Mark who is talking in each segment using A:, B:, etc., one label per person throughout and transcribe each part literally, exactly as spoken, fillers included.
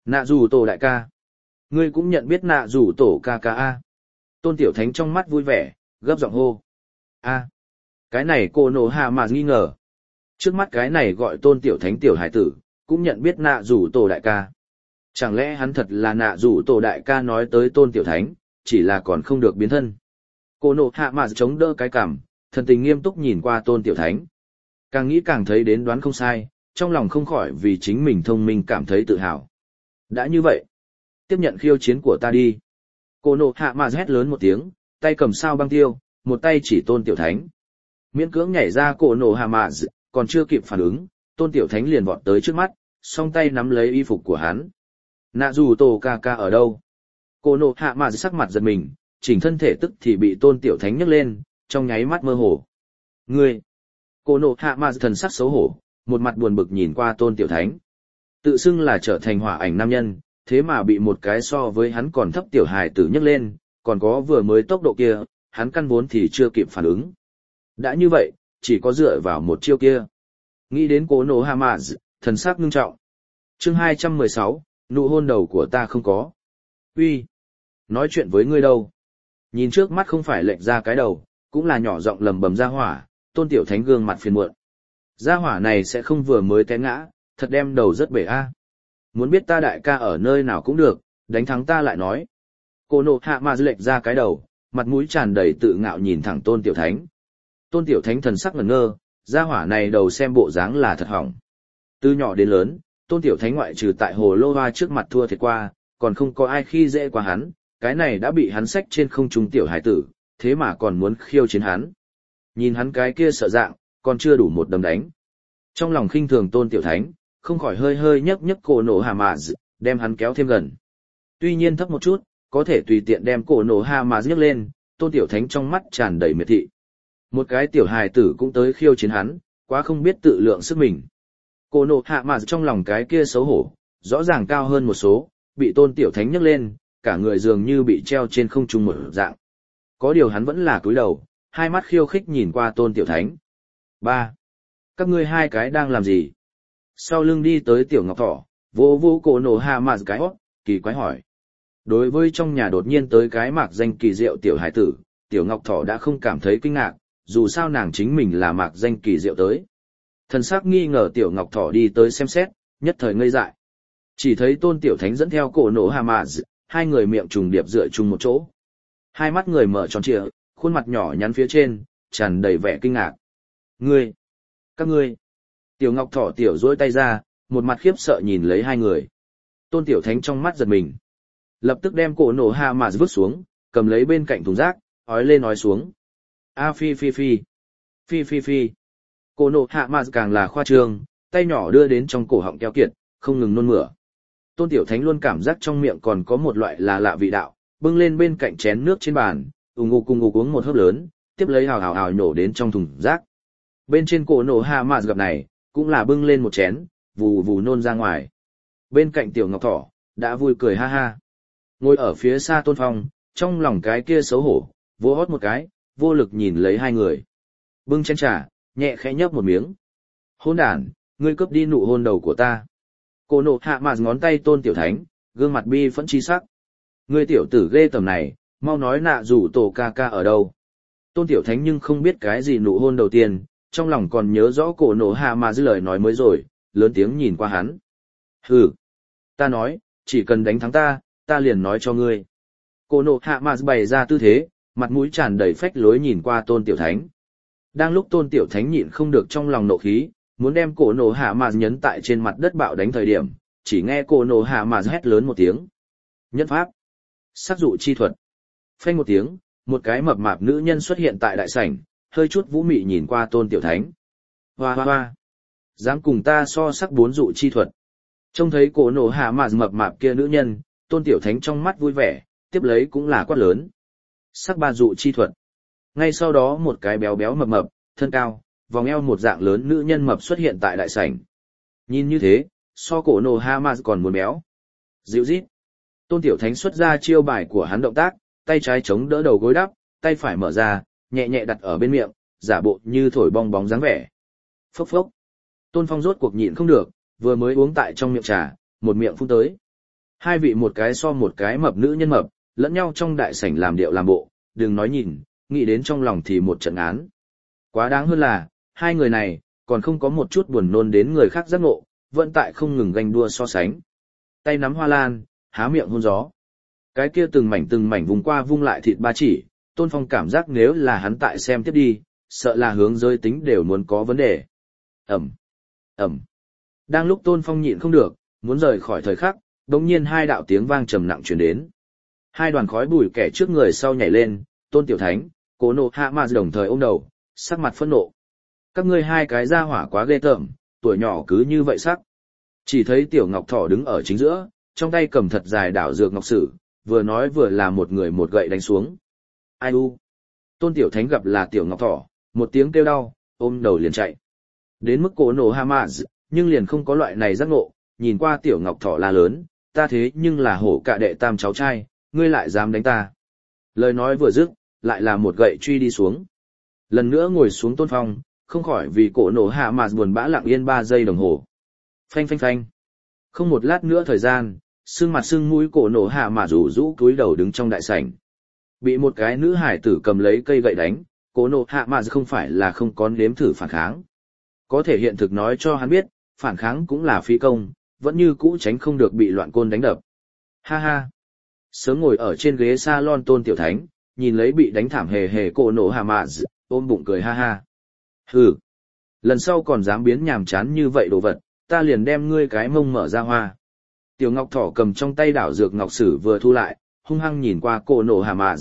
A: Nạ dù tổ đại ca. Ngươi cũng nhận biết nạ dù tổ ca ca a. Tôn Tiểu Thánh trong mắt vui vẻ, gấp giọng hô. A. Cái này cô nổ hạ mà nghi ngờ. Trước mắt cái này gọi Tôn Tiểu Thánh tiểu hải tử, cũng nhận biết nạ dù tổ đại ca. Chẳng lẽ hắn thật là nạ dù tổ đại ca nói tới Tôn Tiểu Thánh, chỉ là còn không được biến thân. Cô nổ hạ mà chống đỡ cái cằm, thần tình nghiêm túc nhìn qua Tôn Tiểu Thánh. Càng nghĩ càng thấy đến đoán không sai, trong lòng không khỏi vì chính mình thông minh cảm thấy tự hào. Đã như vậy, tiếp nhận khiêu chiến của ta đi. Cô nộ hạ mà hét lớn một tiếng, tay cầm sao băng tiêu, một tay chỉ Tôn Tiểu Thánh. Miễn cưỡng nhảy ra cổ nộ hạ mà còn chưa kịp phản ứng, Tôn Tiểu Thánh liền vọt tới trước mắt, song tay nắm lấy y phục của hắn. Nạ dù tổ ca ca ở đâu? Cô nộ hạ mà sắc mặt giật mình, chỉnh thân thể tức thì bị Tôn Tiểu Thánh nhấc lên, trong nháy mắt mơ hồ. Ngươi! Cô nộ hạ mà thần sắc xấu hổ, một mặt buồn bực nhìn qua Tôn Tiểu Thánh. Tự xưng là trở thành hỏa ảnh nam nhân, thế mà bị một cái so với hắn còn thấp tiểu hài tử nhấc lên, còn có vừa mới tốc độ kia, hắn căn vốn thì chưa kịp phản ứng. Đã như vậy, chỉ có dựa vào một chiêu kia. Nghĩ đến cố nổ Hamaz, thần sắc ngưng trọng. Chương hai trăm mười sáu, nụ hôn đầu của ta không có. Uy, nói chuyện với ngươi đâu? Nhìn trước mắt không phải lệch ra cái đầu, cũng là nhỏ giọng lầm bầm ra hỏa, Tôn Tiểu Thánh gương mặt phiền muộn. Gia hỏa này sẽ không vừa mới té ngã, thật đem đầu rất bể a. Muốn biết ta đại ca ở nơi nào cũng được, đánh thắng ta lại nói. Cô nộ hạ mà lệch ra cái đầu, mặt mũi tràn đầy tự ngạo nhìn thẳng Tôn Tiểu Thánh. Tôn Tiểu Thánh thần sắc ngẩn ngơ, gia hỏa này đầu xem bộ dáng là thật hỏng. Từ nhỏ đến lớn, Tôn Tiểu Thánh ngoại trừ tại hồ lô hoa trước mặt thua thiệt qua, còn không có ai khi dễ qua hắn, cái này đã bị hắn xách trên không trung tiểu hải tử, thế mà còn muốn khiêu chiến hắn. Nhìn hắn cái kia sợ dạng, còn chưa đủ một đấm đánh. Trong lòng khinh thường Tôn Tiểu Thánh, không khỏi hơi hơi nhấc nhấc cổ nổ hà mà đem hắn kéo thêm gần. Tuy nhiên thấp một chút, có thể tùy tiện đem cổ nổ hà mà nhấc lên, Tôn Tiểu Thánh trong mắt tràn đầy miệt thị. Một cái tiểu hài tử cũng tới khiêu chiến hắn, quá không biết tự lượng sức mình. Cổ nổ hạ mà trong lòng cái kia xấu hổ, rõ ràng cao hơn một số, bị Tôn Tiểu Thánh nhấc lên, cả người dường như bị treo trên không trung một dạng. Có điều hắn vẫn là cúi đầu, hai mắt khiêu khích nhìn qua Tôn Tiểu Thánh. Ba, các ngươi hai cái đang làm gì? Sau lưng đi tới Tiểu Ngọc Thỏ, vô vô cổ nổ hạ mà cái hót, kỳ quái hỏi. Đối với trong nhà đột nhiên tới cái mạc danh kỳ diệu tiểu hải tử, Tiểu Ngọc Thỏ đã không cảm thấy kinh ngạc, dù sao nàng chính mình là mạc danh kỳ diệu tới. Thần sắc nghi ngờ Tiểu Ngọc Thỏ đi tới xem xét, nhất thời ngây dại. Chỉ thấy Tôn Tiểu Thánh dẫn theo cổ nổ hạ mà hai người miệng trùng điệp dựa chung một chỗ. Hai mắt người mở tròn trịa, khuôn mặt nhỏ nhắn phía trên, tràn đầy vẻ kinh ngạc. Ngươi! Các ngươi! Tiểu Ngọc Thỏ tiểu duỗi tay ra, một mặt khiếp sợ nhìn lấy hai người. Tôn Tiểu Thánh trong mắt giật mình. Lập tức đem cổ nổ hạ mà vứt xuống, cầm lấy bên cạnh thùng rác, ói lên ói xuống. A phi phi phi! Phi phi phi! Cổ nổ hạ mà càng là khoa trương, tay nhỏ đưa đến trong cổ họng keo kiệt, không ngừng nôn mửa. Tôn Tiểu Thánh luôn cảm giác trong miệng còn có một loại là lạ vị đạo, bưng lên bên cạnh chén nước trên bàn, ùng ục cùng ục uống một hớp lớn, tiếp lấy hào hào hào nhổ đến trong thùng rác. Bên trên cổ nổ hạ mà gặp này, cũng là bưng lên một chén, vù vù nôn ra ngoài. Bên cạnh Tiểu Ngọc Thỏ, đã vui cười ha ha. Ngồi ở phía xa Tôn Phong, trong lòng cái kia xấu hổ, vô hót một cái, vô lực nhìn lấy hai người. Bưng chén trà, nhẹ khẽ nhấp một miếng. Hôn đàn, ngươi cướp đi nụ hôn đầu của ta. Cổ nộ hạ mà ngón tay Tôn Tiểu Thánh, gương mặt bi phẫn chi sắc. Ngươi tiểu tử ghê tầm này, mau nói nạ rủ tổ ca ca ở đâu. Tôn Tiểu Thánh nhưng không biết cái gì nụ hôn đầu tiên, trong lòng còn nhớ rõ cổ nộ hạ mà dư lời nói mới rồi, lớn tiếng nhìn qua hắn. Hừ, ta nói, chỉ cần đánh thắng ta, ta liền nói cho ngươi. Cổ nộ hạ mà bày ra tư thế, mặt mũi tràn đầy phách lối nhìn qua Tôn Tiểu Thánh. Đang lúc Tôn Tiểu Thánh nhịn không được trong lòng nộ khí, muốn đem cổ nổ hạ mà nhấn tại trên mặt đất bạo đánh thời điểm, chỉ nghe cổ nổ hạ mà hét lớn một tiếng. Nhân pháp. Sắc dụ chi thuật. Phanh một tiếng, một cái mập mạp nữ nhân xuất hiện tại đại sảnh, hơi chút vũ mị nhìn qua Tôn Tiểu Thánh. Hoa hoa hoa. Dám cùng ta so sắc bốn dụ chi thuật. Trông thấy cổ nổ hạ mà mập mạp kia nữ nhân, Tôn Tiểu Thánh trong mắt vui vẻ, tiếp lấy cũng là quát lớn. Sắc ba dụ chi thuật. Ngay sau đó một cái béo béo mập mập, thân cao, vòng eo một dạng lớn nữ nhân mập xuất hiện tại đại sảnh. Nhìn như thế, so cổ nổ hạ mà còn muốn béo. Dịu rít. Tôn Tiểu Thánh xuất ra chiêu bài của hắn động tác, tay trái chống đỡ đầu gối đắp, tay phải mở ra, nhẹ nhẹ đặt ở bên miệng, giả bộ như thổi bong bóng dáng vẻ. Phốc phốc. Tôn Phong rốt cuộc nhịn không được, vừa mới uống tại trong miệng trà, một miệng phun tới. Hai vị một cái so một cái mập nữ nhân mập, lẫn nhau trong đại sảnh làm điệu làm bộ, đừng nói nhìn, nghĩ đến trong lòng thì một trận án. Quá đáng hơn là, hai người này, còn không có một chút buồn nôn đến người khác giác ngộ, vẫn tại không ngừng ganh đua so sánh. Tay nắm hoa lan, há miệng hôn gió. Cái kia từng mảnh từng mảnh vùng qua vung lại thịt ba chỉ, Tôn Phong cảm giác nếu là hắn tại xem tiếp đi, sợ là hướng giới tính đều muốn có vấn đề. Ẩm, Ẩm. Đang lúc Tôn Phong nhịn không được, muốn rời khỏi thời khắc, đống nhiên hai đạo tiếng vang trầm nặng truyền đến. Hai đoàn khói bụi kẻ trước người sau nhảy lên, Tôn Tiểu Thánh, Cố Nộ Hạ Mà đồng thời ôm đầu, sắc mặt phẫn nộ. Các ngươi hai cái ra hỏa quá ghê tởm, tuổi nhỏ cứ như vậy sắc. Chỉ thấy Tiểu Ngọc Thỏ đứng ở chính giữa, trong tay cầm thật dài đảo dược ngọc sử, vừa nói vừa là một người một gậy đánh xuống. Ai u? Tôn Tiểu Thánh gặp là Tiểu Ngọc Thỏ, một tiếng kêu đau, ôm đầu liền chạy. Đến mức Cố Nộ Hạ Mà, nhưng liền không có loại này giác ngộ, nhìn qua Tiểu Ngọc Thỏ la lớn, ta thế nhưng là hổ cạ đệ tam cháu trai, ngươi lại dám đánh ta. Lời nói vừa dứt, lại là một gậy truy đi xuống. Lần nữa ngồi xuống Tôn Phong, không khỏi vì Cố Nộ Hạ Mà buồn bã lặng yên ba giây đồng hồ. Phanh phanh phanh. Không một lát nữa thời gian, sưng mặt sưng mũi Cố Nộ Hạ Mà rủ rũ cúi đầu đứng trong đại sảnh. Bị một cái nữ hải tử cầm lấy cây gậy đánh, Cố Nộ Hạ Mà không phải là không có nếm thử phản kháng. Có thể hiện thực nói cho hắn biết, phản kháng cũng là phí công, vẫn như cũ tránh không được bị loạn côn đánh đập. Ha ha. Sớm ngồi ở trên ghế salon Tôn Tiểu Thánh, nhìn lấy bị đánh thảm hề hề Cố Nộ Hạ Mà, ôm bụng cười ha ha. Hừ. Lần sau còn dám biến nhàm chán như vậy đồ vật, ta liền đem ngươi cái mông mở ra hoa. Tiểu Ngọc Thỏ cầm trong tay đảo dược ngọc sử vừa thu lại, hung hăng nhìn qua Cố Nộ Hạ Mà.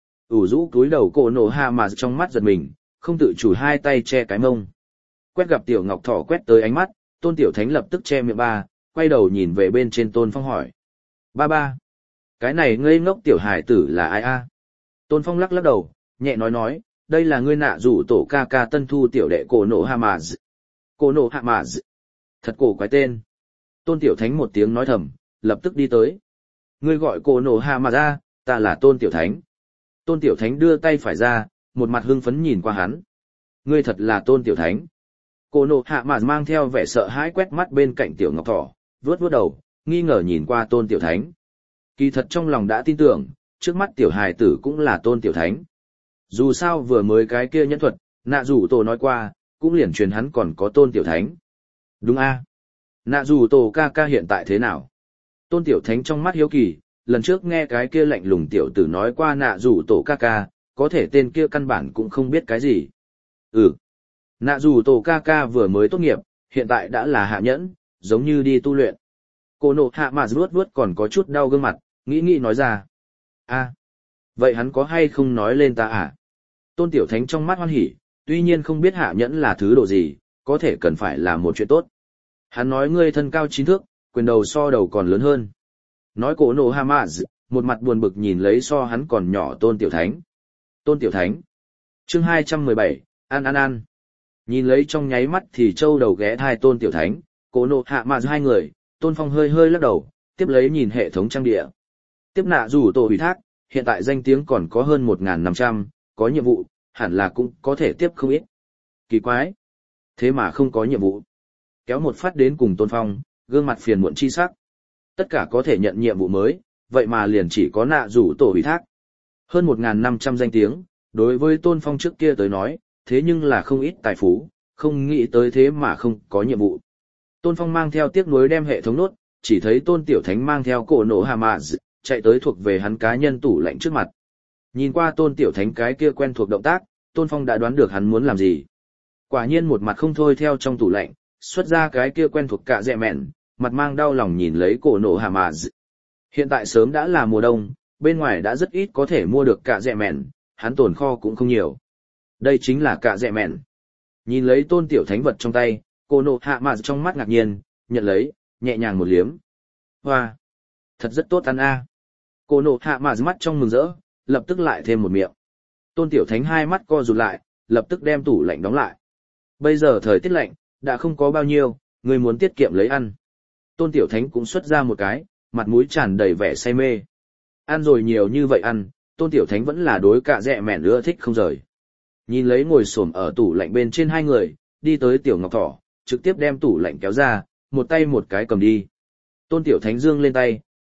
A: ủ rũ túi đầu Cố Nộ Hạ Mà trong mắt giật mình, không tự chủ hai tay che cái mông. Quét gặp Tiểu Ngọc Thỏ quét tới ánh mắt, Tôn Tiểu Thánh lập tức che miệng ba, quay đầu nhìn về bên trên Tôn Phong hỏi. Ba ba. Cái này ngây ngốc tiểu hải tử là ai a? Tôn Phong lắc lắc đầu, nhẹ nói nói, đây là ngươi nạ rủ tổ ca ca tân thu tiểu đệ Cố Nộ Hạ Mà. Cố Nộ Hạ Mà. Thật cổ quái tên. Tôn Tiểu Thánh một tiếng nói thầm, lập tức đi tới. Ngươi gọi Cố Nộ Hạ Mà ra, ta là Tôn Tiểu Thánh. Tôn Tiểu Thánh đưa tay phải ra, một mặt hưng phấn nhìn qua hắn. Ngươi thật là Tôn Tiểu Thánh. Cố Nộ Hạ Mà mang theo vẻ sợ hãi quét mắt bên cạnh Tiểu Ngọc Thỏ, vuốt vuốt đầu, nghi ngờ nhìn qua Tôn Tiểu Thánh. Kỳ thật trong lòng đã tin tưởng, trước mắt Tiểu hài tử cũng là Tôn Tiểu Thánh. Dù sao vừa mới cái kia nhân thuật, nạ rủ tổ nói qua, cũng liền truyền hắn còn có Tôn Tiểu Thánh. Đúng a? À? Nạ rủ tổ ca ca hiện tại thế nào? Tôn Tiểu Thánh trong mắt hiếu kỳ, lần trước nghe cái kia lạnh lùng tiểu tử nói qua nạ rủ tổ ca ca, có thể tên kia căn bản cũng không biết cái gì. Ừ. Nạ rủ tổ ca ca vừa mới tốt nghiệp, hiện tại đã là hạ nhẫn, giống như đi tu luyện. Cố Nộ Hạ Mà vuốt vuốt còn có chút đau gương mặt, nghĩ nghĩ nói ra. A, vậy hắn có hay không nói lên ta à? Tôn Tiểu Thánh trong mắt hoan hỉ, tuy nhiên không biết hạ nhẫn là thứ độ gì, có thể cần phải là một chuyện tốt. Hắn nói ngươi thân cao chín thước, quyền đầu so đầu còn lớn hơn. Nói Cố Nộ Hạ Mà, một mặt buồn bực nhìn lấy so hắn còn nhỏ Tôn Tiểu Thánh. Tôn Tiểu Thánh. Chương hai trăm mười bảy, ăn ăn ăn. Nhìn lấy trong nháy mắt thì trâu đầu ghé thai Tôn Tiểu Thánh, Cố Nộ Hạ Mà hai người, Tôn Phong hơi hơi lắc đầu, tiếp lấy nhìn hệ thống trang địa. Tiếp nạ rủ tổ ủy thác, hiện tại danh tiếng còn có hơn một nghìn năm trăm, có nhiệm vụ, hẳn là cũng có thể tiếp không ít. Kỳ quái. Thế mà không có nhiệm vụ. Kéo một phát đến cùng Tôn Phong, gương mặt phiền muộn chi sắc. Tất cả có thể nhận nhiệm vụ mới, vậy mà liền chỉ có nạ rủ tổ ủy thác. Hơn một nghìn năm trăm danh tiếng, đối với Tôn Phong trước kia tới nói, thế nhưng là không ít tài phú, không nghĩ tới thế mà không có nhiệm vụ. Tôn Phong mang theo tiếc nuối đem hệ thống nốt, chỉ thấy Tôn Tiểu Thánh mang theo Cố Nộ Hạ Mà, chạy tới thuộc về hắn cá nhân tủ lạnh trước mặt. Nhìn qua Tôn Tiểu Thánh cái kia quen thuộc động tác, Tôn Phong đã đoán được hắn muốn làm gì. Quả nhiên một mặt không thôi theo trong tủ lạnh, xuất ra cái kia quen thuộc cạ dẹ mẹn, mặt mang đau lòng nhìn lấy Cố Nộ Hạ Mà. Hiện tại sớm đã là mùa đông, bên ngoài đã rất ít có thể mua được cạ dẹ mẹn, hắn tồn kho cũng không nhiều. Đây chính là cạ dẹ mẹn. Nhìn lấy Tôn Tiểu Thánh vật trong tay, Cố Nộ Hạ Mà trong mắt ngạc nhiên, nhận lấy, nhẹ nhàng một liếm. Hoa! Thật rất tốt ăn a. Cố Nộ Hạ Mà mắt trong mừng rỡ, lập tức lại thêm một miệng. Tôn Tiểu Thánh hai mắt co rụt lại, lập tức đem tủ lạnh đóng lại. Bây giờ thời tiết lạnh, đã không có bao nhiêu, người muốn tiết kiệm lấy ăn. Tôn Tiểu Thánh cũng xuất ra một cái, mặt mũi tràn đầy vẻ say mê. Ăn rồi nhiều như vậy ăn, Tôn Tiểu Thánh vẫn là đối cạ dẹ mẹn ưa thích không rời. Nhìn lấy ngồi xổm ở tủ lạnh bên trên hai người, đi tới Tiểu Ngọc Thỏ, trực tiếp đem tủ lạnh kéo ra, một tay một cái cầm đi. Tôn Tiểu Thánh dương lên tay,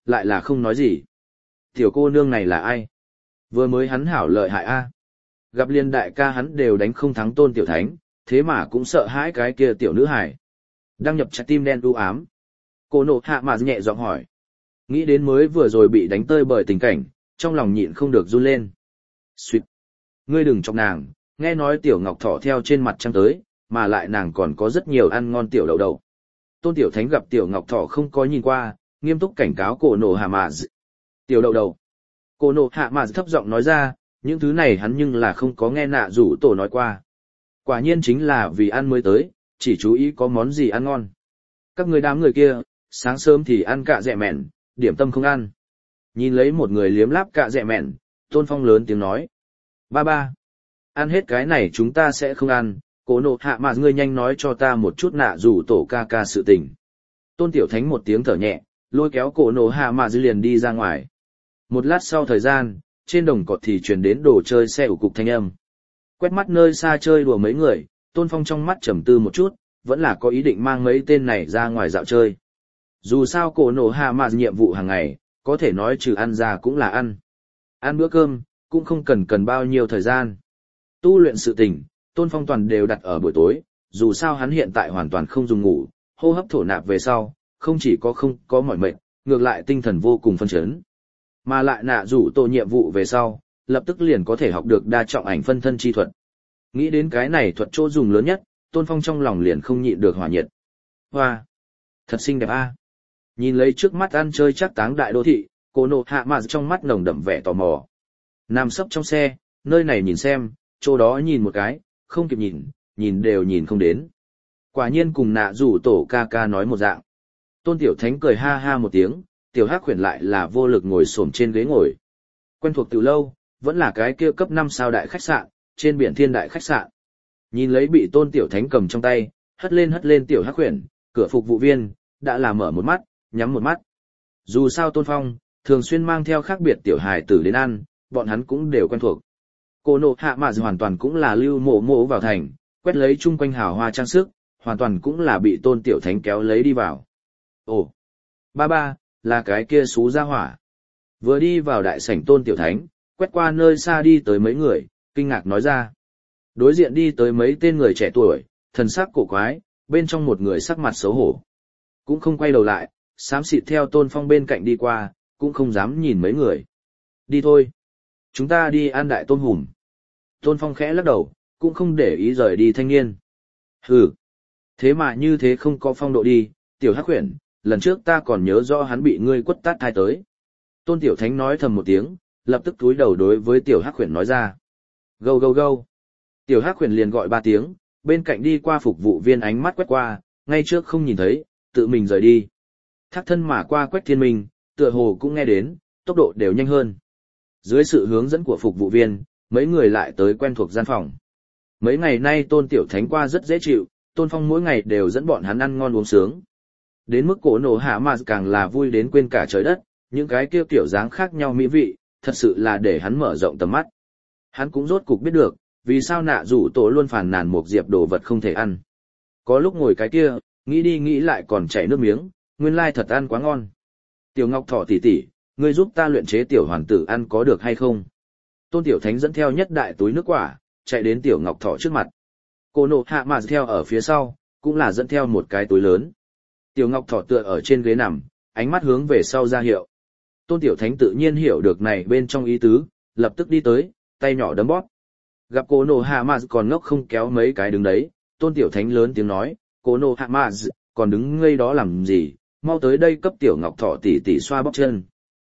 A: lại là không nói gì. Tiểu cô nương này là ai? Vừa mới hắn hảo lợi hại a. Gặp liên đại ca hắn đều đánh không thắng Tôn Tiểu Thánh, thế mà cũng sợ hãi cái kia tiểu nữ hải. Đăng nhập trái tim đen u ám. Cô nộ hạ mà nhẹ giọng hỏi. Nghĩ đến mới vừa rồi bị đánh tơi bởi tình cảnh, trong lòng nhịn không được run lên. Xuyệt. Ngươi đừng chọc nàng, nghe nói tiểu ngọc thỏ theo trên mặt trăng tới, mà lại nàng còn có rất nhiều ăn ngon tiểu đậu đậu. Tôn Tiểu Thánh gặp tiểu ngọc thỏ không có nhìn qua, nghiêm túc cảnh cáo cổ nộ hạ mà. Tiểu đậu đậu. Cổ nộ hạ mà thấp giọng nói ra, những thứ này hắn nhưng là không có nghe nạ rủ tổ nói qua. Quả nhiên chính là vì ăn mới tới, chỉ chú ý có món gì ăn ngon. Các người đám người kia, sáng sớm thì ăn cạ dẹ mẹn, điểm tâm không ăn. Nhìn lấy một người liếm láp cạ dẹ mẹn, Tôn Phong lớn tiếng nói. Ba ba. Ăn hết cái này chúng ta sẽ không ăn, cổ nộ hạ mà ngươi nhanh nói cho ta một chút nạ rủ tổ ca ca sự tình. Tôn Tiểu Thánh một tiếng thở nhẹ, lôi kéo cổ nộ hạ mà dư liền đi ra ngoài. Một lát sau thời gian, trên đồng cỏ thì truyền đến đồ chơi xe ủ cục thanh âm. Quét mắt nơi xa chơi đùa mấy người, Tôn Phong trong mắt trầm tư một chút, vẫn là có ý định mang mấy tên này ra ngoài dạo chơi. Dù sao cổ nổ hạ mà nhiệm vụ hàng ngày, có thể nói trừ ăn ra cũng là ăn. Ăn bữa cơm, cũng không cần cần bao nhiêu thời gian. Tu luyện sự tình, Tôn Phong toàn đều đặt ở buổi tối, dù sao hắn hiện tại hoàn toàn không dùng ngủ, hô hấp thổ nạp về sau, không chỉ có không có mỏi mệt, ngược lại tinh thần vô cùng phân chấn. Mà lại nạ rủ tổ nhiệm vụ về sau, lập tức liền có thể học được đa trọng ảnh phân thân chi thuật. Nghĩ đến cái này thuật chỗ dùng lớn nhất, Tôn Phong trong lòng liền không nhịn được hỏa nhiệt. Hoa! Thật xinh đẹp a. Nhìn lấy trước mắt ăn chơi chắc táng đại đô thị, cô nộ hạ mà trong mắt nồng đậm vẻ tò mò. Nằm sấp trong xe, nơi này nhìn xem, chỗ đó nhìn một cái, không kịp nhìn, nhìn đều nhìn không đến. Quả nhiên cùng nạ rủ tổ ca ca nói một dạng. Tôn Tiểu Thánh cười ha ha một tiếng, Tiểu Hắc khuyển lại là vô lực ngồi xổm trên ghế ngồi. Quen thuộc từ lâu, vẫn là cái kia cấp năm sao đại khách sạn, trên biển thiên đại khách sạn. Nhìn lấy bị Tôn Tiểu Thánh cầm trong tay, hất lên hất lên Tiểu Hắc khuyển, cửa phục vụ viên, đã là mở một mắt, nhắm một mắt. Dù sao Tôn Phong, thường xuyên mang theo khác biệt tiểu hài tử đến ăn, bọn hắn cũng đều quen thuộc. Cô nộ hạ mà hoàn toàn cũng là lưu mộ mộ vào thành, quét lấy chung quanh hào hoa trang sức, hoàn toàn cũng là bị Tôn Tiểu Thánh kéo lấy đi vào. Ồ, ba ba, là cái kia xú ra hỏa. Vừa đi vào đại sảnh Tôn Tiểu Thánh, quét qua nơi xa đi tới mấy người, kinh ngạc nói ra. Đối diện đi tới mấy tên người trẻ tuổi, thần sắc cổ quái, bên trong một người sắc mặt xấu hổ. Cũng không quay đầu lại, xám xịt theo Tôn Phong bên cạnh đi qua, cũng không dám nhìn mấy người. Đi thôi. Chúng ta đi ăn đại tôm hùm. Tôn Phong khẽ lắc đầu, cũng không để ý rời đi thanh niên. Hừ. Thế mà như thế không có phong độ đi, Tiểu Hắc khuyển, lần trước ta còn nhớ rõ hắn bị ngươi quất tát thai tới. Tôn Tiểu Thánh nói thầm một tiếng, lập tức túi đầu đối với Tiểu Hắc khuyển nói ra. Gâu gâu gâu. Tiểu Hắc khuyển liền gọi ba tiếng, bên cạnh đi qua phục vụ viên ánh mắt quét qua, ngay trước không nhìn thấy, tự mình rời đi. Thác thân mà qua Quách Thiên Minh, tựa hồ cũng nghe đến, tốc độ đều nhanh hơn. Dưới sự hướng dẫn của phục vụ viên, mấy người lại tới quen thuộc gian phòng. Mấy ngày nay Tôn Tiểu Thánh qua rất dễ chịu, Tôn Phong mỗi ngày đều dẫn bọn hắn ăn ngon uống sướng. Đến mức cổ nổ hạ mà càng là vui đến quên cả trời đất, những cái kia kiểu dáng khác nhau mỹ vị, thật sự là để hắn mở rộng tầm mắt. Hắn cũng rốt cục biết được, vì sao nạ rủ tổ luôn phàn nàn một diệp đồ vật không thể ăn. Có lúc ngồi cái kia, nghĩ đi nghĩ lại còn chảy nước miếng, nguyên lai thật ăn quá ngon. Tiểu Ngọc Thỏ tỷ tỷ, ngươi giúp ta luyện chế tiểu hoàn tử ăn có được hay không? Tôn Tiểu Thánh dẫn theo nhất đại túi nước quả, chạy đến Tiểu Ngọc Thỏ trước mặt. Cô nộ hạ mà theo ở phía sau, cũng là dẫn theo một cái túi lớn. Tiểu Ngọc Thỏ tựa ở trên ghế nằm, ánh mắt hướng về sau ra hiệu. Tôn Tiểu Thánh tự nhiên hiểu được này bên trong ý tứ, lập tức đi tới, tay nhỏ đấm bóp. Gặp cô nộ hạ mà còn ngốc không kéo mấy cái đứng đấy, Tôn Tiểu Thánh lớn tiếng nói, cô nộ hạ mà còn đứng ngây đó làm gì, mau tới đây cấp Tiểu Ngọc Thỏ tỷ tỷ xoa bóp chân.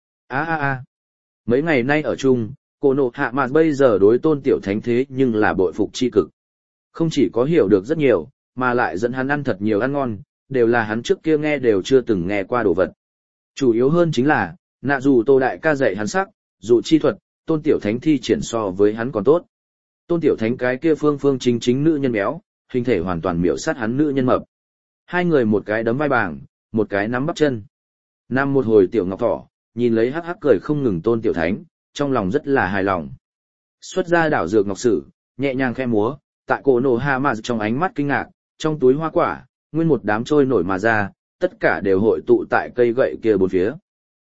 A: A a a. Mấy ngày nay ở chung, cô nộ hạ mà bây giờ đối Tôn Tiểu Thánh thế nhưng là bội phục chi cực. Không chỉ có hiểu được rất nhiều, mà lại dẫn hắn ăn thật nhiều ăn ngon, đều là hắn trước kia nghe đều chưa từng nghe qua đồ vật. Chủ yếu hơn chính là, nạ dù Tô Đại ca dạy hắn sắc, dù chi thuật, Tôn Tiểu Thánh thi triển so với hắn còn tốt. Tôn Tiểu Thánh cái kia phương phương chính chính nữ nhân béo, hình thể hoàn toàn miểu sát hắn nữ nhân mập. Hai người một cái đấm vai bảng, một cái nắm bắp chân. Nằm một hồi Tiểu Ngọc Thỏ, nhìn lấy hắc hắc cười không ngừng Tôn Tiểu Thánh, trong lòng rất là hài lòng. Xuất ra đảo dược ngọc sử, nhẹ nhàng khẽ múa, tại cổ nổ hạ mà trong ánh mắt kinh ngạc, trong túi hoa quả, nguyên một đám trôi nổi mà ra, tất cả đều hội tụ tại cây gậy kia bốn phía.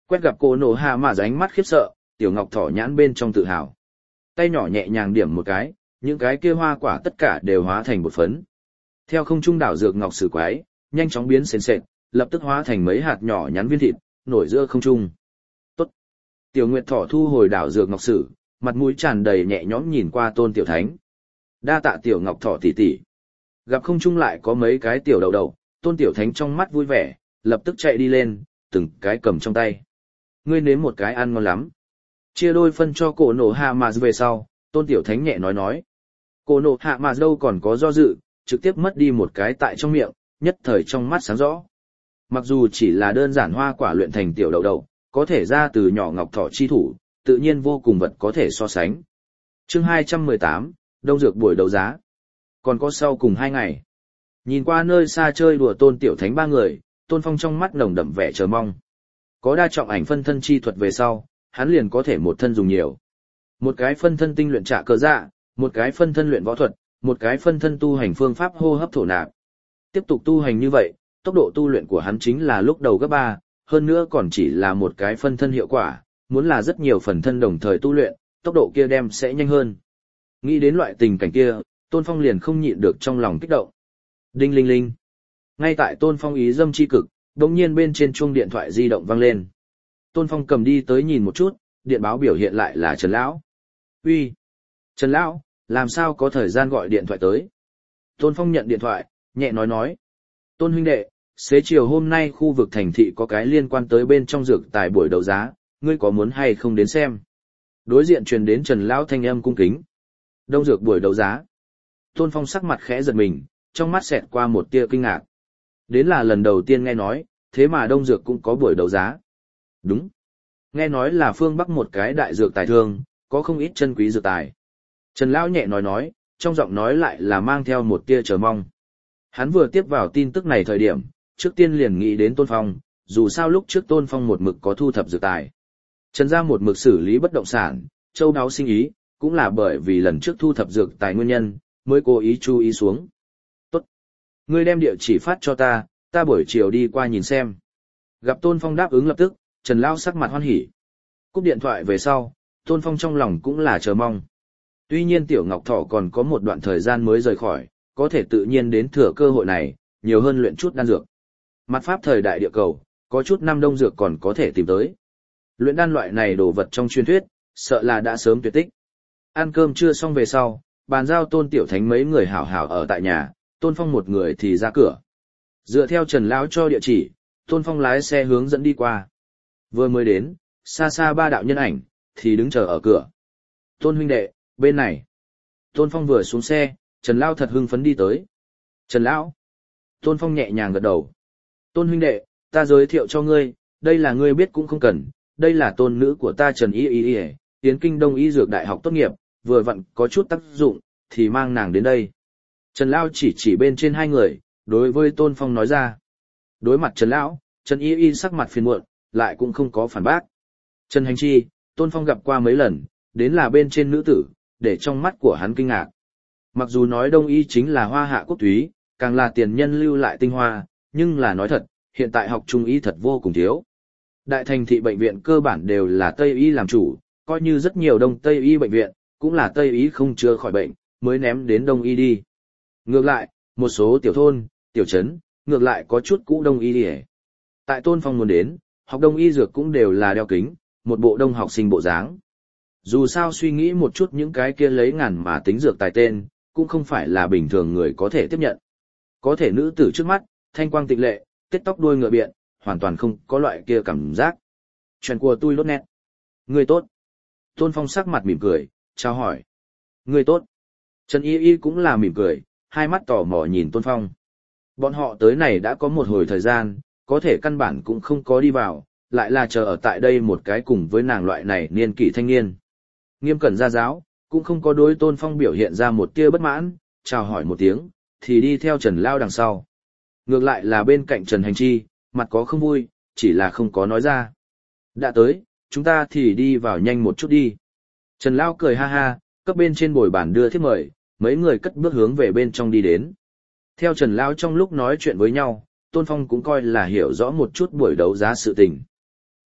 A: Quét gặp cô nổ hạ mà ánh mắt khiếp sợ, tiểu ngọc thỏ nhãn bên trong tự hào. Tay nhỏ nhẹ nhàng điểm một cái, những cái kia hoa quả tất cả đều hóa thành bột phấn. Theo không trung đảo dược ngọc sử quái, nhanh chóng biến sền sệt, lập tức hóa thành mấy hạt nhỏ nhắn viên thịt, nổi giữa không trung. Tốt. Tiểu Nguyệt Thỏ thu hồi đảo dược ngọc sử, mặt mũi tràn đầy nhẹ nhõm nhìn qua Tôn Tiểu Thánh. Đa tạ Tiểu Ngọc Thỏ tỷ tỷ. Gặp không trung lại có mấy cái tiểu đầu đầu, Tôn Tiểu Thánh trong mắt vui vẻ, lập tức chạy đi lên, từng cái cầm trong tay. Ngươi nếm một cái ăn ngon lắm. Chia đôi phân cho cổ nổ hạ mà về sau, Tôn Tiểu Thánh nhẹ nói nói. Cổ nổ hạ mà đâu còn có do dự, trực tiếp mất đi một cái tại trong miệng, nhất thời trong mắt sáng rõ. Mặc dù chỉ là đơn giản hoa quả luyện thành tiểu đầu đầu, có thể ra từ nhỏ ngọc thỏ chi thủ, tự nhiên vô cùng vật có thể so sánh. Chương hai trăm mười tám, Đông Dược buổi đấu giá. Còn có sau cùng hai ngày. Nhìn qua nơi xa chơi đùa Tôn Tiểu Thánh ba người, Tôn Phong trong mắt nồng đậm vẻ chờ mong. Có đa trọng ảnh phân thân chi thuật về sau, hắn liền có thể một thân dùng nhiều. Một cái phân thân tinh luyện trả cơ dạ, một cái phân thân luyện võ thuật, một cái phân thân tu hành phương pháp hô hấp thổ nạp. Tiếp tục tu hành như vậy, tốc độ tu luyện của hắn chính là lúc đầu gấp ba, hơn nữa còn chỉ là một cái phân thân hiệu quả, muốn là rất nhiều phần thân đồng thời tu luyện, tốc độ kia đem sẽ nhanh hơn. Nghĩ đến loại tình cảnh kia, Tôn Phong liền không nhịn được trong lòng kích động. Đinh linh linh. Ngay tại Tôn Phong ý dâm chi cực, đột nhiên bên trên chuông điện thoại di động vang lên. Tôn Phong cầm đi tới nhìn một chút, điện báo biểu hiện lại là Trần Lão. Uy, Trần Lão, làm sao có thời gian gọi điện thoại tới? Tôn Phong nhận điện thoại, nhẹ nói nói. Tôn huynh đệ, xế chiều hôm nay khu vực thành thị có cái liên quan tới bên trong dược tài buổi đấu giá, ngươi có muốn hay không đến xem? Đối diện truyền đến Trần Lão thanh âm cung kính. Đông dược buổi đấu giá. Tôn Phong sắc mặt khẽ giật mình, trong mắt xẹt qua một tia kinh ngạc. Đến là lần đầu tiên nghe nói, thế mà Đông dược cũng có buổi đấu giá. Đúng. Nghe nói là phương Bắc một cái đại dược tài thương, có không ít chân quý dược tài. Trần Lão nhẹ nói nói, trong giọng nói lại là mang theo một tia chờ mong. Hắn vừa tiếp vào tin tức này thời điểm, trước tiên liền nghĩ đến Tôn Phong, dù sao lúc trước Tôn Phong một mực có thu thập dược tài. Trần gia một mực xử lý bất động sản, châu đáo sinh ý, cũng là bởi vì lần trước thu thập dược tài nguyên nhân, mới cố ý chú ý xuống. Tốt. Ngươi đem địa chỉ phát cho ta, ta buổi chiều đi qua nhìn xem. Gặp Tôn Phong đáp ứng lập tức, Trần Lão sắc mặt hoan hỉ. Cúp điện thoại về sau, Tôn Phong trong lòng cũng là chờ mong. Tuy nhiên Tiểu Ngọc Thỏ còn có một đoạn thời gian mới rời khỏi, có thể tự nhiên đến thừa cơ hội này, nhiều hơn luyện chút đan dược. Mặt pháp thời đại địa cầu, có chút năm đông dược còn có thể tìm tới. Luyện đan loại này đồ vật trong truyền thuyết, sợ là đã sớm tuyệt tích. Ăn cơm trưa xong về sau, bàn giao Tôn Tiểu Thánh mấy người hảo hảo ở tại nhà, Tôn Phong một người thì ra cửa. Dựa theo Trần Lão cho địa chỉ, Tôn Phong lái xe hướng dẫn đi qua. Vừa mới đến, xa xa ba đạo nhân ảnh, thì đứng chờ ở cửa. Tôn huynh đệ, bên này. Tôn Phong vừa xuống xe, Trần Lão thật hưng phấn đi tới. Trần Lão. Tôn Phong nhẹ nhàng gật đầu. Tôn huynh đệ, ta giới thiệu cho ngươi, đây là ngươi biết cũng không cần, đây là tôn nữ của ta Trần Y Y Y, tiến kinh Đông Y Dược Đại học tốt nghiệp, vừa vặn có chút tác dụng, thì mang nàng đến đây. Trần Lão chỉ chỉ bên trên hai người, đối với Tôn Phong nói ra. Đối mặt Trần Lão, Trần Y Y sắc mặt phiền muộn, lại cũng không có phản bác. Trần Hành Chi, Tôn Phong gặp qua mấy lần, đến là bên trên nữ tử, để trong mắt của hắn kinh ngạc. Mặc dù nói Đông Y chính là hoa hạ quốc túy, càng là tiền nhân lưu lại tinh hoa, nhưng là nói thật, hiện tại học Trung Y thật vô cùng thiếu. Đại thành thị bệnh viện cơ bản đều là Tây Y làm chủ, coi như rất nhiều Đông Tây Y bệnh viện, cũng là Tây Y không chữa khỏi bệnh, mới ném đến Đông Y đi. Ngược lại, một số tiểu thôn, tiểu trấn, ngược lại có chút cũ Đông Y đi. Tại Tôn Phong muốn đến, học Đông Y dược cũng đều là đeo kính, một bộ đông học sinh bộ dáng. Dù sao suy nghĩ một chút những cái kia lấy ngàn mà tính dược tài tên, cũng không phải là bình thường người có thể tiếp nhận. Có thể nữ tử trước mắt, thanh quang tịnh lệ, tết tóc đuôi ngựa biện, hoàn toàn không có loại kia cảm giác. Chuyện của tôi lốt nét. Người tốt. Tôn Phong sắc mặt mỉm cười, chào hỏi. Người tốt. Trần Y Y cũng là mỉm cười, hai mắt tò mò nhìn Tôn Phong. Bọn họ tới này đã có một hồi thời gian, có thể căn bản cũng không có đi vào, lại là chờ ở tại đây một cái cùng với nàng loại này niên kỷ thanh niên. Nghiêm cẩn gia giáo, cũng không có đối Tôn Phong biểu hiện ra một tia bất mãn, chào hỏi một tiếng, thì đi theo Trần Lao đằng sau. Ngược lại là bên cạnh Trần Hành Chi, mặt có không vui, chỉ là không có nói ra. Đã tới, chúng ta thì đi vào nhanh một chút đi. Trần Lao cười ha ha, cấp bên trên bồi bàn đưa thiếp mời, mấy người cất bước hướng về bên trong đi đến. Theo Trần Lao trong lúc nói chuyện với nhau, Tôn Phong cũng coi là hiểu rõ một chút buổi đấu giá sự tình.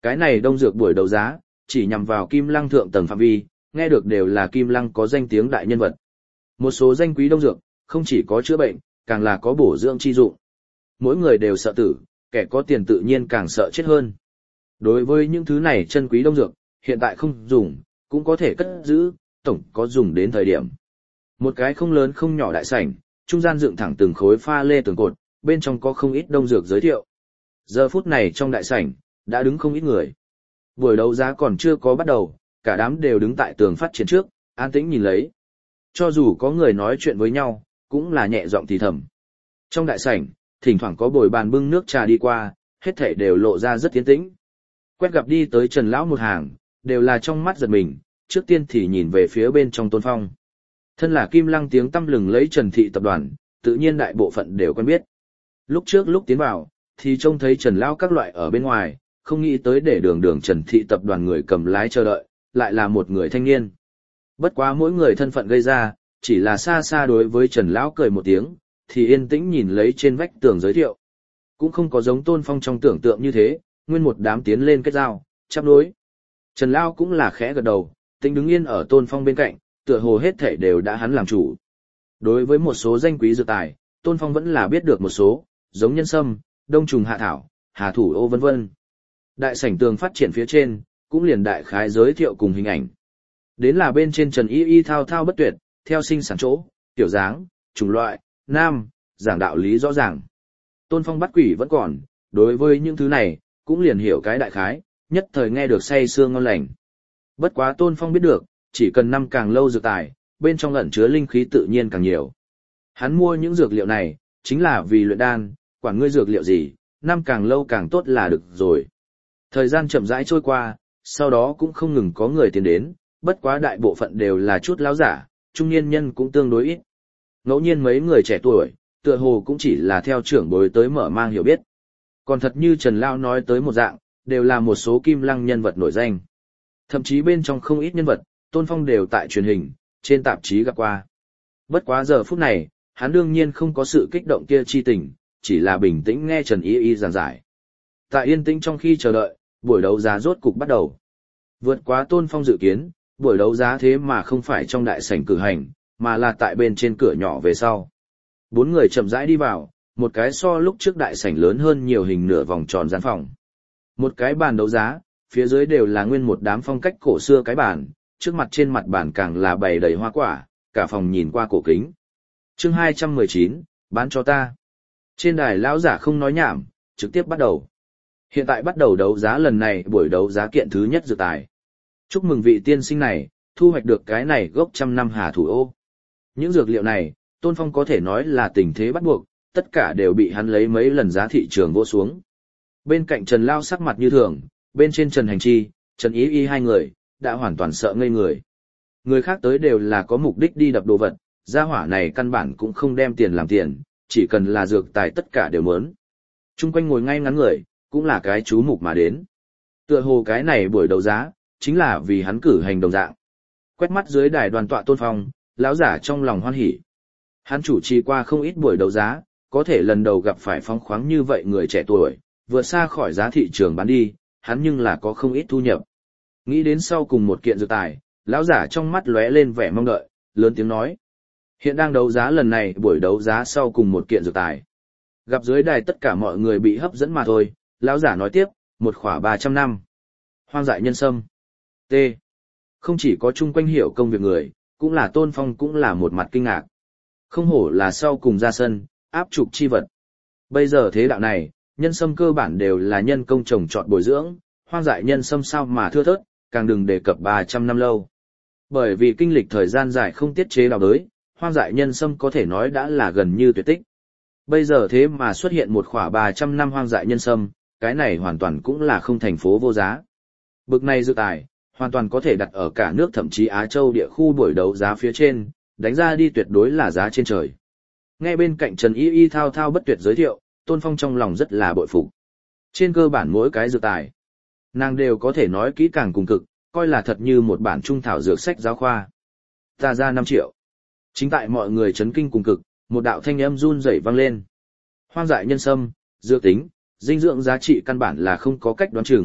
A: Cái này đông dược buổi đấu giá, chỉ nhằm vào Kim Lăng thượng tầng phạm vi, nghe được đều là Kim Lăng có danh tiếng đại nhân vật. Một số danh quý đông dược, không chỉ có chữa bệnh, càng là có bổ dưỡng chi dụng. Mỗi người đều sợ tử, kẻ có tiền tự nhiên càng sợ chết hơn. Đối với những thứ này chân quý đông dược, hiện tại không dùng, cũng có thể cất giữ, tổng có dùng đến thời điểm. Một cái không lớn không nhỏ đại sảnh, trung gian dựng thẳng từng khối pha lê tường cột, bên trong có không ít đông dược giới thiệu. Giờ phút này trong đại sảnh, đã đứng không ít người. Buổi đấu giá còn chưa có bắt đầu, cả đám đều đứng tại tường phát triển trước, an tĩnh nhìn lấy. Cho dù có người nói chuyện với nhau, cũng là nhẹ giọng thì thầm. Trong đại sảnh, thỉnh thoảng có bồi bàn bưng nước trà đi qua, hết thảy đều lộ ra rất tiến tĩnh. Quét gặp đi tới Trần Lão một hàng, đều là trong mắt giật mình, trước tiên thì nhìn về phía bên trong Tôn Phong. Thân là Kim Lăng tiếng tăm lừng lấy Trần Thị tập đoàn, tự nhiên đại bộ phận đều quen biết. Lúc trước lúc tiến vào, thì trông thấy Trần Lão các loại ở bên ngoài, không nghĩ tới để đường đường Trần Thị tập đoàn người cầm lái chờ đợi, lại là một người thanh niên. Bất quá mỗi người thân phận gây ra, chỉ là xa xa đối với Trần Lão cười một tiếng, thì yên tĩnh nhìn lấy trên vách tường giới thiệu. Cũng không có giống Tôn Phong trong tưởng tượng như thế, nguyên một đám tiến lên kết giao, chắp đối. Trần Lão cũng là khẽ gật đầu, tính đứng yên ở Tôn Phong bên cạnh, tựa hồ hết thảy đều đã hắn làm chủ. Đối với một số danh quý dược tài, Tôn Phong vẫn là biết được một số, giống nhân sâm, đông trùng hạ thảo, hà thủ ô vân vân. Đại sảnh tường phát triển phía trên, cũng liền đại khái giới thiệu cùng hình ảnh. Đến là bên trên Trần Y Y thao thao bất tuyệt, theo sinh sản chỗ, tiểu dáng, chủng loại, nam, giảng đạo lý rõ ràng. Tôn Phong bắt quỷ vẫn còn, đối với những thứ này, cũng liền hiểu cái đại khái, nhất thời nghe được say sưa ngon lành. Bất quá Tôn Phong biết được, chỉ cần năm càng lâu dược tài, bên trong ẩn chứa linh khí tự nhiên càng nhiều. Hắn mua những dược liệu này, chính là vì luyện đan, quản ngươi dược liệu gì, năm càng lâu càng tốt là được rồi. Thời gian chậm rãi trôi qua, sau đó cũng không ngừng có người tiến đến, bất quá đại bộ phận đều là chút lão giả, trung niên nhân cũng tương đối ít. Ngẫu nhiên mấy người trẻ tuổi, tựa hồ cũng chỉ là theo trưởng bối tới mở mang hiểu biết. Còn thật như Trần Lao nói tới một dạng, đều là một số Kim Lăng nhân vật nổi danh. Thậm chí bên trong không ít nhân vật, Tôn Phong đều tại truyền hình, trên tạp chí gặp qua. Bất quá giờ phút này, hắn đương nhiên không có sự kích động kia chi tình, chỉ là bình tĩnh nghe Trần Y Y giảng giải. Tại yên tĩnh trong khi chờ đợi, buổi đấu giá rốt cục bắt đầu. Vượt quá Tôn Phong dự kiến, buổi đấu giá thế mà không phải trong đại sảnh cử hành, mà là tại bên trên cửa nhỏ về sau. Bốn người chậm rãi đi vào, một cái so lúc trước đại sảnh lớn hơn nhiều hình nửa vòng tròn gian phòng. Một cái bàn đấu giá, phía dưới đều là nguyên một đám phong cách cổ xưa cái bàn, trước mặt trên mặt bàn càng là bày đầy hoa quả, cả phòng nhìn qua cổ kính. Chương hai trăm mười chín, bán cho ta. Trên đài lão giả không nói nhảm, trực tiếp bắt đầu. Hiện tại bắt đầu đấu giá lần này buổi đấu giá kiện thứ nhất dược tài. Chúc mừng vị tiên sinh này, thu hoạch được cái này gốc trăm năm hà thủ ô. Những dược liệu này, Tôn Phong có thể nói là tình thế bắt buộc, tất cả đều bị hắn lấy mấy lần giá thị trường vô xuống. Bên cạnh Trần Lao sắc mặt như thường, bên trên Trần Hành Chi, Trần Y Y hai người, đã hoàn toàn sợ ngây người. Người khác tới đều là có mục đích đi đập đồ vật, gia hỏa này căn bản cũng không đem tiền làm tiền, chỉ cần là dược tài tất cả đều muốn. Trung quanh ngồi ngay ngắn người, cũng là cái chú mục mà đến. Tựa hồ cái này buổi đấu giá, chính là vì hắn cử hành đồng dạng. Quét mắt dưới đài đoàn tọa Tôn Phong, lão giả trong lòng hoan hỉ. Hắn chủ trì qua không ít buổi đấu giá, có thể lần đầu gặp phải phóng khoáng như vậy người trẻ tuổi, vượt xa khỏi giá thị trường bán đi, hắn nhưng là có không ít thu nhập. Nghĩ đến sau cùng một kiện dược tài, lão giả trong mắt lóe lên vẻ mong đợi, lớn tiếng nói. Hiện đang đấu giá lần này buổi đấu giá sau cùng một kiện dược tài. Gặp dưới đài tất cả mọi người bị hấp dẫn mà thôi, lão giả nói tiếp, một khỏa ba trăm năm. Hoang dại nhân sâm. T. Không chỉ có chung quanh hiểu công việc người, cũng là Tôn Phong cũng là một mặt kinh ngạc. Không hổ là sau cùng ra sân, áp trục chi vật. Bây giờ thế đạo này, nhân sâm cơ bản đều là nhân công trồng trọt bồi dưỡng, hoang dại nhân sâm sao mà thưa thớt, càng đừng đề cập ba trăm năm lâu. Bởi vì kinh lịch thời gian dài không tiết chế đào đới, hoang dại nhân sâm có thể nói đã là gần như tuyệt tích. Bây giờ thế mà xuất hiện một khỏa ba trăm năm hoang dại nhân sâm, cái này hoàn toàn cũng là không thành phố vô giá. Bực này dự tài, hoàn toàn có thể đặt ở cả nước thậm chí Á Châu địa khu buổi đấu giá phía trên, đánh ra đi tuyệt đối là giá trên trời. Nghe bên cạnh Trần Y Y thao thao bất tuyệt giới thiệu, Tôn Phong trong lòng rất là bội phục. Trên cơ bản mỗi cái dự tài, nàng đều có thể nói kỹ càng cùng cực, coi là thật như một bản trung thảo dược sách giáo khoa. Ta ra năm triệu. Chính tại mọi người chấn kinh cùng cực, một đạo thanh âm run rẩy vang lên. Hoang dại nhân sâm, dược tính, dinh dưỡng giá trị căn bản là không có cách đoán chừng,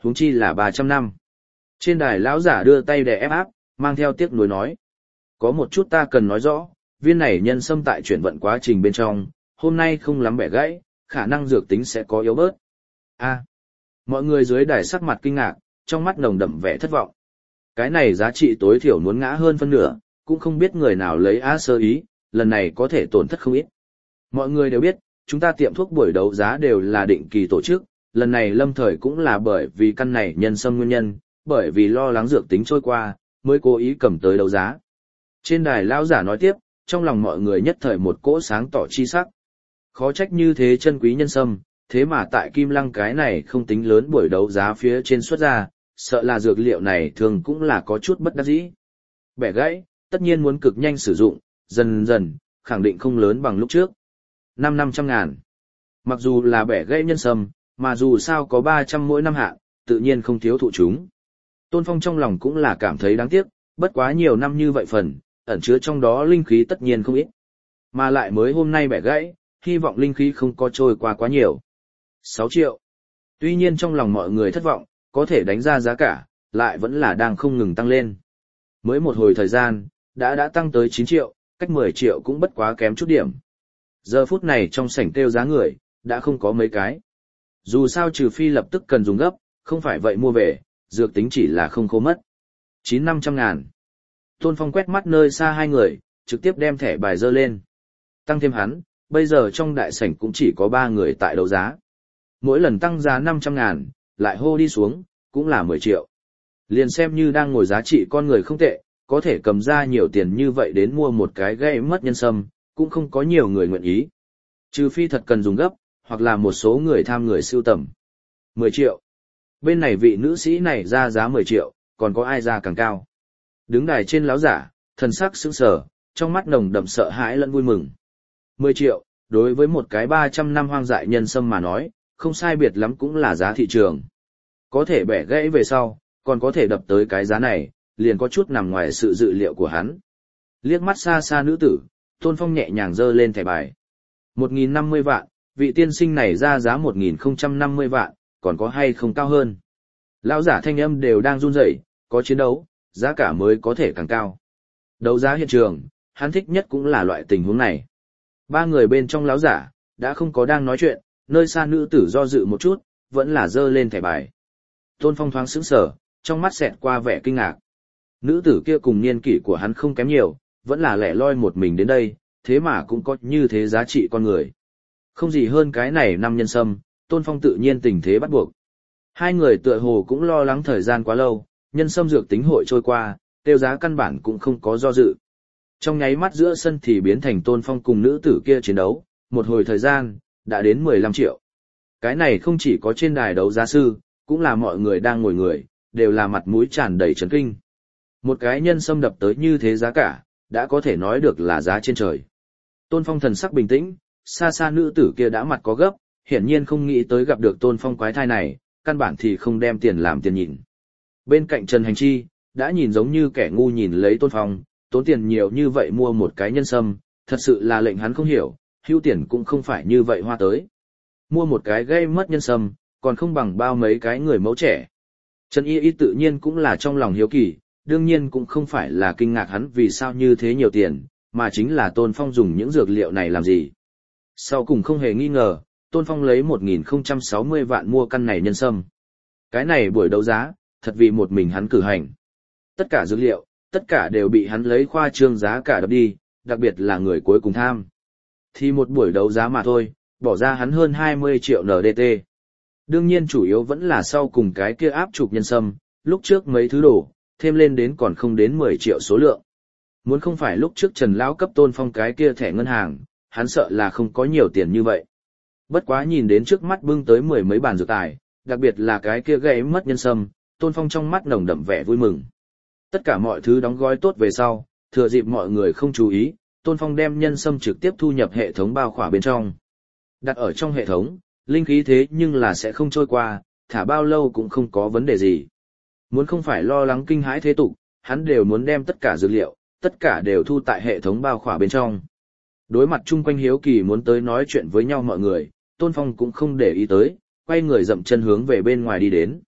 A: huống chi là ba trăm năm. Trên đài lão giả đưa tay đè ép áp, mang theo tiếc nuối nói. Có một chút ta cần nói rõ, viên này nhân sâm tại chuyển vận quá trình bên trong, hôm nay không lắm bẻ gãy, khả năng dược tính sẽ có yếu bớt. A. Mọi người dưới đài sắc mặt kinh ngạc, trong mắt nồng đậm vẻ thất vọng. Cái này giá trị tối thiểu muốn ngã hơn phân nửa, cũng không biết người nào lấy á sơ ý, lần này có thể tổn thất không ít. Mọi người đều biết, chúng ta tiệm thuốc buổi đấu giá đều là định kỳ tổ chức, lần này lâm thời cũng là bởi vì căn này nhân sâm nguyên nhân, bởi vì lo lắng dược tính trôi qua, mới cố ý cầm tới đấu giá. Trên đài lão giả nói tiếp, trong lòng mọi người nhất thời một cỗ sáng tỏ chi sắc. Khó trách như thế chân quý nhân sâm, thế mà tại Kim Lăng cái này không tính lớn buổi đấu giá phía trên xuất ra, sợ là dược liệu này thường cũng là có chút bất đắc dĩ. Bẻ gãy, tất nhiên muốn cực nhanh sử dụng, dần dần, khẳng định không lớn bằng lúc trước. Năm năm trăm ngàn. Mặc dù là bẻ gãy nhân sâm, mà dù sao có ba trăm mỗi năm hạn, tự nhiên không thiếu thụ chúng. Tôn Phong trong lòng cũng là cảm thấy đáng tiếc, bất quá nhiều năm như vậy phần, ẩn chứa trong đó linh khí tất nhiên không ít. Mà lại mới hôm nay bẻ gãy, hy vọng linh khí không có trôi qua quá nhiều. sáu triệu. Tuy nhiên trong lòng mọi người thất vọng, có thể đánh ra giá cả, lại vẫn là đang không ngừng tăng lên. Mới một hồi thời gian, đã đã tăng tới chín triệu, cách mười triệu cũng bất quá kém chút điểm. Giờ phút này trong sảnh kêu giá người, đã không có mấy cái. Dù sao trừ phi lập tức cần dùng gấp, không phải vậy mua về, dược tính chỉ là không khô mất. Chín năm trăm ngàn. Tôn Phong quét mắt nơi xa hai người, trực tiếp đem thẻ bài dơ lên. Tăng thêm hắn, bây giờ trong đại sảnh cũng chỉ có ba người tại đấu giá. Mỗi lần tăng giá năm trăm ngàn, lại hô đi xuống, cũng là mười triệu. Liền xem như đang ngồi giá trị con người không tệ, có thể cầm ra nhiều tiền như vậy đến mua một cái gây mất nhân sâm, cũng không có nhiều người nguyện ý. Trừ phi thật cần dùng gấp, hoặc là một số người tham người sưu tầm. mười triệu. Bên này vị nữ sĩ này ra giá mười triệu, còn có ai ra càng cao. Đứng đài trên láo giả, thần sắc sững sờ, trong mắt nồng đậm sợ hãi lẫn vui mừng. mười triệu, đối với một cái ba trăm năm hoang dại nhân sâm mà nói, không sai biệt lắm cũng là giá thị trường. Có thể bẻ gãy về sau, còn có thể đập tới cái giá này, liền có chút nằm ngoài sự dự liệu của hắn. Liếc mắt xa xa nữ tử, Tôn Phong nhẹ nhàng giơ lên thẻ bài. một nghìn năm mươi vạn, vị tiên sinh này ra giá một nghìn không trăm năm mươi vạn, còn có hay không cao hơn. Lão giả thanh âm đều đang run rẩy, có chiến đấu, giá cả mới có thể càng cao. Đấu giá hiện trường, hắn thích nhất cũng là loại tình huống này. Ba người bên trong lão giả, đã không có đang nói chuyện, nơi xa nữ tử do dự một chút, vẫn là giơ lên thẻ bài. Tôn Phong thoáng sững sờ, trong mắt xẹt qua vẻ kinh ngạc. Nữ tử kia cùng niên kỷ của hắn không kém nhiều, vẫn là lẻ loi một mình đến đây, thế mà cũng có như thế giá trị con người. Không gì hơn cái này năm nhân sâm, Tôn Phong tự nhiên tình thế bắt buộc. Hai người tựa hồ cũng lo lắng thời gian quá lâu, nhân sâm dược tính hội trôi qua, tiêu giá căn bản cũng không có do dự. Trong nháy mắt giữa sân thì biến thành Tôn Phong cùng nữ tử kia chiến đấu, một hồi thời gian, đã đến mười lăm triệu. Cái này không chỉ có trên đài đấu giá sư, cũng là mọi người đang ngồi người, đều là mặt mũi tràn đầy chấn kinh. Một cái nhân sâm đập tới như thế giá cả, đã có thể nói được là giá trên trời. Tôn Phong thần sắc bình tĩnh, xa xa nữ tử kia đã mặt có gấp, hiển nhiên không nghĩ tới gặp được Tôn Phong quái thai này, căn bản thì không đem tiền làm tiền nhìn. Bên cạnh Trần Hành Chi, đã nhìn giống như kẻ ngu nhìn lấy Tôn Phong, tốn tiền nhiều như vậy mua một cái nhân sâm, thật sự là lệnh hắn không hiểu, hữu tiền cũng không phải như vậy hoa tới. Mua một cái gây mất nhân sâm, còn không bằng bao mấy cái người mẫu trẻ. Trần Y Y tự nhiên cũng là trong lòng hiếu kỳ, đương nhiên cũng không phải là kinh ngạc hắn vì sao như thế nhiều tiền, mà chính là Tôn Phong dùng những dược liệu này làm gì. Sau cùng không hề nghi ngờ, Tôn Phong lấy một nghìn không trăm sáu mươi vạn mua căn này nhân sâm. Cái này buổi đấu giá, thật vì một mình hắn cử hành. Tất cả dược liệu, tất cả đều bị hắn lấy khoa trương giá cả đập đi, đặc biệt là người cuối cùng tham. Thì một buổi đấu giá mà thôi, bỏ ra hắn hơn hai mươi triệu en đê tê. Đương nhiên chủ yếu vẫn là sau cùng cái kia áp trục nhân sâm, lúc trước mấy thứ đồ, thêm lên đến còn không đến mười triệu số lượng. Muốn không phải lúc trước Trần Lão cấp Tôn Phong cái kia thẻ ngân hàng, hắn sợ là không có nhiều tiền như vậy. Bất quá nhìn đến trước mắt bưng tới mười mấy bàn dược tài, đặc biệt là cái kia gãy mất nhân sâm, Tôn Phong trong mắt nồng đậm vẻ vui mừng. Tất cả mọi thứ đóng gói tốt về sau, thừa dịp mọi người không chú ý, Tôn Phong đem nhân sâm trực tiếp thu nhập hệ thống bao khỏa bên trong. Đặt ở trong hệ thống, linh khí thế nhưng là sẽ không trôi qua, thả bao lâu cũng không có vấn đề gì. Muốn không phải lo lắng kinh hãi thế tục, hắn đều muốn đem tất cả dược liệu, tất cả đều thu tại hệ thống bao khỏa bên trong. Đối mặt chung quanh hiếu kỳ muốn tới nói chuyện với nhau mọi người, Tôn Phong cũng không để ý tới, quay người dậm chân hướng về bên ngoài đi đến.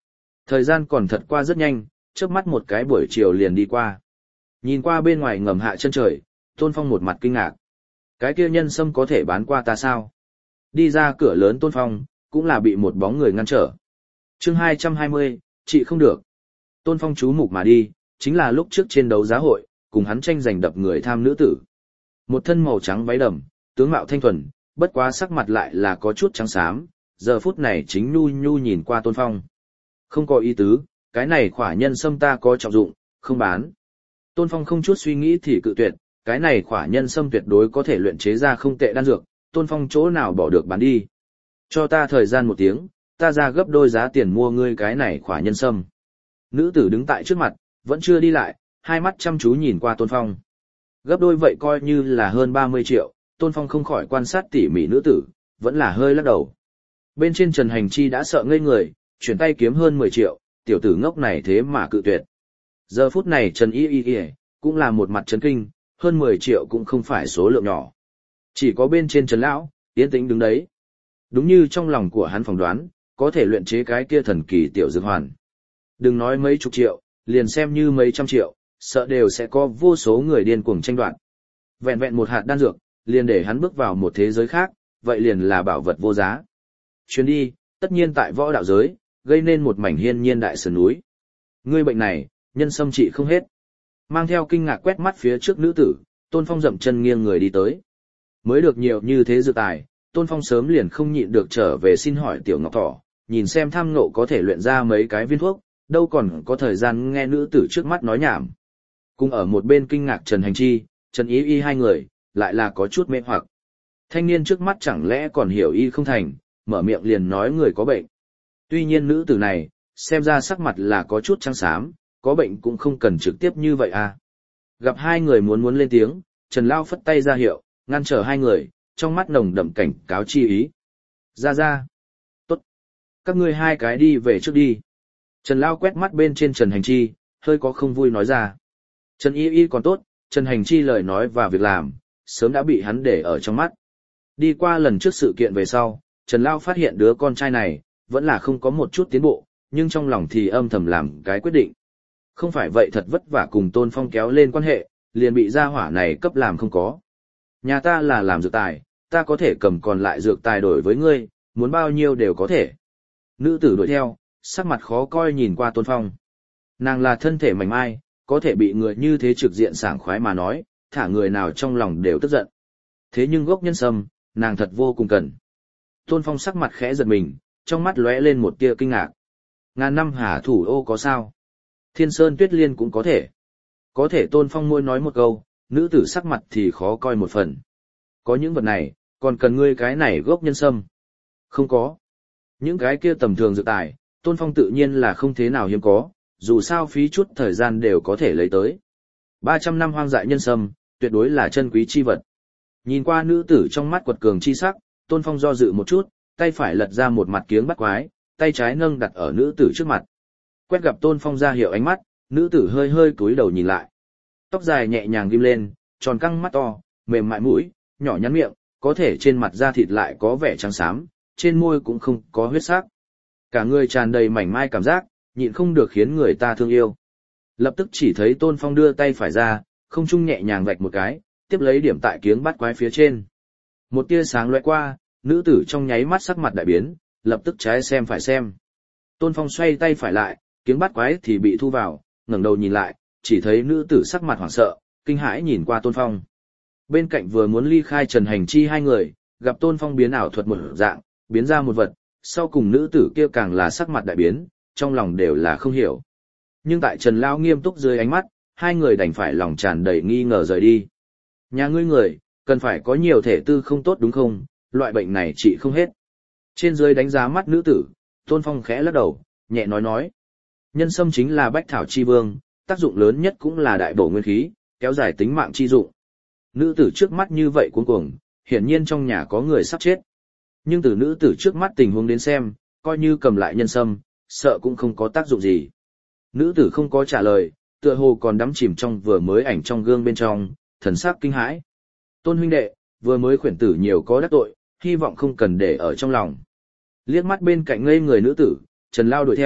A: Thời gian còn thật qua rất nhanh, chớp mắt một cái buổi chiều liền đi qua. Nhìn qua bên ngoài ngầm hạ chân trời, Tôn Phong một mặt kinh ngạc. Cái kia nhân sâm có thể bán qua ta sao? Đi ra cửa lớn Tôn Phong, cũng là bị một bóng người ngăn trở. chương hai trăm hai mươi, chị không được. Tôn Phong chú mục mà đi, chính là lúc trước trên đấu giá hội, cùng hắn tranh giành đập người tham nữ tử. Một thân màu trắng váy đầm, tướng mạo thanh thuần, bất quá sắc mặt lại là có chút trắng xám, giờ phút này chính nhu nhu nhìn qua Tôn Phong. Không có ý tứ, cái này khỏa nhân sâm ta có trọng dụng, không bán. Tôn Phong không chút suy nghĩ thì cự tuyệt, cái này khỏa nhân sâm tuyệt đối có thể luyện chế ra không tệ đan dược, Tôn Phong chỗ nào bỏ được bán đi. Cho ta thời gian một tiếng, ta ra gấp đôi giá tiền mua ngươi cái này khỏa nhân sâm. Nữ tử đứng tại trước mặt, vẫn chưa đi lại, hai mắt chăm chú nhìn qua Tôn Phong. Gấp đôi vậy coi như là hơn ba mươi triệu, Tôn Phong không khỏi quan sát tỉ mỉ nữ tử, vẫn là hơi lắc đầu. Bên trên Trần Hành Chi đã sợ ngây người, chuyển tay kiếm hơn mười triệu, tiểu tử ngốc này thế mà cự tuyệt. Giờ phút này Trần Y Y Y cũng là một mặt chấn kinh, hơn mười triệu cũng không phải số lượng nhỏ. Chỉ có bên trên Trần Lão, yên tĩnh đứng đấy. Đúng như trong lòng của hắn phỏng đoán, có thể luyện chế cái kia thần kỳ tiểu dược hoàn. Đừng nói mấy chục triệu, liền xem như mấy trăm triệu, sợ đều sẽ có vô số người điên cuồng tranh đoạt. Vẹn vẹn một hạt đan dược, liền để hắn bước vào một thế giới khác, vậy liền là bảo vật vô giá. Chuyến đi, tất nhiên tại võ đạo giới, gây nên một mảnh hiên nhiên đại sườn núi. Ngươi bệnh này, nhân sâm trị không hết. Mang theo kinh ngạc quét mắt phía trước nữ tử, Tôn Phong dậm chân nghiêng người đi tới. Mới được nhiều như thế dược tài, Tôn Phong sớm liền không nhịn được trở về xin hỏi Tiểu Ngọc Thỏ, nhìn xem tham ngộ có thể luyện ra mấy cái viên thuốc, đâu còn có thời gian nghe nữ tử trước mắt nói nhảm. Cùng ở một bên kinh ngạc Trần Hành Chi, Trần Y Y hai người, lại là có chút mê hoặc. Thanh niên trước mắt chẳng lẽ còn hiểu y không thành, mở miệng liền nói người có bệnh. Tuy nhiên nữ tử này, xem ra sắc mặt là có chút trắng xám, có bệnh cũng không cần trực tiếp như vậy à. Gặp hai người muốn muốn lên tiếng, Trần Lao phất tay ra hiệu, ngăn trở hai người, trong mắt nồng đậm cảnh cáo chi ý. Ra ra. Tốt. Các ngươi hai cái đi về trước đi. Trần Lao quét mắt bên trên Trần Hành Chi, hơi có không vui nói ra. Trần Y Y còn tốt, Trần Hành Chi lời nói và việc làm, sớm đã bị hắn để ở trong mắt. Đi qua lần trước sự kiện về sau, Trần Lao phát hiện đứa con trai này, vẫn là không có một chút tiến bộ, nhưng trong lòng thì âm thầm làm cái quyết định. Không phải vậy thật vất vả cùng Tôn Phong kéo lên quan hệ, liền bị gia hỏa này cấp làm không có. Nhà ta là làm dược tài, ta có thể cầm còn lại dược tài đổi với ngươi, muốn bao nhiêu đều có thể. Nữ tử đuổi theo, sắc mặt khó coi nhìn qua Tôn Phong. Nàng là thân thể mảnh mai, có thể bị người như thế trực diện sảng khoái mà nói, thả người nào trong lòng đều tức giận. Thế nhưng gốc nhân sâm, nàng thật vô cùng cần. Tôn Phong sắc mặt khẽ giật mình, trong mắt lóe lên một tia kinh ngạc. Ngàn năm hà thủ ô có sao? Thiên Sơn Tuyết Liên cũng có thể. Có thể Tôn Phong môi nói một câu, nữ tử sắc mặt thì khó coi một phần. Có những vật này, còn cần ngươi cái này gốc nhân sâm. Không có. Những cái kia tầm thường dược tài, Tôn Phong tự nhiên là không thế nào hiếm có, dù sao phí chút thời gian đều có thể lấy tới. ba trăm năm hoang dại nhân sâm, tuyệt đối là chân quý chi vật. Nhìn qua nữ tử trong mắt quật cường chi sắc, Tôn Phong do dự một chút, tay phải lật ra một mặt kiếng bắt quái, tay trái nâng đặt ở nữ tử trước mặt. Quét gặp Tôn Phong ra hiệu ánh mắt, nữ tử hơi hơi cúi đầu nhìn lại. Tóc dài nhẹ nhàng ghim lên, tròn căng mắt to, mềm mại mũi, nhỏ nhắn miệng, có thể trên mặt da thịt lại có vẻ trắng xám, trên môi cũng không có huyết sắc. Cả người tràn đầy mảnh mai cảm giác, nhịn không được khiến người ta thương yêu. Lập tức chỉ thấy Tôn Phong đưa tay phải ra, không trung nhẹ nhàng vạch một cái, tiếp lấy điểm tại kiếng bắt quái phía trên. Một tia sáng lóe qua, nữ tử trong nháy mắt sắc mặt đại biến, lập tức trái xem phải xem. Tôn Phong xoay tay phải lại, kiếng bắt quái thì bị thu vào, ngẩng đầu nhìn lại, chỉ thấy nữ tử sắc mặt hoảng sợ, kinh hãi nhìn qua Tôn Phong. Bên cạnh vừa muốn ly khai Trần Hành Chi hai người, gặp Tôn Phong biến ảo thuật một dạng, biến ra một vật, sau cùng nữ tử kia càng là sắc mặt đại biến, trong lòng đều là không hiểu. Nhưng tại Trần Lão nghiêm túc dưới ánh mắt, hai người đành phải lòng tràn đầy nghi ngờ rời đi. Nhà ngươi người, cần phải có nhiều thể tư không tốt đúng không, loại bệnh này trị không hết. Trên dưới đánh giá mắt nữ tử, Tôn Phong khẽ lắc đầu, nhẹ nói nói. Nhân sâm chính là bách thảo chi vương, tác dụng lớn nhất cũng là đại bổ nguyên khí, kéo dài tính mạng chi dụng. Nữ tử trước mắt như vậy cuống cuồng, hiển nhiên trong nhà có người sắp chết. Nhưng từ nữ tử trước mắt tình huống đến xem, coi như cầm lại nhân sâm, sợ cũng không có tác dụng gì. Nữ tử không có trả lời, tựa hồ còn đắm chìm trong vừa mới ảnh trong gương bên trong, thần sắc kinh hãi. Tôn huynh đệ, vừa mới khuyển tử nhiều có đắc tội, hy vọng không cần để ở trong lòng. Liếc mắt bên cạnh ngây người nữ tử, Trần Lao đuổi theo,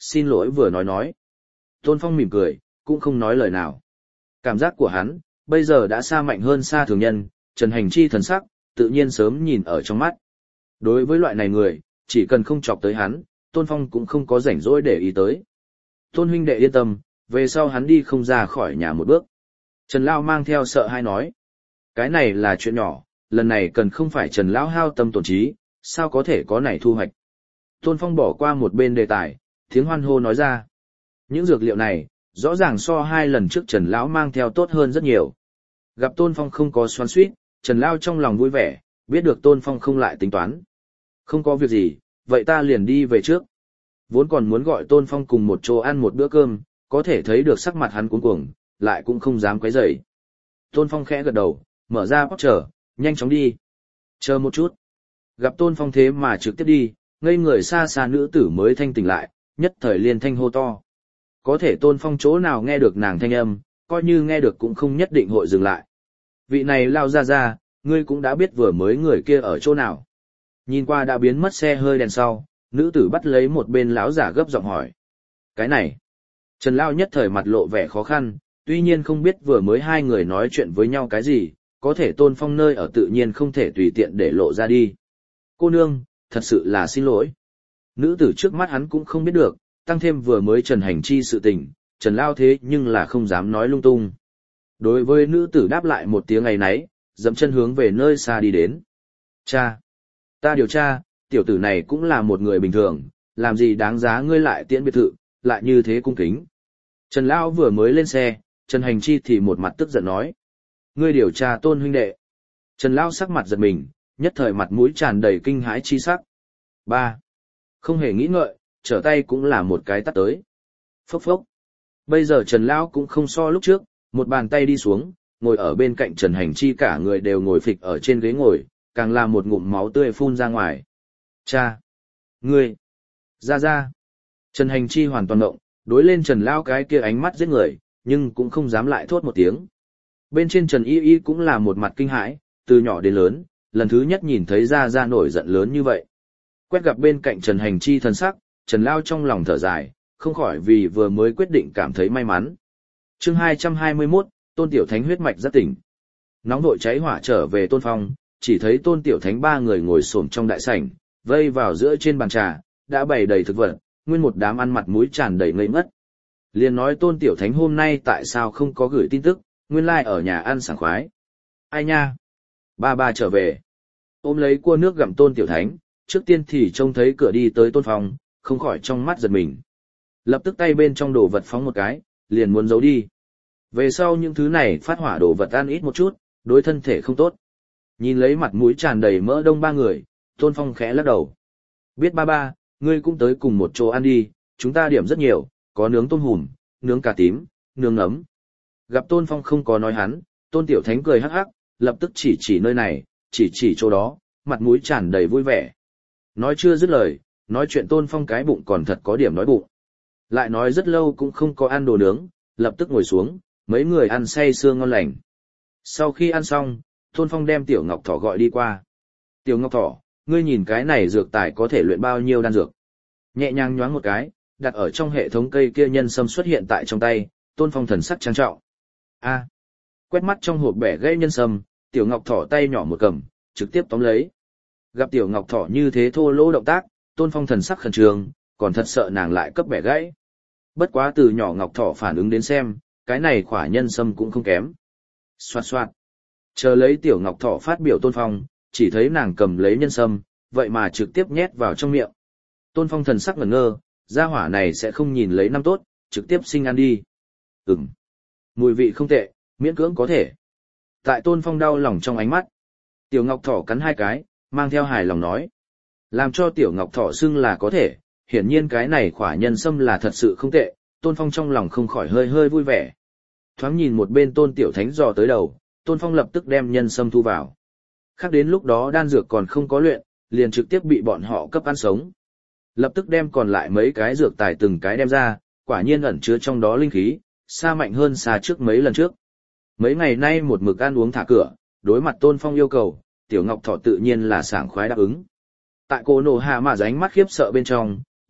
A: xin lỗi vừa nói nói. Tôn Phong mỉm cười, cũng không nói lời nào. Cảm giác của hắn, bây giờ đã xa mạnh hơn xa thường nhân, Trần Hành Chi thần sắc, tự nhiên sớm nhìn ở trong mắt. Đối với loại này người, chỉ cần không chọc tới hắn, Tôn Phong cũng không có rảnh rỗi để ý tới. Tôn huynh đệ yên tâm, về sau hắn đi không ra khỏi nhà một bước. Trần Lao mang theo sợ hãi nói. Cái này là chuyện nhỏ, lần này cần không phải Trần Lão hao tâm tổn trí, sao có thể có này thu hoạch. Tôn Phong bỏ qua một bên đề tài, tiếng hoan hô nói ra. Những dược liệu này, rõ ràng so hai lần trước Trần Lão mang theo tốt hơn rất nhiều. Gặp Tôn Phong không có xoắn xuýt, Trần Lão trong lòng vui vẻ, biết được Tôn Phong không lại tính toán. Không có việc gì, vậy ta liền đi về trước. Vốn còn muốn gọi Tôn Phong cùng một chỗ ăn một bữa cơm, có thể thấy được sắc mặt hắn cuống cuồng, lại cũng không dám quấy rầy. Tôn Phong khẽ gật đầu, mở ra bóc chờ, nhanh chóng đi. Chờ một chút. Gặp Tôn Phong thế mà trực tiếp đi, ngây người xa xa nữ tử mới thanh tỉnh lại, nhất thời liền thanh hô to. Có thể Tôn Phong chỗ nào nghe được nàng thanh âm, coi như nghe được cũng không nhất định hội dừng lại. Vị này lao ra ra, ngươi cũng đã biết vừa mới người kia ở chỗ nào. Nhìn qua đã biến mất xe hơi đèn sau, nữ tử bắt lấy một bên lão giả gấp giọng hỏi. Cái này. Trần Lao nhất thời mặt lộ vẻ khó khăn, tuy nhiên không biết vừa mới hai người nói chuyện với nhau cái gì, có thể Tôn Phong nơi ở tự nhiên không thể tùy tiện để lộ ra đi. Cô nương, thật sự là xin lỗi. Nữ tử trước mắt hắn cũng không biết được, tăng thêm vừa mới Trần Hành Chi sự tình, Trần Lao thế nhưng là không dám nói lung tung. Đối với nữ tử đáp lại một tiếng ngày nấy, dẫm chân hướng về nơi xa đi đến. Cha! Ta điều tra, tiểu tử này cũng là một người bình thường, làm gì đáng giá ngươi lại tiễn biệt thự, lại như thế cung kính. Trần Lão vừa mới lên xe, Trần Hành Chi thì một mặt tức giận nói. Ngươi điều tra Tôn huynh đệ. Trần Lão sắc mặt giật mình, nhất thời mặt mũi tràn đầy kinh hãi chi sắc. Ba. Không hề nghĩ ngợi, trở tay cũng là một cái tát tới. Phốc phốc. Bây giờ Trần Lão cũng không so lúc trước, một bàn tay đi xuống, ngồi ở bên cạnh Trần Hành Chi cả người đều ngồi phịch ở trên ghế ngồi, càng là một ngụm máu tươi phun ra ngoài. Cha! Ngươi! Ra ra! Trần Hành Chi hoàn toàn động, đối lên Trần Lão cái kia ánh mắt giết người, nhưng cũng không dám lại thốt một tiếng. Bên trên Trần Y Y cũng là một mặt kinh hãi, từ nhỏ đến lớn, lần thứ nhất nhìn thấy ra ra nổi giận lớn như vậy. Quét gặp bên cạnh Trần Hành Chi thân sắc, Trần Lão trong lòng thở dài, không khỏi vì vừa mới quyết định cảm thấy may mắn. Chương hai trăm hai mươi mốt, Tôn Tiểu Thánh huyết mạch giác tỉnh. Nóng vội cháy hỏa trở về Tôn Phong, chỉ thấy Tôn Tiểu Thánh ba người ngồi xổm trong đại sảnh, vây vào giữa trên bàn trà, đã bày đầy thực vật, nguyên một đám ăn mặt mũi tràn đầy ngây ngất. Liền nói Tôn Tiểu Thánh hôm nay tại sao không có gửi tin tức, nguyên lai like ở nhà ăn sảng khoái. Ai nha? Ba ba trở về. Ôm lấy cua nước gặm Tôn Tiểu Thánh, trước tiên thì trông thấy cửa đi tới Tôn Phong, không khỏi trong mắt giật mình. Lập tức tay bên trong đồ vật phóng một cái, liền muốn giấu đi. Về sau những thứ này phát hỏa đồ vật ăn ít một chút, đối thân thể không tốt. Nhìn lấy mặt mũi tràn đầy mỡ đông ba người, Tôn Phong khẽ lắc đầu. Biết ba ba, ngươi cũng tới cùng một chỗ ăn đi, chúng ta điểm rất nhiều, có nướng tôm hùm, nướng cà tím, nướng nấm. Gặp Tôn Phong không có nói hắn, Tôn Tiểu Thánh cười hắc hắc, lập tức chỉ chỉ nơi này, chỉ chỉ chỗ đó, mặt mũi tràn đầy vui vẻ. Nói chưa dứt lời, nói chuyện Tôn Phong cái bụng còn thật có điểm nói bụng. Lại nói rất lâu cũng không có ăn đồ nướng, lập tức ngồi xuống, mấy người ăn say sưa ngon lành. Sau khi ăn xong, Tôn Phong đem Tiểu Ngọc Thỏ gọi đi qua. Tiểu Ngọc Thỏ, ngươi nhìn cái này dược tài có thể luyện bao nhiêu đan dược. Nhẹ nhàng nhoáng một cái, đặt ở trong hệ thống cây kia nhân sâm xuất hiện tại trong tay, Tôn Phong thần sắc trang trọng. A. Quét mắt trong hộp bẻ gãy nhân sâm, Tiểu Ngọc Thỏ tay nhỏ một cầm, trực tiếp tóm lấy. Gặp Tiểu Ngọc Thỏ như thế thô lỗ động tác, Tôn Phong thần sắc khẩn trương, còn thật sợ nàng lại cấp bẻ gãy. Bất quá từ nhỏ Ngọc Thỏ phản ứng đến xem, cái này khỏa nhân sâm cũng không kém. Xoạt xoạt. Chờ lấy Tiểu Ngọc Thỏ phát biểu Tôn Phong, chỉ thấy nàng cầm lấy nhân sâm, vậy mà trực tiếp nhét vào trong miệng. Tôn Phong thần sắc ngẩn ngơ, gia hỏa này sẽ không nhìn lấy năm tốt, trực tiếp sinh ăn đi. Ừm. Mùi vị không tệ, miễn cưỡng có thể. Tại Tôn Phong đau lòng trong ánh mắt, Tiểu Ngọc Thỏ cắn hai cái, mang theo hài lòng nói. Làm cho Tiểu Ngọc Thỏ xưng là có thể, hiển nhiên cái này khỏa nhân sâm là thật sự không tệ, Tôn Phong trong lòng không khỏi hơi hơi vui vẻ. Thoáng nhìn một bên Tôn Tiểu Thánh dò tới đầu, Tôn Phong lập tức đem nhân sâm thu vào. Khác đến lúc đó đan dược còn không có luyện, liền trực tiếp bị bọn họ cấp ăn sống. Lập tức đem còn lại mấy cái dược tài từng cái đem ra, quả nhiên ẩn chứa trong đó linh khí, xa mạnh hơn xa trước mấy lần trước. Mấy ngày nay một mực ăn uống thả cửa, đối mặt Tôn Phong yêu cầu, Tiểu Ngọc Thỏ tự nhiên là sảng khoái đáp ứng. Tại cô nổ hạ mà ránh mắt khiếp sợ bên trong,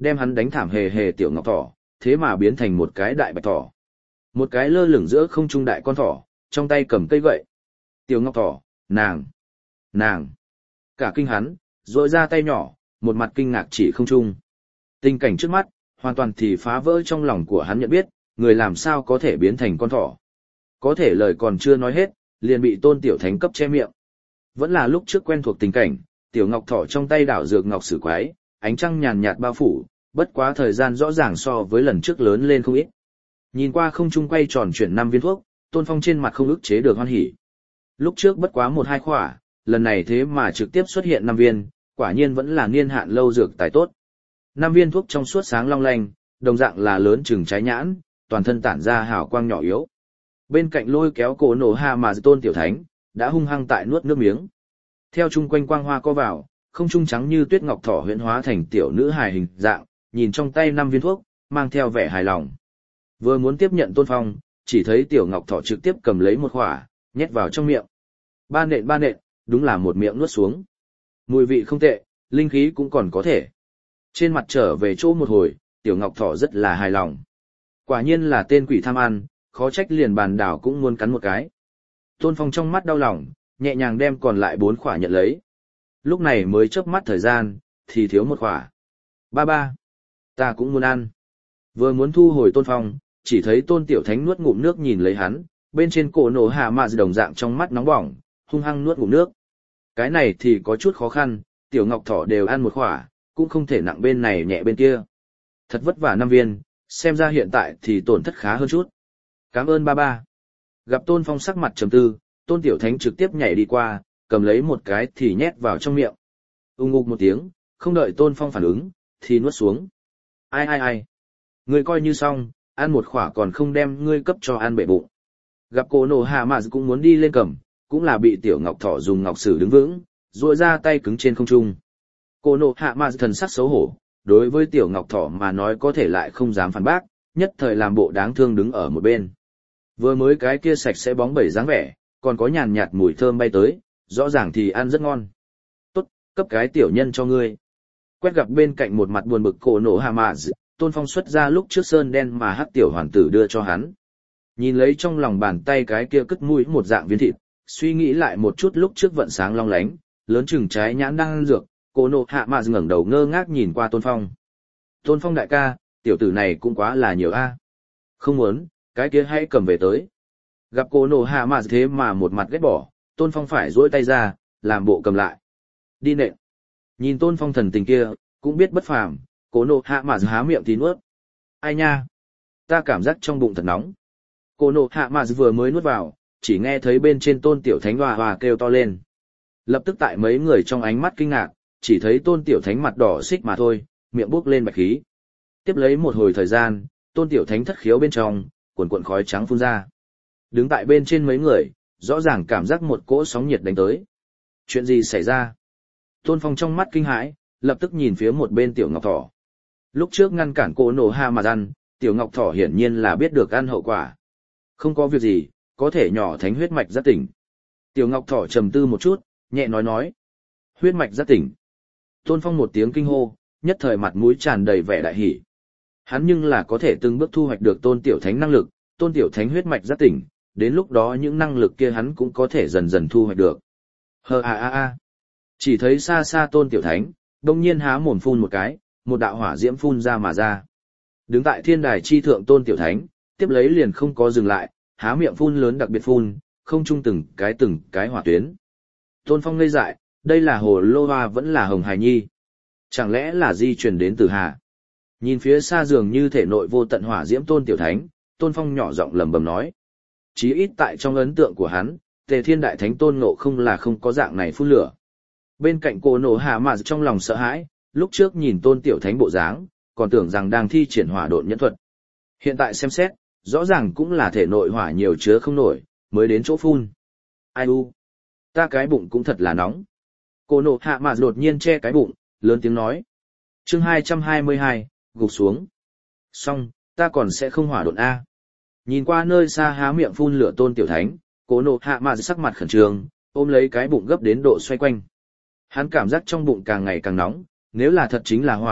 A: đem hắn đánh thảm hề hề tiểu ngọc thỏ, thế mà biến thành một cái đại bạch thỏ. Một cái lơ lửng giữa không trung đại con thỏ, trong tay cầm cây gậy. Tiểu ngọc thỏ, nàng, nàng. Cả kinh hắn, rỗi ra tay nhỏ, một mặt kinh ngạc chỉ không trung. Tình cảnh trước mắt, hoàn toàn thì phá vỡ trong lòng của hắn nhận biết, người làm sao có thể biến thành con thỏ. Có thể lời còn chưa nói hết, liền bị Tôn Tiểu Thánh cấp che miệng. Vẫn là lúc trước quen thuộc tình cảnh, tiểu ngọc thỏ trong tay đảo dược ngọc sử quái, ánh trăng nhàn nhạt bao phủ, bất quá thời gian rõ ràng so với lần trước lớn lên không ít. Nhìn qua không trung quay tròn chuyển năm viên thuốc, Tôn Phong trên mặt không ức chế được hoan hỉ. Lúc trước bất quá một hai khỏa, lần này thế mà trực tiếp xuất hiện năm viên, quả nhiên vẫn là niên hạn lâu dược tài tốt. Năm viên thuốc trong suốt sáng long lanh, đồng dạng là lớn chừng trái nhãn, toàn thân tản ra hào quang nhỏ yếu. Bên cạnh lôi kéo cổ nổ hạ mà Tôn Tiểu Thánh, đã hung hăng tại nuốt nước miếng. Theo chung quanh quang hoa co vào, không trung trắng như tuyết ngọc thỏ huyễn hóa thành tiểu nữ hài hình dạng, nhìn trong tay năm viên thuốc, mang theo vẻ hài lòng. Vừa muốn tiếp nhận Tôn Phong, chỉ thấy tiểu ngọc thỏ trực tiếp cầm lấy một khỏa, nhét vào trong miệng. Ba nện ba nện, đúng là một miệng nuốt xuống. Mùi vị không tệ, linh khí cũng còn có thể. Trên mặt trở về chỗ một hồi, tiểu ngọc thỏ rất là hài lòng. Quả nhiên là tên quỷ tham ăn, khó trách liền bàn đảo cũng muốn cắn một cái. Tôn Phong trong mắt đau lòng, nhẹ nhàng đem còn lại bốn khỏa nhận lấy. Lúc này mới chớp mắt thời gian, thì thiếu một khỏa. Ba ba, ta cũng muốn ăn. Vừa muốn thu hồi Tôn Phong, chỉ thấy Tôn Tiểu Thánh nuốt ngụm nước nhìn lấy hắn, bên trên cổ nổ hạ mạ đồng dạng trong mắt nóng bỏng, hung hăng nuốt ngụm nước. Cái này thì có chút khó khăn, tiểu ngọc thỏ đều ăn một khỏa, cũng không thể nặng bên này nhẹ bên kia. Thật vất vả năm viên, xem ra hiện tại thì tổn thất khá hơn chút. Cảm ơn ba ba. Gặp Tôn Phong sắc mặt trầm tư, Tôn Tiểu Thánh trực tiếp nhảy đi qua, cầm lấy một cái thì nhét vào trong miệng. Ung ục một tiếng, không đợi Tôn Phong phản ứng, thì nuốt xuống. Ai ai ai. Ngươi coi như xong, ăn một khỏa còn không đem ngươi cấp cho ăn bể bụng. Gặp cổ nổ hạ mà cũng muốn đi lên cầm, cũng là bị tiểu ngọc thỏ dùng ngọc sử đứng vững, duỗi ra tay cứng trên không trung. Cổ nổ hạ mà thần sắc xấu hổ, đối với tiểu ngọc thỏ mà nói có thể lại không dám phản bác, nhất thời làm bộ đáng thương đứng ở một bên. Vừa mới cái kia sạch sẽ bóng bẩy dáng vẻ, còn có nhàn nhạt mùi thơm bay tới, rõ ràng thì ăn rất ngon. Tốt, cấp cái tiểu nhân cho ngươi. Quét gặp bên cạnh một mặt buồn bực cổ nổ hạ mà, Tôn Phong xuất ra lúc trước sơn đen mà hắc tiểu hoàn tử đưa cho hắn. Nhìn lấy trong lòng bàn tay cái kia cất mũi một dạng viên thịt, suy nghĩ lại một chút lúc trước vận sáng long lánh, lớn chừng trái nhãn đang ăn dược, cổ nổ hạ mà ngẩng đầu ngơ ngác nhìn qua Tôn Phong. Tôn Phong đại ca, tiểu tử này cũng quá là nhiều a. Không muốn, cái kia hãy cầm về tới. Gặp cổ nổ hạ mà thế mà một mặt ghét bỏ, Tôn Phong phải duỗi tay ra, làm bộ cầm lại. Đi nện. Nhìn Tôn Phong thần tình kia, cũng biết bất phàm, cổ nổ hạ mà há miệng thì nuốt. Ai nha? Ta cảm giác trong bụng thật nóng. Cổ nổ hạ mà vừa mới nuốt vào, chỉ nghe thấy bên trên Tôn Tiểu Thánh hoa hoa kêu to lên. Lập tức tại mấy người trong ánh mắt kinh ngạc, chỉ thấy Tôn Tiểu Thánh mặt đỏ xích mà thôi, miệng bốc lên bạch khí. Tiếp lấy một hồi thời gian, Tôn Tiểu Thánh thất khiếu bên trong, cuồn cuộn khói trắng phun ra. Đứng tại bên trên mấy người, rõ ràng cảm giác một cỗ sóng nhiệt đánh tới. Chuyện gì xảy ra? Tôn Phong trong mắt kinh hãi, lập tức nhìn phía một bên Tiểu Ngọc Thỏ. Lúc trước ngăn cản cổ nổ hạ mà ăn, Tiểu Ngọc Thỏ hiển nhiên là biết được ăn hậu quả. Không có việc gì, có thể nhỏ thánh huyết mạch giác tỉnh. Tiểu Ngọc Thỏ trầm tư một chút, nhẹ nói nói. Huyết mạch giác tỉnh. Tôn Phong một tiếng kinh hô, nhất thời mặt mũi tràn đầy vẻ đại hỉ. Hắn nhưng là có thể từng bước thu hoạch được Tôn Tiểu Thánh năng lực, Tôn Tiểu Thánh huyết mạch giác tỉnh, đến lúc đó những năng lực kia hắn cũng có thể dần dần thu hoạch được. Hờ a a a. Chỉ thấy xa xa Tôn Tiểu Thánh, đông nhiên há mồm phun một cái, một đạo hỏa diễm phun ra mà ra. Đứng tại thiên đài chi thượng Tôn Tiểu Thánh, tiếp lấy liền không có dừng lại, há miệng phun lớn đặc biệt phun, không trung từng cái từng cái hỏa tuyến. Tôn Phong ngây dại, đây là hồ lô hoa vẫn là hồng hài nhi. Chẳng lẽ là di truyền đến từ Hà? Nhìn phía xa dường như thể nội vô tận hỏa diễm Tôn Tiểu Thánh, Tôn Phong nhỏ giọng lẩm bẩm nói. Chí ít tại trong ấn tượng của hắn, Tề Thiên Đại Thánh Tôn Ngộ không là không có dạng này phun lửa. Bên cạnh cổ nổ hạ mà trong lòng sợ hãi, lúc trước nhìn Tôn Tiểu Thánh bộ dáng, còn tưởng rằng đang thi triển hỏa độn nhẫn thuật. Hiện tại xem xét, rõ ràng cũng là thể nội hỏa nhiều chứa không nổi, mới đến chỗ phun. Ai u, ta cái bụng cũng thật là nóng. Cổ nổ hạ mà đột nhiên che cái bụng, lớn tiếng nói. Chương hai trăm hai mươi hai, gục xuống. Xong, ta còn sẽ không hỏa độn A. Nhìn qua nơi xa há miệng phun lửa Tôn Tiểu Thánh, cổ nổ hạ mà sắc mặt khẩn trương, ôm lấy cái bụng gấp đến độ xoay quanh. Hắn cảm giác trong bụng càng ngày càng nóng, nếu là thật chính là hỏa,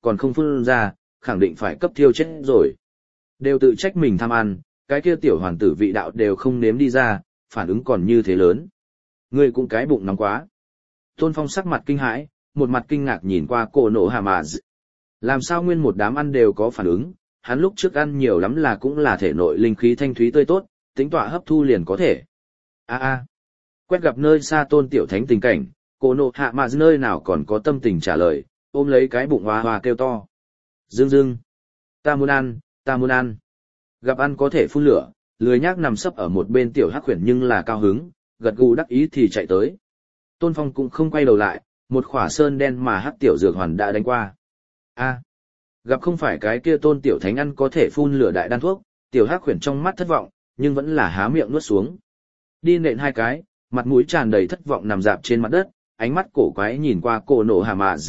A: còn không phun ra, khẳng định phải cấp thiêu chết rồi. Đều tự trách mình tham ăn, cái kia tiểu hoàn tử vị đạo đều không nếm đi ra, phản ứng còn như thế lớn. Ngươi cũng cái bụng nóng quá. Tôn Phong sắc mặt kinh hãi, một mặt kinh ngạc nhìn qua cổ nổ hạ mà d... Làm sao nguyên một đám ăn đều có phản ứng, hắn lúc trước ăn nhiều lắm là cũng là thể nội linh khí thanh thúy tươi tốt, tính tọa hấp thu liền có thể. A a. Quét gặp nơi xa Tôn Tiểu Thánh tình cảnh, cổ nổ hạ mà nơi nào còn có tâm tình trả lời, ôm lấy cái bụng hoa hoa kêu to. Dương dương. Ta muốn ăn, ta muốn ăn. Gặp ăn có thể phun lửa, lười nhác nằm sấp ở một bên tiểu hắc khuyển nhưng là cao hứng, gật gù đắc ý thì chạy tới. Tôn Phong cũng không quay đầu lại, một khỏa sơn đen mà hắc tiểu dược hoàn đã đánh qua. A, gặp không phải cái kia Tôn Tiểu Thánh ăn có thể phun lửa đại đan thuốc, tiểu hắc khuyển trong mắt thất vọng, nhưng vẫn là há miệng nuốt xuống. Đi nện hai cái, mặt mũi tràn đầy thất vọng nằm dạp trên mặt đất, ánh mắt cổ quái nhìn qua cổ nổ hạ mạ.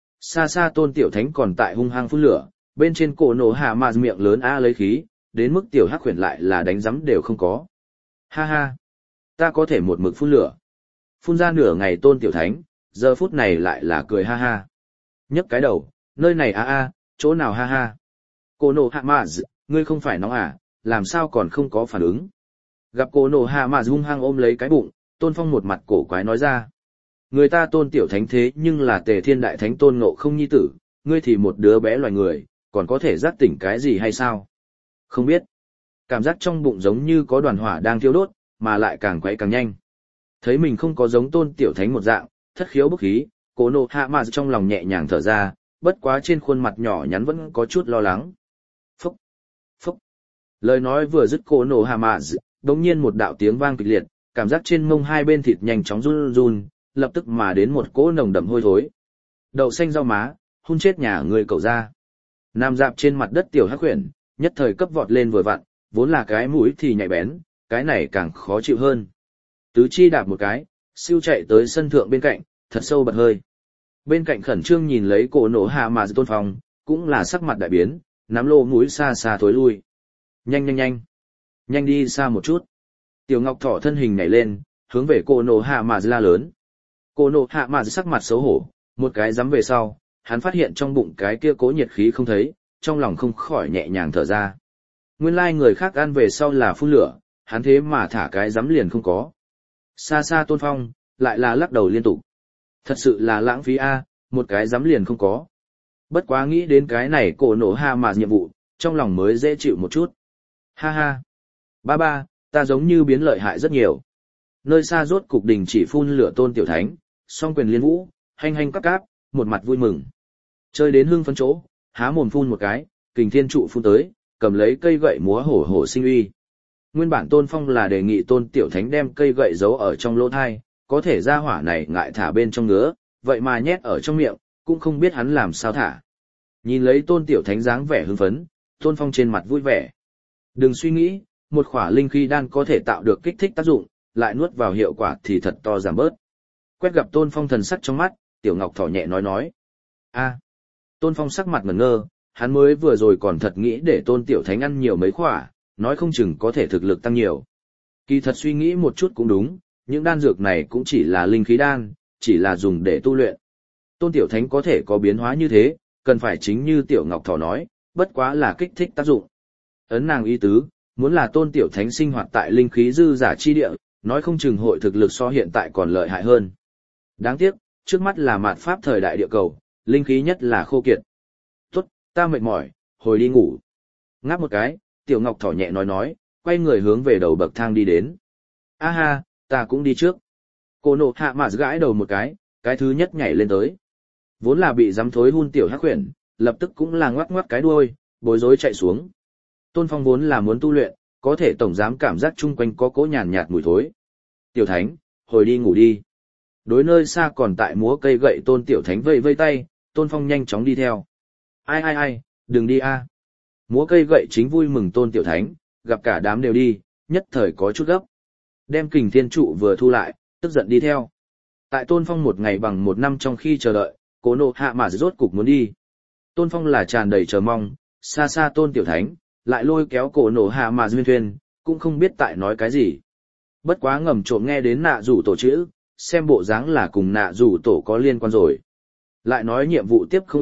A: Xa xa Tôn Tiểu Thánh còn tại hung hăng phun lửa, bên trên cổ nổ hạ mạ miệng lớn a lấy khí, đến mức tiểu hắc khuyển lại là đánh giấm đều không có. Ha ha, ta có thể một mực phun lửa. Phun ra nửa ngày Tôn Tiểu Thánh, giờ phút này lại là cười ha ha. Nhấc cái đầu, nơi này a a, chỗ nào ha ha. Cô nổ hạ mạ, ngươi không phải nóng à, làm sao còn không có phản ứng. Gặp cô nổ hạ mạ hung hăng ôm lấy cái bụng, Tôn Phong một mặt cổ quái nói ra. Người ta Tôn Tiểu Thánh thế nhưng là Tề Thiên Đại Thánh Tôn Ngộ Không nhi tử, ngươi thì một đứa bé loài người, còn có thể giác tỉnh cái gì hay sao? Không biết. Cảm giác trong bụng giống như có đoàn hỏa đang thiêu đốt, mà lại càng quay càng nhanh. Thấy mình không có giống Tôn Tiểu Thánh một dạng, thất khiếu bức khí, Cố Nộ Hạ Mạ trong lòng nhẹ nhàng thở ra, bất quá trên khuôn mặt nhỏ nhắn vẫn có chút lo lắng. Phúc, phúc. Lời nói vừa dứt Cố Nộ Hạ Mạ, đột nhiên một đạo tiếng vang kịch liệt, cảm giác trên mông hai bên thịt nhanh chóng run run, lập tức mà đến một cỗ nồng đậm hôi thối. Đậu xanh rau má, hun chết nhà người cậu ra. Nam dạp trên mặt đất tiểu hắc huyền, nhất thời cấp vọt lên vừa vặn, vốn là cái mũi thì nhạy bén, cái này càng khó chịu hơn. Tứ chi đạp một cái, siêu chạy tới sân thượng bên cạnh, thật sâu bật hơi. Bên cạnh khẩn trương nhìn lấy cổ nổ hạ mà Tôn Phong, cũng là sắc mặt đại biến, nắm lô mũi xa xa thối lui. Nhanh nhanh nhanh, nhanh đi xa một chút. Tiểu Ngọc Thỏ thân hình nhảy lên, hướng về cổ nổ hạ mà la lớn. Cổ nổ hạ mà sắc mặt xấu hổ, một cái dám về sau, hắn phát hiện trong bụng cái kia cố nhiệt khí không thấy, trong lòng không khỏi nhẹ nhàng thở ra. Nguyên lai like người khác ăn về sau là phun lửa, hắn thế mà thả cái dám liền không có. Xa xa Tôn Phong, lại là lắc đầu liên tục. Thật sự là lãng phí a, một cái dám liền không có. Bất quá nghĩ đến cái này cổ nổ hạ mà nhiệm vụ, trong lòng mới dễ chịu một chút. Ha ha. Ba ba, ta giống như biến lợi hại rất nhiều. Nơi xa rốt cục đình chỉ phun lửa Tôn Tiểu Thánh, song quyền liên vũ, hành hành cắp cáp, một mặt vui mừng. Chơi đến hưng phấn chỗ, há mồm phun một cái, kình thiên trụ phun tới, cầm lấy cây gậy múa hổ hổ sinh uy. Nguyên bản Tôn Phong là đề nghị Tôn Tiểu Thánh đem cây gậy giấu ở trong lỗ thai, có thể ra hỏa này ngại thả bên trong ngứa, vậy mà nhét ở trong miệng, cũng không biết hắn làm sao thả. Nhìn lấy Tôn Tiểu Thánh dáng vẻ hưng phấn, Tôn Phong trên mặt vui vẻ. Đừng suy nghĩ, một khỏa linh khí đan có thể tạo được kích thích tác dụng, lại nuốt vào hiệu quả thì thật to giảm bớt. Quét gặp Tôn Phong thần sắc trong mắt, Tiểu Ngọc Thỏ nhẹ nói nói. A. Tôn Phong sắc mặt ngẩn ngơ, hắn mới vừa rồi còn thật nghĩ để Tôn Tiểu Thánh ăn nhiều mấy khỏa, nói không chừng có thể thực lực tăng nhiều. Kỳ thật suy nghĩ một chút cũng đúng, những đan dược này cũng chỉ là linh khí đan, chỉ là dùng để tu luyện. Tôn Tiểu Thánh có thể có biến hóa như thế, cần phải chính như Tiểu Ngọc Thỏ nói, bất quá là kích thích tác dụng. Ấn nàng ý tứ, muốn là Tôn Tiểu Thánh sinh hoạt tại linh khí dư giả chi địa, nói không chừng hội thực lực so hiện tại còn lợi hại hơn. Đáng tiếc, trước mắt là mạt pháp thời đại địa cầu, linh khí nhất là khô kiệt. Tốt, ta mệt mỏi, hồi đi ngủ. Ngáp một cái, Tiểu Ngọc Thỏ nhẹ nói nói, quay người hướng về đầu bậc thang đi đến. A ha, ta cũng đi trước. Cô nộ hạ mà gãi đầu một cái, cái thứ nhất nhảy lên tới. Vốn là bị dám thối hun tiểu hắc huyền, lập tức cũng là ngoắc ngoắc cái đuôi, bối rối chạy xuống. Tôn Phong vốn là muốn tu luyện, có thể tổng giám cảm giác chung quanh có cỗ nhàn nhạt mùi thối. Tiểu Thánh, hồi đi ngủ đi. Đối nơi xa còn tại múa cây gậy Tôn Tiểu Thánh vây vây tay, Tôn Phong nhanh chóng đi theo. Ai ai ai, đừng đi a. Múa cây gậy chính vui mừng Tôn Tiểu Thánh, gặp cả đám đều đi, nhất thời có chút gấp. Đem kình thiên trụ vừa thu lại, tức giận đi theo. Tại Tôn Phong một ngày bằng một năm trong khi chờ đợi, Cố Nộ Hạ mà rốt cục muốn đi. Tôn Phong là tràn đầy chờ mong, xa xa Tôn Tiểu Thánh, lại lôi kéo Cố Nộ Hạ mà duyên thuyền, cũng không biết tại nói cái gì. Bất quá ngầm trộm nghe đến nạ rủ tổ chữ, xem bộ dáng là cùng nạ rủ tổ có liên quan rồi. Lại nói nhiệm vụ tiếp không ít,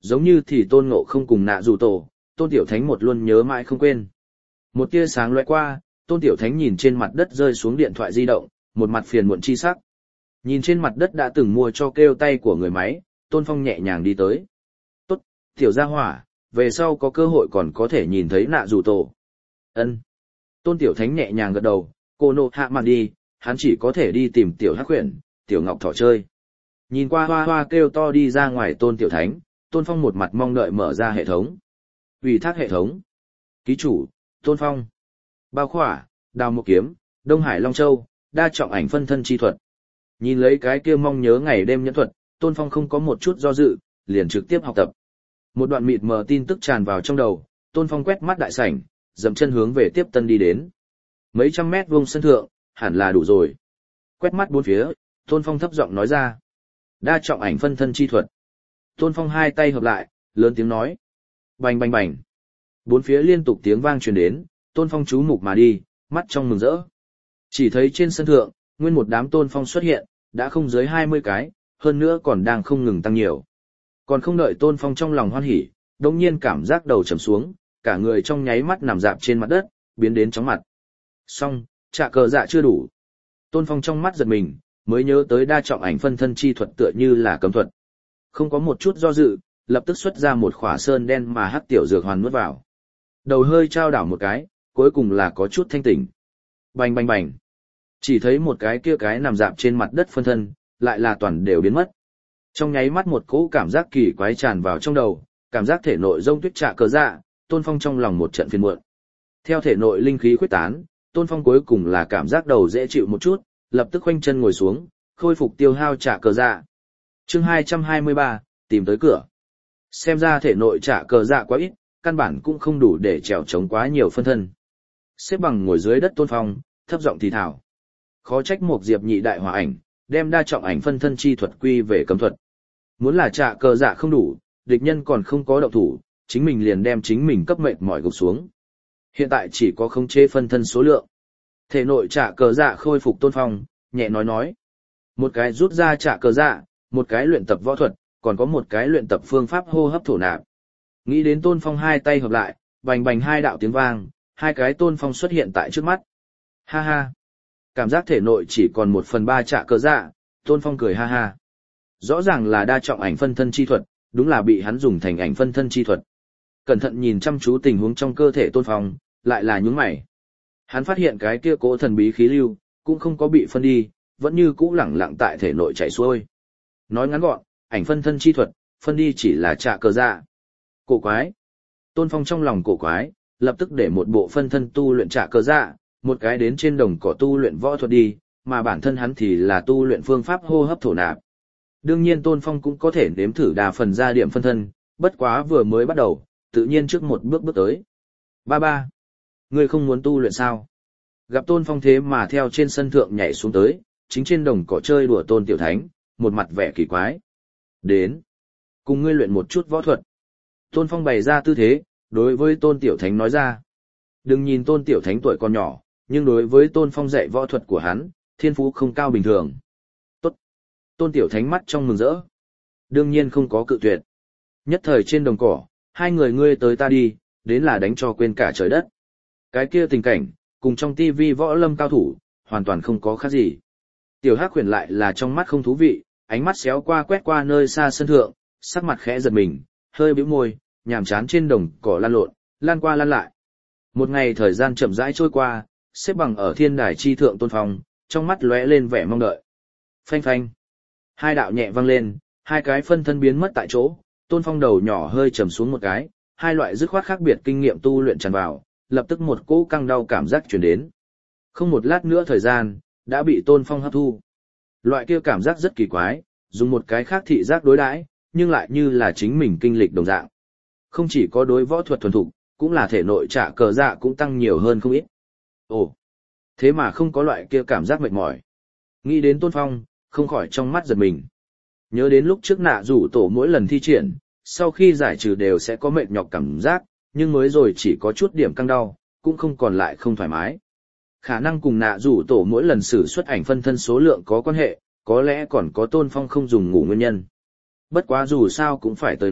A: Giống như thì tôn ngộ không cùng nạ dù tổ, tôn tiểu thánh một luôn nhớ mãi không quên. Một tia sáng lóe qua, tôn tiểu thánh nhìn trên mặt đất rơi xuống điện thoại di động, một mặt phiền muộn chi sắc. Nhìn trên mặt đất đã từng mua cho kêu tay của người máy, tôn phong nhẹ nhàng đi tới. Tốt, tiểu gia hỏa, về sau có cơ hội còn có thể nhìn thấy nạ dù tổ. Ân. Tôn tiểu thánh nhẹ nhàng gật đầu, cô nộ hạ mạn đi, hắn chỉ có thể đi tìm tiểu hắc huyền, tiểu ngọc thỏ chơi. Nhìn qua hoa hoa kêu to đi ra ngoài tôn tiểu thánh, tôn phong một mặt mong đợi mở ra hệ thống. Ủy thác hệ thống. Ký chủ, tôn phong. Bao khỏa, đào một kiếm, Đông Hải Long Châu, đa trọng ảnh phân thân chi thuật. Nhìn lấy cái kia mong nhớ ngày đêm nhẫn thuật, tôn phong không có một chút do dự, liền trực tiếp học tập. Một đoạn mịt mờ tin tức tràn vào trong đầu, tôn phong quét mắt đại sảnh, dậm chân hướng về tiếp tân đi đến. Mấy trăm mét vuông sân thượng, hẳn là đủ rồi. Quét mắt bốn phía, tôn phong thấp giọng nói ra. Đa trọng ảnh phân thân chi thuật. Tôn phong hai tay hợp lại, lớn tiếng nói. Bành bành bành. Bốn phía liên tục tiếng vang truyền đến, tôn phong chú mục mà đi, mắt trong mừng rỡ. Chỉ thấy trên sân thượng, nguyên một đám tôn phong xuất hiện, đã không dưới hai mươi cái, hơn nữa còn đang không ngừng tăng nhiều. Còn không đợi tôn phong trong lòng hoan hỉ, đồng nhiên cảm giác đầu trầm xuống, cả người trong nháy mắt nằm dạp trên mặt đất, biến đến chóng mặt. Xong, trả cờ dạ chưa đủ. Tôn phong trong mắt giật mình, mới nhớ tới đa trọng ảnh phân thân chi thuật tựa như là cấm thuật. Không có một chút do dự, lập tức xuất ra một khỏa sơn đen mà hắc tiểu dược hoàn nuốt vào. Đầu hơi trao đảo một cái, cuối cùng là có chút thanh tỉnh. Bành bành bành. Chỉ thấy một cái kia cái nằm dạp trên mặt đất phân thân, lại là toàn đều biến mất. Trong nháy mắt một cỗ cảm giác kỳ quái tràn vào trong đầu, cảm giác thể nội rông tuyết trạ cờ dạ, tôn phong trong lòng một trận phiền muộn. Theo thể nội linh khí khuếch tán, tôn phong cuối cùng là cảm giác đầu dễ chịu một chút, lập tức khoanh chân ngồi xuống, khôi phục tiêu hao trạ cờ dạ. Chương hai trăm hai mươi ba, tìm tới cửa. Xem ra thể nội trạ cờ dạ quá ít, căn bản cũng không đủ để trèo chống quá nhiều phân thân. Xếp bằng ngồi dưới đất tôn phong, thấp giọng thì thào. Khó trách một diệp nhị đại hòa ảnh, đem đa trọng ảnh phân thân chi thuật quy về cấm thuật. Muốn là trạ cờ dạ không đủ, địch nhân còn không có động thủ, chính mình liền đem chính mình cấp mệt mỏi gục xuống. Hiện tại chỉ có khống chế phân thân số lượng. Thể nội trạ cờ dạ khôi phục tôn phong, nhẹ nói nói. Một cái rút ra trạ cờ dạ, một cái luyện tập võ thuật, còn có một cái luyện tập phương pháp hô hấp thổ nạp. Nghĩ đến tôn phong hai tay hợp lại, bành bành hai đạo tiếng vang, hai cái tôn phong xuất hiện tại trước mắt. Ha ha. Cảm giác thể nội chỉ còn một phần ba trạ cờ dạ, tôn phong cười ha ha. Rõ ràng là đa trọng ảnh phân thân chi thuật, đúng là bị hắn dùng thành ảnh phân thân chi thuật. Cẩn thận nhìn chăm chú tình huống trong cơ thể tôn phong, lại là nhướng mày. Hắn phát hiện cái kia cỗ thần bí khí lưu, cũng không có bị phân đi, vẫn như cũ lẳng lặng tại thể nội chảy xuôi. Nói ngắn gọn, ảnh phân thân chi thuật, phân đi chỉ là trạ cờ dạ. Cổ quái. Tôn phong trong lòng cổ quái, lập tức để một bộ phân thân tu luyện trạ cờ dạ, một cái đến trên đồng cỏ tu luyện võ thuật đi, mà bản thân hắn thì là tu luyện phương pháp hô hấp thổ nạp. Đương nhiên Tôn Phong cũng có thể nếm thử đà phần ra điểm phân thân, bất quá vừa mới bắt đầu, tự nhiên trước một bước bước tới. Ba ba. Ngươi không muốn tu luyện sao? Gặp Tôn Phong thế mà theo trên sân thượng nhảy xuống tới, chính trên đồng cỏ chơi đùa Tôn Tiểu Thánh, một mặt vẻ kỳ quái. Đến. Cùng ngươi luyện một chút võ thuật. Tôn Phong bày ra tư thế, đối với Tôn Tiểu Thánh nói ra. Đừng nhìn Tôn Tiểu Thánh tuổi còn nhỏ, nhưng đối với Tôn Phong dạy võ thuật của hắn, thiên phú không cao bình thường. Tốt. Tôn Tiểu Thánh mắt trong mừng rỡ. Đương nhiên không có cự tuyệt. Nhất thời trên đồng cỏ, hai người ngươi tới ta đi, đến là đánh cho quên cả trời đất. Cái kia tình cảnh, cùng trong tivi võ lâm cao thủ, hoàn toàn không có khác gì. Tiểu Hắc Huyền lại là trong mắt không thú vị, ánh mắt xéo qua quét qua nơi xa sân thượng, sắc mặt khẽ giật mình, hơi bĩu môi, nhàm chán trên đồng cỏ lăn lộn, lan qua lăn lại. Một ngày thời gian chậm rãi trôi qua, xếp bằng ở thiên đài chi thượng Tôn Phong, trong mắt lóe lên vẻ mong đợi. Phanh phanh. Hai đạo nhẹ vang lên, hai cái phân thân biến mất tại chỗ, Tôn Phong đầu nhỏ hơi trầm xuống một cái, hai loại dứt khoát khác biệt kinh nghiệm tu luyện tràn vào, lập tức một cỗ căng đau cảm giác truyền đến. Không một lát nữa thời gian, đã bị Tôn Phong hấp thu. Loại kia cảm giác rất kỳ quái, dùng một cái khác thị giác đối đãi, nhưng lại như là chính mình kinh lịch đồng dạng. Không chỉ có đối võ thuật thuần thục, cũng là thể nội trả cờ dạ cũng tăng nhiều hơn không ít. Ồ, thế mà không có loại kia cảm giác mệt mỏi. Nghĩ đến Tôn Phong, không khỏi trong mắt giật mình. Nhớ đến lúc trước nạ rủ tổ mỗi lần thi triển, sau khi giải trừ đều sẽ có mệt nhọc cảm giác, nhưng mới rồi chỉ có chút điểm căng đau, cũng không còn lại không thoải mái. Khả năng cùng nạ rủ tổ mỗi lần sử xuất ảnh phân thân số lượng có quan hệ, có lẽ còn có Tôn Phong không dùng ngủ nguyên nhân. Bất quá dù sao cũng phải tới nói,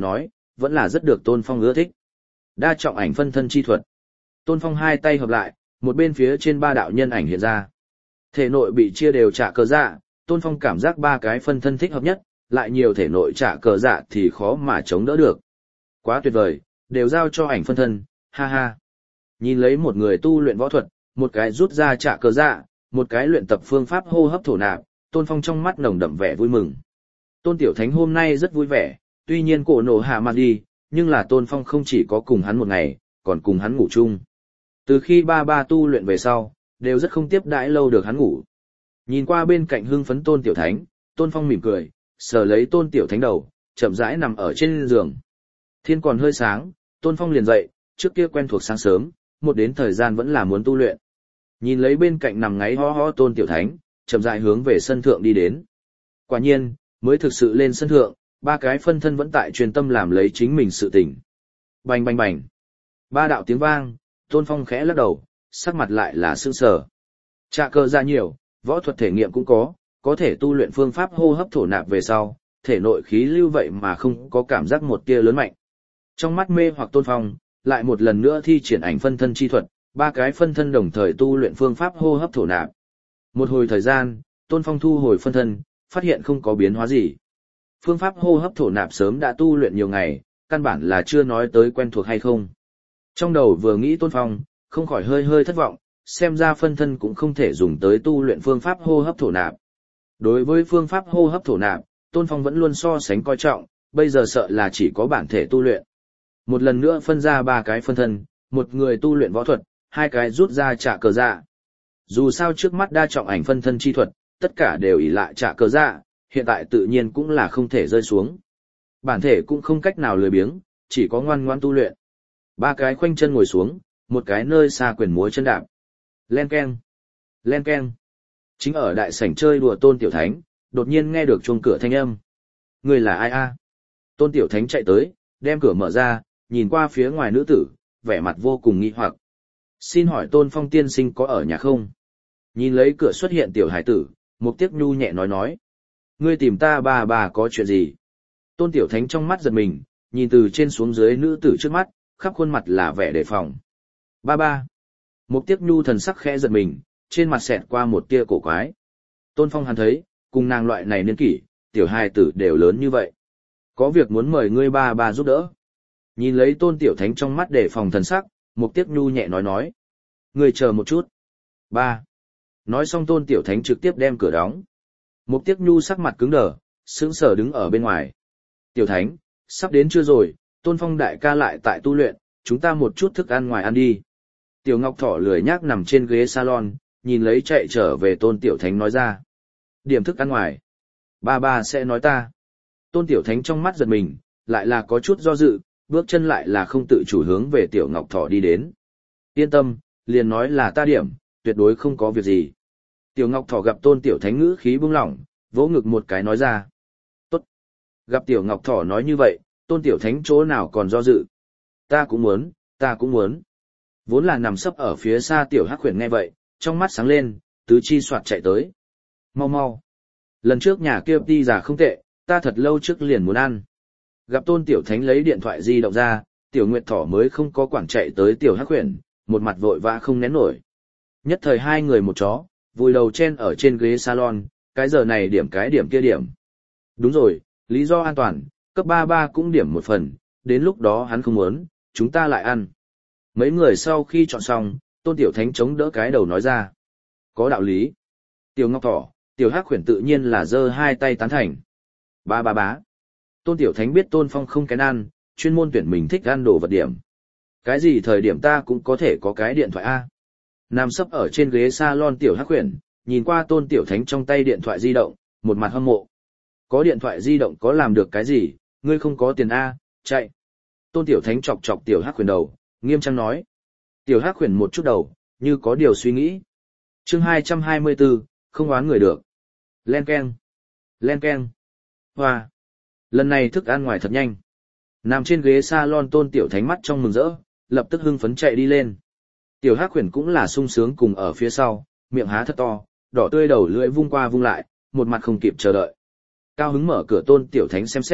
A: vẫn là rất được Tôn Phong ưa thích. Đa trọng ảnh phân thân chi thuật. Tôn Phong hai tay hợp lại, một bên phía trên ba đạo nhân ảnh hiện ra. Thể nội bị chia đều trả cờ dạ, Tôn Phong cảm giác ba cái phân thân thích hợp nhất, lại nhiều thể nội trả cờ dạ thì khó mà chống đỡ được. Quá tuyệt vời, đều giao cho ảnh phân thân, ha ha. Nhìn lấy một người tu luyện võ thuật, một cái rút ra trả cờ dạ, một cái luyện tập phương pháp hô hấp thổ nạp, Tôn Phong trong mắt nồng đậm vẻ vui mừng. Tôn Tiểu Thánh hôm nay rất vui vẻ, tuy nhiên cổ nổ hạ mặt đi, nhưng là Tôn Phong không chỉ có cùng hắn một ngày, còn cùng hắn ngủ chung. Từ khi ba ba tu luyện về sau, đều rất không tiếp đãi lâu được hắn ngủ. Nhìn qua bên cạnh hưng phấn Tôn Tiểu Thánh, Tôn Phong mỉm cười, sờ lấy Tôn Tiểu Thánh đầu, chậm rãi nằm ở trên giường. Thiên còn hơi sáng, Tôn Phong liền dậy, trước kia quen thuộc sáng sớm, một đến thời gian vẫn là muốn tu luyện. Nhìn lấy bên cạnh nằm ngáy ho ho Tôn Tiểu Thánh, chậm rãi hướng về sân thượng đi đến. Quả nhiên, mới thực sự lên sân thượng, ba cái phân thân vẫn tại truyền tâm làm lấy chính mình sự tỉnh. Bành bành bành. Ba đạo tiếng vang, Tôn Phong khẽ lắc đầu, sắc mặt lại là sững sờ. Trạ cơ ra nhiều, võ thuật thể nghiệm cũng có, có thể tu luyện phương pháp hô hấp thổ nạp về sau, thể nội khí lưu vậy mà không có cảm giác một tia lớn mạnh. Trong mắt mê hoặc Tôn Phong, lại một lần nữa thi triển ảnh phân thân chi thuật, ba cái phân thân đồng thời tu luyện phương pháp hô hấp thổ nạp. Một hồi thời gian, Tôn Phong thu hồi phân thân, phát hiện không có biến hóa gì. Phương pháp hô hấp thổ nạp sớm đã tu luyện nhiều ngày, căn bản là chưa nói tới quen thuộc hay không. Trong đầu vừa nghĩ Tôn Phong, không khỏi hơi hơi thất vọng, xem ra phân thân cũng không thể dùng tới tu luyện phương pháp hô hấp thổ nạp. Đối với phương pháp hô hấp thổ nạp, Tôn Phong vẫn luôn so sánh coi trọng, bây giờ sợ là chỉ có bản thể tu luyện. Một lần nữa phân ra ba cái phân thân, một người tu luyện võ thuật, hai cái rút ra trả cờ dạ. Dù sao trước mắt đa trọng ảnh phân thân chi thuật, tất cả đều ỷ lại trả cờ dạ, hiện tại tự nhiên cũng là không thể rơi xuống. Bản thể cũng không cách nào lười biếng, chỉ có ngoan ngoan tu luyện. Ba cái khoanh chân ngồi xuống, một cái nơi xa quyền múa chân đạp. Len keng, len keng. Chính ở đại sảnh chơi đùa Tôn Tiểu Thánh, đột nhiên nghe được chuông cửa thanh âm. Người là ai a? Tôn Tiểu Thánh chạy tới, đem cửa mở ra, nhìn qua phía ngoài nữ tử, vẻ mặt vô cùng nghi hoặc. Xin hỏi Tôn Phong tiên sinh có ở nhà không? Nhìn lấy cửa xuất hiện tiểu hải tử, Mục Tiếc Nhu nhẹ nói nói. Ngươi tìm ta bà bà có chuyện gì? Tôn Tiểu Thánh trong mắt giật mình, nhìn từ trên xuống dưới nữ tử trước mắt, khắp khuôn mặt là vẻ đề phòng. Ba ba. Mục Tiếc Nhu thần sắc khẽ giật mình, trên mặt xẹt qua một tia cổ quái. Tôn Phong hắn thấy, cùng nàng loại này niên kỷ, tiểu hài tử đều lớn như vậy. Có việc muốn mời ngươi ba ba giúp đỡ. Nhìn lấy Tôn Tiểu Thánh trong mắt đề phòng thần sắc, Mục Tiếc Nhu nhẹ nói nói. Ngươi chờ một chút. Ba. Nói xong Tôn Tiểu Thánh trực tiếp đem cửa đóng. Mục Tiếc Nhu sắc mặt cứng đờ, sững sờ đứng ở bên ngoài. Tiểu Thánh, sắp đến chưa rồi, Tôn Phong đại ca lại tại tu luyện, chúng ta một chút thức ăn ngoài ăn đi. Tiểu Ngọc Thỏ lười nhác nằm trên ghế salon, nhìn lấy chạy trở về Tôn Tiểu Thánh nói ra. Điểm thức ăn ngoài. Ba ba sẽ nói ta. Tôn Tiểu Thánh trong mắt giật mình, lại là có chút do dự, bước chân lại là không tự chủ hướng về Tiểu Ngọc Thỏ đi đến. Yên tâm, liền nói là ta điểm, tuyệt đối không có việc gì. Tiểu Ngọc Thỏ gặp Tôn Tiểu Thánh ngữ khí bưng lỏng, vỗ ngực một cái nói ra. Tốt. Gặp Tiểu Ngọc Thỏ nói như vậy, Tôn Tiểu Thánh chỗ nào còn do dự. Ta cũng muốn, ta cũng muốn. Vốn là nằm sấp ở phía xa Tiểu Hắc Huyền nghe vậy, trong mắt sáng lên, tứ chi soạt chạy tới. Mau mau. Lần trước nhà kia đi già không tệ, ta thật lâu trước liền muốn ăn. Gặp Tôn Tiểu Thánh lấy điện thoại di động ra, Tiểu Nguyệt Thỏ mới không có quản chạy tới Tiểu Hắc Huyền, một mặt vội vã không nén nổi. Nhất thời hai người một chó, vùi đầu chen ở trên ghế salon, cái giờ này điểm cái điểm kia điểm. Đúng rồi, lý do an toàn, cấp ba ba cũng điểm một phần, đến lúc đó hắn không muốn, chúng ta lại ăn. Mấy người sau khi chọn xong, Tôn Tiểu Thánh chống đỡ cái đầu nói ra. Có đạo lý. Tiểu Ngọc Thỏ, Tiểu Hắc Huyền tự nhiên là giơ hai tay tán thành. Ba ba bá. Tôn Tiểu Thánh biết Tôn Phong không kén ăn, chuyên môn tuyển mình thích ăn đồ vật điểm. Cái gì thời điểm ta cũng có thể có cái điện thoại A. Nằm sấp ở trên ghế salon Tiểu Hắc Huyền, nhìn qua Tôn Tiểu Thánh trong tay điện thoại di động, một mặt hâm mộ. Có điện thoại di động có làm được cái gì, ngươi không có tiền A, chạy. Tôn Tiểu Thánh chọc chọc Tiểu Hắc Huyền đầu, nghiêm trang nói. Tiểu Hắc Huyền một chút đầu, như có điều suy nghĩ. Chương hai trăm hai mươi tư, không oán người được. Len keng. Len keng. Hoa. Lần này thức ăn ngoài thật nhanh. Nằm trên ghế salon Tôn Tiểu Thánh mắt trong mừng rỡ, lập tức hưng phấn chạy đi lên. Tiểu Hắc Huyền cũng là sung sướng cùng ở phía sau, miệng há thật to, đỏ tươi đầu lưỡi vung qua vung lại, một mặt không kịp chờ đợi. Cao hứng mở cửa Tôn Tiểu Thánh xem xét,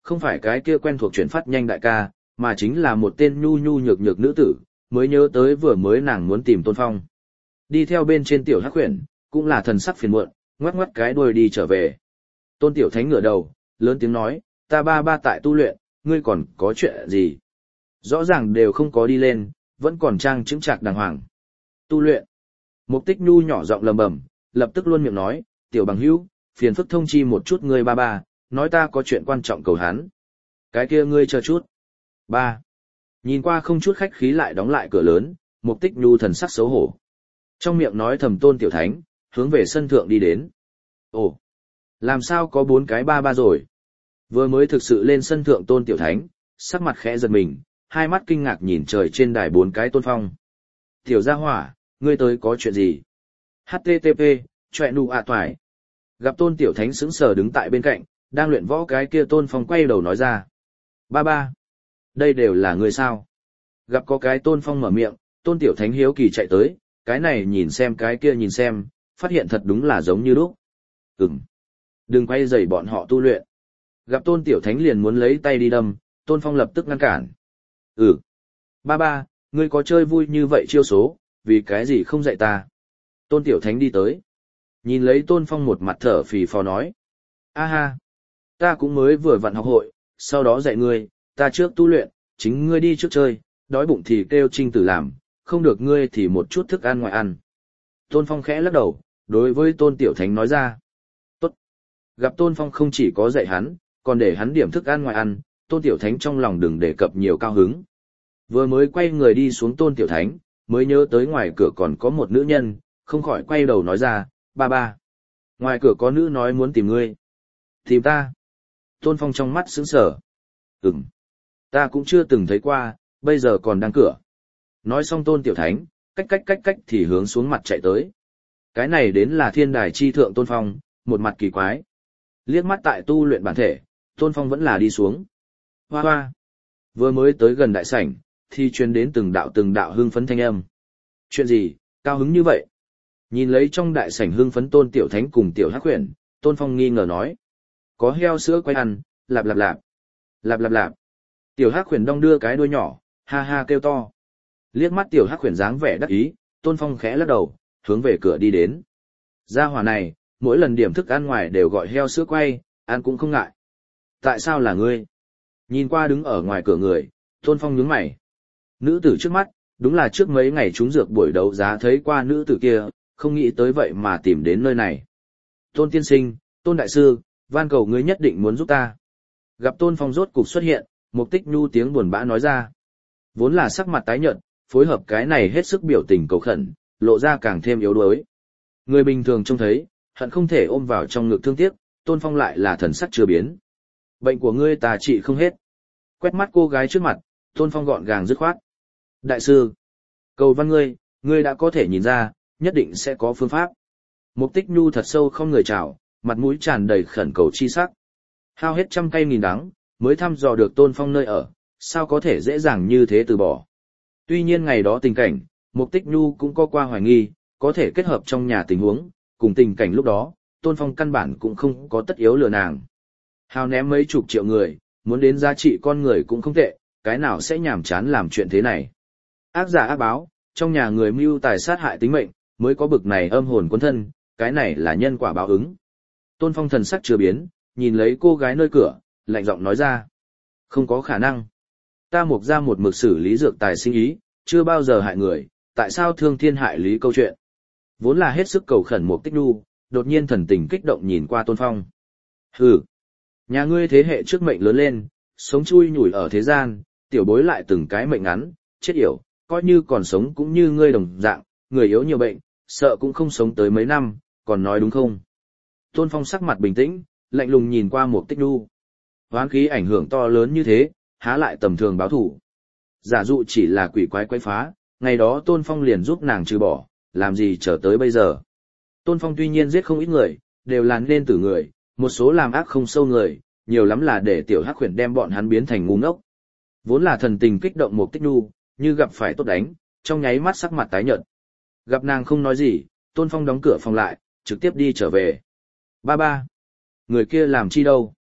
A: Không phải cái kia quen thuộc chuyển phát nhanh đại ca, mà chính là một tên nhu nhu nhược nhược nữ tử, mới nhớ tới vừa mới nàng muốn tìm Tôn Phong. Đi theo bên trên tiểu hắc huyền, cũng là thần sắc phiền muộn, ngoắc ngoắc cái đuôi đi trở về. Tôn Tiểu Thánh ngửa đầu, lớn tiếng nói, ta ba ba tại tu luyện, ngươi còn có chuyện gì? Rõ ràng đều không có đi lên, vẫn còn trang chứng trạc đàng hoàng. Tu luyện. Mục Tích Nhu nhỏ giọng lầm bầm, lập tức luôn miệng nói, tiểu bằng hữu, phiền phức thông chi một chút ngươi ba ba, nói ta có chuyện quan trọng cầu hắn. Cái kia ngươi chờ chút. Ba. Nhìn qua không chút khách khí lại đóng lại cửa lớn, Mục Tích Nhu thần sắc xấu hổ. Trong miệng nói thầm Tôn Tiểu Thánh, hướng về sân thượng đi đến. Ồ, làm sao có bốn cái ba ba rồi? Vừa mới thực sự lên sân thượng Tôn Tiểu Thánh, sắc mặt khẽ giật mình, hai mắt kinh ngạc nhìn trời trên đài bốn cái Tôn Phong. Tiểu gia hỏa, ngươi tới có chuyện gì? hát tê tê pê, chọe nụ ạ toài. Gặp Tôn Tiểu Thánh sững sờ đứng tại bên cạnh, đang luyện võ cái kia Tôn Phong quay đầu nói ra. Ba ba, đây đều là ngươi sao? Gặp có cái Tôn Phong mở miệng, Tôn Tiểu Thánh hiếu kỳ chạy tới, cái này nhìn xem cái kia nhìn xem, phát hiện thật đúng là giống như lúc. Ừm, đừng quay rầy bọn họ tu luyện. Gặp Tôn Tiểu Thánh liền muốn lấy tay đi đâm, Tôn Phong lập tức ngăn cản. Ừ, ba ba, ngươi có chơi vui như vậy chiêu số, vì cái gì không dạy ta? Tôn Tiểu Thánh đi tới. Nhìn lấy Tôn Phong một mặt thở phì phò nói. A ha, ta cũng mới vừa vặn học hội, sau đó dạy ngươi, ta trước tu luyện, chính ngươi đi trước chơi, đói bụng thì kêu Trinh Tử làm, không được ngươi thì một chút thức ăn ngoài ăn. Tôn Phong khẽ lắc đầu, đối với Tôn Tiểu Thánh nói ra. Tốt. Gặp Tôn Phong không chỉ có dạy hắn, còn để hắn điểm thức ăn ngoài ăn, Tôn Tiểu Thánh trong lòng đừng đề cập nhiều cao hứng. Vừa mới quay người đi xuống Tôn Tiểu Thánh, mới nhớ tới ngoài cửa còn có một nữ nhân, không khỏi quay đầu nói ra, ba ba. Ngoài cửa có nữ nói muốn tìm ngươi. Tìm ta. Tôn Phong trong mắt sững sờ. Ừm. Ta cũng chưa từng thấy qua, bây giờ còn đang cửa. Nói xong Tôn Tiểu Thánh, cách cách cách cách thì hướng xuống mặt chạy tới. Cái này đến là thiên đài chi thượng Tôn Phong, một mặt kỳ quái. Liếc mắt tại tu luyện bản thể, Tôn Phong vẫn là đi xuống. Hoa hoa. Vừa mới tới gần đại sảnh, thì truyền đến từng đạo từng đạo hưng phấn thanh âm. Chuyện gì, cao hứng như vậy? Nhìn lấy trong đại sảnh hưng phấn Tôn Tiểu Thánh cùng Tiểu Hắc Huyền, Tôn Phong nghi ngờ nói. Có heo sữa quay ăn, lạp lạp lạp. Lạp lạp lạp. Tiểu Hắc Huyền đong đưa cái đuôi nhỏ, ha ha kêu to. Liếc mắt Tiểu Hắc Huyền dáng vẻ đắc ý, Tôn Phong khẽ lắc đầu, hướng về cửa đi đến. Gia hỏa này, mỗi lần điểm thức ăn ngoài đều gọi heo sữa quay, ăn cũng không ngại. Tại sao là ngươi? Nhìn qua đứng ở ngoài cửa người, Tôn Phong nhướng mày. Nữ tử trước mắt, đúng là trước mấy ngày trúng dược buổi đấu giá thấy qua nữ tử kia, không nghĩ tới vậy mà tìm đến nơi này. Tôn tiên sinh, Tôn đại sư, van cầu ngươi nhất định muốn giúp ta. Gặp Tôn Phong rốt cục xuất hiện, Mục Tích Nhu tiếng buồn bã nói ra. Vốn là sắc mặt tái nhợt, phối hợp cái này hết sức biểu tình cầu khẩn, lộ ra càng thêm yếu đuối. Người bình thường trông thấy, hận không thể ôm vào trong ngực thương tiếc, Tôn Phong lại là thần sắc chưa biến. Bệnh của ngươi ta trị không hết. Quét mắt cô gái trước mặt, Tôn Phong gọn gàng dứt khoát. Đại sư, cầu văn ngươi, ngươi đã có thể nhìn ra, nhất định sẽ có phương pháp. Mục Tích Nhu thật sâu không người chào, mặt mũi tràn đầy khẩn cầu chi sắc. Hao hết trăm cây nghìn đắng, mới thăm dò được Tôn Phong nơi ở, sao có thể dễ dàng như thế từ bỏ. Tuy nhiên ngày đó tình cảnh, Mục Tích Nhu cũng có qua hoài nghi, có thể kết hợp trong nhà tình huống, cùng tình cảnh lúc đó, Tôn Phong căn bản cũng không có tất yếu lừa nàng. Hao ném mấy chục triệu người, muốn đến giá trị con người cũng không tệ, cái nào sẽ nhàm chán làm chuyện thế này. Ác giả ác báo, trong nhà người mưu tài sát hại tính mệnh, mới có bực này âm hồn quân thân, cái này là nhân quả báo ứng. Tôn Phong thần sắc chưa biến, nhìn lấy cô gái nơi cửa, lạnh giọng nói ra. Không có khả năng. Ta mục ra một mực xử lý dược tài sinh ý, chưa bao giờ hại người, tại sao thương thiên hại lý câu chuyện. Vốn là hết sức cầu khẩn Mục Tích Nhu, đột nhiên thần tình kích động nhìn qua Tôn Phong. Hừ, nhà ngươi thế hệ trước mệnh lớn lên, sống chui nhủi ở thế gian, tiểu bối lại từng cái mệnh ngắn, chết yểu, coi như còn sống cũng như ngươi đồng dạng, người yếu nhiều bệnh, sợ cũng không sống tới mấy năm, còn nói đúng không? Tôn Phong sắc mặt bình tĩnh, lạnh lùng nhìn qua Mục Tích Nhu. Hoán khí ảnh hưởng to lớn như thế, há lại tầm thường báo thủ. Giả dụ chỉ là quỷ quái quái phá, ngày đó Tôn Phong liền giúp nàng trừ bỏ, làm gì trở tới bây giờ. Tôn Phong tuy nhiên giết không ít người, đều là nên tử người, một số làm ác không sâu người, nhiều lắm là để tiểu hắc huyền đem bọn hắn biến thành ngu ngốc. Vốn là thần tình kích động Mục Tích Nhu, như gặp phải tốt đánh, trong nháy mắt sắc mặt tái nhợt. Gặp nàng không nói gì, Tôn Phong đóng cửa phòng lại, trực tiếp đi trở về. Ba ba, người kia làm chi đâu?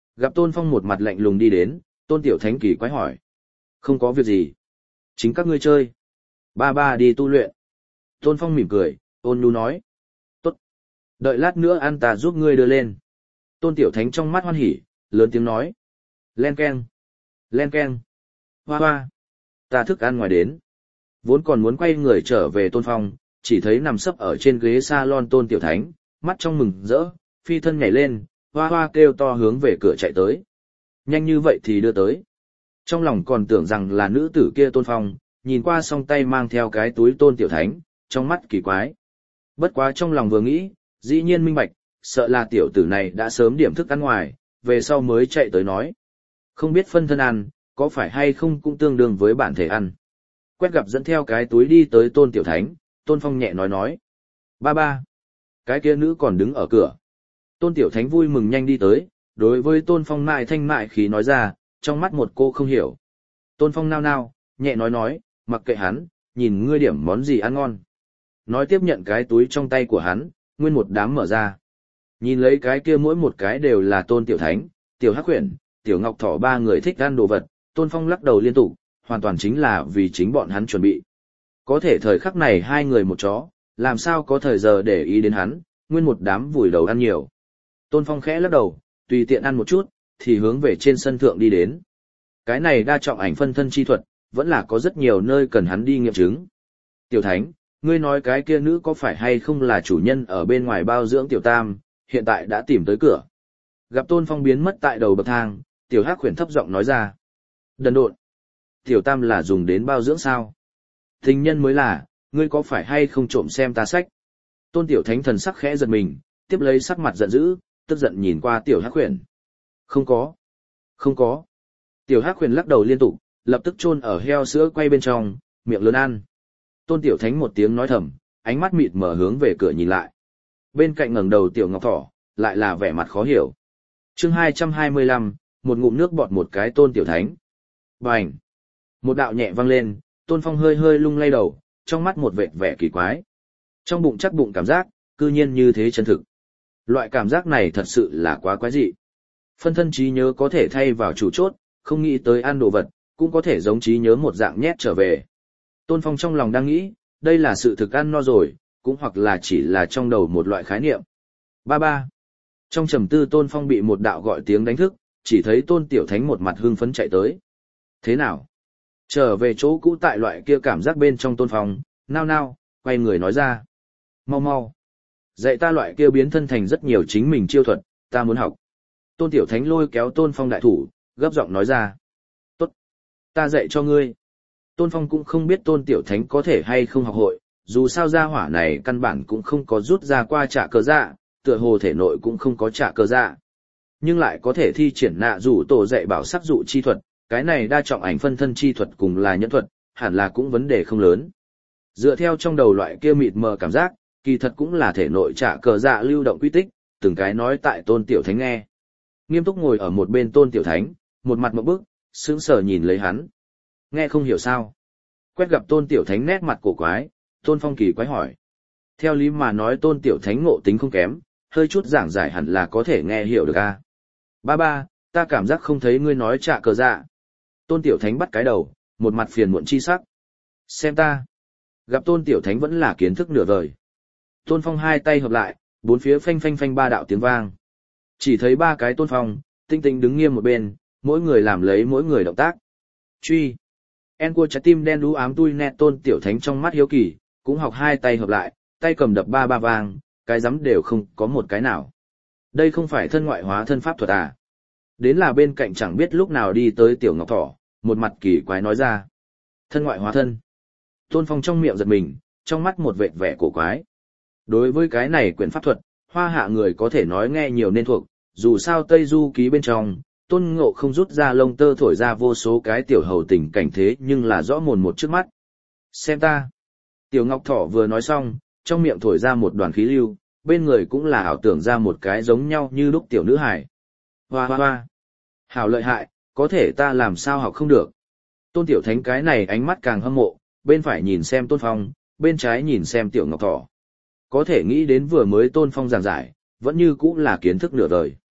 A: Gặp Tôn Phong một mặt lạnh lùng đi đến, Tôn Tiểu Thánh kỳ quái hỏi. Không có việc gì. Chính các ngươi chơi. Ba ba đi tu luyện. Tôn Phong mỉm cười, ôn nhu nói. Tốt. Đợi lát nữa ăn ta giúp ngươi đưa lên. Tôn Tiểu Thánh trong mắt hoan hỉ, lớn tiếng nói. Len keng. Len keng. Hoa hoa. Ta thức ăn ngoài đến. Vốn còn muốn quay người trở về Tôn Phong, chỉ thấy nằm sấp ở trên ghế salon Tôn Tiểu Thánh, mắt trong mừng rỡ, phi thân nhảy lên, hoa hoa kêu to hướng về cửa chạy tới. Nhanh như vậy thì đưa tới. Trong lòng còn tưởng rằng là nữ tử kia Tôn Phong, nhìn qua song tay mang theo cái túi Tôn Tiểu Thánh, trong mắt kỳ quái. Bất quá trong lòng vừa nghĩ, dĩ nhiên minh bạch, sợ là tiểu tử này đã sớm điểm thức ăn ngoài, về sau mới chạy tới nói. Không biết phân thân ăn, có phải hay không cũng tương đương với bản thể ăn. Quét gặp dẫn theo cái túi đi tới Tôn Tiểu Thánh, Tôn Phong nhẹ nói nói. Ba ba. Cái kia nữ còn đứng ở cửa. Tôn Tiểu Thánh vui mừng nhanh đi tới, đối với Tôn Phong mại thanh mại khí nói ra, trong mắt một cô không hiểu. Tôn Phong nao nao, nhẹ nói nói, mặc kệ hắn, nhìn ngươi điểm món gì ăn ngon. Nói tiếp nhận cái túi trong tay của hắn, nguyên một đám mở ra. Nhìn lấy cái kia mỗi một cái đều là Tôn Tiểu Thánh, Tiểu Hắc Huyền, Tiểu Ngọc Thỏ ba người thích ăn đồ vật, Tôn Phong lắc đầu liên tục, hoàn toàn chính là vì chính bọn hắn chuẩn bị. Có thể thời khắc này hai người một chó, làm sao có thời giờ để ý đến hắn, nguyên một đám vùi đầu ăn nhiều. Tôn Phong khẽ lắc đầu, tùy tiện ăn một chút, thì hướng về trên sân thượng đi đến. Cái này đa trọng ảnh phân thân chi thuật, vẫn là có rất nhiều nơi cần hắn đi nghiệm chứng. Tiểu Thánh, ngươi nói cái kia nữ có phải hay không là chủ nhân ở bên ngoài bao dưỡng Tiểu Tam, hiện tại đã tìm tới cửa. Gặp Tôn Phong biến mất tại đầu bậc thang, Tiểu Hắc Huyền thấp giọng nói ra. Đần độn. Tiểu Tam là dùng đến bao dưỡng sao? Tình nhân mới là, ngươi có phải hay không trộm xem ta sách? Tôn Tiểu Thánh thần sắc khẽ giật mình, tiếp lấy sắc mặt giận dữ, tức giận nhìn qua Tiểu Hắc Huyền. Không có. Không có. Tiểu Hắc Huyền lắc đầu liên tục, lập tức chôn ở heo sữa quay bên trong, miệng lớn ăn. Tôn Tiểu Thánh một tiếng nói thầm, ánh mắt mịt mở hướng về cửa nhìn lại. Bên cạnh ngẩng đầu Tiểu Ngọc Thỏ, lại là vẻ mặt khó hiểu. Chương hai trăm hai mươi lăm, một ngụm nước bọt một cái Tôn Tiểu Thánh. Bành! Một đạo nhẹ vang lên, Tôn Phong hơi hơi lung lay đầu, trong mắt một vệt vẻ kỳ quái. Trong bụng chắc bụng cảm giác, cư nhiên như thế chân thực. Loại cảm giác này thật sự là quá quái dị. Phân thân trí nhớ có thể thay vào chủ chốt, không nghĩ tới ăn đồ vật, cũng có thể giống trí nhớ một dạng nhét trở về. Tôn Phong trong lòng đang nghĩ, đây là sự thực ăn no rồi, cũng hoặc là chỉ là trong đầu một loại khái niệm. Ba ba. Trong trầm tư Tôn Phong bị một đạo gọi tiếng đánh thức, chỉ thấy Tôn Tiểu Thánh một mặt hưng phấn chạy tới. Thế nào? Trở về chỗ cũ tại loại kia cảm giác bên trong Tôn Phong, nao nao, quay người nói ra. Mau mau. Dạy ta loại kia biến thân thành rất nhiều chính mình chiêu thuật, ta muốn học. Tôn Tiểu Thánh lôi kéo Tôn Phong đại thủ, gấp giọng nói ra. Tốt. Ta dạy cho ngươi. Tôn Phong cũng không biết Tôn Tiểu Thánh có thể hay không học hội, dù sao gia hỏa này căn bản cũng không có rút ra qua trả cờ dạ, tựa hồ thể nội cũng không có trả cờ dạ. Nhưng lại có thể thi triển nạ rủ tổ dạy bảo sắc dụ chi thuật, cái này đa trọng ảnh phân thân chi thuật cùng là nhẫn thuật, hẳn là cũng vấn đề không lớn. Dựa theo trong đầu loại kia mịt mờ cảm giác, kỳ thật cũng là thể nội trả cờ dạ lưu động quy tích, từng cái nói tại Tôn Tiểu Thánh nghe. Nghiêm túc ngồi ở một bên Tôn Tiểu Thánh, một mặt một bức, sững sờ nhìn lấy hắn. Nghe không hiểu sao. Quét gặp Tôn Tiểu Thánh nét mặt cổ quái, Tôn Phong kỳ quái hỏi. Theo lý mà nói Tôn Tiểu Thánh ngộ tính không kém, hơi chút giảng giải hẳn là có thể nghe hiểu được a. À? Ba ba, ta cảm giác không thấy ngươi nói trả cờ dạ. Tôn Tiểu Thánh bắt cái đầu, một mặt phiền muộn chi sắc. Xem ta. Gặp Tôn Tiểu Thánh vẫn là kiến thức nửa vời. Tôn Phong hai tay hợp lại, bốn phía phanh phanh phanh ba đạo tiếng vang. Chỉ thấy ba cái Tôn Phong, tinh tinh đứng nghiêm một bên, mỗi người làm lấy mỗi người động tác. Truy. En cua trái tim đen đú ám tui nét Tôn Tiểu Thánh trong mắt hiếu kỳ, cũng học hai tay hợp lại, tay cầm đập ba ba vang, cái giấm đều không có một cái nào. Đây không phải thân ngoại hóa thân pháp thuật à? Đến là bên cạnh chẳng biết lúc nào đi tới Tiểu Ngọc Thỏ, một mặt kỳ quái nói ra. Thân ngoại hóa thân. Tôn Phong trong miệng giật mình, trong mắt một vệt vẻ cổ quái. Đối với cái này quyển pháp thuật, hoa hạ người có thể nói nghe nhiều nên thuộc, dù sao Tây Du ký bên trong, Tôn Ngộ không rút ra lông tơ thổi ra vô số cái tiểu hầu tình cảnh thế nhưng là rõ mồn một trước mắt. Xem ta. Tiểu Ngọc Thỏ vừa nói xong, trong miệng thổi ra một đoàn khí lưu, bên người cũng là ảo tưởng ra một cái giống nhau như lúc tiểu nữ hải. Hoa hoa hoa. Hảo lợi hại, có thể ta làm sao học không được. Tôn Tiểu Thánh cái này ánh mắt càng hâm mộ, bên phải nhìn xem Tôn Phong, bên trái nhìn xem Tiểu Ngọc Thỏ. Có thể nghĩ đến vừa mới Tôn Phong giảng giải, vẫn như cũng là kiến thức nửa đời.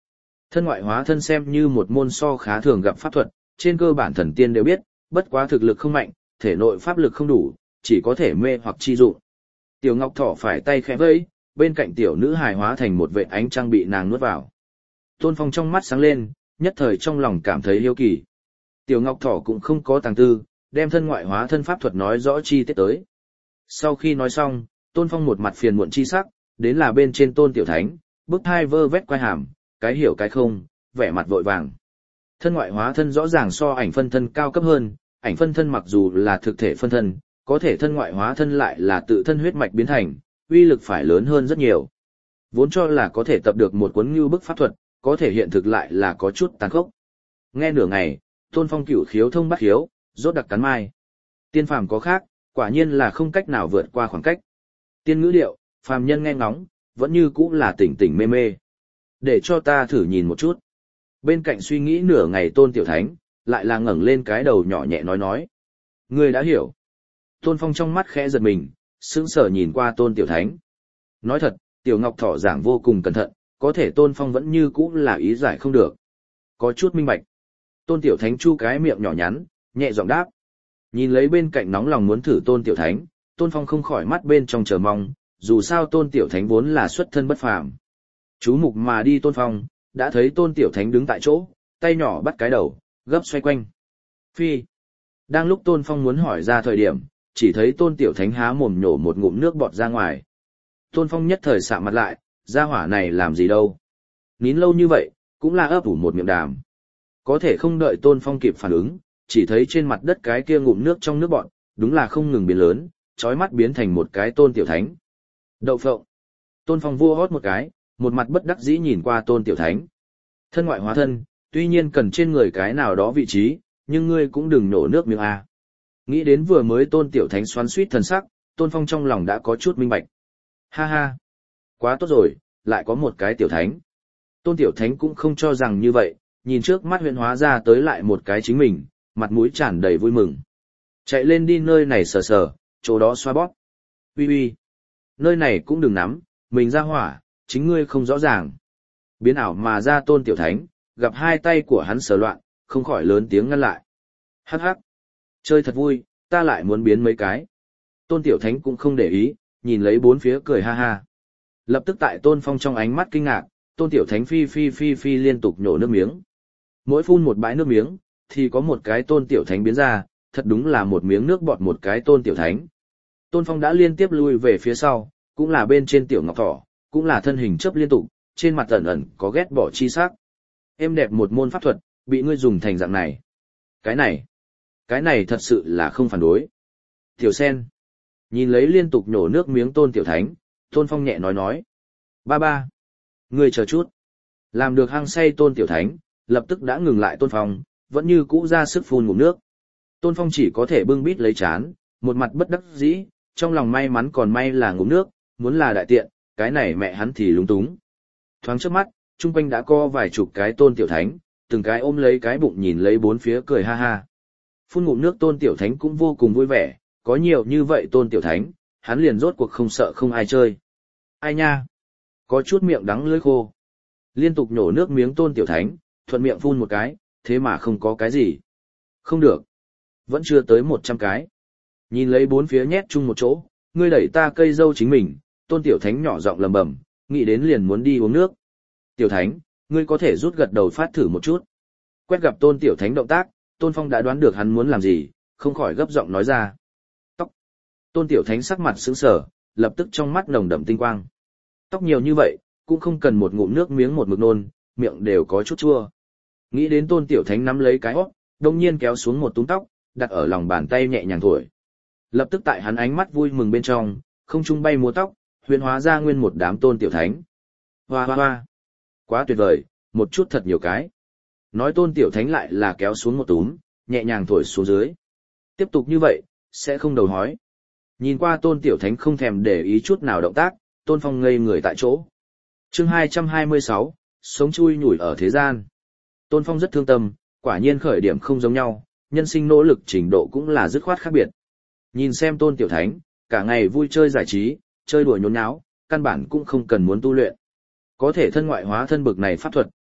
A: Thân ngoại hóa thân xem như một môn so khá thường gặp pháp thuật, trên cơ bản thần tiên đều biết, bất quá thực lực không mạnh, thể nội pháp lực không đủ, chỉ có thể mê hoặc chi dụng. Tiểu Ngọc Thỏ phải tay khẽ vẫy, bên cạnh tiểu nữ hài hóa thành một vệt ánh trăng bị nàng nuốt vào. Tôn Phong trong mắt sáng lên, nhất thời trong lòng cảm thấy hiếu kỳ. Tiểu Ngọc Thỏ cũng không có tàng tư, đem thân ngoại hóa thân pháp thuật nói rõ chi tiết tới. Sau khi nói xong, Tôn Phong một mặt phiền muộn chi sắc, đến là bên trên Tôn Tiểu Thánh, bức thai vơ vét quay hàm, cái hiểu cái không, vẻ mặt vội vàng. Thân ngoại hóa thân rõ ràng so ảnh phân thân cao cấp hơn, ảnh phân thân mặc dù là thực thể phân thân, có thể thân ngoại hóa thân lại là tự thân huyết mạch biến thành, uy lực phải lớn hơn rất nhiều. Vốn cho là có thể tập được một cuốn như bức pháp thuật, có thể hiện thực lại là có chút tàn khốc. Nghe nửa ngày, Tôn Phong cửu khiếu thông bắt khiếu, rốt đặc cắn mai. Tiên phàm có khác, quả nhiên là không cách nào vượt qua khoảng cách. Tiên ngữ điệu, phàm nhân nghe ngóng, vẫn như cũ là tỉnh tỉnh mê mê. Để cho ta thử nhìn một chút. Bên cạnh suy nghĩ nửa ngày Tôn Tiểu Thánh, lại là ngẩng lên cái đầu nhỏ nhẹ nói nói. Ngươi đã hiểu. Tôn Phong trong mắt khẽ giật mình, sững sờ nhìn qua Tôn Tiểu Thánh. Nói thật, Tiểu Ngọc Thỏ giảng vô cùng cẩn thận, có thể Tôn Phong vẫn như cũ là ý giải không được. Có chút minh bạch. Tôn Tiểu Thánh chu cái miệng nhỏ nhắn, nhẹ giọng đáp. Nhìn lấy bên cạnh nóng lòng muốn thử Tôn Tiểu Thánh, Tôn Phong không khỏi mắt bên trong chờ mong, dù sao Tôn Tiểu Thánh vốn là xuất thân bất phàm. Chú mục mà đi Tôn Phong, đã thấy Tôn Tiểu Thánh đứng tại chỗ, tay nhỏ bắt cái đầu, gấp xoay quanh. Phi. Đang lúc Tôn Phong muốn hỏi ra thời điểm, chỉ thấy Tôn Tiểu Thánh há mồm nhổ một ngụm nước bọt ra ngoài. Tôn Phong nhất thời sạm mặt lại, gia hỏa này làm gì đâu. Nín lâu như vậy, cũng là ấp ủ một miệng đàm. Có thể không đợi Tôn Phong kịp phản ứng, chỉ thấy trên mặt đất cái kia ngụm nước trong nước bọt, đúng là không ngừng biến lớn, chói mắt biến thành một cái Tôn Tiểu Thánh. Đậu phộng. Tôn Phong vua hót một cái, một mặt bất đắc dĩ nhìn qua Tôn Tiểu Thánh. Thân ngoại hóa thân, tuy nhiên cần trên người cái nào đó vị trí, nhưng ngươi cũng đừng nổ nước miếng a. Nghĩ đến vừa mới Tôn Tiểu Thánh xoắn xuýt thần sắc, Tôn Phong trong lòng đã có chút minh bạch. Ha ha, quá tốt rồi, lại có một cái Tiểu Thánh. Tôn Tiểu Thánh cũng không cho rằng như vậy, nhìn trước mắt huyện hóa ra tới lại một cái chính mình, mặt mũi tràn đầy vui mừng. Chạy lên đi nơi này sờ sờ, chỗ đó xoa bóp. Ui ui, nơi này cũng đừng nắm, mình ra hỏa, chính ngươi không rõ ràng. Biến ảo mà ra Tôn Tiểu Thánh, gặp hai tay của hắn sờ loạn, không khỏi lớn tiếng ngăn lại. Hắc hắc, chơi thật vui, ta lại muốn biến mấy cái. Tôn Tiểu Thánh cũng không để ý, nhìn lấy bốn phía cười ha ha. Lập tức tại Tôn Phong trong ánh mắt kinh ngạc, Tôn Tiểu Thánh phi phi phi phi liên tục nhổ nước miếng. Mỗi phun một bãi nước miếng, thì có một cái Tôn Tiểu Thánh biến ra, thật đúng là một miếng nước bọt một cái Tôn Tiểu Thánh. Tôn Phong đã liên tiếp lui về phía sau, cũng là bên trên Tiểu Ngọc Thỏ, cũng là thân hình chớp liên tục, trên mặt ẩn ẩn có ghét bỏ chi sắc. Em đẹp một môn pháp thuật, bị ngươi dùng thành dạng này. Cái này, cái này thật sự là không phản đối. Tiểu Sen, nhìn lấy liên tục nhổ nước miếng Tôn Tiểu Thánh, Tôn Phong nhẹ nói nói. Ba ba, ngươi chờ chút. Làm được hăng say Tôn Tiểu Thánh, lập tức đã ngừng lại Tôn Phong, vẫn như cũ ra sức phun ngụm nước. Tôn Phong chỉ có thể bưng bít lấy chán, một mặt bất đắc dĩ, trong lòng may mắn còn may là ngụm nước, muốn là đại tiện, cái này mẹ hắn thì lúng túng. Thoáng trước mắt, chung quanh đã có vài chục cái Tôn Tiểu Thánh, từng cái ôm lấy cái bụng nhìn lấy bốn phía cười ha ha. Phun ngụm nước Tôn Tiểu Thánh cũng vô cùng vui vẻ, có nhiều như vậy Tôn Tiểu Thánh, hắn liền rốt cuộc không sợ không ai chơi. Ai nha? Có chút miệng đắng lưỡi khô. Liên tục nhổ nước miếng Tôn Tiểu Thánh, thuận miệng phun một cái, thế mà không có cái gì. Không được. Vẫn chưa tới một trăm cái. Nhìn lấy bốn phía nhét chung một chỗ, ngươi đẩy ta cây dâu chính mình, Tôn Tiểu Thánh nhỏ giọng lầm bầm, nghĩ đến liền muốn đi uống nước. Tiểu Thánh, ngươi có thể rút gật đầu phát thử một chút. Quét gặp Tôn Tiểu Thánh động tác, Tôn Phong đã đoán được hắn muốn làm gì, không khỏi gấp giọng nói ra. Tóc. Tôn Tiểu Thánh sắc mặt sững sờ, lập tức trong mắt nồng đậm tinh quang. Tóc nhiều như vậy, cũng không cần một ngụm nước miếng một mực nôn, miệng đều có chút chua. Nghĩ đến Tôn Tiểu Thánh nắm lấy cái hót, đông nhiên kéo xuống một túm tóc, đặt ở lòng bàn tay nhẹ nhàng thổi. Lập tức tại hắn ánh mắt vui mừng bên trong, không trung bay múa tóc, huyền hóa ra nguyên một đám Tôn Tiểu Thánh. Hoa hoa hoa. Quá tuyệt vời, một chút thật nhiều cái. Nói Tôn Tiểu Thánh lại là kéo xuống một túm, nhẹ nhàng thổi xuống dưới. Tiếp tục như vậy, sẽ không đầu hói. Nhìn qua Tôn Tiểu Thánh không thèm để ý chút nào động tác, Tôn Phong ngây người tại chỗ. Chương hai trăm hai mươi sáu, sống chui nhủi ở thế gian. Tôn Phong rất thương tâm, quả nhiên khởi điểm không giống nhau, nhân sinh nỗ lực trình độ cũng là dứt khoát khác biệt. Nhìn xem Tôn Tiểu Thánh, cả ngày vui chơi giải trí, chơi đùa nhốn nháo, căn bản cũng không cần muốn tu luyện. Có thể thân ngoại hóa thân bực này pháp thuật,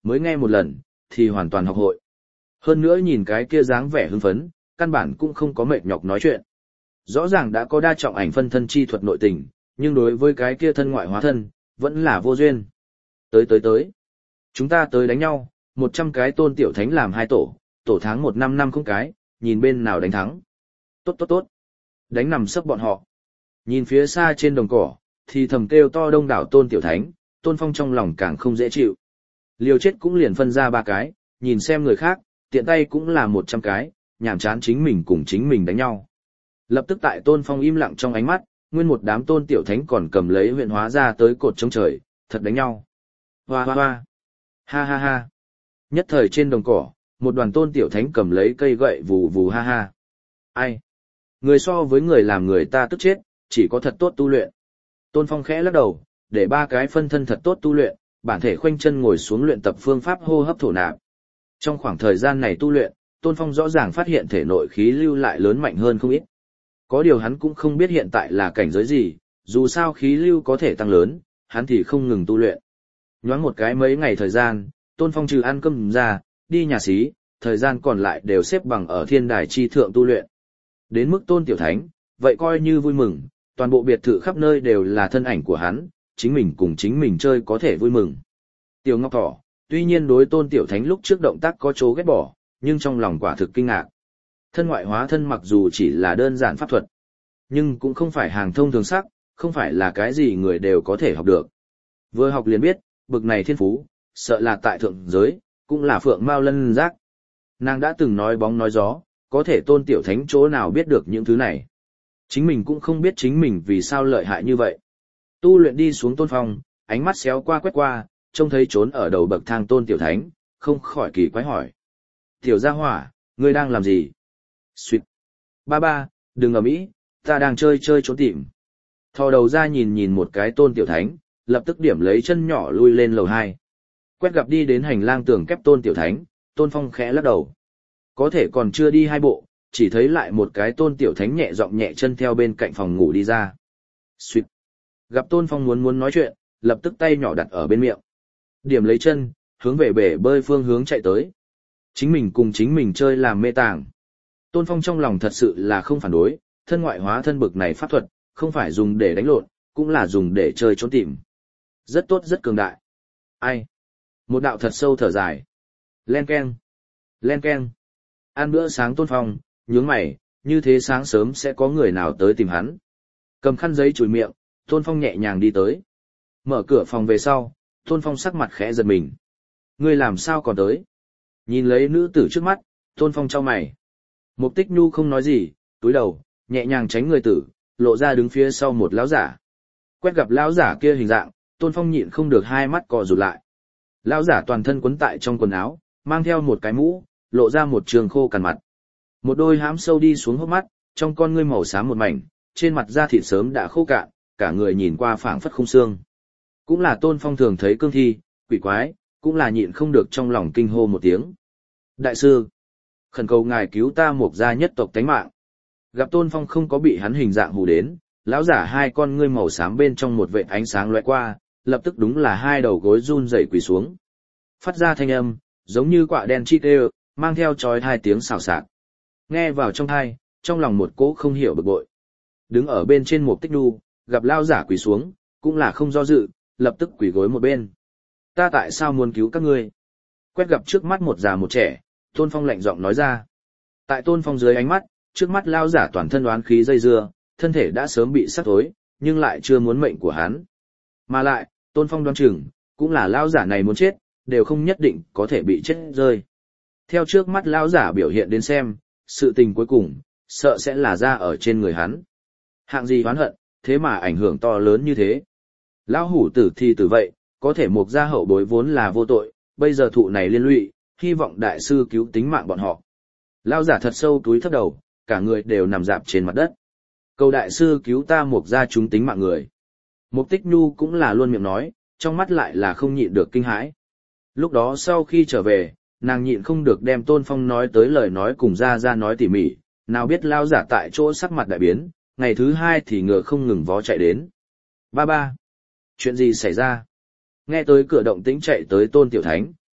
A: mới nghe một lần, thì hoàn toàn học hội. Hơn nữa nhìn cái kia dáng vẻ hưng phấn, căn bản cũng không có mệt nhọc nói chuyện. Rõ ràng đã có đa trọng ảnh phân thân chi thuật nội tình, nhưng đối với cái kia thân ngoại hóa thân, vẫn là vô duyên. Tới tới tới. Chúng ta tới đánh nhau, một trăm cái Tôn Tiểu Thánh làm hai tổ, tổ tháng một năm năm không cái, nhìn bên nào đánh thắng. Tốt tốt tốt. Đánh nằm sấp bọn họ. Nhìn phía xa trên đồng cỏ, thì thầm kêu to đông đảo Tôn Tiểu Thánh, Tôn Phong trong lòng càng không dễ chịu. Liều chết cũng liền phân ra ba cái, nhìn xem người khác, tiện tay cũng là một trăm cái, nhảm chán chính mình cùng chính mình đánh nhau. Lập tức tại Tôn Phong im lặng trong ánh mắt, nguyên một đám Tôn Tiểu Thánh còn cầm lấy huyện hóa ra tới cột chống trời, thật đánh nhau. Hoa hoa hoa. Ha ha ha. Nhất thời trên đồng cỏ, một đoàn Tôn Tiểu Thánh cầm lấy cây gậy vù vù ha ha. Ai? Người so với người làm người ta tức chết, chỉ có thật tốt tu luyện. Tôn Phong khẽ lắc đầu, để ba cái phân thân thật tốt tu luyện, bản thể khoanh chân ngồi xuống luyện tập phương pháp hô hấp thổ nạp. Trong khoảng thời gian này tu luyện, Tôn Phong rõ ràng phát hiện thể nội khí lưu lại lớn mạnh hơn không ít. Có điều hắn cũng không biết hiện tại là cảnh giới gì, dù sao khí lưu có thể tăng lớn, hắn thì không ngừng tu luyện. Nhoáng một cái mấy ngày thời gian, Tôn Phong trừ ăn cơm ra, đi nhà xí, thời gian còn lại đều xếp bằng ở thiên đài chi thượng tu luyện. Đến mức Tôn Tiểu Thánh, vậy coi như vui mừng, toàn bộ biệt thự khắp nơi đều là thân ảnh của hắn, chính mình cùng chính mình chơi có thể vui mừng. Tiểu Ngọc Thỏ, tuy nhiên đối Tôn Tiểu Thánh lúc trước động tác có chỗ ghét bỏ, nhưng trong lòng quả thực kinh ngạc. Thân ngoại hóa thân mặc dù chỉ là đơn giản pháp thuật, nhưng cũng không phải hàng thông thường sắc, không phải là cái gì người đều có thể học được. Vừa học liền biết, bực này thiên phú, sợ là tại thượng giới, cũng là phượng mao lân giác. Nàng đã từng nói bóng nói gió, có thể Tôn Tiểu Thánh chỗ nào biết được những thứ này. Chính mình cũng không biết chính mình vì sao lợi hại như vậy. Tu luyện đi xuống Tôn Phong, ánh mắt xéo qua quét qua, trông thấy trốn ở đầu bậc thang Tôn Tiểu Thánh, không khỏi kỳ quái hỏi. Tiểu gia hỏa, ngươi đang làm gì? Xuyệt. Ba ba, đừng ầm ĩ, ta đang chơi chơi trốn tìm. Thò đầu ra nhìn nhìn một cái Tôn Tiểu Thánh, lập tức điểm lấy chân nhỏ lui lên lầu hai. Quét gặp đi đến hành lang tường kép Tôn Tiểu Thánh, Tôn Phong khẽ lắc đầu. Có thể còn chưa đi hai bộ, chỉ thấy lại một cái Tôn Tiểu Thánh nhẹ giọng nhẹ chân theo bên cạnh phòng ngủ đi ra. Xuyệt. Gặp Tôn Phong muốn muốn nói chuyện, lập tức tay nhỏ đặt ở bên miệng. Điểm lấy chân, hướng về bể bơi phương hướng chạy tới. Chính mình cùng chính mình chơi làm mê tàng. Tôn Phong trong lòng thật sự là không phản đối, thân ngoại hóa thân bực này pháp thuật, không phải dùng để đánh lộn, cũng là dùng để chơi trốn tìm. Rất tốt rất cường đại. Ai? Một đạo thật sâu thở dài. Len keng. Len keng. Ăn bữa sáng Tôn Phong, nhướng mày, như thế sáng sớm sẽ có người nào tới tìm hắn. Cầm khăn giấy chùi miệng, Tôn Phong nhẹ nhàng đi tới. Mở cửa phòng về sau, Tôn Phong sắc mặt khẽ giật mình. Ngươi làm sao còn tới? Nhìn lấy nữ tử trước mắt, Tôn Phong chau mày. Mục Tích Nhu không nói gì, túi đầu, nhẹ nhàng tránh người tử, lộ ra đứng phía sau một lão giả. Quét gặp lão giả kia hình dạng, Tôn Phong nhịn không được hai mắt cò rụt lại. Lão giả toàn thân quấn tại trong quần áo, mang theo một cái mũ, lộ ra một trường khô cằn mặt. Một đôi hãm sâu đi xuống hốc mắt, trong con ngươi màu xám một mảnh, trên mặt da thịt sớm đã khô cạn, cả người nhìn qua phảng phất không xương. Cũng là Tôn Phong thường thấy cương thi, quỷ quái, cũng là nhịn không được trong lòng kinh hô một tiếng. Đại sư, khẩn cầu ngài cứu ta Mục gia nhất tộc tánh mạng. Gặp Tôn Phong không có bị hắn hình dạng hù đến, lão giả hai con ngươi màu xám bên trong một vệt ánh sáng lóe qua, lập tức đúng là hai đầu gối run rẩy quỳ xuống. Phát ra thanh âm, giống như quạ đen chi kêu, mang theo chói hai tiếng xào xạc. Nghe vào trong tai, trong lòng một cỗ không hiểu bực bội. Đứng ở bên trên Mục Tích Nhu, gặp lão giả quỳ xuống, cũng là không do dự, lập tức quỳ gối một bên. Ta tại sao muốn cứu các ngươi? Quét gặp trước mắt một già một trẻ, Tôn Phong lạnh giọng nói ra. Tại Tôn Phong dưới ánh mắt, trước mắt lao giả toàn thân oán khí dây dưa, thân thể đã sớm bị sắc tối, nhưng lại chưa muốn mệnh của hắn. Mà lại, Tôn Phong đoán chừng, cũng là lao giả này muốn chết, đều không nhất định có thể bị chết rơi. Theo trước mắt lao giả biểu hiện đến xem, sự tình cuối cùng, sợ sẽ là ra ở trên người hắn. Hạng gì oán hận, thế mà ảnh hưởng to lớn như thế. Lão hủ tử thì tử vậy, có thể Mục gia hậu bối vốn là vô tội, bây giờ thụ này liên lụy, hy vọng đại sư cứu tính mạng bọn họ. Lão giả thật sâu túi thấp đầu, cả người đều nằm dạp trên mặt đất. Cầu đại sư cứu ta Mục gia chúng tính mạng người. Mục Tích Nhu cũng là luôn miệng nói, trong mắt lại là không nhịn được kinh hãi. Lúc đó sau khi trở về, nàng nhịn không được đem Tôn Phong nói tới lời nói cùng ra ra nói tỉ mỉ, nào biết lão giả tại chỗ sắc mặt đại biến, ngày thứ hai thì ngựa không ngừng vó chạy đến. Ba ba. Chuyện gì xảy ra? Nghe tới cửa động tĩnh chạy tới Tôn Tiểu Thánh,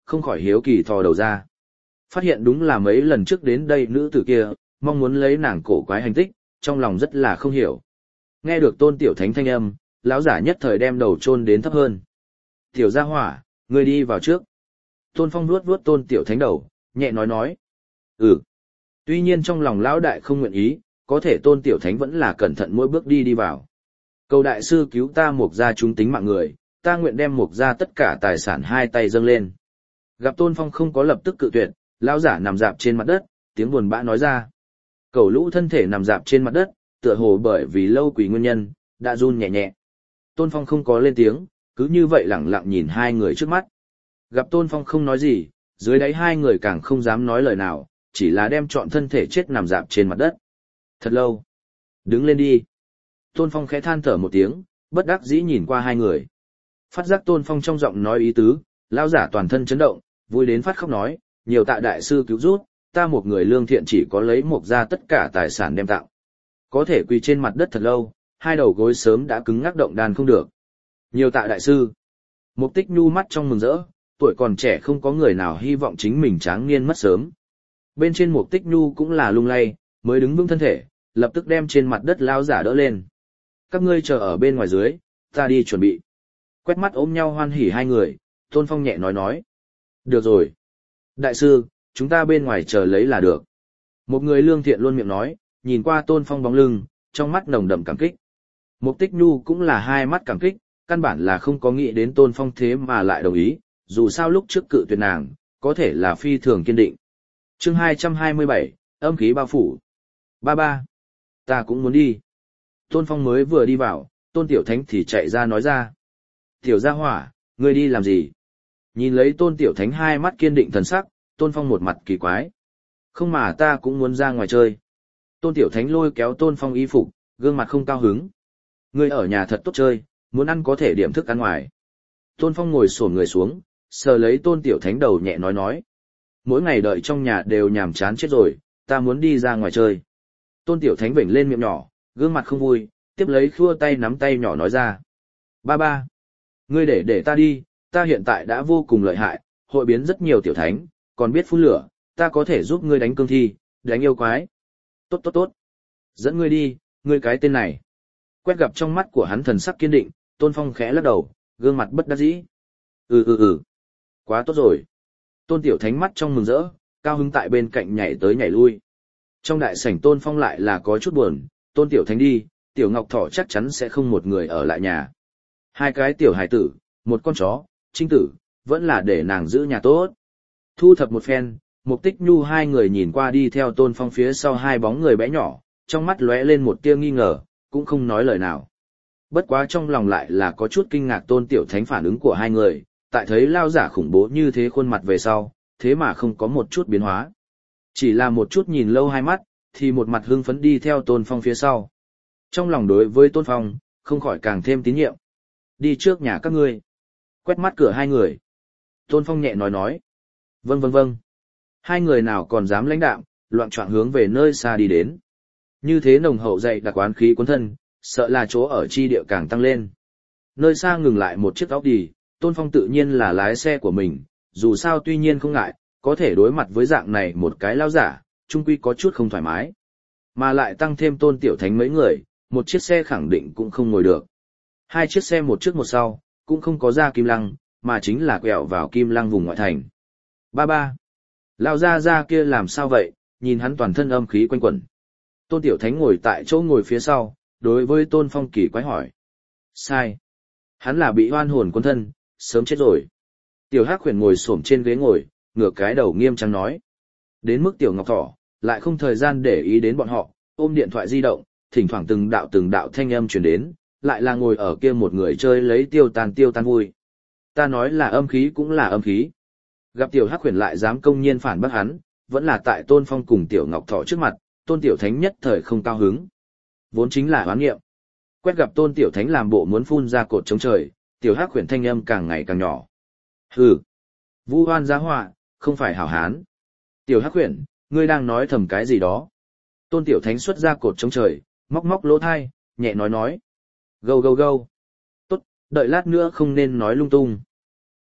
A: không khỏi hiếu kỳ thò đầu ra. Phát hiện đúng là mấy lần trước đến đây nữ tử kia, mong muốn lấy nàng cổ quái hành tích, trong lòng rất là không hiểu. Nghe được Tôn Tiểu Thánh thanh âm, lão giả nhất thời đem đầu chôn đến thấp hơn. Tiểu gia hỏa, ngươi đi vào trước. Tôn Phong vuốt vuốt Tôn Tiểu Thánh đầu, nhẹ nói nói. Ừ. Tuy nhiên trong lòng lão đại không nguyện ý, có thể Tôn Tiểu Thánh vẫn là cẩn thận mỗi bước đi đi vào. Cầu đại sư cứu ta Mục gia chúng tính mạng người, ta nguyện đem Mục gia tất cả tài sản hai tay dâng lên. Gặp Tôn Phong không có lập tức cự tuyệt, lão giả nằm dạp trên mặt đất, tiếng buồn bã nói ra. Cầu lũ thân thể nằm dạp trên mặt đất, tựa hồ bởi vì lâu quỷ nguyên nhân, đã run nhẹ nhẹ. Tôn Phong không có lên tiếng, cứ như vậy lẳng lặng nhìn hai người trước mắt. Gặp Tôn Phong không nói gì, dưới đáy hai người càng không dám nói lời nào, chỉ là đem trọn thân thể chết nằm dạp trên mặt đất. Thật lâu. Đứng lên đi. Tôn Phong khẽ than thở một tiếng, bất đắc dĩ nhìn qua hai người. Phát giác Tôn Phong trong giọng nói ý tứ, lão giả toàn thân chấn động, vui đến phát khóc nói, nhiều tạ đại sư cứu giúp, ta một người lương thiện chỉ có lấy Mục gia tất cả tài sản đem tặng. Có thể quỳ trên mặt đất thật lâu, hai đầu gối sớm đã cứng ngắc động đàn không được. Nhiều tạ đại sư. Mục Tích Nhu mắt trong mừng rỡ, tuổi còn trẻ không có người nào hy vọng chính mình tráng niên mất sớm. Bên trên Mục Tích Nhu cũng là lung lay, mới đứng vững thân thể, lập tức đem trên mặt đất lao giả đỡ lên. Các ngươi chờ ở bên ngoài dưới, ta đi chuẩn bị. Quét mắt ôm nhau hoan hỉ hai người, Tôn Phong nhẹ nói nói. Được rồi. Đại sư, chúng ta bên ngoài chờ lấy là được. Một người lương thiện luôn miệng nói, nhìn qua Tôn Phong bóng lưng, trong mắt nồng đậm cảm kích. Mục Tích Nhu cũng là hai mắt cảm kích, căn bản là không có nghĩ đến Tôn Phong thế mà lại đồng ý, dù sao lúc trước cự tuyệt nàng, có thể là phi thường kiên định. Chương hai trăm hai mươi bảy, âm khí bao phủ. Ba ba. Ta cũng muốn đi. Tôn Phong mới vừa đi vào, Tôn Tiểu Thánh thì chạy ra nói ra. Tiểu gia hỏa, ngươi đi làm gì? Nhìn lấy Tôn Tiểu Thánh hai mắt kiên định thần sắc, Tôn Phong một mặt kỳ quái. Không mà ta cũng muốn ra ngoài chơi. Tôn Tiểu Thánh lôi kéo Tôn Phong y phục, gương mặt không cao hứng. Ngươi ở nhà thật tốt chơi, muốn ăn có thể điểm thức ăn ngoài. Tôn Phong ngồi xổm người xuống, sờ lấy Tôn Tiểu Thánh đầu nhẹ nói nói. Mỗi ngày đợi trong nhà đều nhàm chán chết rồi, ta muốn đi ra ngoài chơi. Tôn Tiểu Thánh vểnh lên miệng nhỏ, gương mặt không vui, tiếp lấy khua tay nắm tay nhỏ nói ra. Ba ba, ngươi để để ta đi, ta hiện tại đã vô cùng lợi hại, hội biến rất nhiều tiểu thánh, còn biết phun lửa, ta có thể giúp ngươi đánh cương thi, đánh yêu quái. Tốt tốt tốt. Dẫn ngươi đi, ngươi cái tên này. Quét gặp trong mắt của hắn thần sắc kiên định, Tôn Phong khẽ lắc đầu, gương mặt bất đắc dĩ. Ừ ừ ừ. Quá tốt rồi. Tôn Tiểu Thánh mắt trong mừng rỡ, cao hứng tại bên cạnh nhảy tới nhảy lui. Trong đại sảnh Tôn Phong lại là có chút buồn, Tôn Tiểu Thánh đi, Tiểu Ngọc Thỏ chắc chắn sẽ không một người ở lại nhà. Hai cái tiểu hài tử, một con chó, Trinh Tử, vẫn là để nàng giữ nhà tốt. Thu thập một phen, Mục Tích Nhu hai người nhìn qua đi theo Tôn Phong phía sau hai bóng người bé nhỏ, trong mắt lóe lên một tia nghi ngờ, cũng không nói lời nào. Bất quá trong lòng lại là có chút kinh ngạc Tôn Tiểu Thánh phản ứng của hai người, tại thấy lao giả khủng bố như thế khuôn mặt về sau, thế mà không có một chút biến hóa. Chỉ là một chút nhìn lâu hai mắt, thì một mặt hưng phấn đi theo Tôn Phong phía sau. Trong lòng đối với Tôn Phong, không khỏi càng thêm tín nhiệm. Đi trước nhà các ngươi. Quét mắt cửa hai người. Tôn Phong nhẹ nói nói. Vâng vâng vâng. Hai người nào còn dám lãnh đạm, loạn choạng hướng về nơi xa đi đến. Như thế nồng hậu dậy đặc oán khí cuốn thân, sợ là chỗ ở chi địa càng tăng lên. Nơi xa ngừng lại một chiếc óc đi, Tôn Phong tự nhiên là lái xe của mình, dù sao tuy nhiên không ngại, có thể đối mặt với dạng này một cái lao giả, chung quy có chút không thoải mái. Mà lại tăng thêm Tôn Tiểu Thánh mấy người, một chiếc xe khẳng định cũng không ngồi được. Hai chiếc xe một trước một sau, cũng không có ra Kim Lăng, mà chính là quẹo vào Kim Lăng vùng ngoại thành. Ba ba. Lao ra ra kia làm sao vậy, nhìn hắn toàn thân âm khí quanh quẩn. Tôn Tiểu Thánh ngồi tại chỗ ngồi phía sau, đối với Tôn Phong kỳ quái hỏi. Sai. Hắn là bị oan hồn cuốn thân, sớm chết rồi. Tiểu Hắc Huyền ngồi xổm trên ghế ngồi, ngửa cái đầu nghiêm trang nói. Đến mức Tiểu Ngọc Thỏ, lại không thời gian để ý đến bọn họ, ôm điện thoại di động, thỉnh thoảng từng đạo từng đạo thanh âm truyền đến, lại là ngồi ở kia một người chơi lấy tiêu tan tiêu tan vui. Ta nói là âm khí cũng là âm khí. Gặp Tiểu Hắc Huyền lại dám công nhiên phản bác hắn, vẫn là tại Tôn Phong cùng Tiểu Ngọc Thỏ trước mặt, Tôn Tiểu Thánh nhất thời không cao hứng. Vốn chính là oán nghiệm. Quét gặp Tôn Tiểu Thánh làm bộ muốn phun ra cột chống trời, Tiểu Hắc Huyền thanh âm càng ngày càng nhỏ. Hừ, vu oan giá họa, không phải hảo hán. Tiểu Hắc Huyền, ngươi đang nói thầm cái gì đó? Tôn Tiểu Thánh xuất ra cột chống trời, móc móc lỗ thai, nhẹ nói nói. Gâu gâu gâu. Tốt, đợi lát nữa không nên nói lung tung.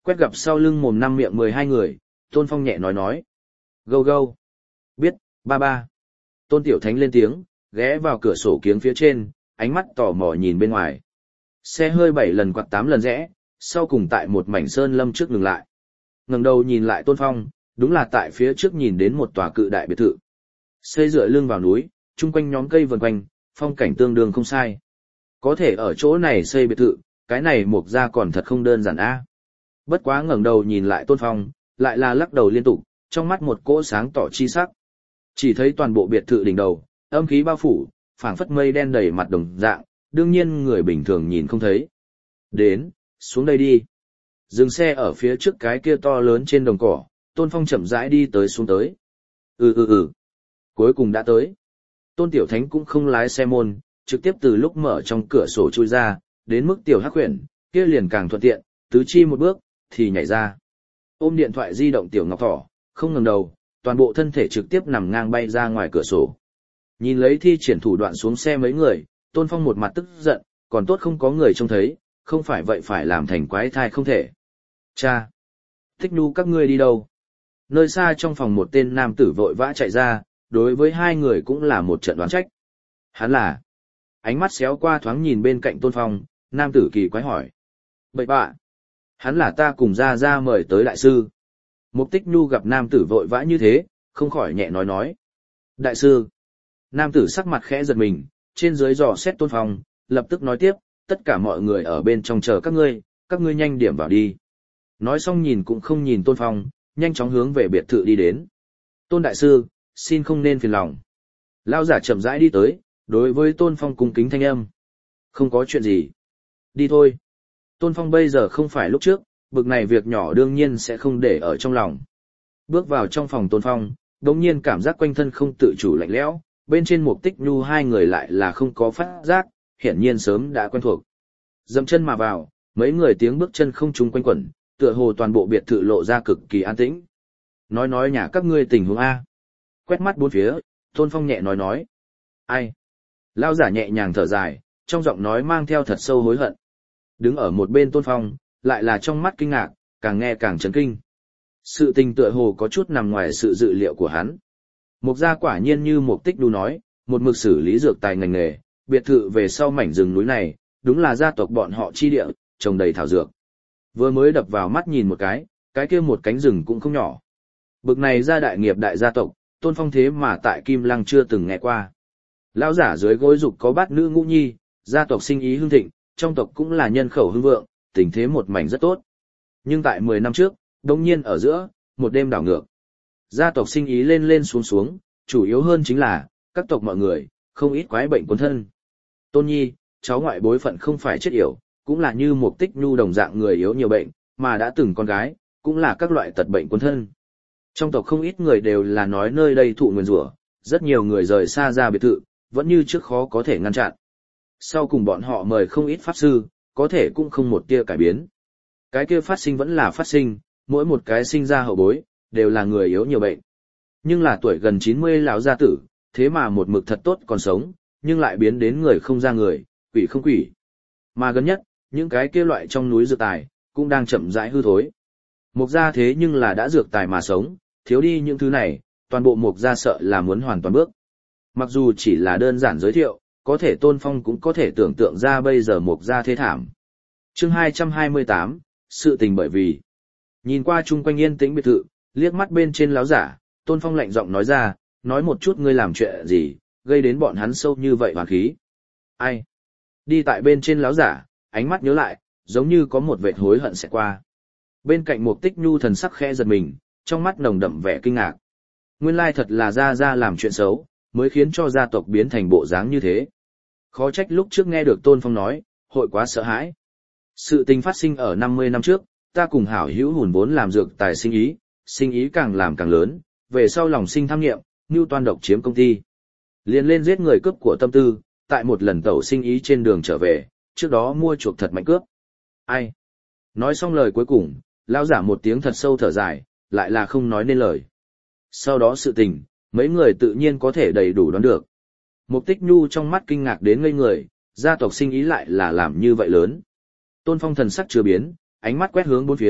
A: Quét gặp sau lưng mồm năm miệng mười hai người, Tôn Phong nhẹ nói nói. Gâu gâu. Biết, ba ba. Tôn Tiểu Thánh lên tiếng, ghé vào cửa sổ kiếng phía trên, ánh mắt tò mò nhìn bên ngoài. Xe hơi bảy lần quạt tám lần rẽ, sau cùng tại một mảnh sơn lâm trước ngừng lại. Ngẩng đầu nhìn lại Tôn Phong, đúng là tại phía trước nhìn đến một tòa cự đại biệt thự. Xây dựa lưng vào núi, chung quanh nhóm cây vần quanh, phong cảnh tương đương không sai. Có thể ở chỗ này xây biệt thự, cái này mục ra còn thật không đơn giản a. Bất quá ngẩng đầu nhìn lại Tôn Phong, lại là lắc đầu liên tục, trong mắt một cỗ sáng tỏ chi sắc. Chỉ thấy toàn bộ biệt thự đỉnh đầu, âm khí bao phủ, phảng phất mây đen đầy mặt đồng dạng, đương nhiên người bình thường nhìn không thấy. Đến, xuống đây đi. Dừng xe ở phía trước cái kia to lớn trên đồng cỏ, Tôn Phong chậm rãi đi tới xuống tới. Ừ ừ ừ. Cuối cùng đã tới. Tôn Tiểu Thánh cũng không lái xe môn, trực tiếp từ lúc mở trong cửa sổ chui ra, đến mức Tiểu Hắc Huyền, kia liền càng thuận tiện, tứ chi một bước, thì nhảy ra. Ôm điện thoại di động Tiểu Ngọc Thỏ, không ngẩng đầu, toàn bộ thân thể trực tiếp nằm ngang bay ra ngoài cửa sổ. Nhìn lấy thi triển thủ đoạn xuống xe mấy người, Tôn Phong một mặt tức giận, còn tốt không có người trông thấy, không phải vậy phải làm thành quái thai không thể. Cha! Thích Nhu các ngươi đi đâu? Nơi xa trong phòng một tên nam tử vội vã chạy ra, đối với hai người cũng là một trận đoán trách. Hắn là... Ánh mắt xéo qua thoáng nhìn bên cạnh Tôn Phong, nam tử kỳ quái hỏi. Bậy bạ! Hắn là ta cùng ra ra mời tới đại sư. Mục Tích Nhu gặp nam tử vội vã như thế, không khỏi nhẹ nói nói. Đại sư! Nam tử sắc mặt khẽ giật mình, trên dưới dò xét Tôn Phong, lập tức nói tiếp, tất cả mọi người ở bên trong chờ các ngươi, các ngươi nhanh điểm vào đi. Nói xong nhìn cũng không nhìn Tôn Phong, nhanh chóng hướng về biệt thự đi đến. Tôn đại sư, xin không nên phiền lòng. Lão giả chậm rãi đi tới, đối với Tôn Phong cung kính thanh âm. Không có chuyện gì. Đi thôi. Tôn Phong bây giờ không phải lúc trước, bực này việc nhỏ đương nhiên sẽ không để ở trong lòng. Bước vào trong phòng Tôn Phong, đột nhiên cảm giác quanh thân không tự chủ lạnh lẽo, bên trên Mục Tích Nhu hai người lại là không có phát giác, hiển nhiên sớm đã quen thuộc. Dậm chân mà vào, mấy người tiếng bước chân không trung quanh quẩn, tựa hồ toàn bộ biệt thự lộ ra cực kỳ an tĩnh. Nói nói nhà các ngươi tình huống A. Quét mắt bốn phía, Tôn Phong nhẹ nói nói. Ai? Lao giả nhẹ nhàng thở dài, trong giọng nói mang theo thật sâu hối hận. Đứng ở một bên Tôn Phong, lại là trong mắt kinh ngạc, càng nghe càng chấn kinh. Sự tình tựa hồ có chút nằm ngoài sự dự liệu của hắn. Mục gia quả nhiên như Mục Tích Nhu nói, một mực xử lý dược tài ngành nghề, biệt thự về sau mảnh rừng núi này, đúng là gia tộc bọn họ chi địa, trồng đầy thảo dược. Vừa mới đập vào mắt nhìn một cái, cái kia một cánh rừng cũng không nhỏ. Bực này ra đại nghiệp đại gia tộc, Tôn Phong thế mà tại Kim Lăng chưa từng nghe qua. Lão giả dưới gối dục có bát nữ ngũ nhi, gia tộc sinh ý hưng thịnh, trong tộc cũng là nhân khẩu hưng vượng, tình thế một mảnh rất tốt. Nhưng tại mười năm trước, đột nhiên ở giữa, một đêm đảo ngược. Gia tộc sinh ý lên lên xuống xuống, chủ yếu hơn chính là, các tộc mọi người, không ít quái bệnh cuốn thân. Tôn Nhi, cháu ngoại bối phận không phải chết yểu, cũng là như Mục Tích Nhu đồng dạng người yếu nhiều bệnh, mà đã từng con gái, cũng là các loại tật bệnh cuốn thân. Trong tộc không ít người đều là nói nơi đây thụ nguyên rủa, rất nhiều người rời xa ra biệt thự, vẫn như trước khó có thể ngăn chặn. Sau cùng bọn họ mời không ít pháp sư, có thể cũng không một tia cải biến. Cái kia phát sinh vẫn là phát sinh, mỗi một cái sinh ra hậu bối, đều là người yếu nhiều bệnh. Nhưng là tuổi gần chín mươi lão gia tử, thế mà một mực thật tốt còn sống, nhưng lại biến đến người không ra người, quỷ không quỷ. Mà gần nhất, những cái kia loại trong núi dược tài, cũng đang chậm rãi hư thối. Mục gia thế nhưng là đã dược tài mà sống, thiếu đi những thứ này, toàn bộ mục gia sợ là muốn hoàn toàn bước. Mặc dù chỉ là đơn giản giới thiệu, có thể Tôn Phong cũng có thể tưởng tượng ra bây giờ mục gia thế thảm. Chương hai trăm hai mươi tám, sự tình bởi vì. Nhìn qua chung quanh yên tĩnh biệt thự, liếc mắt bên trên láo giả, Tôn Phong lạnh giọng nói ra, nói một chút ngươi làm chuyện gì, gây đến bọn hắn sâu như vậy hoàn khí. Ai? Đi tại bên trên láo giả, ánh mắt nhớ lại, giống như có một vệt hối hận sẽ qua. Bên cạnh Mục Tích Nhu thần sắc khẽ giật mình, trong mắt nồng đậm vẻ kinh ngạc. Nguyên lai thật là ra ra làm chuyện xấu, mới khiến cho gia tộc biến thành bộ dáng như thế. Khó trách lúc trước nghe được Tôn Phong nói, hội quá sợ hãi. Sự tình phát sinh ở năm mươi năm trước, ta cùng hảo hữu hùn vốn làm dược tài sinh ý, sinh ý càng làm càng lớn, về sau lòng sinh tham nghiệm, mưu toan độc chiếm công ty. Liên lên giết người cướp của tâm tư, tại một lần tẩu sinh ý trên đường trở về, trước đó mua chuộc thật mạnh cướp. Ai? Nói xong lời cuối cùng, lão giả một tiếng thật sâu thở dài, lại là không nói nên lời. Sau đó sự tình, mấy người tự nhiên có thể đầy đủ đoán được. Mục Tích Nhu trong mắt kinh ngạc đến ngây người, gia tộc sinh ý lại là làm như vậy lớn. Tôn Phong thần sắc chưa biến, ánh mắt quét hướng bốn phía,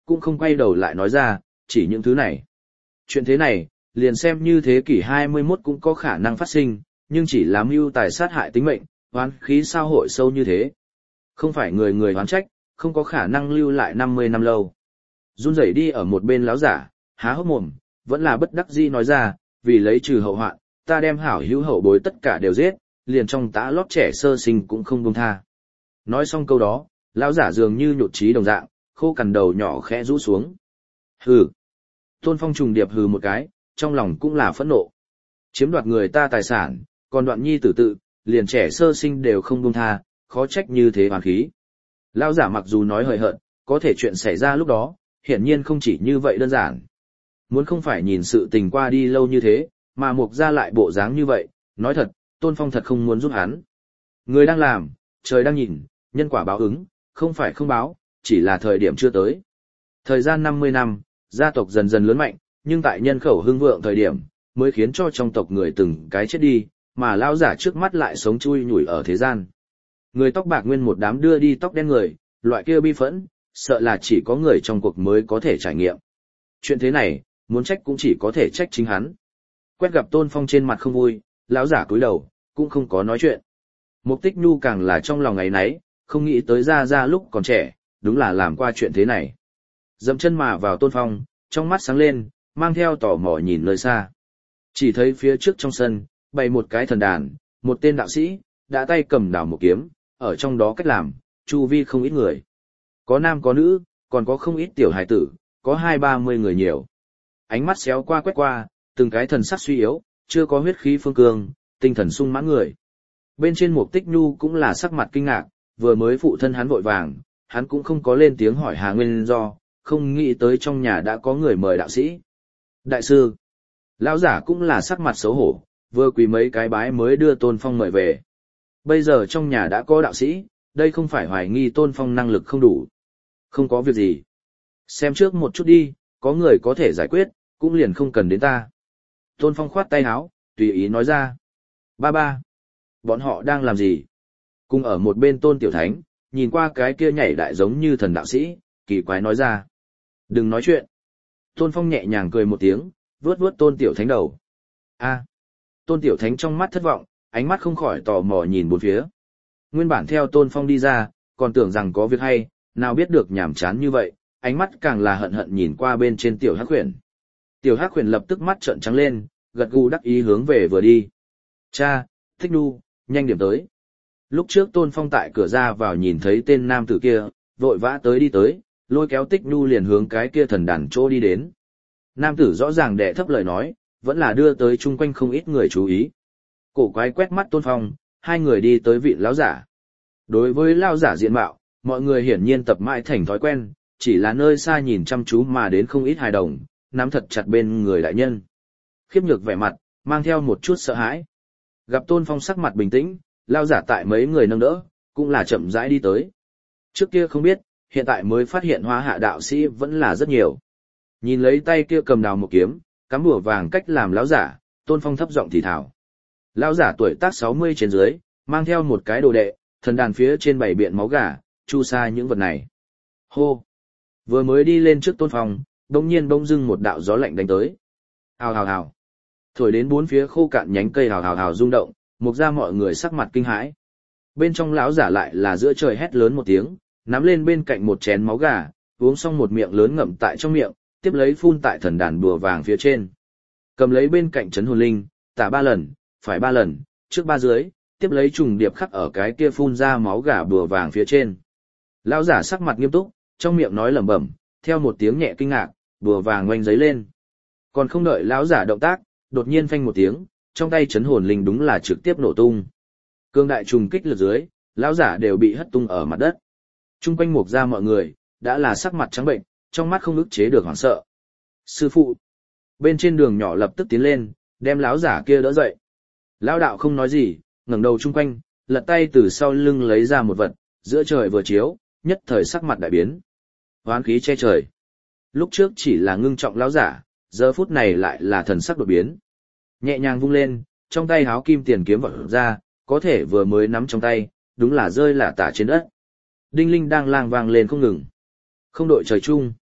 A: cũng không quay đầu lại nói ra, chỉ những thứ này. Chuyện thế này, liền xem như thế kỷ hai mươi mốt cũng có khả năng phát sinh, nhưng chỉ là mưu tài sát hại tính mệnh, oán khí sao hội sâu như thế. Không phải người người oán trách, không có khả năng lưu lại năm mươi năm lâu. Run rẩy đi ở một bên láo giả, há hốc mồm, vẫn là bất đắc dĩ nói ra, vì lấy trừ hậu hoạn, ta đem hảo hữu hậu bối tất cả đều giết, liền trong tã lót trẻ sơ sinh cũng không buông tha. Nói xong câu đó, lão giả dường như nhụt chí đồng dạng, khô cằn đầu nhỏ khẽ rũ xuống. Hừ. Tôn Phong trùng điệp hừ một cái, trong lòng cũng là phẫn nộ. Chiếm đoạt người ta tài sản, còn đoạn nhi tử tự, liền trẻ sơ sinh đều không buông tha, khó trách như thế hoàn khí. Lão giả mặc dù nói hời hợt, có thể chuyện xảy ra lúc đó, hiển nhiên không chỉ như vậy đơn giản. Muốn không phải nhìn sự tình qua đi lâu như thế, mà mục ra lại bộ dáng như vậy, nói thật, Tôn Phong thật không muốn giúp hắn. Người đang làm, trời đang nhìn, nhân quả báo ứng, không phải không báo, chỉ là thời điểm chưa tới. Thời gian năm mươi năm, gia tộc dần dần lớn mạnh, nhưng tại nhân khẩu hưng vượng thời điểm, mới khiến cho trong tộc người từng cái chết đi, mà lão giả trước mắt lại sống chui nhủi ở thế gian. Người tóc bạc nguyên một đám đưa đi tóc đen người, loại kia bi phẫn, sợ là chỉ có người trong cuộc mới có thể trải nghiệm. Chuyện thế này, muốn trách cũng chỉ có thể trách chính hắn. Quét gặp Tôn Phong trên mặt không vui, lão giả cúi đầu, cũng không có nói chuyện. Mục Tích Nhu càng là trong lòng ngày nấy, không nghĩ tới ra ra lúc còn trẻ, đúng là làm qua chuyện thế này. Dậm chân mà vào Tôn Phong, trong mắt sáng lên, mang theo tò mò nhìn nơi xa. Chỉ thấy phía trước trong sân, bày một cái thần đàn, một tên đạo sĩ, đã tay cầm đào một kiếm, ở trong đó cách làm, chu vi không ít người. Có nam có nữ, còn có không ít tiểu hài tử, có hai ba mươi người nhiều. Ánh mắt xéo qua quét qua, từng cái thần sắc suy yếu, chưa có huyết khí phương cương, tinh thần sung mãn người. Bên trên Mục Tích Nhu cũng là sắc mặt kinh ngạc, vừa mới phụ thân hắn vội vàng, hắn cũng không có lên tiếng hỏi hà nguyên do, không nghĩ tới trong nhà đã có người mời đạo sĩ. Đại sư, lão giả cũng là sắc mặt xấu hổ, vừa quỳ mấy cái bái mới đưa Tôn Phong mời về. Bây giờ trong nhà đã có đạo sĩ, đây không phải hoài nghi Tôn Phong năng lực không đủ. Không có việc gì. Xem trước một chút đi, có người có thể giải quyết, cũng liền không cần đến ta. Tôn Phong khoát tay áo, tùy ý nói ra. Ba ba. Bọn họ đang làm gì? Cùng ở một bên Tôn Tiểu Thánh, nhìn qua cái kia nhảy đại giống như thần đạo sĩ, kỳ quái nói ra. Đừng nói chuyện. Tôn Phong nhẹ nhàng cười một tiếng, vuốt vuốt Tôn Tiểu Thánh đầu. A. Tôn Tiểu Thánh trong mắt thất vọng, ánh mắt không khỏi tò mò nhìn bốn phía. Nguyên bản theo Tôn Phong đi ra, còn tưởng rằng có việc hay, nào biết được nhảm chán như vậy, ánh mắt càng là hận hận nhìn qua bên trên Tiểu Hắc Huyền. Tiểu Hắc Huyền lập tức mắt trợn trắng lên, gật gù đắc ý hướng về vừa đi. Cha, Tích Nhu, nhanh điểm tới. Lúc trước Tôn Phong tại cửa ra vào nhìn thấy tên nam tử kia, vội vã tới đi tới, lôi kéo Tích Nhu liền hướng cái kia thần đàn chỗ đi đến. Nam tử rõ ràng đệ thấp lời nói, vẫn là đưa tới chung quanh không ít người chú ý. Cổ quái quét mắt Tôn Phong, hai người đi tới vị lão giả. Đối với lão giả diện mạo, mọi người hiển nhiên tập mãi thành thói quen, chỉ là nơi xa nhìn chăm chú mà đến không ít hài đồng, nắm thật chặt bên người đại nhân. Khiếp nhược vẻ mặt, mang theo một chút sợ hãi. Gặp Tôn Phong sắc mặt bình tĩnh, lão giả tại mấy người nâng đỡ, cũng là chậm rãi đi tới. Trước kia không biết, hiện tại mới phát hiện hóa hạ đạo sĩ vẫn là rất nhiều. Nhìn lấy tay kia cầm đào một kiếm, cắm bùa vàng cách làm lão giả, Tôn Phong thấp giọng thì thào. Lão giả tuổi tác sáu mươi trên dưới, mang theo một cái đồ đệ, thần đàn phía trên bảy biện máu gà, chu sa những vật này. Hô! Vừa mới đi lên trước Tôn Phong, đông nhiên bỗng dưng một đạo gió lạnh đánh tới. Hào hào hào! Thổi đến bốn phía khô cạn nhánh cây hào hào hào rung động, mục ra mọi người sắc mặt kinh hãi. Bên trong lão giả lại là giữa trời hét lớn một tiếng, nắm lên bên cạnh một chén máu gà, uống xong một miệng lớn ngậm tại trong miệng, tiếp lấy phun tại thần đàn bùa vàng phía trên. Cầm lấy bên cạnh chấn hồn linh, tả ba lần, phải ba lần, trước ba dưới, tiếp lấy trùng điệp khắc ở cái kia phun ra máu gà bùa vàng phía trên. Lão giả sắc mặt nghiêm túc, trong miệng nói lẩm bẩm, theo một tiếng nhẹ kinh ngạc, bùa vàng oanh giấy lên. Còn không đợi lão giả động tác, đột nhiên phanh một tiếng, trong tay chấn hồn linh đúng là trực tiếp nổ tung. Cương đại trùng kích lực dưới, lão giả đều bị hất tung ở mặt đất. Trung quanh mục ra mọi người, đã là sắc mặt trắng bệnh, trong mắt không ức chế được hoảng sợ. Sư phụ! Bên trên đường nhỏ lập tức tiến lên, đem lão giả kia đỡ dậy. Lão đạo không nói gì, ngẩng đầu chung quanh, lật tay từ sau lưng lấy ra một vật, giữa trời vừa chiếu, nhất thời sắc mặt đại biến. Hoán khí che trời. Lúc trước chỉ là ngưng trọng lão giả, giờ phút này lại là thần sắc đột biến. Nhẹ nhàng vung lên, trong tay háo kim tiền kiếm vọt ra, có thể vừa mới nắm trong tay, đúng là rơi lả tả trên đất. Đinh linh đang lang vang lên không ngừng. Không đội trời chung.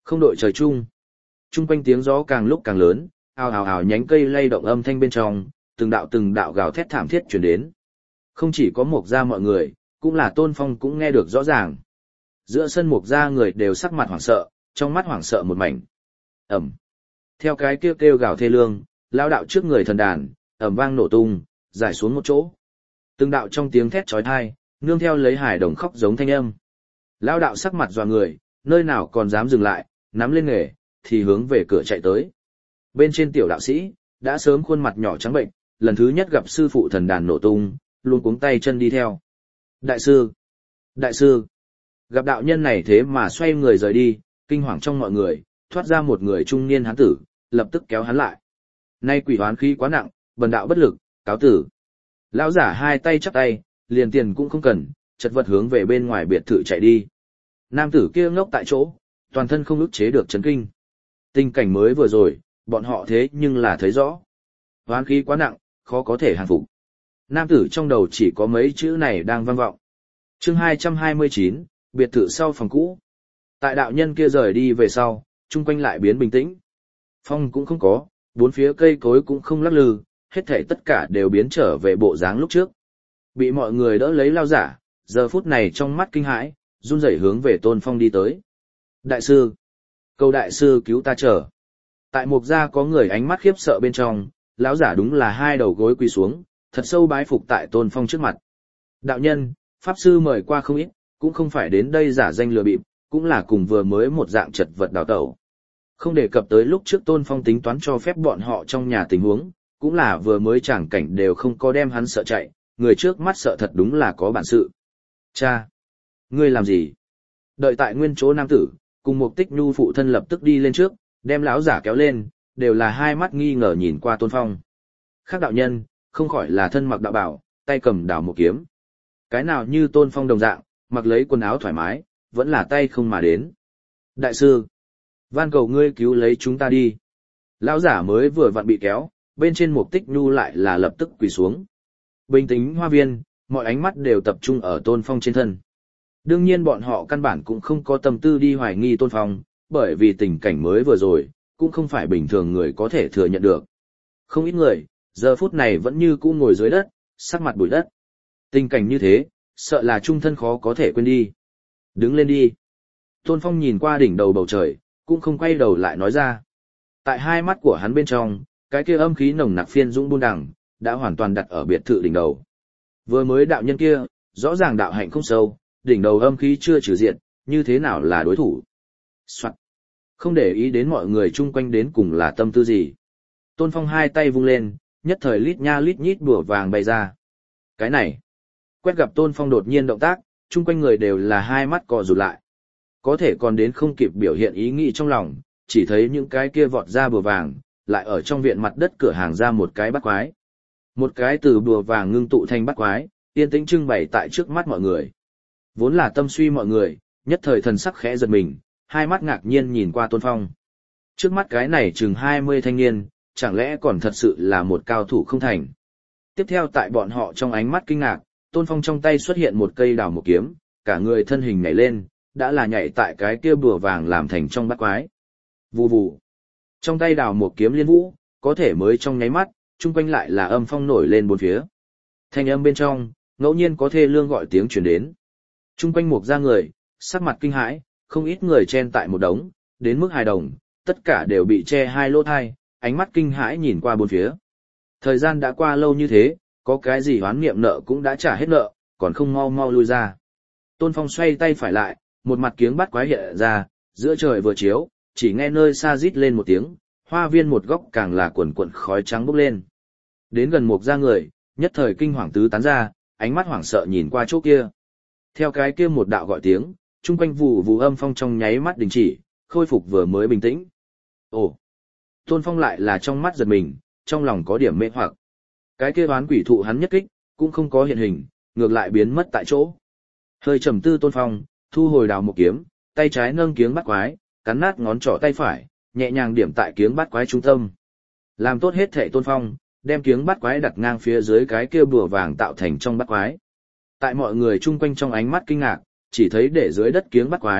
A: Không đội trời chung. Trung quanh tiếng gió càng lúc càng lớn, ào ào ào nhánh cây lay động âm thanh bên trong, từng đạo từng đạo gào thét thảm thiết truyền đến. Không chỉ có Mộc gia mọi người, cũng là Tôn Phong cũng nghe được rõ ràng. Giữa sân Mộc gia người đều sắc mặt hoảng sợ, trong mắt hoảng sợ một mảnh. Ầm. Theo cái kêu kêu gào thê lương, lao đạo trước người thần đàn, ầm vang nổ tung, giải xuống một chỗ. Từng đạo trong tiếng thét chói tai, nương theo lấy hải đồng khóc giống thanh âm. Lao đạo sắc mặt dọa người, nơi nào còn dám dừng lại, nắm lên nghề, thì hướng về cửa chạy tới. Bên trên tiểu đạo sĩ, đã sớm khuôn mặt nhỏ trắng bệnh, lần thứ nhất gặp sư phụ thần đàn nổ tung, luôn cuống tay chân đi theo. Đại sư! Đại sư! Gặp đạo nhân này thế mà xoay người rời đi, kinh hoàng trong mọi người, thoát ra một người trung niên hán tử, lập tức kéo hắn lại. Nay quỷ hoán khí quá nặng, bần đạo bất lực, cáo tử. Lão giả hai tay chắp tay, liền tiền cũng không cần, chật vật hướng về bên ngoài biệt thự chạy đi. Nam tử kia ngốc tại chỗ, toàn thân không ức chế được chấn kinh. Tình cảnh mới vừa rồi, bọn họ thế nhưng là thấy rõ. Hoán khí quá nặng, khó có thể hàng phục. Nam tử trong đầu chỉ có mấy chữ này đang vang vọng. Chương hai trăm hai mươi chín, biệt thự sau phòng cũ. Tại đạo nhân kia rời đi về sau, chung quanh lại biến bình tĩnh. Phong cũng không có, bốn phía cây cối cũng không lắc lư, hết thảy tất cả đều biến trở về bộ dáng lúc trước. Bị mọi người đỡ lấy lao giả, giờ phút này trong mắt kinh hãi, run rẩy hướng về Tôn Phong đi tới. Đại sư! Cầu đại sư cứu ta chờ. Tại Mộc gia có người ánh mắt khiếp sợ bên trong, lão giả đúng là hai đầu gối quỳ xuống, thật sâu bái phục tại Tôn Phong trước mặt. Đạo nhân, pháp sư mời qua không ít, cũng không phải đến đây giả danh lừa bịp, cũng là cùng vừa mới một dạng chật vật đào tẩu. Không đề cập tới lúc trước Tôn Phong tính toán cho phép bọn họ trong nhà tình huống, cũng là vừa mới chẳng cảnh đều không có đem hắn sợ chạy, người trước mắt sợ thật đúng là có bản sự. Cha! Ngươi làm gì? Đợi tại nguyên chỗ nam tử, cùng một tích nhu phụ thân lập tức đi lên trước, đem lão giả kéo lên, đều là hai mắt nghi ngờ nhìn qua Tôn Phong. Khác đạo nhân, không khỏi là thân mặc đạo bảo, tay cầm đào một kiếm. Cái nào như Tôn Phong đồng dạng, mặc lấy quần áo thoải mái, vẫn là tay không mà đến. Đại sư! Van cầu ngươi cứu lấy chúng ta đi. Lão giả mới vừa vặn bị kéo, bên trên một tích nhu lại là lập tức quỳ xuống. Bình tĩnh hoa viên, mọi ánh mắt đều tập trung ở Tôn Phong trên thân. Đương nhiên bọn họ căn bản cũng không có tâm tư đi hoài nghi Tôn Phong, bởi vì tình cảnh mới vừa rồi, cũng không phải bình thường người có thể thừa nhận được. Không ít người, giờ phút này vẫn như cũ ngồi dưới đất, sắc mặt bụi đất. Tình cảnh như thế, sợ là trung thân khó có thể quên đi. Đứng lên đi. Tôn Phong nhìn qua đỉnh đầu bầu trời, cũng không quay đầu lại nói ra. Tại hai mắt của hắn bên trong, cái kia âm khí nồng nặc phiên dũng buôn đằng, đã hoàn toàn đặt ở biệt thự đỉnh đầu. Vừa mới đạo nhân kia, rõ ràng đạo hạnh không sâu, đỉnh đầu âm khí chưa trừ diện, như thế nào là đối thủ. Soạn. Không để ý đến mọi người chung quanh đến cùng là tâm tư gì. Tôn Phong hai tay vung lên, nhất thời lít nha lít nhít đùa vàng bay ra. Cái này, quét gặp Tôn Phong đột nhiên động tác, chung quanh người đều là hai mắt co rụt lại. Có thể còn đến không kịp biểu hiện ý nghĩ trong lòng, chỉ thấy những cái kia vọt ra bùa vàng, lại ở trong viện mặt đất cửa hàng ra một cái bắt quái. Một cái từ bùa vàng ngưng tụ thành bắt quái, yên tĩnh trưng bày tại trước mắt mọi người. Vốn là tâm suy mọi người, nhất thời thần sắc khẽ giật mình, hai mắt ngạc nhiên nhìn qua Tôn Phong. Trước mắt cái này chừng hai mươi thanh niên, chẳng lẽ còn thật sự là một cao thủ không thành. Tiếp theo tại bọn họ trong ánh mắt kinh ngạc, Tôn Phong trong tay xuất hiện một cây đào một kiếm, cả người thân hình nhảy lên, đã là nhảy tại cái kia bùa vàng làm thành trong bắt quái. Vù vù. Trong tay đào một kiếm liên vũ, có thể mới trong nháy mắt, chung quanh lại là âm phong nổi lên bốn phía. Thanh âm bên trong, ngẫu nhiên có thê lương gọi tiếng truyền đến. Chung quanh một gia người, sắc mặt kinh hãi, không ít người chen tại một đống, đến mức hài đồng, tất cả đều bị che hai lỗ thai, ánh mắt kinh hãi nhìn qua bốn phía. Thời gian đã qua lâu như thế, có cái gì oán niệm nợ cũng đã trả hết nợ, còn không mau mau lui ra. Tôn Phong xoay tay phải lại, một mặt kiếng bắt quái hiện ra, giữa trời vừa chiếu, chỉ nghe nơi xa rít lên một tiếng, hoa viên một góc càng là quần quần khói trắng bốc lên. Đến gần một gia người, nhất thời kinh hoàng tứ tán ra, ánh mắt hoảng sợ nhìn qua chỗ kia. Theo cái kia một đạo gọi tiếng, chung quanh vụ vụ âm phong trong nháy mắt đình chỉ, khôi phục vừa mới bình tĩnh. Ồ! Tôn Phong lại là trong mắt giật mình, trong lòng có điểm mê hoặc. Cái kia oán quỷ thụ hắn nhất kích, cũng không có hiện hình, ngược lại biến mất tại chỗ. Hơi trầm tư Tôn Phong, thu hồi đào một kiếm, tay trái nâng kiếng bắt quái, cắn nát ngón trỏ tay phải, nhẹ nhàng điểm tại kiếng bắt quái trung tâm. Làm tốt hết thệ Tôn Phong, đem kiếng bắt quái đặt ngang phía dưới cái kia bùa vàng tạo thành trong bắt quái. Tại mọi người chung quanh trong ánh mắt kinh ngạc, chỉ thấy để dưới đất kiếng bắt quái,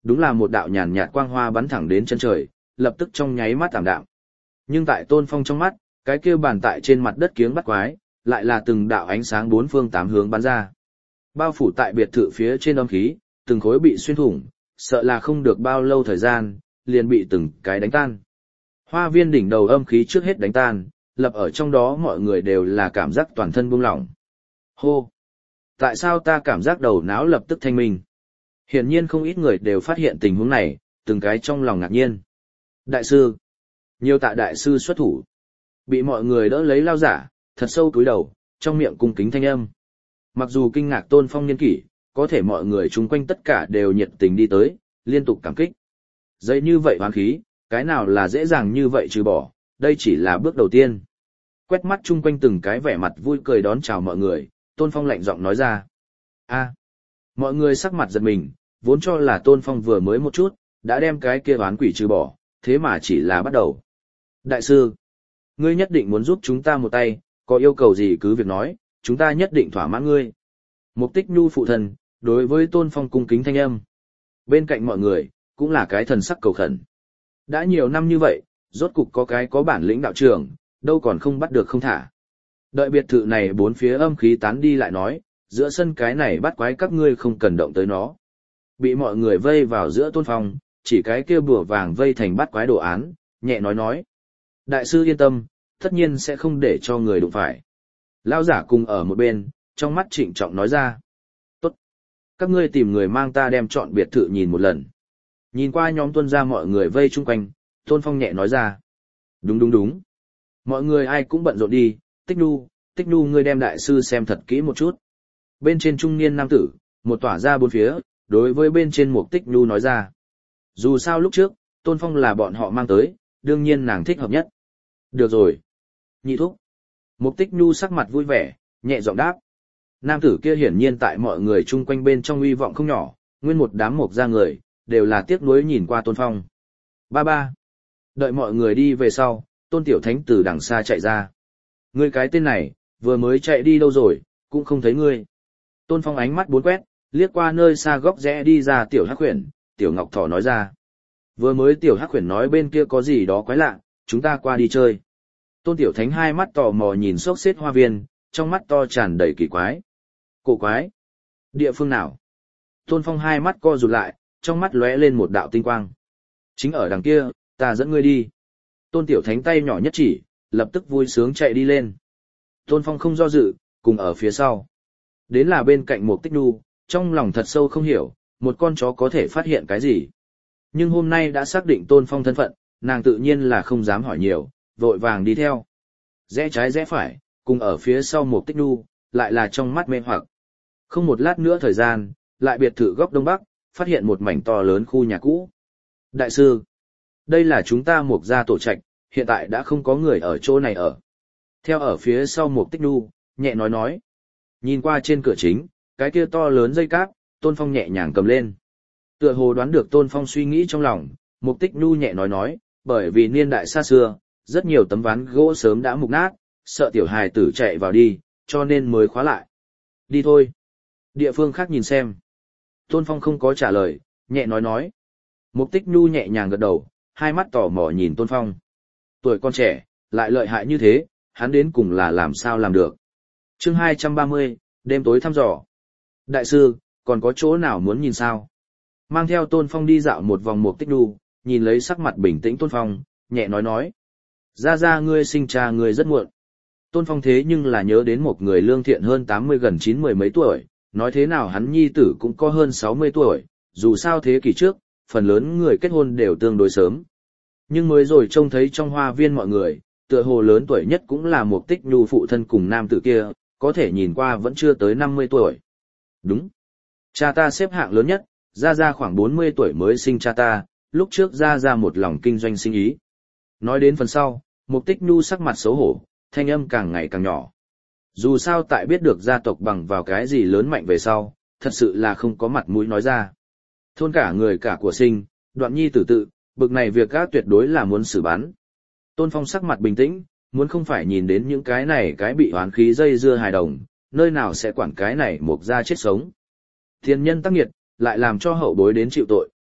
A: đúng là một đạo nhàn nhạt quang hoa bắn thẳng đến chân trời, lập tức trong nháy mắt tạm đạm. Nhưng tại Tôn Phong trong mắt, cái kia bàn tại trên mặt đất kiếng bắt quái, lại là từng đạo ánh sáng bốn phương tám hướng bắn ra. Bao phủ tại biệt thự phía trên âm khí, từng khối bị xuyên thủng, sợ là không được bao lâu thời gian, liền bị từng cái đánh tan. Hoa viên đỉnh đầu âm khí trước hết đánh tan, lập ở trong đó mọi người đều là cảm giác toàn thân buông lỏng. Hô! Tại sao ta cảm giác đầu não lập tức thanh minh? Hiển nhiên không ít người đều phát hiện tình huống này, từng cái trong lòng ngạc nhiên. Đại sư! Nhiều tạ đại sư xuất thủ. Bị mọi người đỡ lấy lao giả, thật sâu cúi đầu, trong miệng cung kính thanh âm. Mặc dù kinh ngạc Tôn Phong niên kỷ, có thể mọi người chung quanh tất cả đều nhiệt tình đi tới, liên tục cảm kích. Dây như vậy hoán khí, cái nào là dễ dàng như vậy trừ bỏ, đây chỉ là bước đầu tiên. Quét mắt chung quanh từng cái vẻ mặt vui cười đón chào mọi người, Tôn Phong lạnh giọng nói ra. a mọi người sắc mặt giật mình, vốn cho là Tôn Phong vừa mới một chút, đã đem cái kia oán quỷ trừ bỏ, thế mà chỉ là bắt đầu. Đại sư, ngươi nhất định muốn giúp chúng ta một tay, có yêu cầu gì cứ việc nói, chúng ta nhất định thỏa mãn ngươi. Mục Tích Nhu phụ thần, đối với Tôn Phong cung kính thanh âm. Bên cạnh mọi người, cũng là cái thần sắc cầu khẩn. Đã nhiều năm như vậy, rốt cục có cái có bản lĩnh đạo trưởng, đâu còn không bắt được không thả. Đợi biệt thự này bốn phía âm khí tán đi lại nói, giữa sân cái này bắt quái các ngươi không cần động tới nó. Bị mọi người vây vào giữa Tôn Phong, chỉ cái kia bùa vàng vây thành bắt quái đồ án, nhẹ nói nói. Đại sư yên tâm, tất nhiên sẽ không để cho người đụng phải. Lão giả cùng ở một bên, trong mắt trịnh trọng nói ra. Tốt. Các ngươi tìm người mang ta đem chọn biệt thự nhìn một lần. Nhìn qua nhóm tuân ra mọi người vây chung quanh, Tôn Phong nhẹ nói ra. Đúng đúng đúng. Mọi người ai cũng bận rộn đi, Tích Nhu, Tích Nhu ngươi đem đại sư xem thật kỹ một chút. Bên trên trung niên nam tử, một tỏa ra bốn phía, đối với bên trên một Tích Nhu nói ra. Dù sao lúc trước, Tôn Phong là bọn họ mang tới, đương nhiên nàng thích hợp nhất. Được rồi. Nhị thúc. Mục Tích Nhu sắc mặt vui vẻ, nhẹ giọng đáp. Nam tử kia hiển nhiên tại mọi người chung quanh bên trong uy vọng không nhỏ, nguyên một đám mộc ra người, đều là tiếc nuối nhìn qua Tôn Phong. Ba ba. Đợi mọi người đi về sau, Tôn Tiểu Thánh từ đằng xa chạy ra. Ngươi cái tên này, vừa mới chạy đi đâu rồi, cũng không thấy ngươi. Tôn Phong ánh mắt bốn quét, liếc qua nơi xa góc rẽ đi ra Tiểu Hắc Huyền, Tiểu Ngọc Thỏ nói ra. Vừa mới Tiểu Hắc Huyền nói bên kia có gì đó quái lạ, chúng ta qua đi chơi. Tôn Tiểu Thánh hai mắt tò mò nhìn xốc xếp hoa viên, trong mắt to tràn đầy kỳ quái. Cổ quái? Địa phương nào? Tôn Phong hai mắt co rụt lại, trong mắt lóe lên một đạo tinh quang. Chính ở đằng kia, ta dẫn ngươi đi. Tôn Tiểu Thánh tay nhỏ nhất chỉ, lập tức vui sướng chạy đi lên. Tôn Phong không do dự, cùng ở phía sau. Đến là bên cạnh một Tích Nhu, trong lòng thật sâu không hiểu, một con chó có thể phát hiện cái gì. Nhưng hôm nay đã xác định Tôn Phong thân phận, nàng tự nhiên là không dám hỏi nhiều, vội vàng đi theo. Rẽ trái rẽ phải, cùng ở phía sau một Tích Nhu, lại là trong mắt mê hoặc. Không một lát nữa thời gian, lại biệt thự góc đông bắc, phát hiện một mảnh to lớn khu nhà cũ. Đại sư, đây là chúng ta Mục gia tổ trạch, hiện tại đã không có người ở chỗ này ở. Theo ở phía sau một Tích Nhu, nhẹ nói nói. Nhìn qua trên cửa chính, cái kia to lớn dây cáp, Tôn Phong nhẹ nhàng cầm lên. Tựa hồ đoán được Tôn Phong suy nghĩ trong lòng, Mục Tích Nhu nhẹ nói nói, bởi vì niên đại xa xưa, rất nhiều tấm ván gỗ sớm đã mục nát, sợ tiểu hài tử chạy vào đi, cho nên mới khóa lại. Đi thôi. Địa phương khác nhìn xem. Tôn Phong không có trả lời, nhẹ nói nói. Mục Tích Nhu nhẹ nhàng gật đầu, hai mắt tò mò nhìn Tôn Phong. Tuổi con trẻ, lại lợi hại như thế, hắn đến cùng là làm sao làm được. Chương hai trăm ba mươi, đêm tối thăm dò. Đại sư, còn có chỗ nào muốn nhìn sao? Mang theo Tôn Phong đi dạo một vòng Mục Tích Nhu, nhìn lấy sắc mặt bình tĩnh Tôn Phong, nhẹ nói nói. Ra ra ngươi sinh cha ngươi rất muộn. Tôn Phong thế nhưng là nhớ đến một người lương thiện hơn tám mươi gần chín mươi mấy tuổi, nói thế nào hắn nhi tử cũng có hơn sáu mươi tuổi, dù sao thế kỷ trước, phần lớn người kết hôn đều tương đối sớm. Nhưng mới rồi trông thấy trong hoa viên mọi người, tựa hồ lớn tuổi nhất cũng là một Tích Nhu phụ thân cùng nam tử kia, có thể nhìn qua vẫn chưa tới năm mươi tuổi. Đúng. Cha ta xếp hạng lớn nhất, ra ra khoảng bốn mươi tuổi mới sinh cha ta, lúc trước ra ra một lòng kinh doanh sinh ý. Nói đến phần sau, Mục Tích Nhu sắc mặt xấu hổ, thanh âm càng ngày càng nhỏ. Dù sao tại biết được gia tộc bằng vào cái gì lớn mạnh về sau, thật sự là không có mặt mũi nói ra. Thôn cả người cả của sinh, đoạn nhi tử tự, bực này việc gác tuyệt đối là muốn xử bắn. Tôn Phong sắc mặt bình tĩnh, muốn không phải nhìn đến những cái này cái bị hoán khí dây dưa hài đồng, nơi nào sẽ quản cái này Mục gia chết sống. Thiên nhân tác nghiệt, lại làm cho hậu bối đến chịu tội.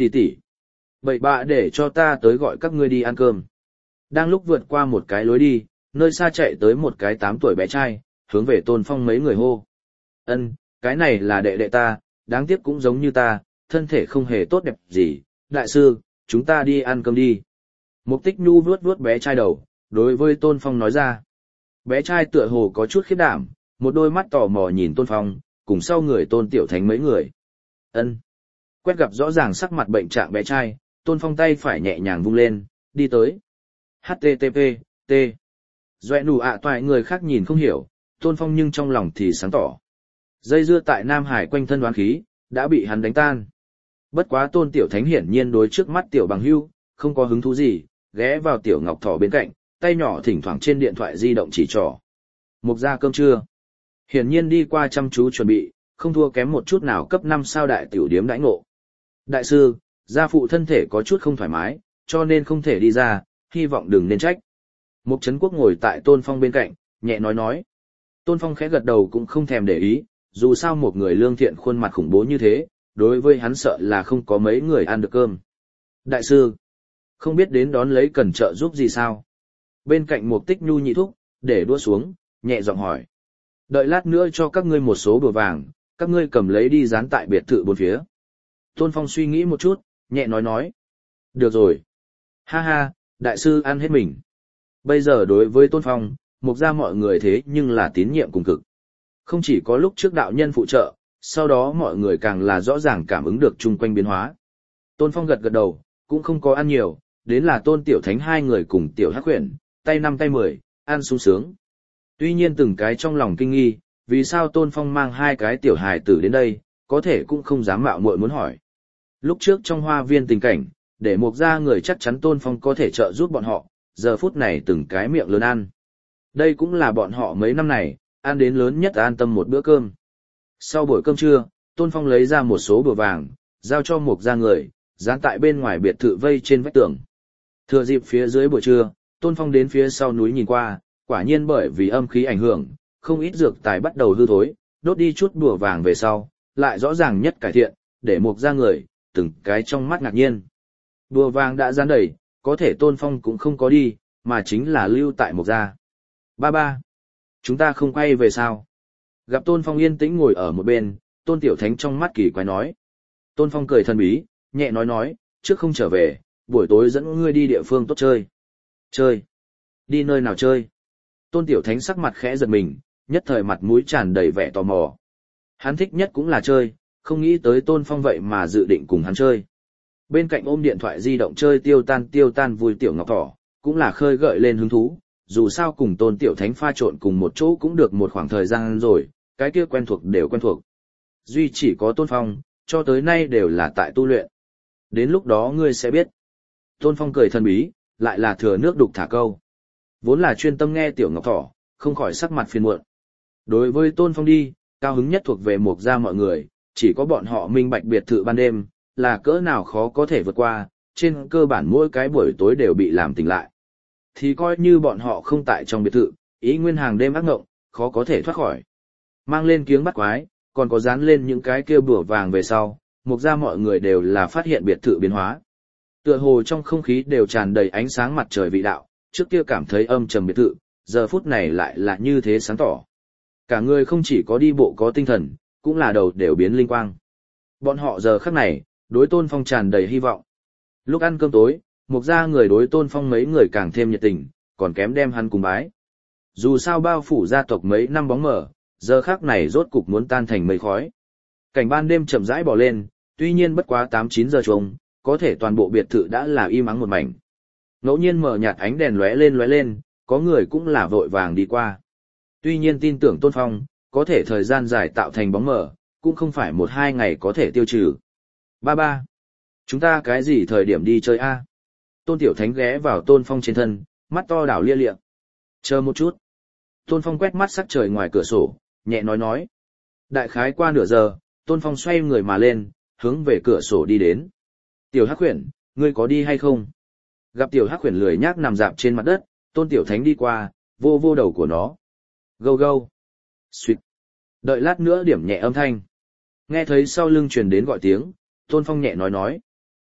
A: Tỷ tỷ, vậy bạ để cho ta tới gọi các ngươi đi ăn cơm. Đang lúc vượt qua một cái lối đi, nơi xa chạy tới một cái tám tuổi bé trai, hướng về Tôn Phong mấy người hô. Ân, cái này là đệ đệ ta, đáng tiếc cũng giống như ta, thân thể không hề tốt đẹp gì. Đại sư, chúng ta đi ăn cơm đi. Mục Tích Nhu vuốt vuốt bé trai đầu, đối với Tôn Phong nói ra. Bé trai tựa hồ có chút khiếp đảm, một đôi mắt tò mò nhìn Tôn Phong, cùng sau người Tôn Tiểu Thánh mấy người. Ân. Quét gặp rõ ràng sắc mặt bệnh trạng bé trai, Tôn Phong tay phải nhẹ nhàng vung lên, đi tới. hát tê tê pê, T. Doẹ nụ ạ toại người khác nhìn không hiểu, Tôn Phong nhưng trong lòng thì sáng tỏ. Dây dưa tại Nam Hải quanh thân đoán khí, đã bị hắn đánh tan. Bất quá Tôn Tiểu Thánh hiển nhiên đối trước mắt Tiểu Bằng Hưu, không có hứng thú gì, ghé vào Tiểu Ngọc Thỏ bên cạnh, tay nhỏ thỉnh thoảng trên điện thoại di động chỉ trỏ. Mục ra cơm trưa. Hiển nhiên đi qua chăm chú chuẩn bị, không thua kém một chút nào cấp năm sao đại tiểu điếm đãi ngộ. Đại sư, gia phụ thân thể có chút không thoải mái, cho nên không thể đi ra, hy vọng đừng nên trách. Mục Trấn Quốc ngồi tại Tôn Phong bên cạnh, nhẹ nói nói. Tôn Phong khẽ gật đầu cũng không thèm để ý, dù sao một người lương thiện khuôn mặt khủng bố như thế, đối với hắn sợ là không có mấy người ăn được cơm. Đại sư, không biết đến đón lấy cần trợ giúp gì sao? Bên cạnh Mục Tích Nhu nhị thúc, để đua xuống, nhẹ giọng hỏi. Đợi lát nữa cho các ngươi một số bùa vàng, các ngươi cầm lấy đi dán tại biệt thự bốn phía. Tôn Phong suy nghĩ một chút, nhẹ nói nói. Được rồi. Ha ha, đại sư ăn hết mình. Bây giờ đối với Tôn Phong, Mục ra mọi người thế nhưng là tín nhiệm cùng cực. Không chỉ có lúc trước đạo nhân phụ trợ, sau đó mọi người càng là rõ ràng cảm ứng được chung quanh biến hóa. Tôn Phong gật gật đầu, cũng không có ăn nhiều, đến là Tôn Tiểu Thánh hai người cùng Tiểu Hắc Huyền, tay năm tay mười, ăn sung sướng. Tuy nhiên từng cái trong lòng kinh nghi, vì sao Tôn Phong mang hai cái tiểu hài tử đến đây, có thể cũng không dám mạo muội muốn hỏi. Lúc trước trong hoa viên tình cảnh, để Mục ra người chắc chắn Tôn Phong có thể trợ giúp bọn họ, giờ phút này từng cái miệng lớn ăn. Đây cũng là bọn họ mấy năm này, ăn đến lớn nhất an tâm một bữa cơm. Sau buổi cơm trưa, Tôn Phong lấy ra một số bùa vàng, giao cho Mục ra người, dán tại bên ngoài biệt thự vây trên vách tường. Thừa dịp phía dưới buổi trưa, Tôn Phong đến phía sau núi nhìn qua, quả nhiên bởi vì âm khí ảnh hưởng, không ít dược tài bắt đầu hư thối, đốt đi chút bùa vàng về sau, lại rõ ràng nhất cải thiện, để Mục ra người, từng cái trong mắt ngạc nhiên. Bùa vàng đã dán đầy, có thể Tôn Phong cũng không có đi, mà chính là lưu tại Mục gia. Ba ba, chúng ta không quay về sao? Gặp Tôn Phong yên tĩnh ngồi ở một bên, Tôn Tiểu Thánh trong mắt kỳ quái nói. Tôn Phong cười thần bí, nhẹ nói nói, trước không trở về, buổi tối dẫn ngươi đi địa phương tốt chơi. Chơi? Đi nơi nào chơi? Tôn Tiểu Thánh sắc mặt khẽ giật mình, nhất thời mặt mũi tràn đầy vẻ tò mò. Hắn thích nhất cũng là chơi, không nghĩ tới Tôn Phong vậy mà dự định cùng hắn chơi. Bên cạnh ôm điện thoại di động chơi tiêu tan tiêu tan vui Tiểu Ngọc Thỏ, cũng là khơi gợi lên hứng thú, dù sao cùng Tôn Tiểu Thánh pha trộn cùng một chỗ cũng được một khoảng thời gian rồi, cái kia quen thuộc đều quen thuộc. Duy chỉ có Tôn Phong, cho tới nay đều là tại tu luyện. Đến lúc đó ngươi sẽ biết. Tôn Phong cười thần bí, lại là thừa nước đục thả câu. Vốn là chuyên tâm nghe Tiểu Ngọc Thỏ, không khỏi sắc mặt phiền muộn. Đối với Tôn Phong đi, cao hứng nhất thuộc về Mục gia mọi người, chỉ có bọn họ minh bạch biệt thự ban đêm, là cỡ nào khó có thể vượt qua, trên cơ bản mỗi cái buổi tối đều bị làm tỉnh lại. Thì coi như bọn họ không tại trong biệt thự, ý nguyên hàng đêm ác ngộng, khó có thể thoát khỏi. Mang lên kiếng bắt quái, còn có dán lên những cái kêu bùa vàng về sau, Mục gia mọi người đều là phát hiện biệt thự biến hóa. Tựa hồ trong không khí đều tràn đầy ánh sáng mặt trời vị đạo, trước kia cảm thấy âm trầm biệt thự, giờ phút này lại là như thế sáng tỏ. Cả người không chỉ có đi bộ có tinh thần, cũng là đầu đều biến linh quang. Bọn họ giờ khắc này, đối Tôn Phong tràn đầy hy vọng. Lúc ăn cơm tối, Mục gia người đối Tôn Phong mấy người càng thêm nhiệt tình, còn kém đem hắn cùng bái. Dù sao bao phủ gia tộc mấy năm bóng mờ, giờ khắc này rốt cục muốn tan thành mây khói. Cảnh ban đêm chậm rãi bỏ lên, tuy nhiên bất quá tám chín giờ trông, có thể toàn bộ biệt thự đã là im ắng một mảnh. Ngẫu nhiên mở nhạt ánh đèn lóe lên lóe lên, có người cũng là vội vàng đi qua. Tuy nhiên tin tưởng Tôn Phong, có thể thời gian dài tạo thành bóng mờ, cũng không phải một hai ngày có thể tiêu trừ. Ba ba, chúng ta cái gì thời điểm đi chơi a? Tôn Tiểu Thánh ghé vào Tôn Phong trên thân, mắt to đảo lia lịa. Chờ một chút. Tôn Phong quét mắt sắc trời ngoài cửa sổ, nhẹ nói nói. Đại khái qua nửa giờ, Tôn Phong xoay người mà lên, hướng về cửa sổ đi đến. Tiểu Hắc Huyền, ngươi có đi hay không? Gặp Tiểu Hắc Huyền lười nhác nằm dạp trên mặt đất, Tôn Tiểu Thánh đi qua, vô vô đầu của nó. Gâu gâu. Xuyệt. Đợi lát nữa điểm nhẹ âm thanh. Nghe thấy sau lưng truyền đến gọi tiếng, Tôn Phong nhẹ nói nói.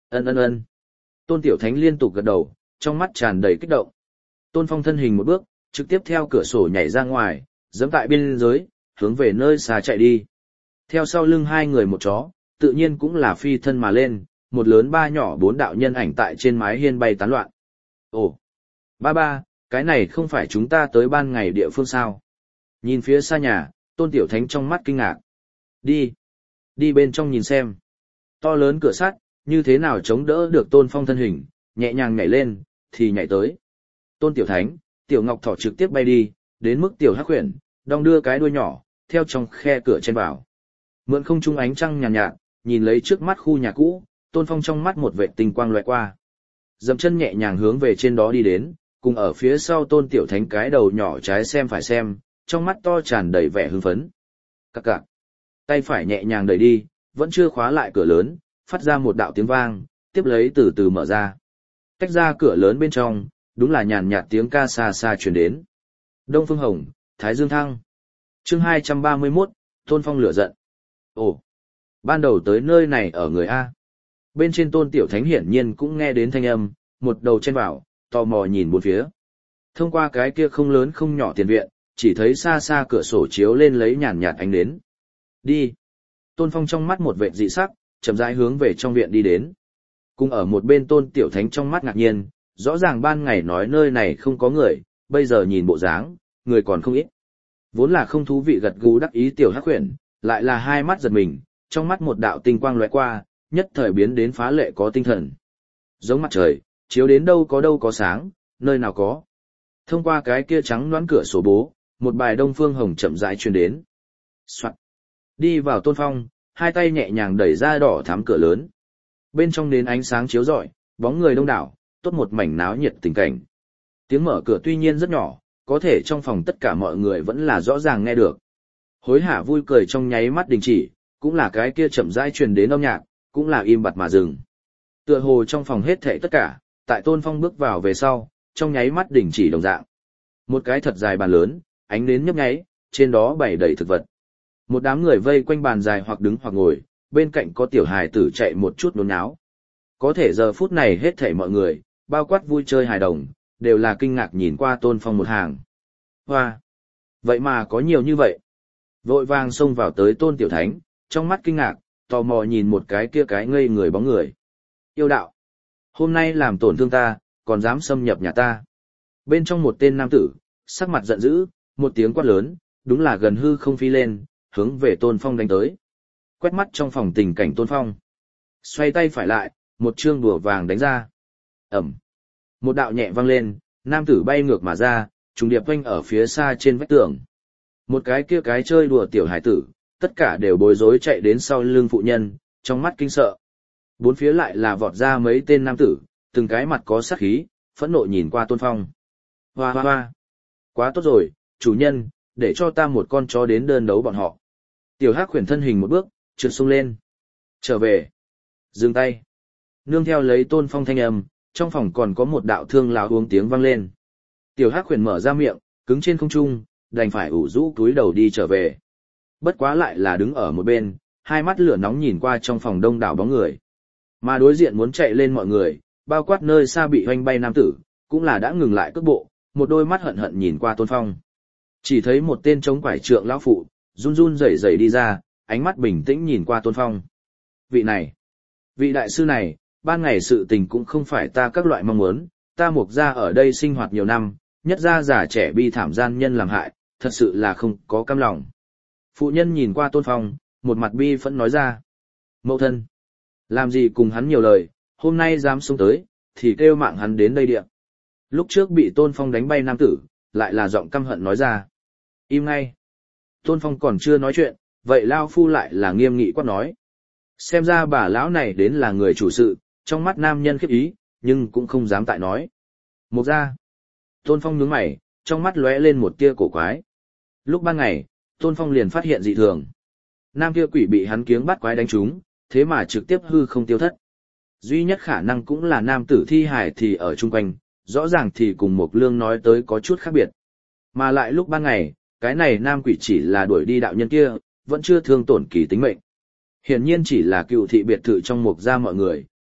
A: Ân ân ân. Tôn Tiểu Thánh liên tục gật đầu, trong mắt tràn đầy kích động. Tôn Phong thân hình một bước, trực tiếp theo cửa sổ nhảy ra ngoài, giẫm tại biên giới, hướng về nơi xa chạy đi. Theo sau lưng hai người một chó, tự nhiên cũng là phi thân mà lên, một lớn ba nhỏ bốn đạo nhân ảnh tại trên mái hiên bay tán loạn. Ồ, ba ba, cái này không phải chúng ta tới ban ngày địa phương sao? Nhìn phía xa nhà, Tôn Tiểu Thánh trong mắt kinh ngạc. Đi, đi bên trong nhìn xem. To lớn cửa sắt, như thế nào chống đỡ được Tôn Phong thân hình, nhẹ nhàng nhảy lên, thì nhảy tới. Tôn Tiểu Thánh, Tiểu Ngọc Thỏ trực tiếp bay đi, đến mức Tiểu Hắc Huyền, đong đưa cái đuôi nhỏ, theo trong khe cửa trên vào. Mượn không trung ánh trăng nhàn nhạt, nhạt, nhìn lấy trước mắt khu nhà cũ, Tôn Phong trong mắt một vệt tinh quang lóe qua. Dậm chân nhẹ nhàng hướng về trên đó đi đến, cùng ở phía sau Tôn Tiểu Thánh cái đầu nhỏ trái xem phải xem, trong mắt to tràn đầy vẻ hưng phấn. Cặc cặc. Tay phải nhẹ nhàng đẩy đi, vẫn chưa khóa lại cửa lớn, phát ra một đạo tiếng vang, tiếp lấy từ từ mở ra. Tách ra cửa lớn bên trong, đúng là nhàn nhạt tiếng ca xa xa truyền đến. Đông Phương Hồng, Thái Dương Thăng. Chương hai trăm ba mươi mốt, Tôn Phong lửa giận. Ồ, ban đầu tới nơi này ở người A. Bên trên Tôn Tiểu Thánh hiển nhiên cũng nghe đến thanh âm, một đầu chen vào, tò mò nhìn bốn phía. Thông qua cái kia không lớn không nhỏ tiền viện, chỉ thấy xa xa cửa sổ chiếu lên lấy nhàn nhạt ánh đến. Đi. Tôn Phong trong mắt một vệt dị sắc, chậm rãi hướng về trong viện đi đến. Cùng ở một bên Tôn Tiểu Thánh trong mắt ngạc nhiên, rõ ràng ban ngày nói nơi này không có người, bây giờ nhìn bộ dáng, người còn không ít. Vốn là không thú vị gật gù đắc ý Tiểu Hắc Huyền, lại là hai mắt giật mình, trong mắt một đạo tinh quang lóe qua, nhất thời biến đến phá lệ có tinh thần. Giống mặt trời, chiếu đến đâu có đâu có sáng, nơi nào có. Thông qua cái kia trắng loãng cửa sổ bố, một bài Đông Phương Hồng chậm rãi truyền đến. Soạt. Đi vào Tôn Phong, hai tay nhẹ nhàng đẩy ra đỏ thắm cửa lớn. Bên trong đến ánh sáng chiếu rọi, bóng người đông đảo, tốt một mảnh náo nhiệt tình cảnh. Tiếng mở cửa tuy nhiên rất nhỏ, có thể trong phòng tất cả mọi người vẫn là rõ ràng nghe được. Hối hả vui cười trong nháy mắt đình chỉ, cũng là cái kia chậm rãi truyền đến âm nhạc, cũng là im bặt mà dừng. Tựa hồ trong phòng hết thảy tất cả, tại Tôn Phong bước vào về sau, trong nháy mắt đình chỉ đồng dạng. Một cái thật dài bàn lớn, ánh nến nhấp nháy, trên đó bày đầy thực vật. Một đám người vây quanh bàn dài hoặc đứng hoặc ngồi, bên cạnh có tiểu hài tử chạy một chút nôn náo. Có thể giờ phút này hết thảy mọi người, bao quát vui chơi hài đồng, đều là kinh ngạc nhìn qua Tôn Phong một hàng. Hoa! Vậy mà có nhiều như vậy. Vội vàng xông vào tới Tôn Tiểu Thánh, trong mắt kinh ngạc, tò mò nhìn một cái kia cái ngây người bóng người. Yêu đạo! Hôm nay làm tổn thương ta, còn dám xâm nhập nhà ta. Bên trong một tên nam tử, sắc mặt giận dữ, một tiếng quát lớn, đúng là gần hư không phi lên, hướng về Tôn Phong đánh tới. Quét mắt trong phòng tình cảnh Tôn Phong. Xoay tay phải lại, một chương đùa vàng đánh ra. Ẩm. Một đạo nhẹ vang lên, nam tử bay ngược mà ra, trùng điệp quanh ở phía xa trên vách tường. Một cái kia cái chơi đùa tiểu hải tử, tất cả đều bối rối chạy đến sau lưng phụ nhân, trong mắt kinh sợ. Bốn phía lại là vọt ra mấy tên nam tử, từng cái mặt có sát khí, phẫn nộ nhìn qua Tôn Phong. Hoa hoa hoa. Quá tốt rồi, chủ nhân, để cho ta một con chó đến đơn đấu bọn họ. Tiểu Hắc Huyền thân hình một bước, trượt sông lên. Trở về. Dừng tay. Nương theo lấy Tôn Phong thanh âm, trong phòng còn có một đạo thương lão uống tiếng vang lên. Tiểu Hắc Huyền mở ra miệng, cứng trên không trung, đành phải ủ rũ túi đầu đi trở về. Bất quá lại là đứng ở một bên, hai mắt lửa nóng nhìn qua trong phòng đông đảo bóng người. Mà đối diện muốn chạy lên mọi người, bao quát nơi xa bị hoanh bay nam tử, cũng là đã ngừng lại cước bộ, một đôi mắt hận hận nhìn qua Tôn Phong. Chỉ thấy một tên chống quải trượng lão phụ, run run rẩy rẩy đi ra, ánh mắt bình tĩnh nhìn qua Tôn Phong. Vị này, vị đại sư này, ban ngày sự tình cũng không phải ta các loại mong muốn, ta mục gia ở đây sinh hoạt nhiều năm, nhất gia già trẻ bi thảm gian nhân làm hại, thật sự là không có cam lòng. Phụ nhân nhìn qua Tôn Phong, một mặt bi phẫn nói ra. Mẫu thân, làm gì cùng hắn nhiều lời, hôm nay dám xuống tới, thì kêu mạng hắn đến đây địa. Lúc trước bị Tôn Phong đánh bay nam tử, lại là giọng căm hận nói ra. Im ngay. Tôn Phong còn chưa nói chuyện, vậy Lao Phu lại là nghiêm nghị quát nói. Xem ra bà lão này đến là người chủ sự, trong mắt nam nhân khiếp ý, nhưng cũng không dám tại nói. Một ra. Tôn Phong nhướng mày, trong mắt lóe lên một tia cổ quái. Lúc ban ngày, Tôn Phong liền phát hiện dị thường. Nam kia quỷ bị hắn kiếng bắt quái đánh trúng, thế mà trực tiếp hư không tiêu thất. Duy nhất khả năng cũng là nam tử thi hài thì ở chung quanh, rõ ràng thì cùng một lương nói tới có chút khác biệt. Mà lại lúc ban ngày, cái này nam quỷ chỉ là đuổi đi đạo nhân kia, vẫn chưa thương tổn kỳ tính mệnh. Hiển nhiên chỉ là cựu thị biệt thự trong mục gia mọi người,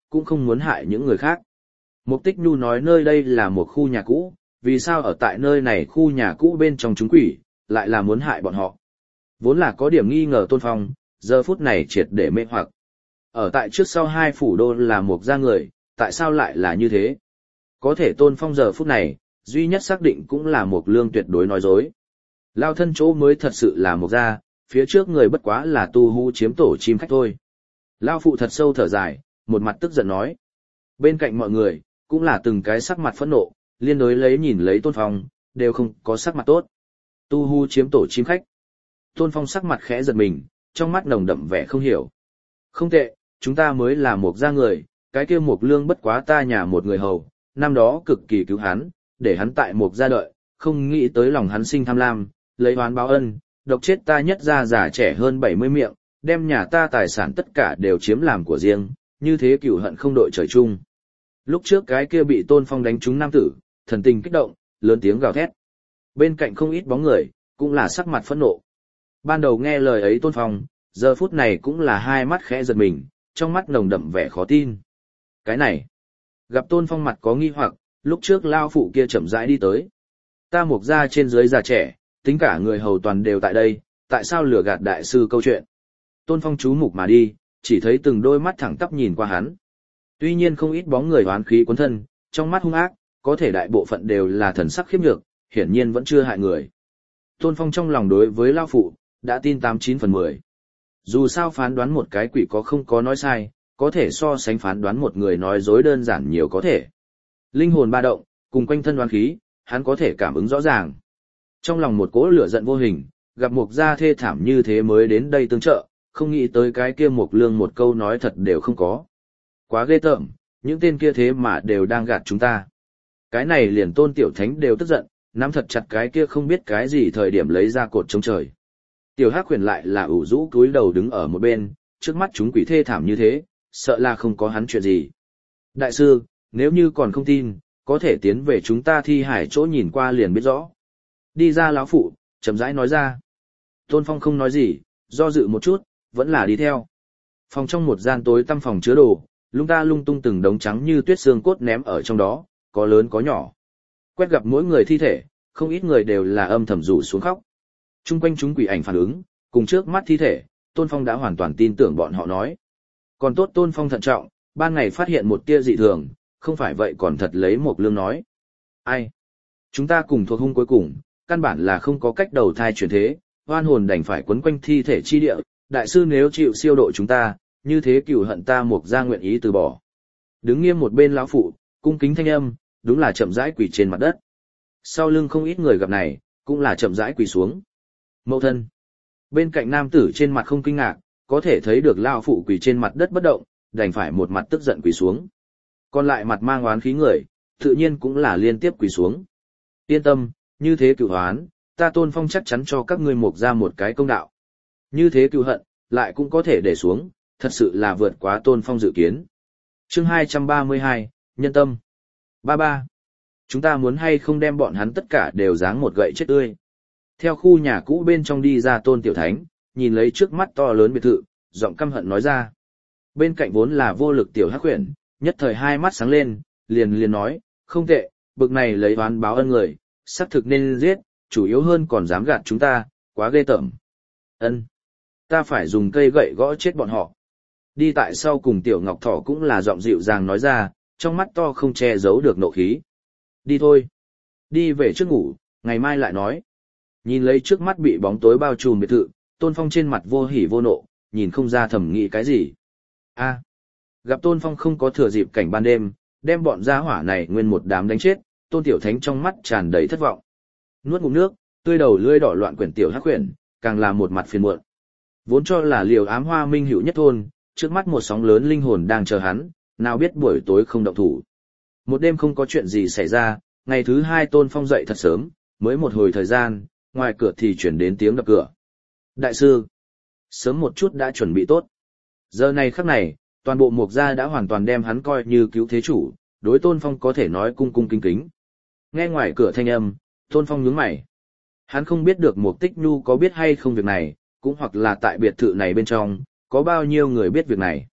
A: cũng không muốn hại những người khác. Mục Tích Nhu nói nơi đây là một khu nhà cũ, vì sao ở tại nơi này khu nhà cũ bên trong chúng quỷ, lại là muốn hại bọn họ. Vốn là có điểm nghi ngờ Tôn Phong, giờ phút này triệt để mê hoặc. Ở tại trước sau hai phủ đô là một gia người, tại sao lại là như thế? Có thể Tôn Phong giờ phút này, duy nhất xác định cũng là một lương tuyệt đối nói dối. Lao thân chỗ mới thật sự là một gia, phía trước người bất quá là tu hú chiếm tổ chim khách thôi. Lao phụ thật sâu thở dài, một mặt tức giận nói. Bên cạnh mọi người, cũng là từng cái sắc mặt phẫn nộ, liên đối lấy nhìn lấy Tôn Phong, đều không có sắc mặt tốt. Tu hú chiếm tổ chim khách. Tôn Phong sắc mặt khẽ giật mình, trong mắt nồng đậm vẻ không hiểu. Không tệ, chúng ta mới là một gia người, cái kia một lương bất quá ta nhà một người hầu, năm đó cực kỳ cứu hắn, để hắn tại một gia đợi, không nghĩ tới lòng hắn sinh tham lam, lấy oán báo ân, độc chết ta nhất gia già trẻ hơn bảy mươi miệng, đem nhà ta tài sản tất cả đều chiếm làm của riêng, như thế cửu hận không đội trời chung. Lúc trước cái kia bị Tôn Phong đánh trúng nam tử, thần tình kích động, lớn tiếng gào thét. Bên cạnh không ít bóng người, cũng là sắc mặt phẫn nộ. Ban đầu nghe lời ấy Tôn Phong, giờ phút này cũng là hai mắt khẽ giật mình, trong mắt nồng đậm vẻ khó tin. Cái này, gặp Tôn Phong mặt có nghi hoặc, lúc trước lao phụ kia chậm rãi đi tới. Ta mục ra trên dưới già trẻ, tính cả người hầu toàn đều tại đây, tại sao lừa gạt đại sư câu chuyện. Tôn Phong chú mục mà đi, chỉ thấy từng đôi mắt thẳng tắp nhìn qua hắn. Tuy nhiên không ít bóng người hoán khí cuốn thân, trong mắt hung ác, có thể đại bộ phận đều là thần sắc khiếp nhược, hiển nhiên vẫn chưa hại người. Tôn Phong trong lòng đối với lao phụ, đã tin tám chín phần mười. Dù sao phán đoán một cái quỷ có không có nói sai, có thể so sánh phán đoán một người nói dối đơn giản nhiều có thể. Linh hồn ba động, cùng quanh thân đoán khí, hắn có thể cảm ứng rõ ràng. Trong lòng một cỗ lửa giận vô hình, gặp Mục gia thê thảm như thế mới đến đây tương trợ, không nghĩ tới cái kia Mục Lương một câu nói thật đều không có. Quá ghê tởm, những tên kia thế mà đều đang gạt chúng ta. Cái này liền Tôn Tiểu Thánh đều tức giận, nắm thật chặt cái kia không biết cái gì thời điểm lấy ra cột chống trời. Tiểu Hắc Huyền lại là ủ rũ cúi đầu đứng ở một bên, trước mắt chúng quỷ thê thảm như thế, sợ là không có hắn chuyện gì. Đại sư, nếu như còn không tin, có thể tiến về chúng ta thi hải chỗ nhìn qua liền biết rõ. Đi ra lão phụ, chậm rãi nói ra. Tôn Phong không nói gì, do dự một chút, vẫn là đi theo. Phòng trong một gian tối tăm phòng chứa đồ, lung ta lung tung từng đống trắng như tuyết xương cốt ném ở trong đó, có lớn có nhỏ. Quét gặp mỗi người thi thể, không ít người đều là âm thầm rủ xuống khóc. Trung quanh chúng quỷ ảnh phản ứng, cùng trước mắt thi thể, Tôn Phong đã hoàn toàn tin tưởng bọn họ nói. Còn tốt Tôn Phong thận trọng, ban ngày phát hiện một tia dị thường, không phải vậy còn thật lấy một lương nói. Ai? Chúng ta cùng thuộc hung cuối cùng, căn bản là không có cách đầu thai chuyển thế, oan hồn đành phải quấn quanh thi thể chi địa, đại sư nếu chịu siêu độ chúng ta, như thế cửu hận ta Mục gia nguyện ý từ bỏ. Đứng nghiêm một bên lão phụ, cung kính thanh âm, đúng là chậm rãi quỳ trên mặt đất. Sau lưng không ít người gặp này, cũng là chậm rãi quỳ xuống. Mẫu thân. Bên cạnh nam tử trên mặt không kinh ngạc, có thể thấy được lão phụ quỳ trên mặt đất bất động, đành phải một mặt tức giận quỳ xuống. Còn lại mặt mang oán khí người, tự nhiên cũng là liên tiếp quỳ xuống. Yên tâm, như thế cửu hoán, ta Tôn Phong chắc chắn cho các ngươi Mục gia một cái công đạo. Như thế cửu hận, lại cũng có thể để xuống, thật sự là vượt quá Tôn Phong dự kiến. Chương hai trăm ba mươi hai, Nhân tâm. Ba ba. Chúng ta muốn hay không đem bọn hắn tất cả đều giáng một gậy chết tươi. Theo khu nhà cũ bên trong đi ra Tôn Tiểu Thánh, nhìn lấy trước mắt to lớn biệt thự, giọng căm hận nói ra. Bên cạnh vốn là vô lực Tiểu Hắc Huyền, nhất thời hai mắt sáng lên, liền liền nói, không tệ, bực này lấy oán báo ân người, xác thực nên giết, chủ yếu hơn còn dám gạt chúng ta, quá ghê tởm. Ân, ta phải dùng cây gậy gõ chết bọn họ. Đi tại sau cùng Tiểu Ngọc Thỏ cũng là giọng dịu dàng nói ra, trong mắt to không che giấu được nộ khí. Đi thôi. Đi về trước ngủ, ngày mai lại nói. Nhìn lấy trước mắt bị bóng tối bao trùm biệt thự, Tôn Phong trên mặt vô hỉ vô nộ, nhìn không ra thẩm nghĩ cái gì. A, gặp Tôn Phong không có thừa dịp cảnh ban đêm, đem bọn gia hỏa này nguyên một đám đánh chết, Tôn Tiểu Thánh trong mắt tràn đầy thất vọng. Nuốt ngụm nước, tươi đầu lưỡi đỏ loạn quyển Tiểu Hắc Huyền, càng là một mặt phiền muộn. Vốn cho là liều ám hoa minh hữu nhất thôn, trước mắt một sóng lớn linh hồn đang chờ hắn, nào biết buổi tối không động thủ. Một đêm không có chuyện gì xảy ra, ngày thứ hai Tôn Phong dậy thật sớm, mới một hồi thời gian, ngoài cửa thì chuyển đến tiếng đập cửa. Đại sư, sớm một chút đã chuẩn bị tốt. Giờ này khắc này, toàn bộ Mục gia đã hoàn toàn đem hắn coi như cứu thế chủ, đối Tôn Phong có thể nói cung cung kính kính. Nghe ngoài cửa thanh âm, Tôn Phong nhướng mày. Hắn không biết được Mục Tích Nhu có biết hay không việc này, cũng hoặc là tại biệt thự này bên trong, có bao nhiêu người biết việc này.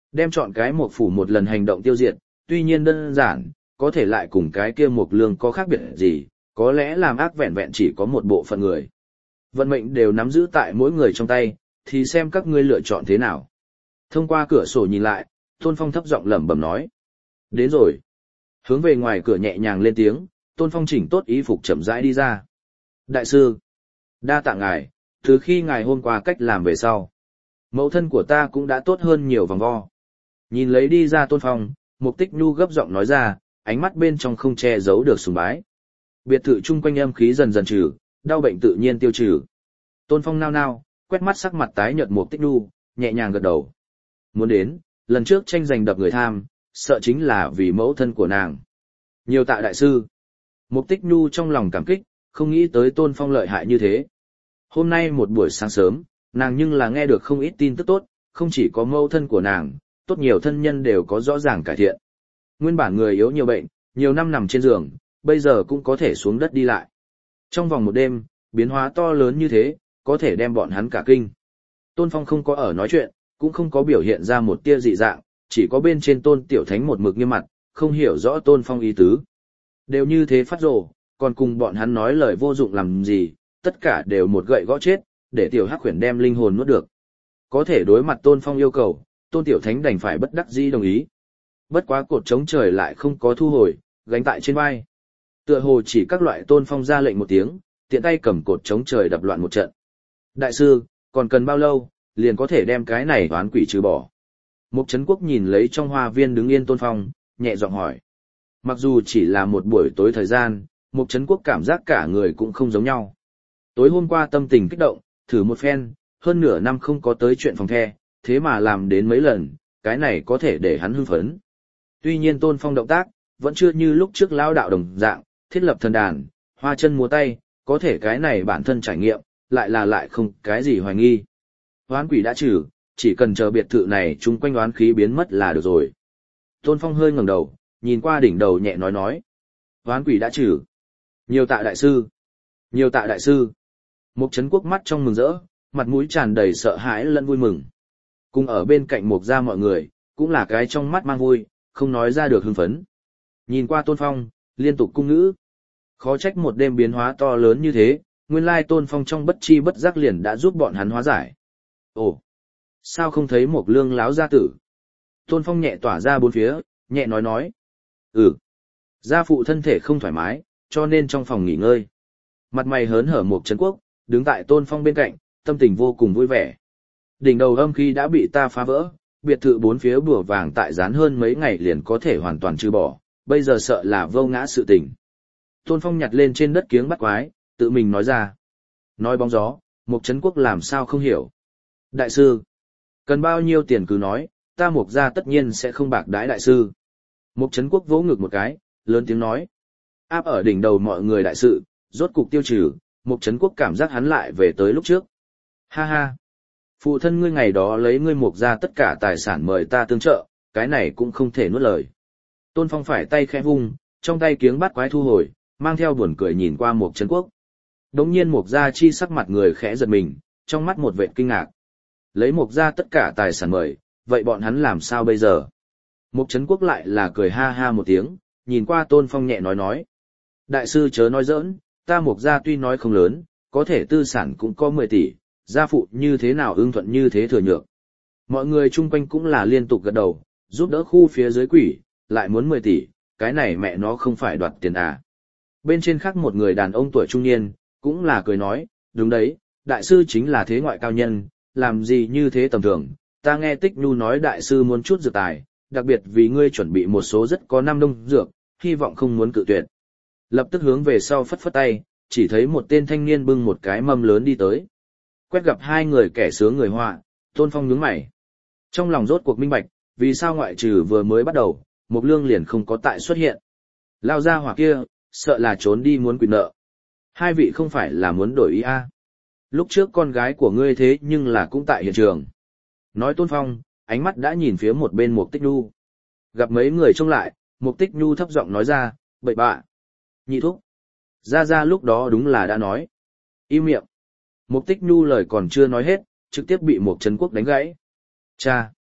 A: Đem chọn cái một phủ một lần hành động tiêu diệt, tuy nhiên đơn giản, có thể lại cùng cái kia một lương có khác biệt gì, có lẽ làm ác vẹn vẹn chỉ có một bộ phận người. Vận mệnh đều nắm giữ tại mỗi người trong tay, thì xem các ngươi lựa chọn thế nào. Thông qua cửa sổ nhìn lại, Tôn Phong thấp giọng lẩm bẩm nói. Đến rồi. Hướng về ngoài cửa nhẹ nhàng lên tiếng, Tôn Phong chỉnh tốt y phục chậm rãi đi ra. Đại sư, đa tạ ngài, từ khi ngài hôm qua cách làm về sau. Mẫu thân của ta cũng đã tốt hơn nhiều vòng vo. Nhìn lấy đi ra Tôn Phong, Mục Tích Nhu gấp giọng nói ra, ánh mắt bên trong không che giấu được sùng bái. Biệt thự chung quanh âm khí dần dần trừ, đau bệnh tự nhiên tiêu trừ. Tôn Phong nao nao, quét mắt sắc mặt tái nhợt Mục Tích Nhu, nhẹ nhàng gật đầu. Muốn đến, lần trước tranh giành đập người tham, sợ chính là vì mẫu thân của nàng. Nhiều tạ đại sư. Mục Tích Nhu trong lòng cảm kích, không nghĩ tới Tôn Phong lợi hại như thế. Hôm nay một buổi sáng sớm, nàng nhưng là nghe được không ít tin tức tốt, không chỉ có mẫu thân của nàng, tốt nhiều thân nhân đều có rõ ràng cải thiện. Nguyên bản người yếu nhiều bệnh, nhiều năm nằm trên giường, bây giờ cũng có thể xuống đất đi lại. Trong vòng một đêm, biến hóa to lớn như thế, có thể đem bọn hắn cả kinh. Tôn Phong không có ở nói chuyện, cũng không có biểu hiện ra một tia dị dạng, chỉ có bên trên Tôn Tiểu Thánh một mực nghiêm mặt, không hiểu rõ Tôn Phong ý tứ. Đều như thế phát rồ, còn cùng bọn hắn nói lời vô dụng làm gì, tất cả đều một gậy gõ chết, để Tiểu Hắc Huyền đem linh hồn nuốt được. Có thể đối mặt Tôn Phong yêu cầu, Tôn Tiểu Thánh đành phải bất đắc dĩ đồng ý. Bất quá cột chống trời lại không có thu hồi, gánh tại trên vai. Tựa hồ chỉ các loại Tôn Phong ra lệnh một tiếng, tiện tay cầm cột chống trời đập loạn một trận. Đại sư, còn cần bao lâu, liền có thể đem cái này oán quỷ trừ bỏ. Mục Trấn Quốc nhìn lấy trong hoa viên đứng yên Tôn Phong, nhẹ giọng hỏi. Mặc dù chỉ là một buổi tối thời gian, Mục Trấn Quốc cảm giác cả người cũng không giống nhau. Tối hôm qua tâm tình kích động, thử một phen, hơn nửa năm không có tới chuyện phòng the, thế mà làm đến mấy lần, cái này có thể để hắn hưng phấn. Tuy nhiên Tôn Phong động tác, vẫn chưa như lúc trước lão đạo đồng dạng, thiết lập thần đàn, hoa chân múa tay, có thể cái này bản thân trải nghiệm, lại là lại không cái gì hoài nghi. Oán quỷ đã trừ, chỉ cần chờ biệt thự này chung quanh oán khí biến mất là được rồi. Tôn Phong hơi ngẩng đầu, nhìn qua đỉnh đầu nhẹ nói nói. Oán quỷ đã trừ. Nhiều tạ đại sư. Nhiều tạ đại sư. Mục Trấn Quốc mắt trong mừng rỡ, mặt mũi tràn đầy sợ hãi lẫn vui mừng. Cùng ở bên cạnh Mục gia mọi người, cũng là cái trong mắt mang vui, không nói ra được hưng phấn. Nhìn qua Tôn Phong, liên tục cung ngữ. Khó trách một đêm biến hóa to lớn như thế, nguyên lai Tôn Phong trong bất chi bất giác liền đã giúp bọn hắn hóa giải. Ồ, sao không thấy một lương láo gia tử? Tôn Phong nhẹ tỏa ra bốn phía, nhẹ nói nói. Ừ, gia phụ thân thể không thoải mái, cho nên trong phòng nghỉ ngơi. Mặt mày hớn hở Mục Trấn Quốc, đứng tại Tôn Phong bên cạnh, tâm tình vô cùng vui vẻ. Đỉnh đầu âm khí đã bị ta phá vỡ, biệt thự bốn phía bùa vàng tại dán hơn mấy ngày liền có thể hoàn toàn trừ bỏ, bây giờ sợ là vô ngã sự tình. Tôn Phong nhặt lên trên đất kiếng bắt quái, tự mình nói ra. Nói bóng gió, Mục Trấn Quốc làm sao không hiểu. Đại sư, cần bao nhiêu tiền cứ nói, ta Mục gia tất nhiên sẽ không bạc đãi đại sư. Mục Trấn Quốc vỗ ngực một cái, lớn tiếng nói. Áp ở đỉnh đầu mọi người đại sự, rốt cục tiêu trừ, Mục Trấn Quốc cảm giác hắn lại về tới lúc trước. Ha ha, phụ thân ngươi ngày đó lấy ngươi Mục gia tất cả tài sản mời ta tương trợ, cái này cũng không thể nuốt lời. Tôn Phong phải tay khẽ vung, trong tay kiếng bắt quái thu hồi, mang theo buồn cười nhìn qua Mục Trấn Quốc. Đống nhiên Mục gia chi sắc mặt người khẽ giật mình, trong mắt một vệt kinh ngạc. Lấy Mục gia tất cả tài sản mời, vậy bọn hắn làm sao bây giờ? Mục Trấn Quốc lại là cười ha ha một tiếng, nhìn qua Tôn Phong nhẹ nói nói. Đại sư chớ nói giỡn, ta Mục gia tuy nói không lớn, có thể tư sản cũng có mười tỷ, gia phụ như thế nào ưng thuận như thế thừa nhược. Mọi người chung quanh cũng là liên tục gật đầu, giúp đỡ khu phía dưới quỷ, lại muốn mười tỷ, cái này mẹ nó không phải đoạt tiền à. Bên trên khác một người đàn ông tuổi trung niên, cũng là cười nói, đúng đấy, đại sư chính là thế ngoại cao nhân, làm gì như thế tầm thường, ta nghe Tích Nhu nói đại sư muốn chút dược tài, đặc biệt vì ngươi chuẩn bị một số rất có năm đông dược, hy vọng không muốn cự tuyệt. Lập tức hướng về sau phất phất tay, chỉ thấy một tên thanh niên bưng một cái mâm lớn đi tới. Quét gặp hai người kẻ sướng người họa, Tôn Phong nhướng mày. Trong lòng rốt cuộc minh bạch, vì sao ngoại trừ vừa mới bắt đầu, Mục Lương liền không có tại xuất hiện. Lao ra hỏa kia, sợ là trốn đi muốn quyền nợ. Hai vị không phải là muốn đổi ý a? Lúc trước con gái của ngươi thế nhưng là cũng tại hiện trường. Nói Tôn Phong, ánh mắt đã nhìn phía một bên Mục Tích Nhu. Gặp mấy người trông lại, Mục Tích Nhu thấp giọng nói ra, bậy bạ. Nhị thúc. Ra ra lúc đó đúng là đã nói. Im miệng. Mục Tích Nhu lời còn chưa nói hết, trực tiếp bị Mục Trấn Quốc đánh gãy. Cha.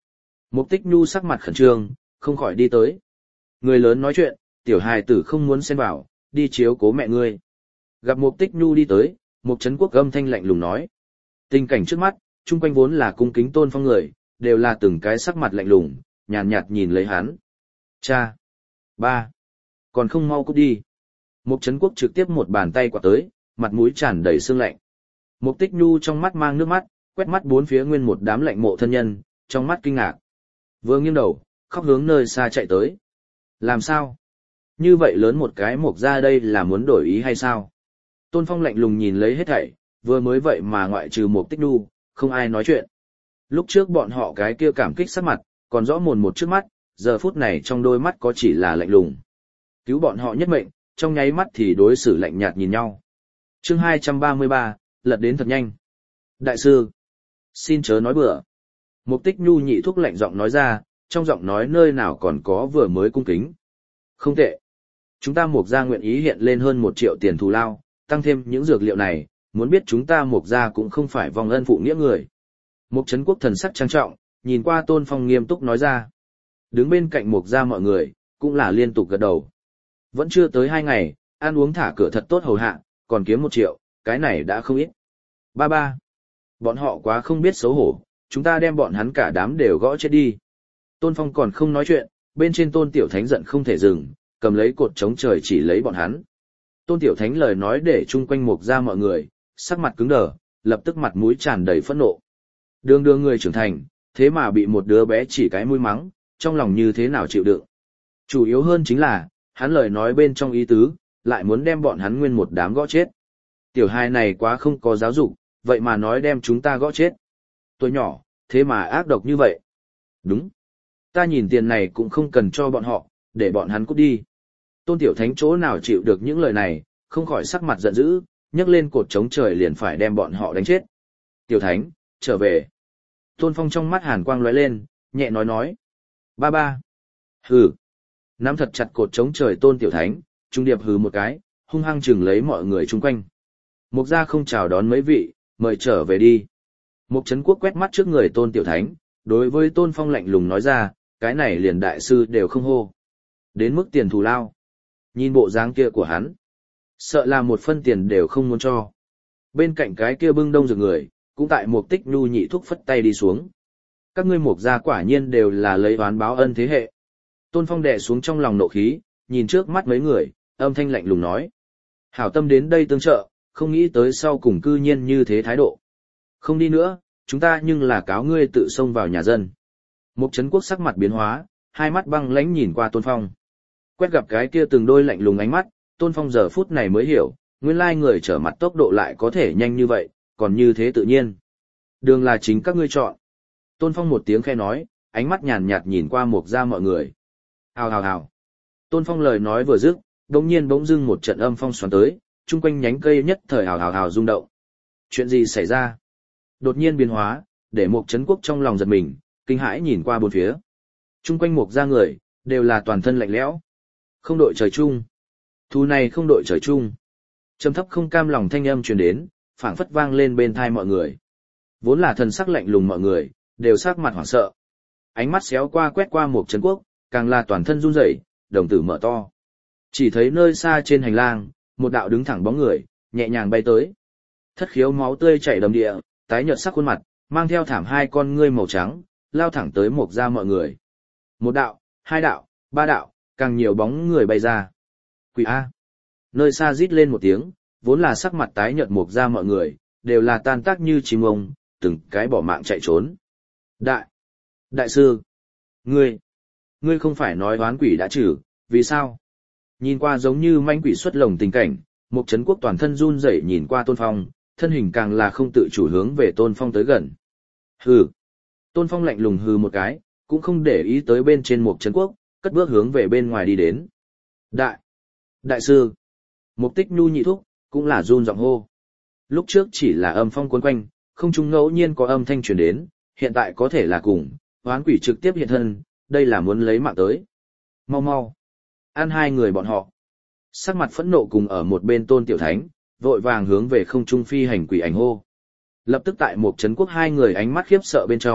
A: Mục Tích Nhu sắc mặt khẩn trương, không khỏi đi tới. Người lớn nói chuyện, tiểu hài tử không muốn xen vào, đi chiếu cố mẹ ngươi. Gặp Mục Tích Nhu đi tới, Mục Trấn Quốc âm thanh lạnh lùng nói. Tình cảnh trước mắt, chung quanh vốn là cung kính Tôn Phong người, đều là từng cái sắc mặt lạnh lùng, nhàn nhạt, nhạt nhìn lấy hắn. Cha! Ba! Còn không mau cút đi. Mục Trấn Quốc trực tiếp một bàn tay quạt tới, mặt mũi tràn đầy sương lạnh. Mục Tích Nhu trong mắt mang nước mắt, quét mắt bốn phía nguyên một đám lạnh mộ thân nhân, trong mắt kinh ngạc. Vừa nghiêng đầu, khóc hướng nơi xa chạy tới. Làm sao? Như vậy lớn một cái mục ra đây là muốn đổi ý hay sao? Tôn Phong lạnh lùng nhìn lấy hết thảy, vừa mới vậy mà ngoại trừ Mục Tích Nhu, không ai nói chuyện. Lúc trước bọn họ cái kia cảm kích sắc mặt, còn rõ mồn một trước mắt, giờ phút này trong đôi mắt có chỉ là lạnh lùng. Cứu bọn họ nhất mệnh, trong nháy mắt thì đối xử lạnh nhạt nhìn nhau. Chương hai trăm ba mươi ba, lật đến thật nhanh. Đại sư, xin chớ nói bừa. Mục Tích Nhu nhị thúc lạnh giọng nói ra, trong giọng nói nơi nào còn có vừa mới cung kính. Không tệ. Chúng ta Mục gia nguyện ý hiện lên hơn một triệu tiền thù lao, tăng thêm những dược liệu này, muốn biết chúng ta Mục gia cũng không phải vong ân phụ nghĩa người. Mục Trấn Quốc thần sắc trang trọng, nhìn qua Tôn Phong nghiêm túc nói ra. Đứng bên cạnh Mục gia mọi người, cũng là liên tục gật đầu. Vẫn chưa tới hai ngày, ăn uống thả cửa thật tốt hầu hạ, còn kiếm một triệu, cái này đã không ít. Ba ba. Bọn họ quá không biết xấu hổ, chúng ta đem bọn hắn cả đám đều gõ chết đi. Tôn Phong còn không nói chuyện, bên trên Tôn Tiểu Thánh giận không thể dừng, cầm lấy cột chống trời chỉ lấy bọn hắn. Tôn Tiểu Thánh lời nói để chung quanh Mục gia mọi người, sắc mặt cứng đờ, lập tức mặt mũi tràn đầy phẫn nộ. Đường đường người trưởng thành, thế mà bị một đứa bé chỉ cái mũi mắng, trong lòng như thế nào chịu đựng. Chủ yếu hơn chính là, hắn lời nói bên trong ý tứ, lại muốn đem bọn hắn nguyên một đám gõ chết. Tiểu hài này quá không có giáo dục, vậy mà nói đem chúng ta gõ chết. Tuổi nhỏ, thế mà ác độc như vậy. Đúng. Ta nhìn tiền này cũng không cần cho bọn họ, để bọn hắn cút đi. Tôn Tiểu Thánh chỗ nào chịu được những lời này, không khỏi sắc mặt giận dữ, nhấc lên cột chống trời liền phải đem bọn họ đánh chết. Tiểu Thánh, trở về. Tôn Phong trong mắt hàn quang lóe lên, nhẹ nói nói. Ba ba. Hừ. Nắm thật chặt cột chống trời Tôn Tiểu Thánh, trung điệp hừ một cái, hung hăng chừng lấy mọi người chung quanh. Mục gia không chào đón mấy vị, mời trở về đi. Mục Trấn Quốc quét mắt trước người Tôn Tiểu Thánh, đối với Tôn Phong lạnh lùng nói ra, cái này liền đại sư đều không hô. Đến mức tiền thù lao. Nhìn bộ dáng kia của hắn. Sợ là một phân tiền đều không muốn cho. Bên cạnh cái kia bưng đông rực người, cũng tại Mục Tích Nhu nhị thúc phất tay đi xuống. Các ngươi Mục gia quả nhiên đều là lấy oán báo ân thế hệ. Tôn Phong đè xuống trong lòng nộ khí, nhìn trước mắt mấy người, âm thanh lạnh lùng nói. Hảo tâm đến đây tương trợ, không nghĩ tới sau cùng cư nhiên như thế thái độ. Không đi nữa, chúng ta nhưng là cáo ngươi tự xông vào nhà dân. Mục Trấn Quốc sắc mặt biến hóa, hai mắt băng lãnh nhìn qua Tôn Phong. Quét gặp cái kia từng đôi lạnh lùng ánh mắt, Tôn Phong giờ phút này mới hiểu, nguyên lai người trở mặt tốc độ lại có thể nhanh như vậy, còn như thế tự nhiên. Đường là chính các ngươi chọn. Tôn Phong một tiếng khẽ nói, ánh mắt nhàn nhạt nhìn qua Mục gia mọi người. Hào hào hào. Tôn Phong lời nói vừa dứt, đống nhiên bỗng dưng một trận âm phong xoắn tới, chung quanh nhánh cây nhất thời hào hào hào rung động. Chuyện gì xảy ra? Đột nhiên biến hóa, để Mục Trấn Quốc trong lòng giật mình, kinh hãi nhìn qua bốn phía. Chung quanh Mục gia người, đều là toàn thân lạnh lẽo. Không đội trời chung. Thù này không đội trời chung. Trầm thấp không cam lòng thanh âm truyền đến, phảng phất vang lên bên tai mọi người. Vốn là thần sắc lạnh lùng mọi người, đều sắc mặt hoảng sợ. Ánh mắt xéo qua quét qua Mục Trấn Quốc, càng là toàn thân run rẩy, đồng tử mở to. Chỉ thấy nơi xa trên hành lang, một đạo đứng thẳng bóng người, nhẹ nhàng bay tới. Thất khiếu máu tươi chảy đầm địa, tái nhợt sắc khuôn mặt, mang theo thảm hai con ngươi màu trắng, lao thẳng tới Mục gia mọi người. Một đạo, hai đạo, ba đạo, càng nhiều bóng người bay ra. Quỷ A. Nơi xa rít lên một tiếng, vốn là sắc mặt tái nhợt Mục gia mọi người, đều là tan tác như chim ông, từng cái bỏ mạng chạy trốn. Đại! Đại sư! Ngươi! Ngươi không phải nói oán quỷ đã trừ, vì sao? Nhìn qua giống như manh quỷ xuất lồng tình cảnh, Mục Trấn Quốc toàn thân run rẩy nhìn qua Tôn Phong, thân hình càng là không tự chủ hướng về Tôn Phong tới gần. Hừ! Tôn Phong lạnh lùng hừ một cái, cũng không để ý tới bên trên Mục Trấn Quốc, cất bước hướng về bên ngoài đi đến. Đại! Đại sư! Mục Tích Nhu nhị thúc, cũng là run giọng hô. Lúc trước chỉ là âm phong cuốn quanh, không trung ngẫu nhiên có âm thanh truyền đến, hiện tại có thể là cùng, oán quỷ trực tiếp hiện thân, đây là muốn lấy mạng tới. Mau mau! Ăn hai người bọn họ. Sắc mặt phẫn nộ cùng ở một bên Tôn Tiểu Thánh, vội vàng hướng về không trung phi hành quỷ ảnh hô. Lập tức tại Mục Trấn Quốc hai người ánh mắt khiếp sợ bên trong,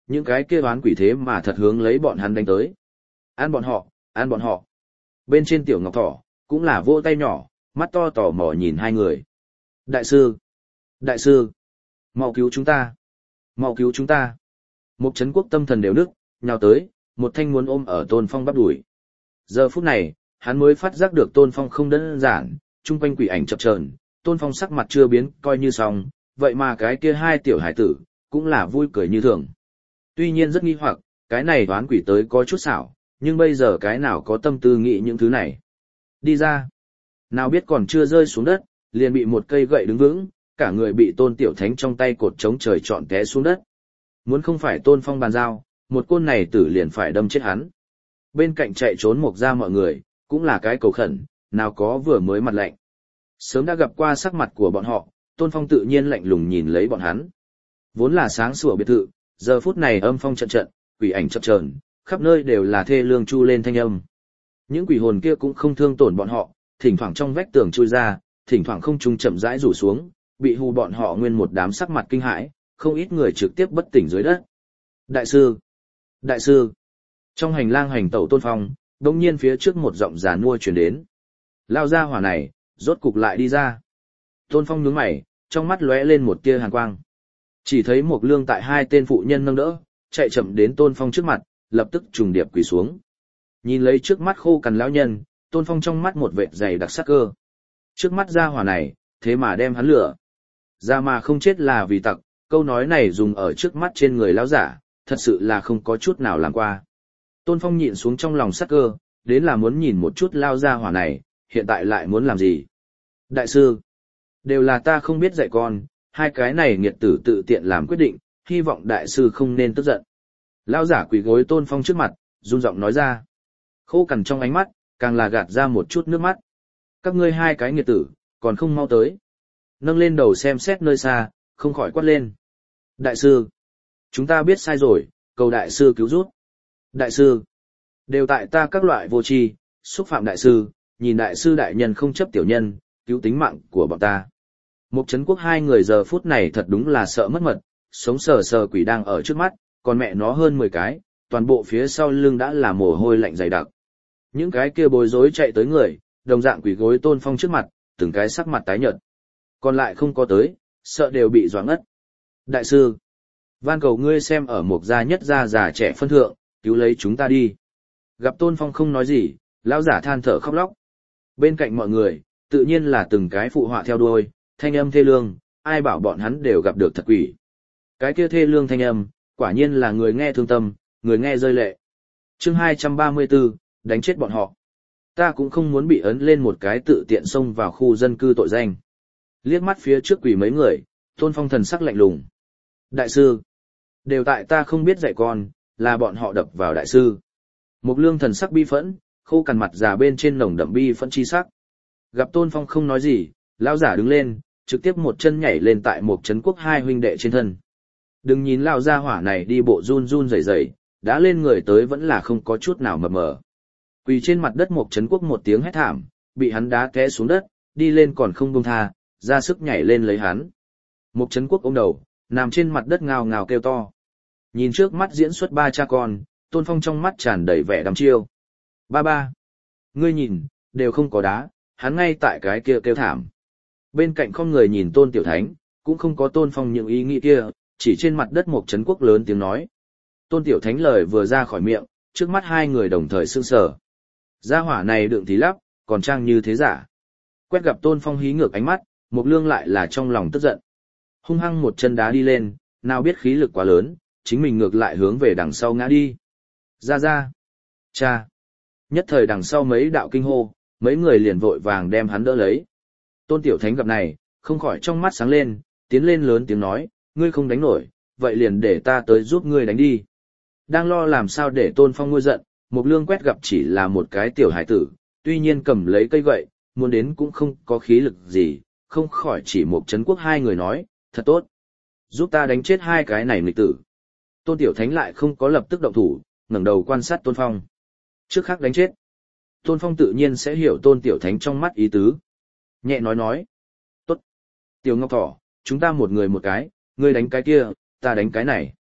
A: những cái kia oán quỷ thế mà thật hướng lấy bọn hắn đánh tới. Ăn bọn họ, ăn bọn họ. Bên trên tiểu ngọc thỏ, cũng là vỗ tay nhỏ, mắt to tò mò nhìn hai người. Đại sư! Đại sư! Mau cứu chúng ta! Mau cứu chúng ta! Một chấn quốc tâm thần đều nức, nhào tới, một thanh muốn ôm ở Tôn Phong bắp đuổi. Giờ phút này, hắn mới phát giác được Tôn Phong không đơn giản, chung quanh quỷ ảnh chập chờn, Tôn Phong sắc mặt chưa biến, coi như xong, vậy mà cái kia hai tiểu hải tử, cũng là vui cười như thường. Tuy nhiên rất nghi hoặc, cái này đoán quỷ tới có chút xảo, nhưng bây giờ cái nào có tâm tư nghĩ những thứ này. Đi ra. Nào biết còn chưa rơi xuống đất, liền bị một cây gậy đứng vững, cả người bị Tôn Tiểu Thánh trong tay cột chống trời trọn té xuống đất. Muốn không phải Tôn Phong bàn giao, một côn này tử liền phải đâm chết hắn. Bên cạnh chạy trốn Mộc ra mọi người, cũng là cái cầu khẩn, nào có vừa mới mặt lạnh. Sớm đã gặp qua sắc mặt của bọn họ, Tôn Phong tự nhiên lạnh lùng nhìn lấy bọn hắn. Vốn là sáng sủa biệt thự, giờ phút này âm phong trận trận, quỷ ảnh chập chờn, khắp nơi đều là thê lương chu lên thanh âm. Những quỷ hồn kia cũng không thương tổn bọn họ, thỉnh thoảng trong vách tường chui ra, thỉnh thoảng không trung chậm rãi rủ xuống, bị hù bọn họ nguyên một đám sắc mặt kinh hãi, không ít người trực tiếp bất tỉnh dưới đất. Đại sư! Đại sư! Trong hành lang hành tẩu Tôn Phong, đột nhiên phía trước một giọng già nua truyền đến. Lao ra hỏa này, rốt cục lại đi ra. Tôn Phong nhướng mày, trong mắt lóe lên một tia hàn quang. Chỉ thấy một lương tại hai tên phụ nhân nâng đỡ, chạy chậm đến Tôn Phong trước mặt, lập tức trùng điệp quỳ xuống. Nhìn lấy trước mắt khô cằn lão nhân, Tôn Phong trong mắt một vệt dày đặc sắc cơ. Trước mắt gia hỏa này, thế mà đem hắn lửa. Ra mà không chết là vì tặc, câu nói này dùng ở trước mắt trên người lão giả, thật sự là không có chút nào làm qua. Tôn Phong nhịn xuống trong lòng sắc cơ, đến là muốn nhìn một chút lao gia hỏa này, hiện tại lại muốn làm gì. Đại sư, đều là ta không biết dạy con, hai cái này nghiệt tử tự tiện làm quyết định, hy vọng đại sư không nên tức giận. Lao giả quỳ gối Tôn Phong trước mặt, run giọng nói ra. Khô cằn trong ánh mắt, càng là gạt ra một chút nước mắt. Các ngươi hai cái nghiệt tử, còn không mau tới. Nâng lên đầu xem xét nơi xa, không khỏi quát lên. Đại sư, chúng ta biết sai rồi, cầu đại sư cứu giúp. Đại sư, đều tại ta các loại vô tri, xúc phạm đại sư, nhìn đại sư đại nhân không chấp tiểu nhân, cứu tính mạng của bọn ta. Một chấn quốc hai người giờ phút này thật đúng là sợ mất mật, sống sờ sờ quỷ đang ở trước mắt, còn mẹ nó hơn mười cái, toàn bộ phía sau lưng đã là mồ hôi lạnh dày đặc. Những cái kia bối rối chạy tới người, đồng dạng quỷ gối Tôn Phong trước mặt, từng cái sắc mặt tái nhợt. Còn lại không có tới, sợ đều bị doãn ngất. Đại sư, van cầu ngươi xem ở một gia nhất gia già trẻ phân thượng, cứu lấy chúng ta đi. Gặp Tôn Phong không nói gì, lão giả than thở khóc lóc. Bên cạnh mọi người, tự nhiên là từng cái phụ họa theo đuôi, thanh âm thê lương, ai bảo bọn hắn đều gặp được thật quỷ. Cái kia thê lương thanh âm, quả nhiên là người nghe thương tâm, người nghe rơi lệ. Chương hai trăm ba mươi tư, đánh chết bọn họ. Ta cũng không muốn bị ấn lên một cái tự tiện xông vào khu dân cư tội danh. Liếc mắt phía trước quỷ mấy người, Tôn Phong thần sắc lạnh lùng. Đại sư, đều tại ta không biết dạy con, là bọn họ đập vào đại sư. Một lương thần sắc bi phẫn, khô cằn mặt già bên trên nồng đậm bi phẫn chi sắc. Gặp Tôn Phong không nói gì, lão giả đứng lên, trực tiếp một chân nhảy lên tại một trấn quốc hai huynh đệ trên thân. Đừng nhìn lão gia hỏa này đi bộ run run rẩy rẩy, đã lên người tới vẫn là không có chút nào mập mờ. Quỳ trên mặt đất một trấn quốc một tiếng hét thảm, bị hắn đá té xuống đất, đi lên còn không buông tha, ra sức nhảy lên lấy hắn. Một trấn quốc ôm đầu, nằm trên mặt đất ngào ngào kêu to. Nhìn trước mắt diễn xuất ba cha con, Tôn Phong trong mắt tràn đầy vẻ đăm chiêu. Ba ba, ngươi nhìn, đều không có đá, hắn ngay tại cái kia kêu thảm. Bên cạnh không người nhìn Tôn Tiểu Thánh, cũng không có Tôn Phong những ý nghĩ kia, chỉ trên mặt đất một trấn quốc lớn tiếng nói. Tôn Tiểu Thánh lời vừa ra khỏi miệng, trước mắt hai người đồng thời sững sờ. Gia hỏa này đựng tí lắp, còn trang như thế giả. Quét gặp Tôn Phong hí ngược ánh mắt, Mục Lương lại là trong lòng tức giận. Hung hăng một chân đá đi lên, nào biết khí lực quá lớn, chính mình ngược lại hướng về đằng sau ngã đi. Ra ra. Cha. Nhất thời đằng sau mấy đạo kinh hô, mấy người liền vội vàng đem hắn đỡ lấy. Tôn Tiểu Thánh gặp này, không khỏi trong mắt sáng lên, tiến lên lớn tiếng nói, ngươi không đánh nổi, vậy liền để ta tới giúp ngươi đánh đi. Đang lo làm sao để Tôn Phong nguôi giận, Mục Lương quét gặp chỉ là một cái tiểu hải tử, tuy nhiên cầm lấy cây gậy, muốn đến cũng không có khí lực gì, không khỏi chỉ một trấn quốc hai người nói, thật tốt. Giúp ta đánh chết hai cái này nghịch tử. Tôn Tiểu Thánh lại không có lập tức động thủ, ngẩng đầu quan sát Tôn Phong. Trước khác đánh chết. Tôn Phong tự nhiên sẽ hiểu Tôn Tiểu Thánh trong mắt ý tứ. Nhẹ nói nói. Tốt. Tiểu Ngọc Thỏ, chúng ta một người một cái, ngươi đánh cái kia, ta đánh cái này.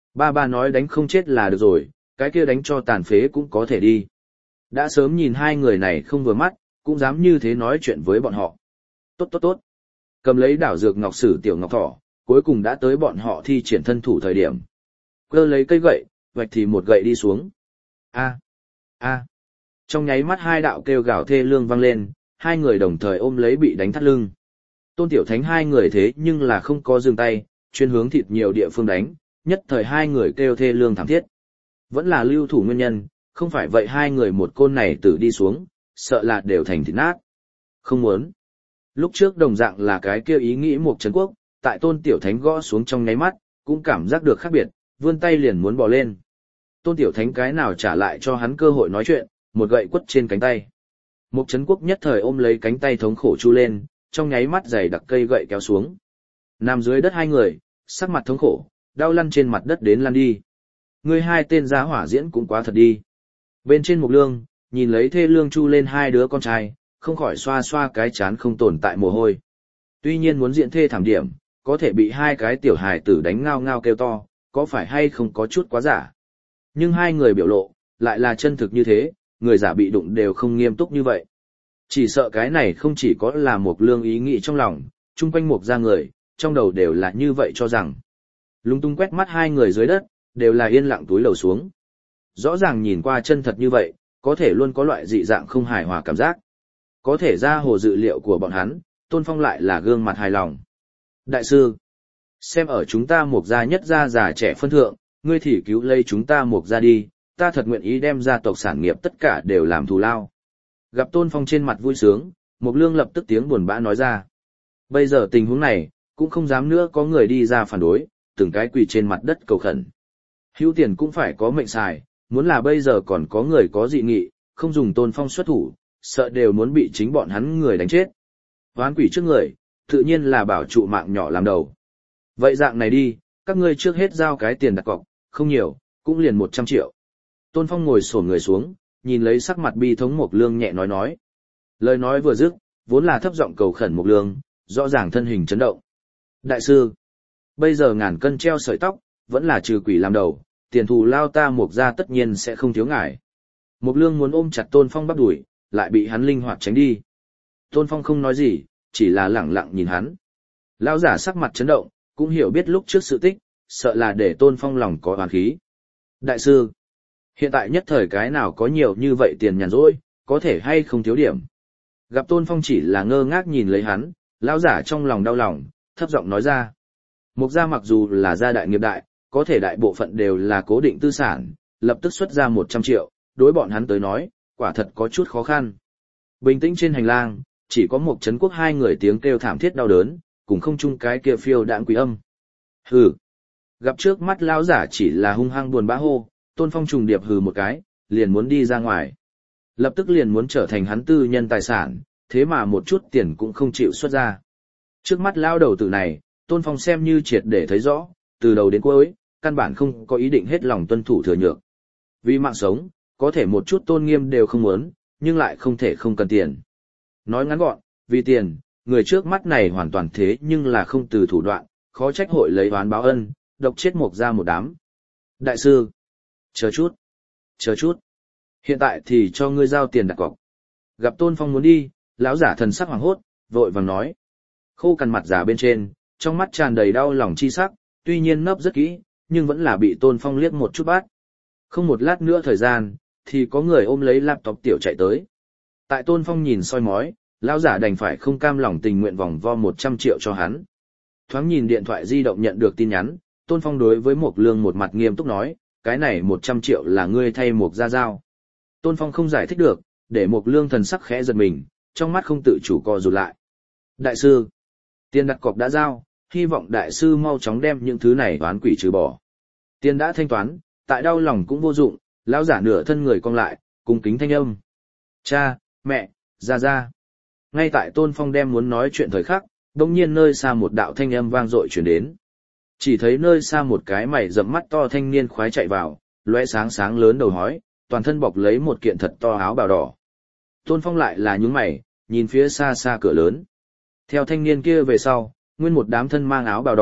A: Ba ba nói đánh không chết là được rồi, cái kia đánh cho tàn phế cũng có thể đi. Đã sớm nhìn hai người này không vừa mắt, cũng dám như thế nói chuyện với bọn họ. Tốt tốt tốt. Cầm lấy đảo dược ngọc sử tiểu ngọc thỏ, cuối cùng đã tới bọn họ thi triển thân thủ thời điểm. Cơ lấy cây gậy, vạch thì một gậy đi xuống. A, a. Trong nháy mắt hai đạo kêu gào thê lương vang lên, hai người đồng thời ôm lấy bị đánh thắt lưng. Tôn Tiểu Thánh hai người thế nhưng là không có dừng tay, chuyên hướng thịt nhiều địa phương đánh, nhất thời hai người kêu thê lương thảm thiết. Vẫn là lưu thủ nguyên nhân, không phải vậy hai người một côn này tử đi xuống, sợ là đều thành thịt nát. Không muốn. Lúc trước đồng dạng là cái kêu ý nghĩ một Trấn Quốc, tại Tôn Tiểu Thánh gõ xuống trong nháy mắt, cũng cảm giác được khác biệt, vươn tay liền muốn bò lên. Tôn Tiểu Thánh cái nào trả lại cho hắn cơ hội nói chuyện, một gậy quất trên cánh tay. Một Trấn Quốc nhất thời ôm lấy cánh tay thống khổ chu lên, trong nháy mắt giày đặc cây gậy kéo xuống. Nằm dưới đất hai người, sắc mặt thống khổ, đau lăn trên mặt đất đến lăn đi. Người hai tên giá hỏa diễn cũng quá thật đi. Bên trên Mục Lương, nhìn lấy thê lương chu lên hai đứa con trai, không khỏi xoa xoa cái chán không tồn tại mồ hôi. Tuy nhiên muốn diễn thê thảm điểm, có thể bị hai cái tiểu hài tử đánh ngao ngao kêu to, có phải hay không có chút quá giả. Nhưng hai người biểu lộ, lại là chân thực như thế, người giả bị đụng đều không nghiêm túc như vậy. Chỉ sợ cái này không chỉ có là Mục Lương ý nghĩ trong lòng, chung quanh Mục gia người, trong đầu đều là như vậy cho rằng. Lung tung quét mắt hai người dưới đất, đều là yên lặng túi lầu xuống. Rõ ràng nhìn qua chân thật như vậy, có thể luôn có loại dị dạng không hài hòa cảm giác. Có thể ra hồ dự liệu của bọn hắn, Tôn Phong lại là gương mặt hài lòng. Đại sư, xem ở chúng ta Mục gia nhất gia già trẻ phân thượng, ngươi thì cứu lấy chúng ta Mục gia đi, ta thật nguyện ý đem gia tộc sản nghiệp tất cả đều làm thù lao. Gặp Tôn Phong trên mặt vui sướng, Mục Lương lập tức tiếng buồn bã nói ra. Bây giờ tình huống này, cũng không dám nữa có người đi ra phản đối, từng cái quỳ trên mặt đất cầu khẩn. Hữu tiền cũng phải có mệnh xài, muốn là bây giờ còn có người có dị nghị, không dùng Tôn Phong xuất thủ, sợ đều muốn bị chính bọn hắn người đánh chết. Hoán quỷ trước người, tự nhiên là bảo trụ mạng nhỏ làm đầu. Vậy dạng này đi, các ngươi trước hết giao cái tiền đặt cọc, không nhiều, cũng liền một trăm triệu. Tôn Phong ngồi xổm người xuống, nhìn lấy sắc mặt bi thống Mục Lương nhẹ nói nói. Lời nói vừa dứt, vốn là thấp giọng cầu khẩn Mục Lương, rõ ràng thân hình chấn động. Đại sư, bây giờ ngàn cân treo sợi tóc, vẫn là trừ quỷ làm đầu, tiền thù lao ta Mục gia tất nhiên sẽ không thiếu ngài. Mục Lương muốn ôm chặt Tôn Phong bắp đuổi, lại bị hắn linh hoạt tránh đi. Tôn Phong không nói gì, chỉ là lẳng lặng nhìn hắn. Lão giả sắc mặt chấn động, cũng hiểu biết lúc trước sự tích, sợ là để Tôn Phong lòng có oán khí. Đại sư, hiện tại nhất thời cái nào có nhiều như vậy tiền nhàn rỗi, có thể hay không thiếu điểm. Gặp Tôn Phong chỉ là ngơ ngác nhìn lấy hắn, lão giả trong lòng đau lòng, thấp giọng nói ra. Mục gia mặc dù là gia đại nghiệp đại, có thể đại bộ phận đều là cố định tư sản, lập tức xuất ra một trăm triệu, đối bọn hắn tới nói, quả thật có chút khó khăn. Bình tĩnh trên hành lang, chỉ có một Trấn Quốc hai người tiếng kêu thảm thiết đau đớn, cùng không chung cái kia phiêu đãng quý âm. Hừ. Gặp trước mắt lão giả chỉ là hung hăng buồn bã hô, Tôn Phong trùng điệp hừ một cái, liền muốn đi ra ngoài. Lập tức liền muốn trở thành hắn tư nhân tài sản, thế mà một chút tiền cũng không chịu xuất ra. Trước mắt lão đầu tử này, Tôn Phong xem như triệt để thấy rõ, từ đầu đến cuối, căn bản không có ý định hết lòng tuân thủ thừa nhượng. Vì mạng sống, có thể một chút tôn nghiêm đều không muốn, nhưng lại không thể không cần tiền. Nói ngắn gọn, vì tiền, người trước mắt này hoàn toàn thế nhưng là không từ thủ đoạn, khó trách hội lấy oán báo ân, độc chết Mục gia một đám. Đại sư, chờ chút, chờ chút, hiện tại thì cho ngươi giao tiền đặt cọc. Gặp Tôn Phong muốn đi, lão giả thần sắc hoảng hốt, vội vàng nói. Khô cằn mặt giả bên trên, trong mắt tràn đầy đau lòng chi sắc, tuy nhiên nấp rất kỹ, nhưng vẫn là bị Tôn Phong liếc một chút bát. Không một lát nữa thời gian, thì có người ôm lấy laptop tiểu chạy tới. Tại Tôn Phong nhìn soi mói, lão giả đành phải không cam lòng tình nguyện vòng vo một trăm triệu cho hắn. Thoáng nhìn điện thoại di động nhận được tin nhắn, Tôn Phong đối với Mục Lương một mặt nghiêm túc nói, cái này một trăm triệu là ngươi thay Mục gia giao. Tôn Phong không giải thích được, để Mục Lương thần sắc khẽ giật mình, trong mắt không tự chủ co rụt lại. Đại sư, tiền đặt cọc đã giao, hy vọng đại sư mau chóng đem những thứ này oán quỷ trừ bỏ. Tiền đã thanh toán, tại đau lòng cũng vô dụng, lão giả nửa thân người cong lại, cung kính thanh âm. Cha, mẹ, ra ra. Ngay tại Tôn Phong đem muốn nói chuyện thời khắc, đột nhiên nơi xa một đạo thanh âm vang dội truyền đến. Chỉ thấy nơi xa một cái mày rậm mắt to thanh niên khoái chạy vào, lóe sáng sáng lớn đầu hói, toàn thân bọc lấy một kiện thật to áo bào đỏ. Tôn Phong lại là nhướng mày, nhìn phía xa xa cửa lớn. Theo thanh niên kia về sau, nguyên một đám thân mang áo bào đỏ,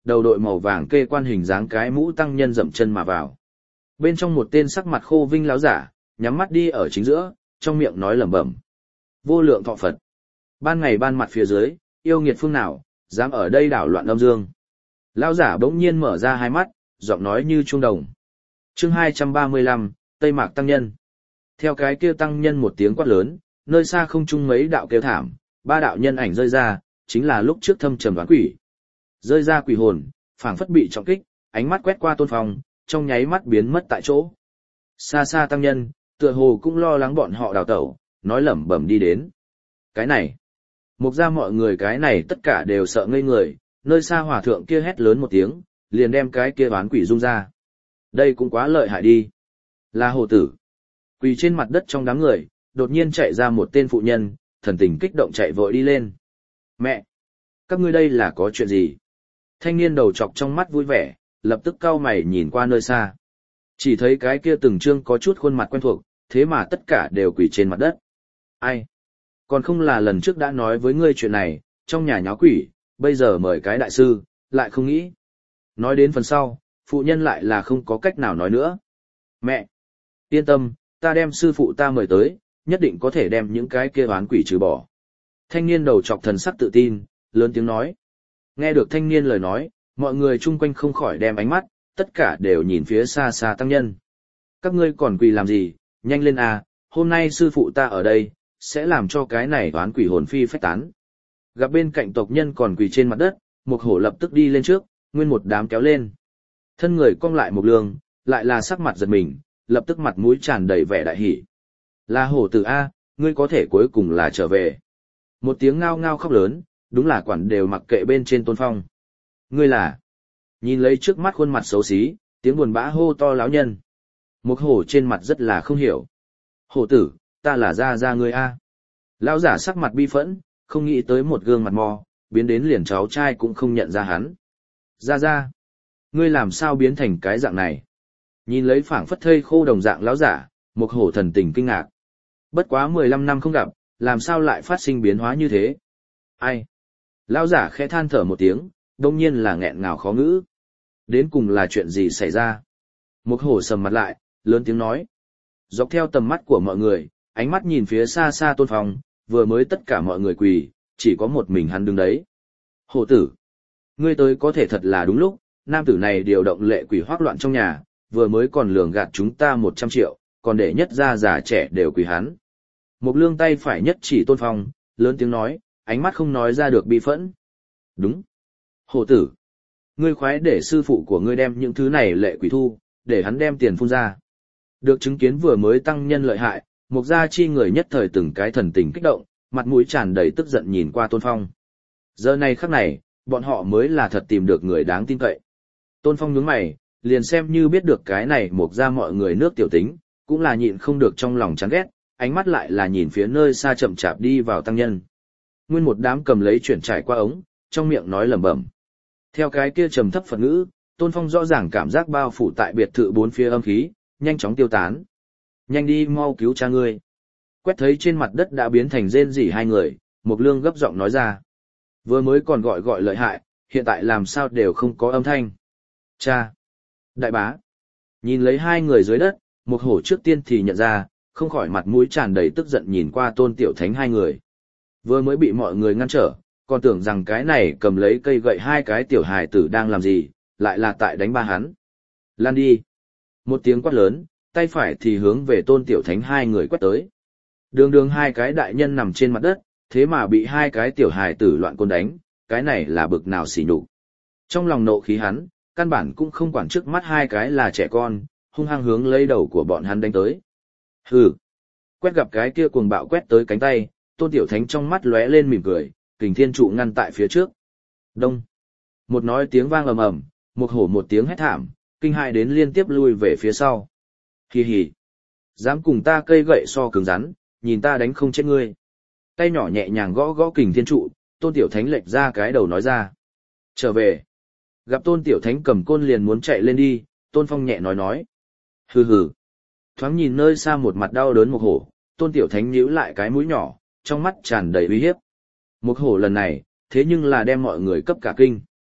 A: đầu đội màu vàng kê quan hình dáng cái mũ tăng nhân dậm chân mà vào. Bên trong một tên sắc mặt khô vinh láo giả, nhắm mắt đi ở chính giữa, trong miệng nói lẩm bẩm. Vô lượng thọ Phật. Ban ngày ban mặt phía dưới, yêu nghiệt phương nào, dám ở đây đảo loạn âm dương. Lão giả bỗng nhiên mở ra hai mắt, giọng nói như chuông đồng. Chương hai trăm ba mươi lăm, Tây Mạc Tăng Nhân. Theo cái kia tăng nhân một tiếng quát lớn, nơi xa không trung mấy đạo kêu thảm, ba đạo nhân ảnh rơi ra, chính là lúc trước thâm trầm đoán quỷ. Rơi ra quỷ hồn, phảng phất bị trọng kích, ánh mắt quét qua Tôn Phong, trong nháy mắt biến mất tại chỗ. Xa xa tăng nhân, tựa hồ cũng lo lắng bọn họ đào tẩu, nói lẩm bẩm đi đến. Cái này, mục ra mọi người cái này tất cả đều sợ ngây người, nơi xa hòa thượng kia hét lớn một tiếng, liền đem cái kia oán quỷ rung ra. Đây cũng quá lợi hại đi. Là hồ tử. Quỳ trên mặt đất trong đám người, đột nhiên chạy ra một tên phụ nhân, thần tình kích động chạy vội đi lên. Mẹ! Các ngươi đây là có chuyện gì? Thanh niên đầu chọc trong mắt vui vẻ, lập tức cau mày nhìn qua nơi xa. Chỉ thấy cái kia từng trương có chút khuôn mặt quen thuộc, thế mà tất cả đều quỳ trên mặt đất. Ai? Còn không là lần trước đã nói với ngươi chuyện này, trong nhà nháo quỷ, bây giờ mời cái đại sư, lại không nghĩ. Nói đến phần sau, phụ nhân lại là không có cách nào nói nữa. Mẹ! Yên tâm, ta đem sư phụ ta mời tới, nhất định có thể đem những cái kia oán quỷ trừ bỏ. Thanh niên đầu chọc thần sắc tự tin, lớn tiếng nói. Nghe được thanh niên lời nói, mọi người chung quanh không khỏi đem ánh mắt, tất cả đều nhìn phía xa xa tăng nhân. Các ngươi còn quỳ làm gì, nhanh lên à, hôm nay sư phụ ta ở đây, sẽ làm cho cái này oán quỷ hồn phi phách tán. Gặp bên cạnh tộc nhân còn quỳ trên mặt đất, Mục Hổ lập tức đi lên trước, nguyên một đám kéo lên. Thân người cong lại một lương, lại là sắc mặt giật mình, lập tức mặt mũi tràn đầy vẻ đại hỉ. Là hổ tử A, ngươi có thể cuối cùng là trở về. Một tiếng ngao ngao khóc lớn, đúng là quản đều mặc kệ bên trên Tôn Phong. Ngươi là... Nhìn lấy trước mắt khuôn mặt xấu xí, tiếng buồn bã hô to láo nhân. Một hổ trên mặt rất là không hiểu. Hổ tử, ta là gia gia ngươi A. Lão giả sắc mặt bi phẫn, không nghĩ tới một gương mặt mò, biến đến liền cháu trai cũng không nhận ra hắn. Gia gia, ngươi làm sao biến thành cái dạng này? Nhìn lấy phảng phất thây khô đồng dạng lão giả, một hổ thần tình kinh ngạc. Bất quá mười lăm năm không gặp, làm sao lại phát sinh biến hóa như thế? Ai? Lão giả khẽ than thở một tiếng, đông nhiên là nghẹn ngào khó ngữ. Đến cùng là chuyện gì xảy ra? Một hổ sầm mặt lại, lớn tiếng nói. Dọc theo tầm mắt của mọi người, ánh mắt nhìn phía xa xa Tôn Phong, vừa mới tất cả mọi người quỳ, chỉ có một mình hắn đứng đấy. Hổ tử! Ngươi tới có thể thật là đúng lúc, nam tử này điều động lệ quỷ hoác loạn trong nhà, vừa mới còn lường gạt chúng ta một trăm triệu, còn để nhất gia già trẻ đều quỳ hắn. Một lương tay phải nhất chỉ Tôn Phong, lớn tiếng nói, ánh mắt không nói ra được bi phẫn. Đúng. Hổ tử. Ngươi khoái để sư phụ của ngươi đem những thứ này lệ quỷ thu, để hắn đem tiền phun ra. Được chứng kiến vừa mới tăng nhân lợi hại, một gia chi người nhất thời từng cái thần tình kích động, mặt mũi tràn đầy tức giận nhìn qua Tôn Phong. Giờ này khắc này, bọn họ mới là thật tìm được người đáng tin cậy. Tôn Phong nhướng mày, liền xem như biết được cái này một gia mọi người nước tiểu tính, cũng là nhịn không được trong lòng chán ghét, ánh mắt lại là nhìn phía nơi xa chậm chạp đi vào tăng nhân. Nguyên một đám cầm lấy chuyển trải qua ống, trong miệng nói lẩm bẩm. Theo cái kia trầm thấp Phật ngữ, Tôn Phong rõ ràng cảm giác bao phủ tại biệt thự bốn phía âm khí, nhanh chóng tiêu tán. Nhanh đi mau cứu cha ngươi. Quét thấy trên mặt đất đã biến thành rên rỉ hai người, Mục Lương gấp giọng nói ra. Vừa mới còn gọi gọi lợi hại, hiện tại làm sao đều không có âm thanh. Cha! Đại bá! Nhìn lấy hai người dưới đất, Mục Hổ trước tiên thì nhận ra, không khỏi mặt mũi tràn đầy tức giận nhìn qua Tôn Tiểu Thánh hai người. Vừa mới bị mọi người ngăn trở, còn tưởng rằng cái này cầm lấy cây gậy hai cái tiểu hài tử đang làm gì, lại là tại đánh ba hắn. Lan đi! Một tiếng quát lớn, tay phải thì hướng về Tôn Tiểu Thánh hai người quét tới. Đường đường hai cái đại nhân nằm trên mặt đất, thế mà bị hai cái tiểu hài tử loạn côn đánh, cái này là bực nào xỉ nhục. Trong lòng nộ khí hắn, căn bản cũng không quản trước mắt hai cái là trẻ con, hung hăng hướng lấy đầu của bọn hắn đánh tới. Hừ! Quét gặp cái kia cuồng bạo quét tới cánh tay, Tôn Tiểu Thánh trong mắt lóe lên mỉm cười, Kình Thiên trụ ngăn tại phía trước. Đông! Một nói tiếng vang ầm ầm, một hổ một tiếng hét thảm, kinh hại đến liên tiếp lui về phía sau. Hì hì! Dám cùng ta cây gậy so cứng rắn, nhìn ta đánh không chết ngươi. Tay nhỏ nhẹ nhàng gõ gõ Kình Thiên trụ, Tôn Tiểu Thánh lệch ra cái đầu nói ra. Trở về! Gặp Tôn Tiểu Thánh cầm côn liền muốn chạy lên đi, Tôn Phong nhẹ nói nói. Hừ hừ! Thoáng nhìn nơi xa một mặt đau đớn một hổ, Tôn Tiểu Thánh nhíu lại cái mũi nhỏ, trong mắt tràn đầy uy hiếp. Một hổ lần này, thế nhưng là đem mọi người cấp cả kinh.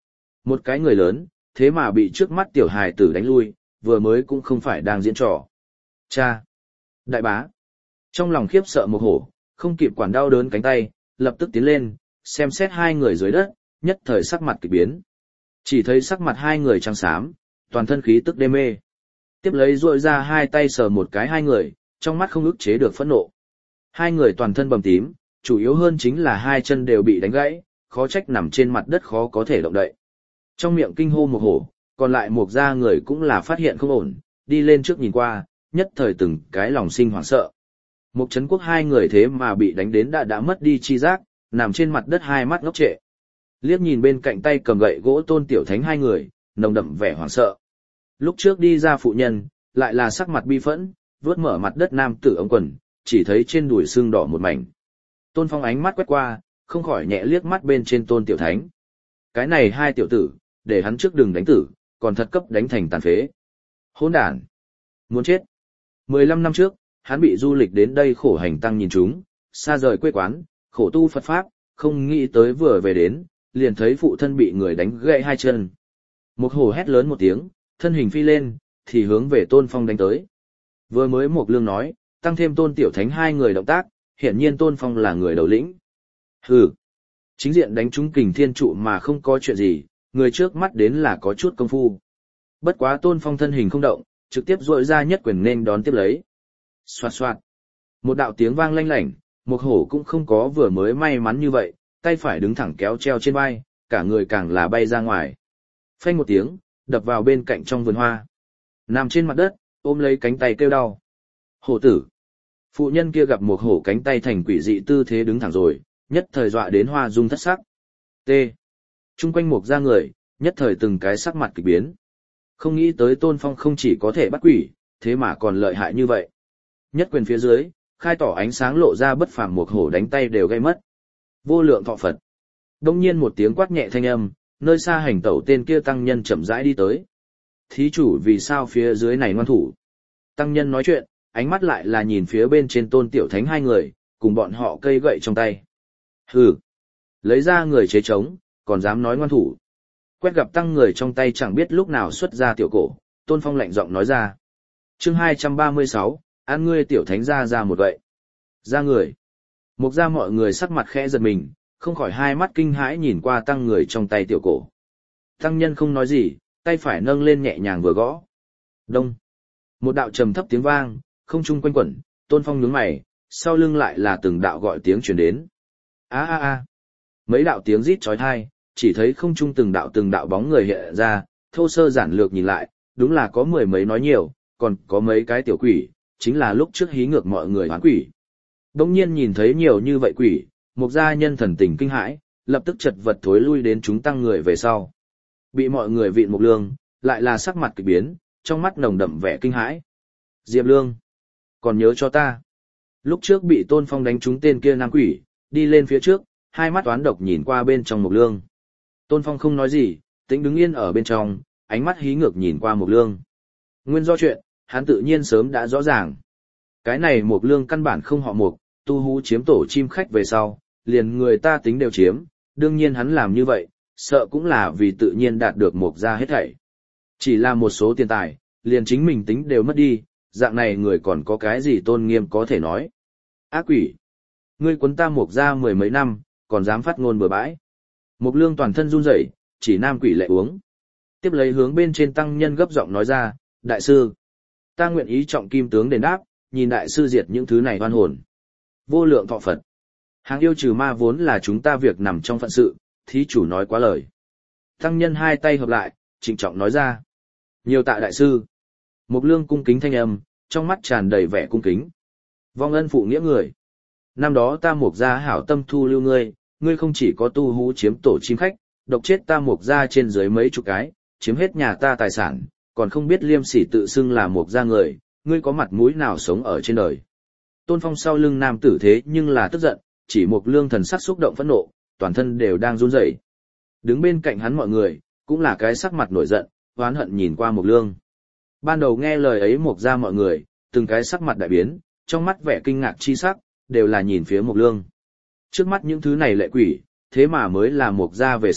A: Một cái người lớn, thế mà bị trước mắt tiểu hài tử đánh lui, vừa mới cũng không phải đang diễn trò. Cha! Đại bá! Trong lòng khiếp sợ một hổ, không kịp quản đau đớn cánh tay, lập tức tiến lên, xem xét hai người dưới đất, nhất thời sắc mặt kỳ biến. Chỉ thấy sắc mặt hai người trắng xám, toàn thân khí tức đê mê. Tiếp lấy duỗi ra hai tay sờ một cái hai người, trong mắt không ức chế được phẫn nộ. Hai người toàn thân bầm tím, chủ yếu hơn chính là hai chân đều bị đánh gãy, khó trách nằm trên mặt đất khó có thể động đậy. Trong miệng kinh hô một hổ, còn lại một da người cũng là phát hiện không ổn, đi lên trước nhìn qua, nhất thời từng cái lòng sinh hoảng sợ. Một chấn quốc hai người thế mà bị đánh đến đã đã mất đi chi giác, nằm trên mặt đất hai mắt ngốc trệ. Liếc nhìn bên cạnh tay cầm gậy gỗ Tôn Tiểu Thánh hai người, nồng đậm vẻ hoảng sợ. Lúc trước đi ra phụ nhân, lại là sắc mặt bi phẫn, vuốt mở mặt đất nam tử ống quần, chỉ thấy trên đùi xương đỏ một mảnh. Tôn Phong ánh mắt quét qua, không khỏi nhẹ liếc mắt bên trên Tôn Tiểu Thánh. Cái này hai tiểu tử, để hắn trước đừng đánh tử, còn thật cấp đánh thành tàn phế. Hỗn đản, muốn chết. Mười lăm năm trước, hắn bị du lịch đến đây khổ hành tăng nhìn chúng, xa rời quê quán, khổ tu Phật Pháp, không nghĩ tới vừa về đến, liền thấy phụ thân bị người đánh gãy hai chân. Một hổ hét lớn một tiếng, thân hình phi lên, thì hướng về Tôn Phong đánh tới. Vừa mới một lương nói, tăng thêm Tôn Tiểu Thánh hai người động tác, hiển nhiên Tôn Phong là người đầu lĩnh. Hừ, chính diện đánh trúng kình thiên trụ mà không có chuyện gì, người trước mắt đến là có chút công phu. Bất quá Tôn Phong thân hình không động, trực tiếp duỗi ra nhất quyền nên đón tiếp lấy. Xoạt xoạt. Một đạo tiếng vang lanh lảnh, một hổ cũng không có vừa mới may mắn như vậy, tay phải đứng thẳng kéo treo trên vai, cả người càng là bay ra ngoài. Phanh một tiếng, đập vào bên cạnh trong vườn hoa. Nằm trên mặt đất, ôm lấy cánh tay kêu đau. Hổ tử. Phụ nhân kia gặp một hổ cánh tay thành quỷ dị tư thế đứng thẳng rồi, nhất thời dọa đến hoa dung thất sắc. T. Trung quanh một ra người, nhất thời từng cái sắc mặt kỳ biến. Không nghĩ tới Tôn Phong không chỉ có thể bắt quỷ, thế mà còn lợi hại như vậy. Nhất quyền phía dưới, khai tỏ ánh sáng lộ ra bất phàm một hổ đánh tay đều gây mất. Vô lượng thọ Phật. Đông nhiên một tiếng quát nhẹ thanh âm, nơi xa hành tẩu tên kia tăng nhân chậm rãi đi tới. Thí chủ vì sao phía dưới này ngoan thủ? Tăng nhân nói chuyện, ánh mắt lại là nhìn phía bên trên Tôn Tiểu Thánh hai người, cùng bọn họ cây gậy trong tay. Hừ, lấy ra người chế trống, còn dám nói ngoan thủ. Quét gặp tăng người trong tay chẳng biết lúc nào xuất ra tiểu cổ, Tôn Phong lạnh giọng nói ra. Chương hai trăm ba mươi sáu, an ngươi Tiểu Thánh ra ra một gậy. Ra người. Một ra mọi người sắc mặt khẽ giật mình, không khỏi hai mắt kinh hãi nhìn qua tăng người trong tay tiểu cổ. Tăng nhân không nói gì, tay phải nâng lên nhẹ nhàng vừa gõ. Đông. Một đạo trầm thấp tiếng vang, không trung quanh quẩn, Tôn Phong nhướng mày, sau lưng lại là từng đạo gọi tiếng truyền đến. A a a. Mấy đạo tiếng rít chói tai, chỉ thấy không trung từng đạo từng đạo bóng người hiện ra, thô sơ giản lược nhìn lại, đúng là có mười mấy nói nhiều, còn có mấy cái tiểu quỷ, chính là lúc trước hí ngược mọi người hoán quỷ. Đông nhiên nhìn thấy nhiều như vậy quỷ, một gia nhân thần tình kinh hãi, lập tức chật vật thối lui đến chúng tăng người về sau. Bị mọi người vịn một lương, lại là sắc mặt kỳ biến, trong mắt nồng đậm vẻ kinh hãi. Diệp Lương, còn nhớ cho ta. Lúc trước bị Tôn Phong đánh trúng tên kia nam quỷ, đi lên phía trước, hai mắt toán độc nhìn qua bên trong một lương. Tôn Phong không nói gì, tĩnh đứng yên ở bên trong, ánh mắt hí ngược nhìn qua một lương. Nguyên do chuyện, hắn tự nhiên sớm đã rõ ràng. Cái này một lương căn bản không họ một, tu hú chiếm tổ chim khách về sau, liền người ta tính đều chiếm, đương nhiên hắn làm như vậy, sợ cũng là vì tự nhiên đạt được một gia hết thảy. Chỉ là một số tiền tài, liền chính mình tính đều mất đi, dạng này người còn có cái gì tôn nghiêm có thể nói. Ác quỷ! Ngươi quấn ta một gia mười mấy năm, còn dám phát ngôn bừa bãi. Một lương toàn thân run rẩy, chỉ nam quỷ lệ uống. Tiếp lấy hướng bên trên tăng nhân gấp giọng nói ra, đại sư, ta nguyện ý trọng kim tướng đền đáp, nhìn đại sư diệt những thứ này oan hồn. Vô lượng thọ Phật. Hàng yêu trừ ma vốn là chúng ta việc nằm trong phận sự, thí chủ nói quá lời. Tăng nhân hai tay hợp lại, trịnh trọng nói ra. Nhiều tạ đại sư. Một lương cung kính thanh âm, trong mắt tràn đầy vẻ cung kính. Vong ân phụ nghĩa người. Năm đó ta Mục gia hảo tâm thu lưu ngươi, ngươi không chỉ có tu hú chiếm tổ chim khách, độc chết ta Mục gia trên dưới mấy chục cái, chiếm hết nhà ta tài sản, còn không biết liêm sỉ tự xưng là Mục gia người, ngươi có mặt mũi nào sống ở trên đời. Tôn Phong sau lưng nam tử thế nhưng là tức giận, chỉ Mục lương thần sắc xúc động phẫn nộ, toàn thân đều đang run rẩy. Đứng bên cạnh hắn mọi người, cũng là cái sắc mặt nổi giận, oán hận nhìn qua Mục lương. Ban đầu nghe lời ấy Mục gia mọi người, từng cái sắc mặt đại biến, trong mắt vẻ kinh ngạc chi sắc, đều là nhìn phía Mục lương. Trước mắt những thứ này lệ quỷ, thế mà mới là Mục gia về sau,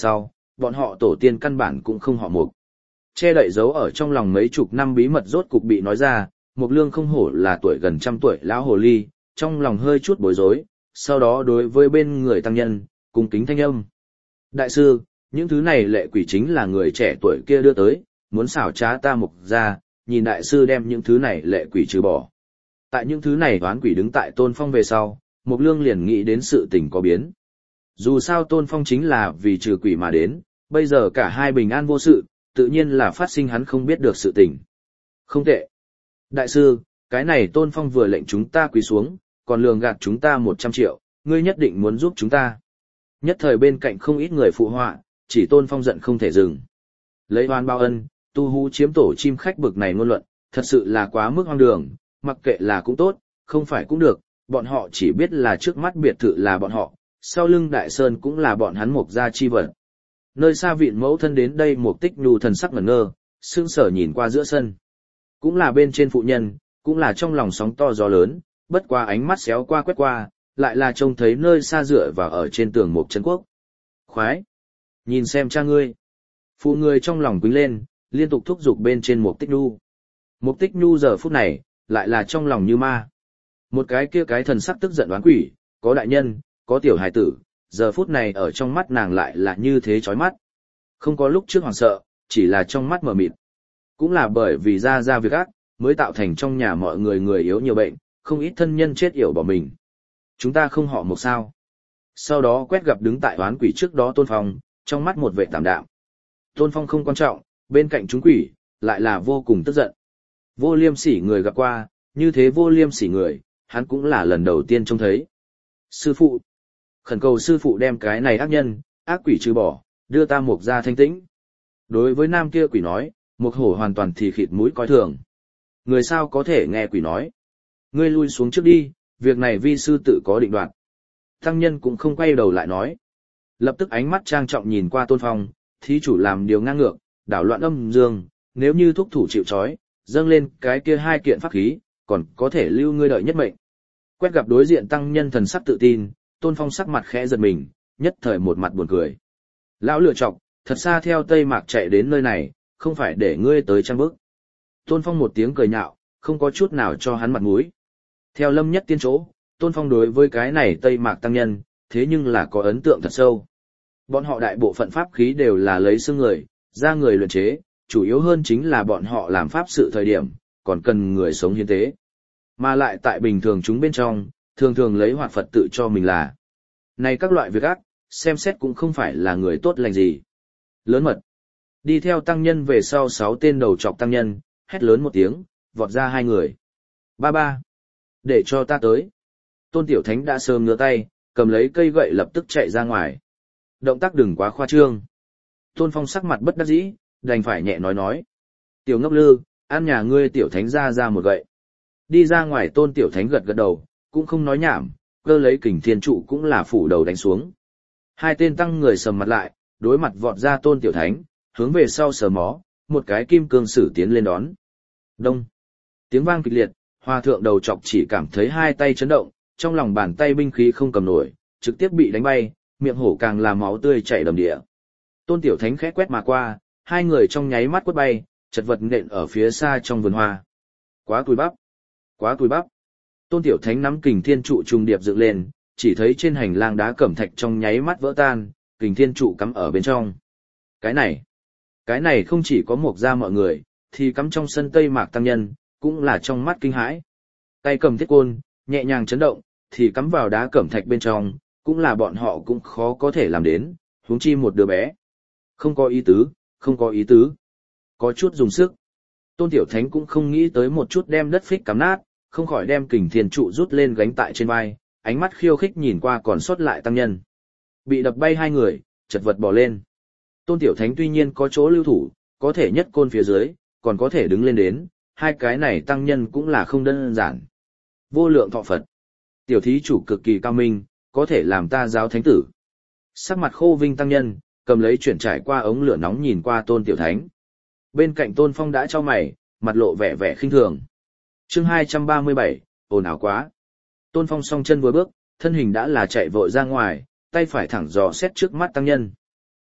A: bọn họ tổ tiên căn bản cũng không họ Mục. Che đậy dấu ở trong lòng mấy chục năm bí mật rốt cục bị nói ra, Mục Lương không hổ là tuổi gần trăm tuổi lão hồ ly, trong lòng hơi chút bối rối, sau đó đối với bên người tăng nhân, cung kính thanh âm. Đại sư, những thứ này lệ quỷ chính là người trẻ tuổi kia đưa tới, muốn xảo trá ta Mục ra, nhìn đại sư đem những thứ này lệ quỷ trừ bỏ. Tại những thứ này oán quỷ đứng tại Tôn Phong về sau, Mục Lương liền nghĩ đến sự tình có biến. Dù sao Tôn Phong chính là vì trừ quỷ mà đến, bây giờ cả hai bình an vô sự, tự nhiên là phát sinh hắn không biết được sự tình. Không tệ. Đại sư, cái này Tôn Phong vừa lệnh chúng ta quỳ xuống, còn lường gạt chúng ta một trăm triệu, ngươi nhất định muốn giúp chúng ta. Nhất thời bên cạnh không ít người phụ họa, chỉ Tôn Phong giận không thể dừng. Lấy oan báo ân, tu hú chiếm tổ chim khách bực này ngôn luận, thật sự là quá mức hoang đường, mặc kệ là cũng tốt, không phải cũng được, bọn họ chỉ biết là trước mắt biệt thự là bọn họ, sau lưng Đại Sơn cũng là bọn hắn Mục gia chi vật. Nơi xa viện mẫu thân đến đây Mục Tích Nhu thần sắc ngẩn ngơ, sững sờ nhìn qua giữa sân. Cũng là bên trên phụ nhân, cũng là trong lòng sóng to gió lớn, bất qua ánh mắt xéo qua quét qua, lại là trông thấy nơi xa dựa vào ở trên tường Mục Trấn Quốc. Khoái! Nhìn xem cha ngươi! Phụ người trong lòng quýnh lên, liên tục thúc giục bên trên Mục Tích Nhu. Mục Tích Nhu giờ phút này, lại là trong lòng như ma. Một cái kia cái thần sắc tức giận đoán quỷ, có đại nhân, có tiểu hài tử, giờ phút này ở trong mắt nàng lại là như thế chói mắt. Không có lúc trước hoảng sợ, chỉ là trong mắt mờ mịt. Cũng là bởi vì ra ra việc ác, mới tạo thành trong nhà mọi người người yếu nhiều bệnh, không ít thân nhân chết yểu bỏ mình. Chúng ta không họ Mục sao. Sau đó quét gặp đứng tại oán quỷ trước đó Tôn Phong, trong mắt một vệ tạm đạm. Tôn Phong không quan trọng, bên cạnh chúng quỷ, lại là vô cùng tức giận. Vô liêm sỉ người gặp qua, như thế vô liêm sỉ người, hắn cũng là lần đầu tiên trông thấy. Sư phụ, khẩn cầu sư phụ đem cái này ác nhân, ác quỷ trừ bỏ, đưa ta Mục ra thanh tĩnh. Đối với nam kia quỷ nói, Mục Hổ hoàn toàn thì khịt mũi coi thường. Người sao có thể nghe quỷ nói. Ngươi lui xuống trước đi, việc này vi sư tự có định đoạt. Tăng nhân cũng không quay đầu lại nói. Lập tức ánh mắt trang trọng nhìn qua Tôn Phong, thí chủ làm điều ngang ngược, đảo loạn âm dương, nếu như thúc thủ chịu trói, dâng lên cái kia hai kiện pháp khí, còn có thể lưu ngươi đợi nhất mệnh. Quét gặp đối diện tăng nhân thần sắc tự tin, Tôn Phong sắc mặt khẽ giật mình, nhất thời một mặt buồn cười. Lão lựa chọc, thật xa theo Tây Mạc chạy đến nơi này, không phải để ngươi tới trăm bước. Tôn Phong một tiếng cười nhạo, không có chút nào cho hắn mặt mũi. Theo Lâm Nhất Tiên chỗ, Tôn Phong đối với cái này Tây Mạc tăng nhân, thế nhưng là có ấn tượng thật sâu. Bọn họ đại bộ phận pháp khí đều là lấy xương người, da người luyện chế, chủ yếu hơn chính là bọn họ làm pháp sự thời điểm, còn cần người sống hiến tế. Mà lại tại bình thường chúng bên trong, thường thường lấy hoạt Phật tự cho mình là. Này các loại việc ác, xem xét cũng không phải là người tốt lành gì. Lớn mật. Đi theo tăng nhân về sau sáu tên đầu trọc tăng nhân, hét lớn một tiếng, vọt ra hai người. Ba ba. Để cho ta tới. Tôn Tiểu Thánh đã sớm ngửa tay, cầm lấy cây gậy lập tức chạy ra ngoài. Động tác đừng quá khoa trương. Tôn Phong sắc mặt bất đắc dĩ, đành phải nhẹ nói nói. Tiểu ngốc lư, ăn nhà ngươi Tiểu Thánh ra ra một gậy. Đi ra ngoài Tôn Tiểu Thánh gật gật đầu, cũng không nói nhảm, cơ lấy kình thiên trụ cũng là phủ đầu đánh xuống. Hai tên tăng người sầm mặt lại, đối mặt vọt ra Tôn Tiểu Thánh, hướng về sau sờ mó, một cái kim cương sử tiến lên đón. Đông. Tiếng vang kịch liệt, hòa thượng đầu chọc chỉ cảm thấy hai tay chấn động, trong lòng bàn tay binh khí không cầm nổi, trực tiếp bị đánh bay, miệng hổ càng là máu tươi chảy đầm địa. Tôn Tiểu Thánh khẽ quét mà qua, hai người trong nháy mắt quất bay, chật vật nện ở phía xa trong vườn hoa. Quá cùi bắp, quá cùi bắp. Tôn Tiểu Thánh nắm kình thiên trụ trùng điệp dựng lên, chỉ thấy trên hành lang đá cẩm thạch trong nháy mắt vỡ tan, kình thiên trụ cắm ở bên trong. Cái này, cái này không chỉ có Mục gia mọi người, thì cắm trong sân Tây Mạc tăng nhân, cũng là trong mắt kinh hãi. Tay cầm thiết côn, nhẹ nhàng chấn động, thì cắm vào đá cẩm thạch bên trong, cũng là bọn họ cũng khó có thể làm đến, huống chi một đứa bé. Không có ý tứ, không có ý tứ. Có chút dùng sức. Tôn Tiểu Thánh cũng không nghĩ tới một chút đem đất phích cắm nát, không khỏi đem kình thiên trụ rút lên gánh tại trên vai, ánh mắt khiêu khích nhìn qua còn sót lại tăng nhân. Bị đập bay hai người, chật vật bò lên. Tôn Tiểu Thánh tuy nhiên có chỗ lưu thủ, có thể nhất côn phía dưới, còn có thể đứng lên đến, hai cái này tăng nhân cũng là không đơn giản. Vô lượng thọ Phật. Tiểu thí chủ cực kỳ cao minh, có thể làm ta giáo thánh tử. Sắc mặt khô vinh tăng nhân, cầm lấy chuyển trải qua ống lửa nóng nhìn qua Tôn Tiểu Thánh. Bên cạnh Tôn Phong đã cho mày, mặt lộ vẻ vẻ khinh thường. Chương hai trăm ba mươi bảy, ồn ào quá. Tôn Phong song chân vừa bước, thân hình đã là chạy vội ra ngoài, tay phải thẳng dò xét trước mắt tăng nhân.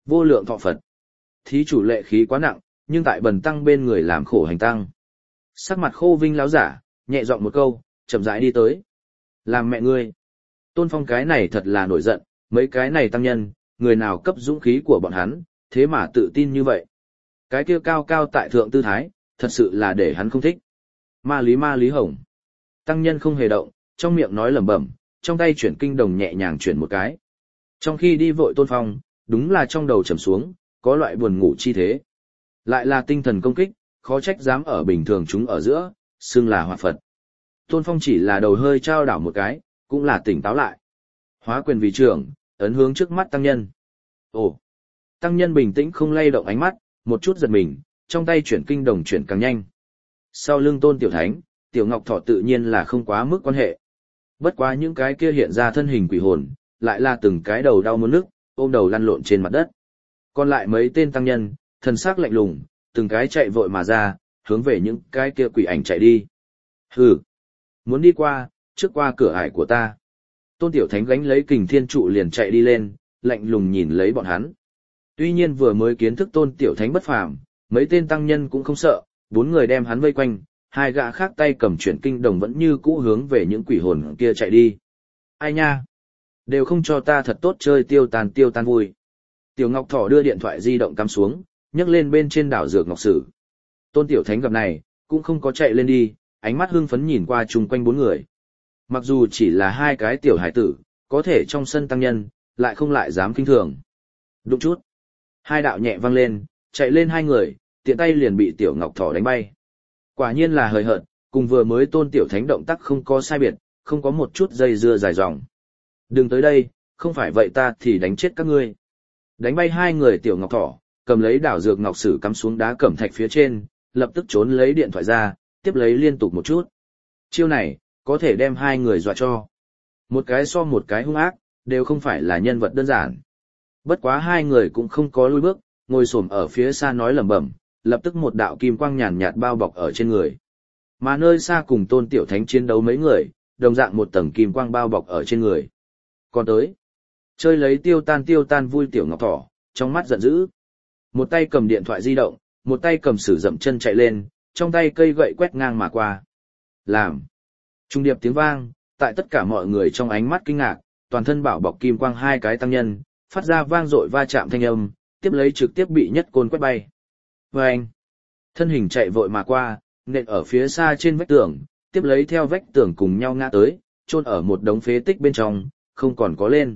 A: Vô lượng thọ Phật. Thí chủ lệ khí quá nặng, nhưng tại bần tăng bên người làm khổ hành tăng. Sắc mặt khô vinh láo giả, nhẹ giọng một câu, chậm rãi đi tới. Làm mẹ ngươi. Tôn Phong cái này thật là nổi giận, mấy cái này tăng nhân, người nào cấp dũng khí của bọn hắn, thế mà tự tin như vậy. Cái kia cao cao tại thượng tư thái, thật sự là để hắn không thích. Ma lý ma lý hồng. Tăng nhân không hề động, trong miệng nói lẩm bẩm, trong tay chuyển kinh đồng nhẹ nhàng chuyển một cái. Trong khi đi vội Tôn Phong, đúng là trong đầu trầm xuống, có loại buồn ngủ chi thế. Lại là tinh thần công kích, khó trách dám ở bình thường chúng ở giữa, xưng là hoạt Phật. Tôn Phong chỉ là đầu hơi trao đảo một cái, cũng là tỉnh táo lại. Hóa quyền vì trưởng, ấn hướng trước mắt tăng nhân. Ồ! Tăng nhân bình tĩnh không lay động ánh mắt, một chút giật mình, trong tay chuyển kinh đồng chuyển càng nhanh. Sau lưng Tôn Tiểu Thánh, Tiểu Ngọc Thọ tự nhiên là không quá mức quan hệ. Bất quá những cái kia hiện ra thân hình quỷ hồn, lại là từng cái đầu đau muốn nức, ôm đầu lăn lộn trên mặt đất. Còn lại mấy tên tăng nhân, thần sắc lạnh lùng, từng cái chạy vội mà ra, hướng về những cái kia quỷ ảnh chạy đi. Hừ! Muốn đi qua, trước qua cửa ải của ta. Tôn Tiểu Thánh gánh lấy kình thiên trụ liền chạy đi lên, lạnh lùng nhìn lấy bọn hắn. Tuy nhiên vừa mới kiến thức Tôn Tiểu Thánh bất phàm, mấy tên tăng nhân cũng không sợ, bốn người đem hắn vây quanh, hai gã khác tay cầm chuyển kinh đồng vẫn như cũ hướng về những quỷ hồn kia chạy đi. Ai nha? Đều không cho ta thật tốt chơi tiêu tan tiêu tan vui. Tiểu Ngọc Thỏ đưa điện thoại di động cắm xuống, nhấc lên bên trên đảo dược ngọc sử. Tôn Tiểu Thánh gặp này, cũng không có chạy lên đi, ánh mắt hưng phấn nhìn qua chung quanh bốn người. Mặc dù chỉ là hai cái tiểu hải tử, có thể trong sân tăng nhân, lại không lại dám kinh thường. Đụng chút. Hai đạo nhẹ văng lên, chạy lên hai người, tiện tay liền bị Tiểu Ngọc Thỏ đánh bay. Quả nhiên là hời hợt, cùng vừa mới Tôn Tiểu Thánh động tác không có sai biệt, không có một chút dây dưa dài dòng. Đừng tới đây, không phải vậy ta thì đánh chết các ngươi. Đánh bay hai người Tiểu Ngọc Thỏ, cầm lấy đảo dược ngọc sử cắm xuống đá cẩm thạch phía trên, lập tức trốn lấy điện thoại ra, tiếp lấy liên tục một chút. Chiêu này, có thể đem hai người dọa cho. Một cái so một cái hung ác, đều không phải là nhân vật đơn giản. Bất quá hai người cũng không có lùi bước, ngồi xổm ở phía xa nói lẩm bẩm, lập tức một đạo kim quang nhàn nhạt bao bọc ở trên người. Mà nơi xa cùng Tôn Tiểu Thánh chiến đấu mấy người, đồng dạng một tầng kim quang bao bọc ở trên người. Còn tới, chơi lấy tiêu tan tiêu tan vui Tiểu Ngọc Thỏ, trong mắt giận dữ. Một tay cầm điện thoại di động, một tay cầm sử dậm chân chạy lên, trong tay cây gậy quét ngang mà qua. Làm. Trung điệp tiếng vang, tại tất cả mọi người trong ánh mắt kinh ngạc, toàn thân bảo bọc kim quang hai cái tăng nhân, phát ra vang dội va chạm thanh âm, tiếp lấy trực tiếp bị nhất côn quét bay. Và anh, thân hình chạy vội mà qua, nện ở phía xa trên vách tường, tiếp lấy theo vách tường cùng nhau ngã tới, chôn ở một đống phế tích bên trong, không còn có lên.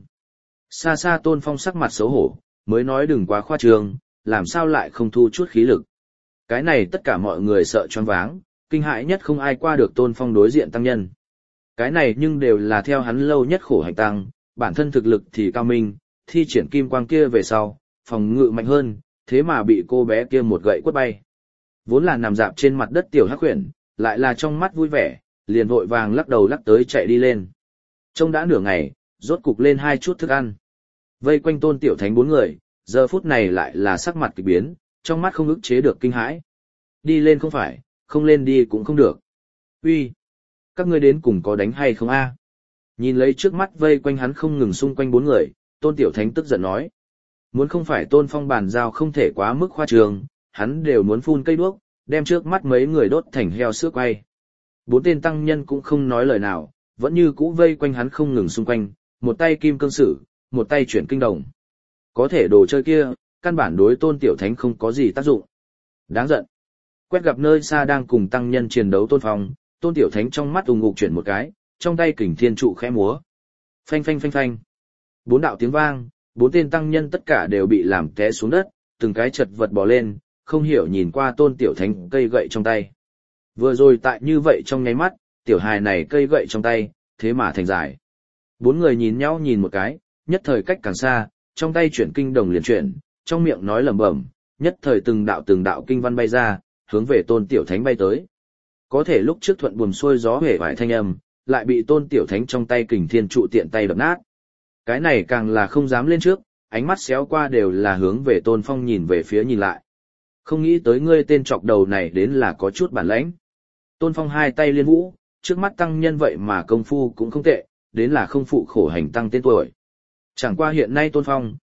A: Xa xa Tôn Phong sắc mặt xấu hổ, mới nói đừng quá khoa trương, làm sao lại không thu chút khí lực. Cái này tất cả mọi người sợ choáng váng, kinh hãi nhất không ai qua được Tôn Phong đối diện tăng nhân. Cái này nhưng đều là theo hắn lâu nhất khổ hành tăng, bản thân thực lực thì cao minh, thi triển kim quang kia về sau, phòng ngự mạnh hơn, thế mà bị cô bé kia một gậy quất bay. Vốn là nằm dạp trên mặt đất tiểu hắc huyền, lại là trong mắt vui vẻ, liền vội vàng lắc đầu lắc tới chạy đi lên. Trông đã nửa ngày, rốt cục lên hai chút thức ăn. Vây quanh Tôn Tiểu Thánh bốn người, giờ phút này lại là sắc mặt kỳ biến, trong mắt không ức chế được kinh hãi. Đi lên không phải, không lên đi cũng không được. Uy, các ngươi đến cùng có đánh hay không a? Nhìn lấy trước mắt vây quanh hắn không ngừng xung quanh bốn người, Tôn Tiểu Thánh tức giận nói. Muốn không phải Tôn Phong bàn giao không thể quá mức khoa trương, hắn đều muốn phun cây đuốc, đem trước mắt mấy người đốt thành heo sữa quay. Bốn tên tăng nhân cũng không nói lời nào, vẫn như cũ vây quanh hắn không ngừng xung quanh, một tay kim cương sử, một tay chuyển kinh đồng. Có thể đồ chơi kia, căn bản đối Tôn Tiểu Thánh không có gì tác dụng. Đáng giận. Quét gặp nơi xa đang cùng tăng nhân chiến đấu Tôn Phong, Tôn Tiểu Thánh trong mắt ù ngục chuyển một cái, trong tay kình thiên trụ khẽ múa. Phanh phanh phanh phanh. Bốn đạo tiếng vang, bốn tên tăng nhân tất cả đều bị làm té xuống đất, từng cái chật vật bò lên, không hiểu nhìn qua Tôn Tiểu Thánh cây gậy trong tay. Vừa rồi tại như vậy trong nháy mắt, tiểu hài này cây gậy trong tay, thế mà thành giải. Bốn người nhìn nhau nhìn một cái, nhất thời cách càng xa, trong tay chuyển kinh đồng liền chuyển, trong miệng nói lẩm bẩm, nhất thời từng đạo từng đạo kinh văn bay ra, hướng về Tôn Tiểu Thánh bay tới. Có thể lúc trước thuận buồm xuôi gió hể vải thanh âm, lại bị Tôn Tiểu Thánh trong tay kình thiên trụ tiện tay đập nát. Cái này càng là không dám lên trước, ánh mắt xéo qua đều là hướng về Tôn Phong nhìn về phía nhìn lại. Không nghĩ tới ngươi tên chọc đầu này đến là có chút bản lãnh. Tôn Phong hai tay liên vũ, trước mắt tăng nhân vậy mà công phu cũng không tệ, đến là không phụ khổ hành tăng tên tuổi. Chẳng qua hiện nay Tôn Phong,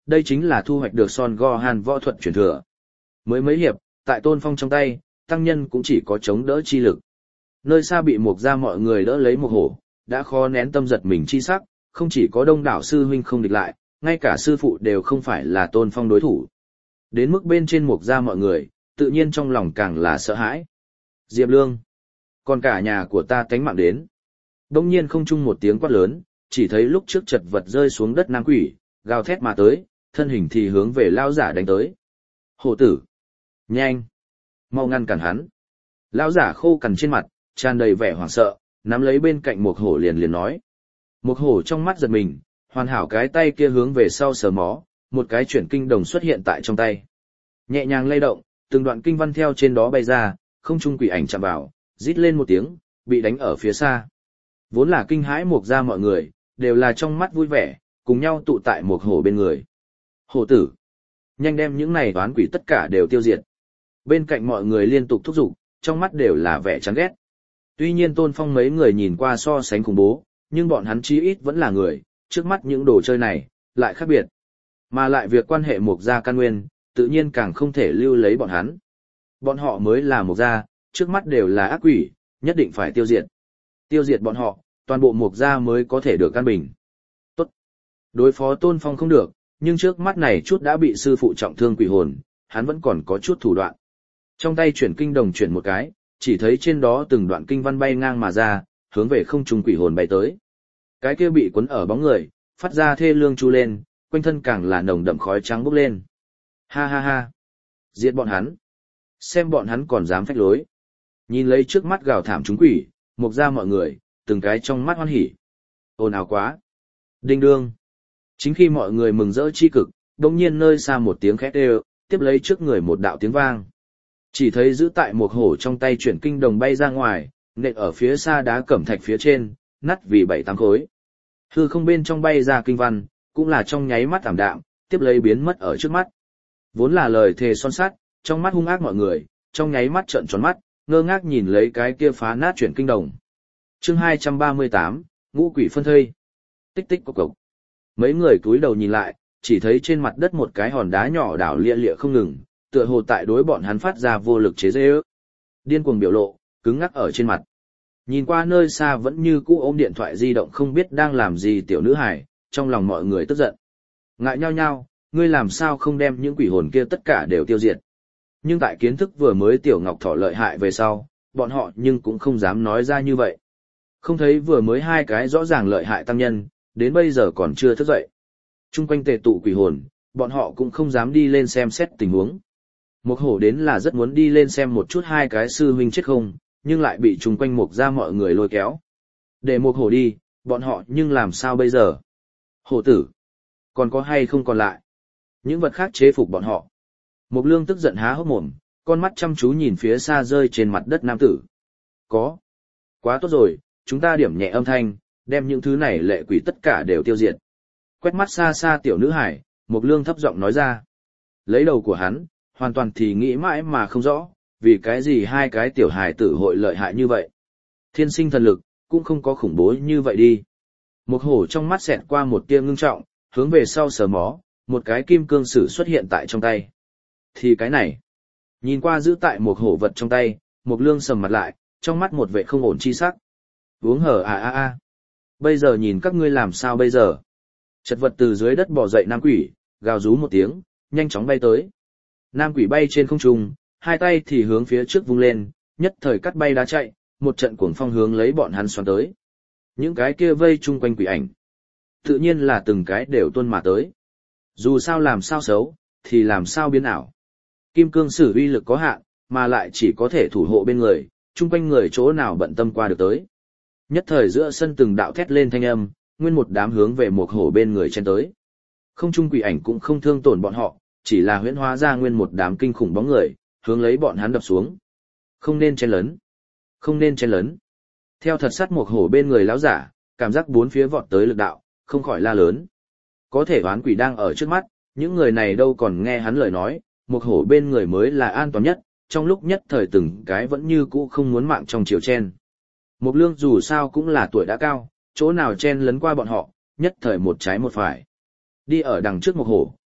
A: đây chính là thu hoạch được Son Gohan võ thuật truyền thừa. Mới mấy hiệp, tại Tôn Phong trong tay, tăng nhân cũng chỉ có chống đỡ chi lực. Nơi xa bị mục ra mọi người đỡ lấy một hổ, đã khó nén tâm giật mình chi sắc, không chỉ có đông đảo sư huynh không địch lại, ngay cả sư phụ đều không phải là Tôn Phong đối thủ. Đến mức bên trên mục ra mọi người, tự nhiên trong lòng càng là sợ hãi. Diệp Lương, còn cả nhà của ta tánh mạng đến. Đông nhiên không chung một tiếng quát lớn, chỉ thấy lúc trước chật vật rơi xuống đất nam quỷ, gào thét mà tới, thân hình thì hướng về lao giả đánh tới. Hổ tử, nhanh, mau ngăn cản hắn. Lão giả khô cằn trên mặt, tràn đầy vẻ hoảng sợ, nắm lấy bên cạnh một hổ liền liền nói. Một hổ trong mắt giật mình, hoàn hảo cái tay kia hướng về sau sờ mó, một cái chuyển kinh đồng xuất hiện tại trong tay. Nhẹ nhàng lay động, từng đoạn kinh văn theo trên đó bay ra, không trung quỷ ảnh chạm vào, rít lên một tiếng, bị đánh ở phía xa. Vốn là kinh hãi mục ra mọi người, đều là trong mắt vui vẻ, cùng nhau tụ tại một hổ bên người. Hổ tử, nhanh đem những này toán quỷ tất cả đều tiêu diệt. Bên cạnh mọi người liên tục thúc giục, trong mắt đều là vẻ chán ghét. Tuy nhiên Tôn Phong mấy người nhìn qua so sánh khủng bố, nhưng bọn hắn chí ít vẫn là người, trước mắt những đồ chơi này, lại khác biệt. Mà lại việc quan hệ mục gia căn nguyên, tự nhiên càng không thể lưu lấy bọn hắn. Bọn họ mới là mục gia, trước mắt đều là ác quỷ, nhất định phải tiêu diệt. Tiêu diệt bọn họ, toàn bộ mục gia mới có thể được an bình. Tốt. Đối phó Tôn Phong không được, nhưng trước mắt này chút đã bị sư phụ trọng thương quỷ hồn, hắn vẫn còn có chút thủ đoạn. Trong tay chuyển kinh đồng chuyển một cái, chỉ thấy trên đó từng đoạn kinh văn bay ngang mà ra, hướng về không trung quỷ hồn bay tới. Cái kia bị cuốn ở bóng người, phát ra thê lương chu lên, quanh thân càng là nồng đậm khói trắng bốc lên. Ha ha ha. Giết bọn hắn. Xem bọn hắn còn dám phách lối. Nhìn lấy trước mắt gào thảm chúng quỷ, mục ra mọi người, từng cái trong mắt hoan hỉ. Ồn ào quá. Đinh đương. Chính khi mọi người mừng rỡ chi cực, đồng nhiên nơi xa một tiếng khét đều, tiếp lấy trước người một đạo tiếng vang. Chỉ thấy giữ tại một hổ trong tay chuyển kinh đồng bay ra ngoài, nện ở phía xa đá cẩm thạch phía trên, nát vì bảy tám khối. Hư không bên trong bay ra kinh văn, cũng là trong nháy mắt ảm đạm, tiếp lấy biến mất ở trước mắt. Vốn là lời thề son sắt, trong mắt hung ác mọi người, trong nháy mắt trợn tròn mắt, ngơ ngác nhìn lấy cái kia phá nát chuyển kinh đồng. Chương hai trăm ba mươi tám, Ngũ quỷ phân thây. Tích tích cộc cộc. Mấy người cúi đầu nhìn lại, chỉ thấy trên mặt đất một cái hòn đá nhỏ đảo lia lịa không ngừng, tựa hồ tại đối bọn hắn phát ra vô lực chế giễu. Điên cuồng biểu lộ, cứng ngắc ở trên mặt. Nhìn qua nơi xa vẫn như cũ ôm điện thoại di động không biết đang làm gì tiểu nữ hải, trong lòng mọi người tức giận. Ngại nhau nhau, ngươi làm sao không đem những quỷ hồn kia tất cả đều tiêu diệt. Nhưng tại kiến thức vừa mới tiểu ngọc thỏ lợi hại về sau, bọn họ nhưng cũng không dám nói ra như vậy. Không thấy vừa mới hai cái rõ ràng lợi hại tăng nhân, đến bây giờ còn chưa thức dậy. Trung quanh tề tụ quỷ hồn, bọn họ cũng không dám đi lên xem xét tình huống. Một hổ đến là rất muốn đi lên xem một chút hai cái sư huynh chết không, nhưng lại bị chung quanh mục ra mọi người lôi kéo. Để một hổ đi, bọn họ nhưng làm sao bây giờ? Hổ tử, còn có hay không còn lại? Những vật khác chế phục bọn họ. Mục lương tức giận há hốc mồm, con mắt chăm chú nhìn phía xa rơi trên mặt đất nam tử. Có. Quá tốt rồi, chúng ta điểm nhẹ âm thanh, đem những thứ này lệ quỷ tất cả đều tiêu diệt. Quét mắt xa xa tiểu nữ hải, mục lương thấp giọng nói ra. Lấy đầu của hắn, hoàn toàn thì nghĩ mãi mà không rõ, vì cái gì hai cái tiểu hài tử hội lợi hại như vậy. Thiên sinh thần lực, cũng không có khủng bố như vậy đi. Một hổ trong mắt xẹt qua một tia ngưng trọng, hướng về sau sờ mó, một cái kim cương sử xuất hiện tại trong tay. Thì cái này, nhìn qua giữ tại một hổ vật trong tay, một lương sầm mặt lại, trong mắt một vệ không ổn chi sắc. Uống hở à à à. Bây giờ nhìn các ngươi làm sao bây giờ. Chật vật từ dưới đất bò dậy nam quỷ, gào rú một tiếng, nhanh chóng bay tới. Nam quỷ bay trên không trung, hai tay thì hướng phía trước vung lên, nhất thời cắt bay đá chạy, một trận cuồng phong hướng lấy bọn hắn xoắn tới. Những cái kia vây chung quanh quỷ ảnh, tự nhiên là từng cái đều tuôn mà tới. Dù sao làm sao xấu, thì làm sao biến ảo. Kim cương sử uy lực có hạn, mà lại chỉ có thể thủ hộ bên người, chung quanh người chỗ nào bận tâm qua được tới. Nhất thời giữa sân từng đạo thét lên thanh âm, nguyên một đám hướng về một hổ bên người chen tới. Không trung quỷ ảnh cũng không thương tổn bọn họ, chỉ là huyễn hóa ra nguyên một đám kinh khủng bóng người, hướng lấy bọn hắn đập xuống. Không nên chen lấn. Không nên chen lấn. Theo thật sát một hổ bên người lão giả, cảm giác bốn phía vọt tới lực đạo, không khỏi la lớn. Có thể oán quỷ đang ở trước mắt, những người này đâu còn nghe hắn lời nói, một hổ bên người mới là an toàn nhất, trong lúc nhất thời từng cái vẫn như cũ không muốn mạng trong chiều chen. Một lương dù sao cũng là tuổi đã cao, chỗ nào chen lấn qua bọn họ, nhất thời một trái một phải. Đi ở đằng trước một hổ,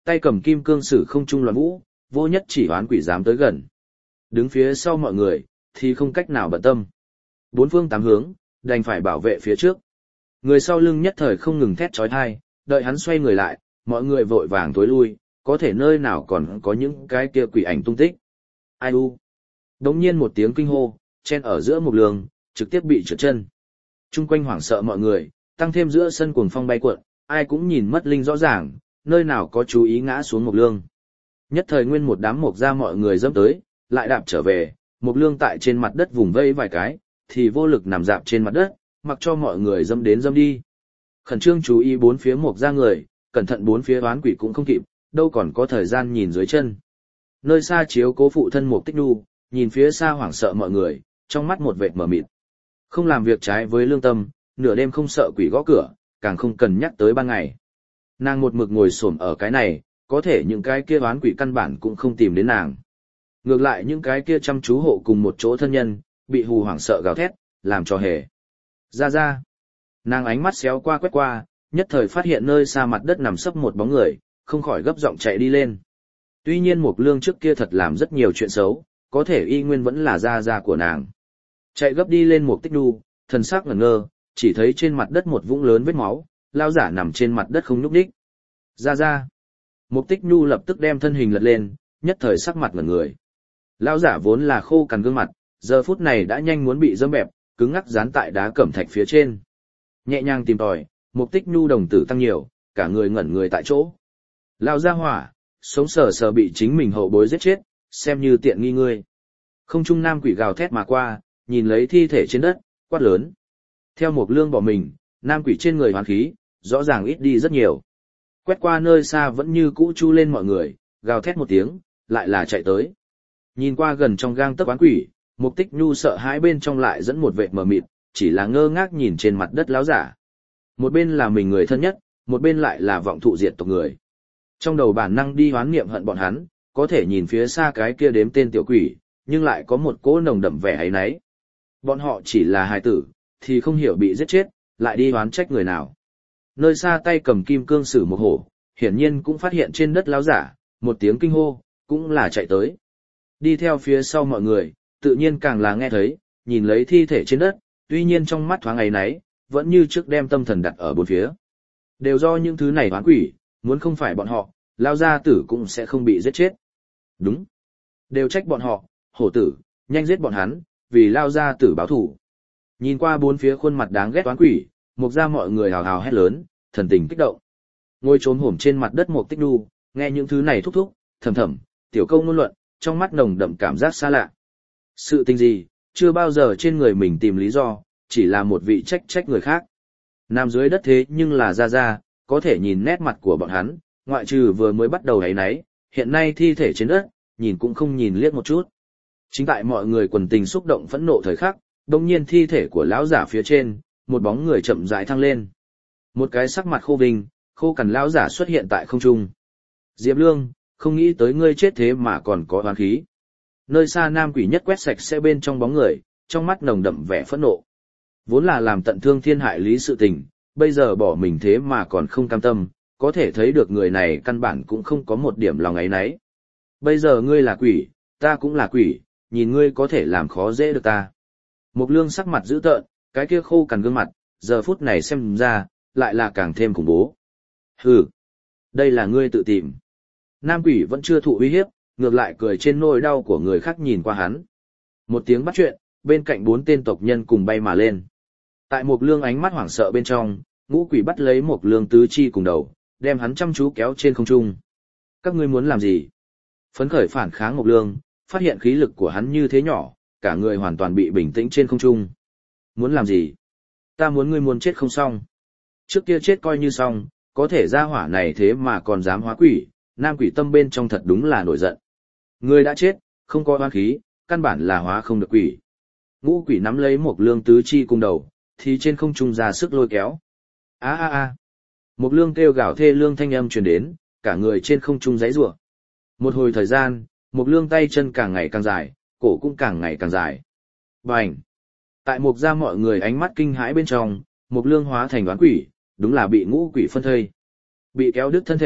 A: tay cầm kim cương sử không trung loạn vũ, vô nhất chỉ oán quỷ dám tới gần. Đứng phía sau mọi người, thì không cách nào bận tâm. Bốn phương tám hướng, đành phải bảo vệ phía trước. Người sau lưng nhất thời không ngừng thét chói tai, đợi hắn xoay người lại, mọi người vội vàng tối lui, có thể nơi nào còn có những cái kia quỷ ảnh tung tích. Ai u. Đống nhiên một tiếng kinh hô, chen ở giữa một lường, trực tiếp bị trượt chân. Trung quanh hoảng sợ mọi người, tăng thêm giữa sân cuồng phong bay cuộn, ai cũng nhìn mất linh rõ ràng, nơi nào có chú ý ngã xuống một lương. Nhất thời nguyên một đám mộc ra mọi người dẫm tới, lại đạp trở về, một lương tại trên mặt đất vùng vây vài cái, thì vô lực nằm dạp trên mặt đất, mặc cho mọi người dẫm đến dẫm đi. Khẩn trương chú ý bốn phía mộc ra người, cẩn thận bốn phía oán quỷ cũng không kịp, đâu còn có thời gian nhìn dưới chân. Nơi xa chiếu cố phụ thân Mục Tích Nhu, nhìn phía xa hoảng sợ mọi người, trong mắt một vệt mờ mịt. Không làm việc trái với lương tâm, nửa đêm không sợ quỷ gõ cửa, càng không cần nhắc tới ban ngày. Nàng một mực ngồi xổm ở cái này, có thể những cái kia oán quỷ căn bản cũng không tìm đến nàng. Ngược lại những cái kia chăm chú hộ cùng một chỗ thân nhân, bị hù hoảng sợ gào thét, làm cho hề. Ra ra. Nàng ánh mắt xéo qua quét qua, nhất thời phát hiện nơi xa mặt đất nằm sấp một bóng người, không khỏi gấp giọng chạy đi lên. Tuy nhiên Mục Lương trước kia thật làm rất nhiều chuyện xấu, có thể y nguyên vẫn là gia gia của nàng. Chạy gấp đi lên Mục Tích Nhu, thần sắc ngẩn ngơ, chỉ thấy trên mặt đất một vũng lớn vết máu, lao giả nằm trên mặt đất không nhúc nhích. Gia gia. Mục Tích Nhu lập tức đem thân hình lật lên, nhất thời sắc mặt ngẩn người. Lao giả vốn là khô cằn gương mặt, giờ phút này đã nhanh muốn bị dâm bẹp, cứng ngắc dán tại đá cẩm thạch phía trên. Nhẹ nhàng tìm tòi, Mục Tích Nhu đồng tử tăng nhiều, cả người ngẩn người tại chỗ. Lao ra hỏa, sống sờ sờ bị chính mình hậu bối giết chết, xem như tiện nghi ngươi. Không trung nam quỷ gào thét mà qua, nhìn lấy thi thể trên đất, quát lớn. Theo Mục Lương bỏ mình, nam quỷ trên người hoàn khí, rõ ràng ít đi rất nhiều. Quét qua nơi xa vẫn như cũ chu lên mọi người, gào thét một tiếng, lại là chạy tới. Nhìn qua gần trong gang tấc oán quỷ, Mục Tích Nhu sợ hãi bên trong lại dẫn một vệt mờ mịt, chỉ là ngơ ngác nhìn trên mặt đất láo giả. Một bên là mình người thân nhất, một bên lại là vọng thụ diệt tộc người. Trong đầu bản năng đi hoán niệm hận bọn hắn, có thể nhìn phía xa cái kia đếm tên tiểu quỷ, nhưng lại có một cỗ nồng đậm vẻ ấy nấy. Bọn họ chỉ là hài tử, thì không hiểu bị giết chết, lại đi hoán trách người nào. Nơi xa tay cầm kim cương sử một hổ, hiển nhiên cũng phát hiện trên đất láo giả, một tiếng kinh hô, cũng là chạy tới. Đi theo phía sau mọi người, tự nhiên càng là nghe thấy, nhìn lấy thi thể trên đất, tuy nhiên trong mắt thoáng ấy nấy, vẫn như trước đem tâm thần đặt ở bốn phía. Đều do những thứ này hoán quỷ, muốn không phải bọn họ, lao gia tử cũng sẽ không bị giết chết. Đúng. Đều trách bọn họ, hổ tử, nhanh giết bọn hắn, vì lao gia tử báo thủ. Nhìn qua bốn phía khuôn mặt đáng ghét hoán quỷ, Mục ra mọi người hào hào hét lớn, thần tình kích động. Ngồi trốn hổm trên mặt đất Mục Tích Nhu, nghe những thứ này thúc thúc, thầm thầm, tiểu câu ngôn luận, trong mắt nồng đậm cảm giác xa lạ. Sự tình gì, chưa bao giờ trên người mình tìm lý do, chỉ là một vị trách trách người khác. Nằm dưới đất thế nhưng là ra ra, có thể nhìn nét mặt của bọn hắn, ngoại trừ vừa mới bắt đầu ấy nấy, hiện nay thi thể trên đất, nhìn cũng không nhìn liếc một chút. Chính tại mọi người quần tình xúc động phẫn nộ thời khắc, đồng nhiên thi thể của lão giả phía trên, một bóng người chậm rãi thăng lên. Một cái sắc mặt khô vinh, khô cằn lão giả xuất hiện tại không trung. Diệp Lương, không nghĩ tới ngươi chết thế mà còn có oán khí. Nơi xa nam quỷ nhất quét sạch sẽ bên trong bóng người, trong mắt nồng đậm vẻ phẫn nộ. Vốn là làm tận thương thiên hại lý sự tình, bây giờ bỏ mình thế mà còn không cam tâm, có thể thấy được người này căn bản cũng không có một điểm lòng ấy nấy. Bây giờ ngươi là quỷ, ta cũng là quỷ, nhìn ngươi có thể làm khó dễ được ta. Mục Lương sắc mặt dữ tợn, cái kia khô cằn gương mặt, giờ phút này xem ra, lại là càng thêm khủng bố. Hừ, đây là ngươi tự tìm. Nam quỷ vẫn chưa thụ uy hiếp, ngược lại cười trên nỗi đau của người khác nhìn qua hắn. Một tiếng bắt chuyện, bên cạnh bốn tên tộc nhân cùng bay mà lên. Tại Mục Lương ánh mắt hoảng sợ bên trong, ngũ quỷ bắt lấy Mục Lương tứ chi cùng đầu, đem hắn chăm chú kéo trên không trung. Các ngươi muốn làm gì? Phấn khởi phản kháng Mục Lương, phát hiện khí lực của hắn như thế nhỏ, cả người hoàn toàn bị bình tĩnh trên không trung. Muốn làm gì? Ta muốn ngươi muốn chết không xong. Trước kia chết coi như xong, có thể ra hỏa này thế mà còn dám hóa quỷ, nam quỷ tâm bên trong thật đúng là nổi giận. Ngươi đã chết, không có oán khí, căn bản là hóa không được quỷ. Ngũ quỷ nắm lấy Mục Lương tứ chi cùng đầu, thì trên không trung ra sức lôi kéo. A a a. Mục Lương kêu gào thê lương thanh âm truyền đến, cả người trên không trung giãy giụa. Một hồi thời gian, Mục Lương tay chân càng ngày càng dài, cổ cũng càng ngày càng dài. Bành! Tại Mục gia mọi người ánh mắt kinh hãi bên trong, Mục Lương hóa thành oán quỷ, đúng là bị ngũ quỷ phân thây. Bị kéo đứt thân thể,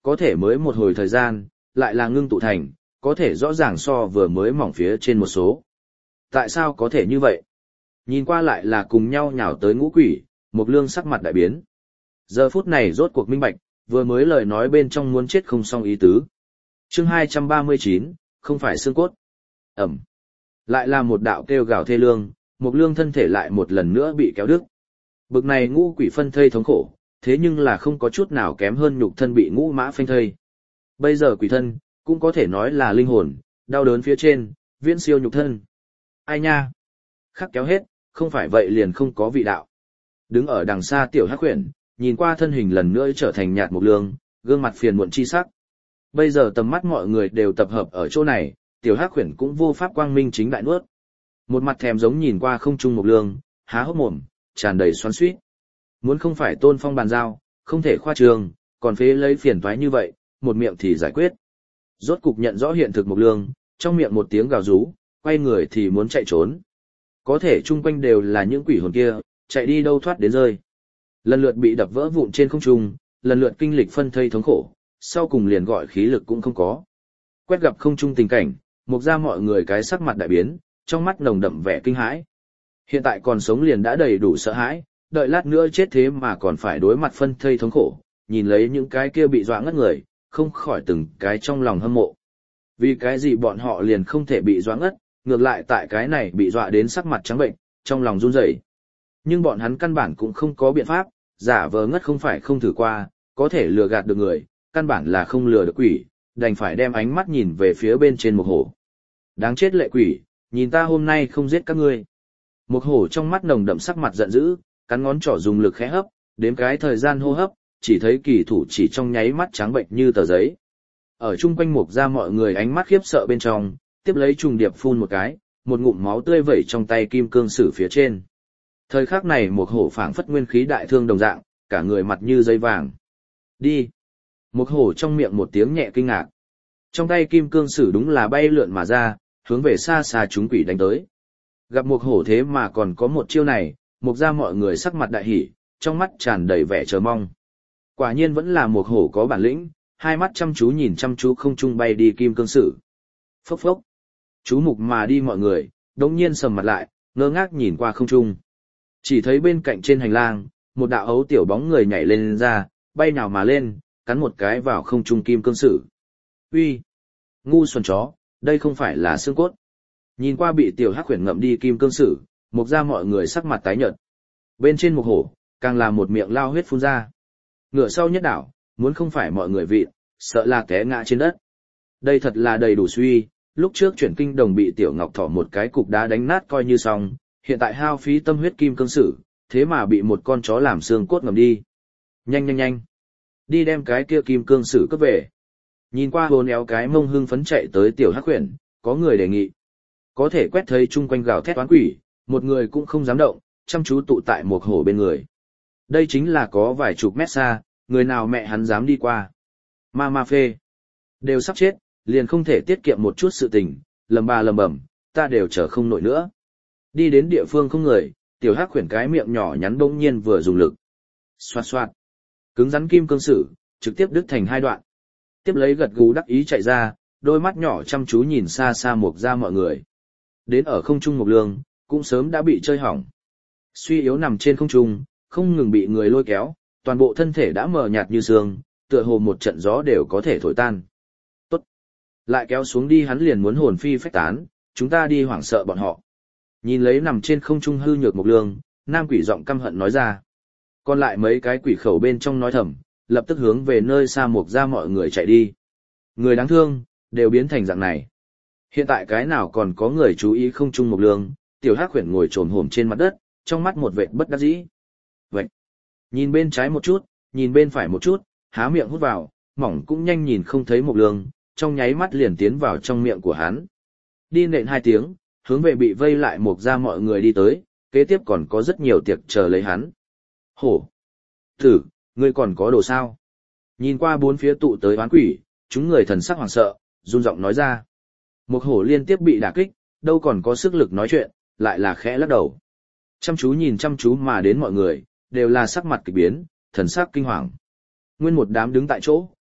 A: có thể mới một hồi thời gian, lại là ngưng tụ thành, có thể rõ ràng so vừa mới mỏng phía trên một số. Tại sao có thể như vậy? Nhìn qua lại là cùng nhau nhào tới ngũ quỷ, Mộc Lương sắc mặt đại biến. Giờ phút này rốt cuộc minh bạch, vừa mới lời nói bên trong muốn chết không xong ý tứ. Chương hai trăm ba mươi chín, không phải xương cốt. Ẩm. Lại là một đạo kêu gào thê lương, Mộc Lương thân thể lại một lần nữa bị kéo đứt. Bực này ngũ quỷ phân thây thống khổ, thế nhưng là không có chút nào kém hơn nhục thân bị ngũ mã phanh thây. Bây giờ quỷ thân, cũng có thể nói là linh hồn, đau đớn phía trên, viễn siêu nhục thân. Ai nha? Khắc kéo hết, không phải vậy liền không có vị đạo. Đứng ở đằng xa tiểu hắc huyền, nhìn qua thân hình lần nữa trở thành nhạt Mộc Lương, gương mặt phiền muộn chi sắc. Bây giờ tầm mắt mọi người đều tập hợp ở chỗ này, tiểu hắc huyền cũng vô pháp quang minh chính đại nuốt. Một mặt thèm giống nhìn qua không trung Mộc Lương, há hốc mồm, tràn đầy xoắn xuýt. Muốn không phải Tôn Phong bàn giao, không thể khoa trương, còn phế lấy phiền toái như vậy, một miệng thì giải quyết. Rốt cục nhận rõ hiện thực Mộc Lương, trong miệng một tiếng gào rú, quay người thì muốn chạy trốn. Có thể chung quanh đều là những quỷ hồn kia, chạy đi đâu thoát đến rơi. Lần lượt bị đập vỡ vụn trên không trung, lần lượt kinh lịch phân thây thống khổ, sau cùng liền gọi khí lực cũng không có. Quét gặp không trung tình cảnh, Mộc ra mọi người cái sắc mặt đại biến, trong mắt nồng đậm vẻ kinh hãi. Hiện tại còn sống liền đã đầy đủ sợ hãi, đợi lát nữa chết thế mà còn phải đối mặt phân thây thống khổ, nhìn lấy những cái kia bị dọa ngất người, không khỏi từng cái trong lòng hâm mộ. Vì cái gì bọn họ liền không thể bị dọa ngất, ngược lại tại cái này bị dọa đến sắc mặt trắng bệnh, trong lòng run rẩy. Nhưng bọn hắn căn bản cũng không có biện pháp, giả vờ ngất không phải không thử qua, có thể lừa gạt được người, căn bản là không lừa được quỷ, đành phải đem ánh mắt nhìn về phía bên trên Mộc Hổ. Đáng chết lệ quỷ, nhìn ta hôm nay không giết các ngươi. Mộc Hổ trong mắt nồng đậm sắc mặt giận dữ, cắn ngón trỏ dùng lực khẽ hấp, đếm cái thời gian hô hấp, chỉ thấy kỳ thủ chỉ trong nháy mắt trắng bệnh như tờ giấy. Ở chung quanh Mộc ra mọi người ánh mắt khiếp sợ bên trong, tiếp lấy trùng điệp phun một cái, một ngụm máu tươi vẩy trong tay kim cương sử phía trên. Thời khắc này Mộc Hổ phảng phất nguyên khí đại thương đồng dạng, cả người mặt như dây vàng. Đi! Mộc Hổ trong miệng một tiếng nhẹ kinh ngạc. Trong tay kim cương sử đúng là bay lượn mà ra, hướng về xa xa chúng quỷ đánh tới. Gặp Mộc Hổ thế mà còn có một chiêu này, Mộc ra mọi người sắc mặt đại hỉ, trong mắt tràn đầy vẻ chờ mong. Quả nhiên vẫn là Mộc Hổ có bản lĩnh, hai mắt chăm chú nhìn chăm chú không trung bay đi kim cương sử. Phốc phốc. Chú mục mà đi mọi người, đống nhiên sầm mặt lại, ngơ ngác nhìn qua không trung. Chỉ thấy bên cạnh trên hành lang, một đạo ấu tiểu bóng người nhảy lên, lên ra, bay nào mà lên, cắn một cái vào không trung kim cương sử. Uy, ngu xuẩn chó, đây không phải là xương cốt. Nhìn qua bị tiểu hắc huyền ngậm đi kim cương sử, Mộc ra mọi người sắc mặt tái nhợt. Bên trên Mộc Hổ, càng là một miệng lao huyết phun ra. Ngựa sau nhất đảo, muốn không phải mọi người vịn, sợ là té ngã trên đất. Đây thật là đầy đủ suy, lúc trước chuyển kinh đồng bị tiểu ngọc thỏ một cái cục đá đánh nát coi như xong, hiện tại hao phí tâm huyết kim cương sử, thế mà bị một con chó làm xương cốt ngầm đi. Nhanh nhanh nhanh, đi đem cái kia kim cương sử cướp về. Nhìn qua hồn éo cái mông hưng phấn chạy tới tiểu hắc huyền, có người đề nghị. Có thể quét thấy chung quanh gào thét toán quỷ, một người cũng không dám động, chăm chú tụ tại Mộc Hổ bên người. Đây chính là có vài chục mét xa, người nào mẹ hắn dám đi qua. Ma ma phê, đều sắp chết, liền không thể tiết kiệm một chút sự tình, lầm ba lầm bẩm, ta đều chờ không nổi nữa. Đi đến địa phương không người, tiểu hắc khuyển cái miệng nhỏ nhắn bỗng nhiên vừa dùng lực. Xoạt xoạt, cứng rắn kim cương sử, trực tiếp đứt thành hai đoạn. Tiếp lấy gật gù đắc ý chạy ra, đôi mắt nhỏ chăm chú nhìn xa xa Mộc ra mọi người. Đến ở không trung Mộc Lương, cũng sớm đã bị chơi hỏng. Suy yếu nằm trên không trung, không ngừng bị người lôi kéo, toàn bộ thân thể đã mờ nhạt như sương, tựa hồ một trận gió đều có thể thổi tan. Tốt. Lại kéo xuống đi hắn liền muốn hồn phi phách tán, chúng ta đi hoảng sợ bọn họ. Nhìn lấy nằm trên không trung hư nhược Mộc Lương, nam quỷ giọng căm hận nói ra. Còn lại mấy cái quỷ khẩu bên trong nói thầm, lập tức hướng về nơi xa Mộc ra mọi người chạy đi. Người đáng thương, đều biến thành dạng này. Hiện tại cái nào còn có người chú ý không trung Mộc Lương, tiểu hắc khuyển ngồi trồm hổm trên mặt đất, trong mắt một vệt bất đắc dĩ. Vậy, nhìn bên trái một chút, nhìn bên phải một chút, há miệng hút vào, mỏng cũng nhanh nhìn không thấy Mộc Lương, trong nháy mắt liền tiến vào trong miệng của hắn. Đi nện hai tiếng, hướng về bị vây lại Mộc ra mọi người đi tới, kế tiếp còn có rất nhiều tiệc chờ lấy hắn. Hổ! Thử, ngươi còn có đồ sao? Nhìn qua bốn phía tụ tới oán quỷ, chúng người thần sắc hoảng sợ, run giọng nói ra. Mộc Hổ liên tiếp bị đả kích, đâu còn có sức lực nói chuyện, lại là khẽ lắc đầu. Chăm chú nhìn chăm chú mà đến mọi người, đều là sắc mặt kỳ biến, thần sắc kinh hoàng. Nguyên một đám đứng tại chỗ,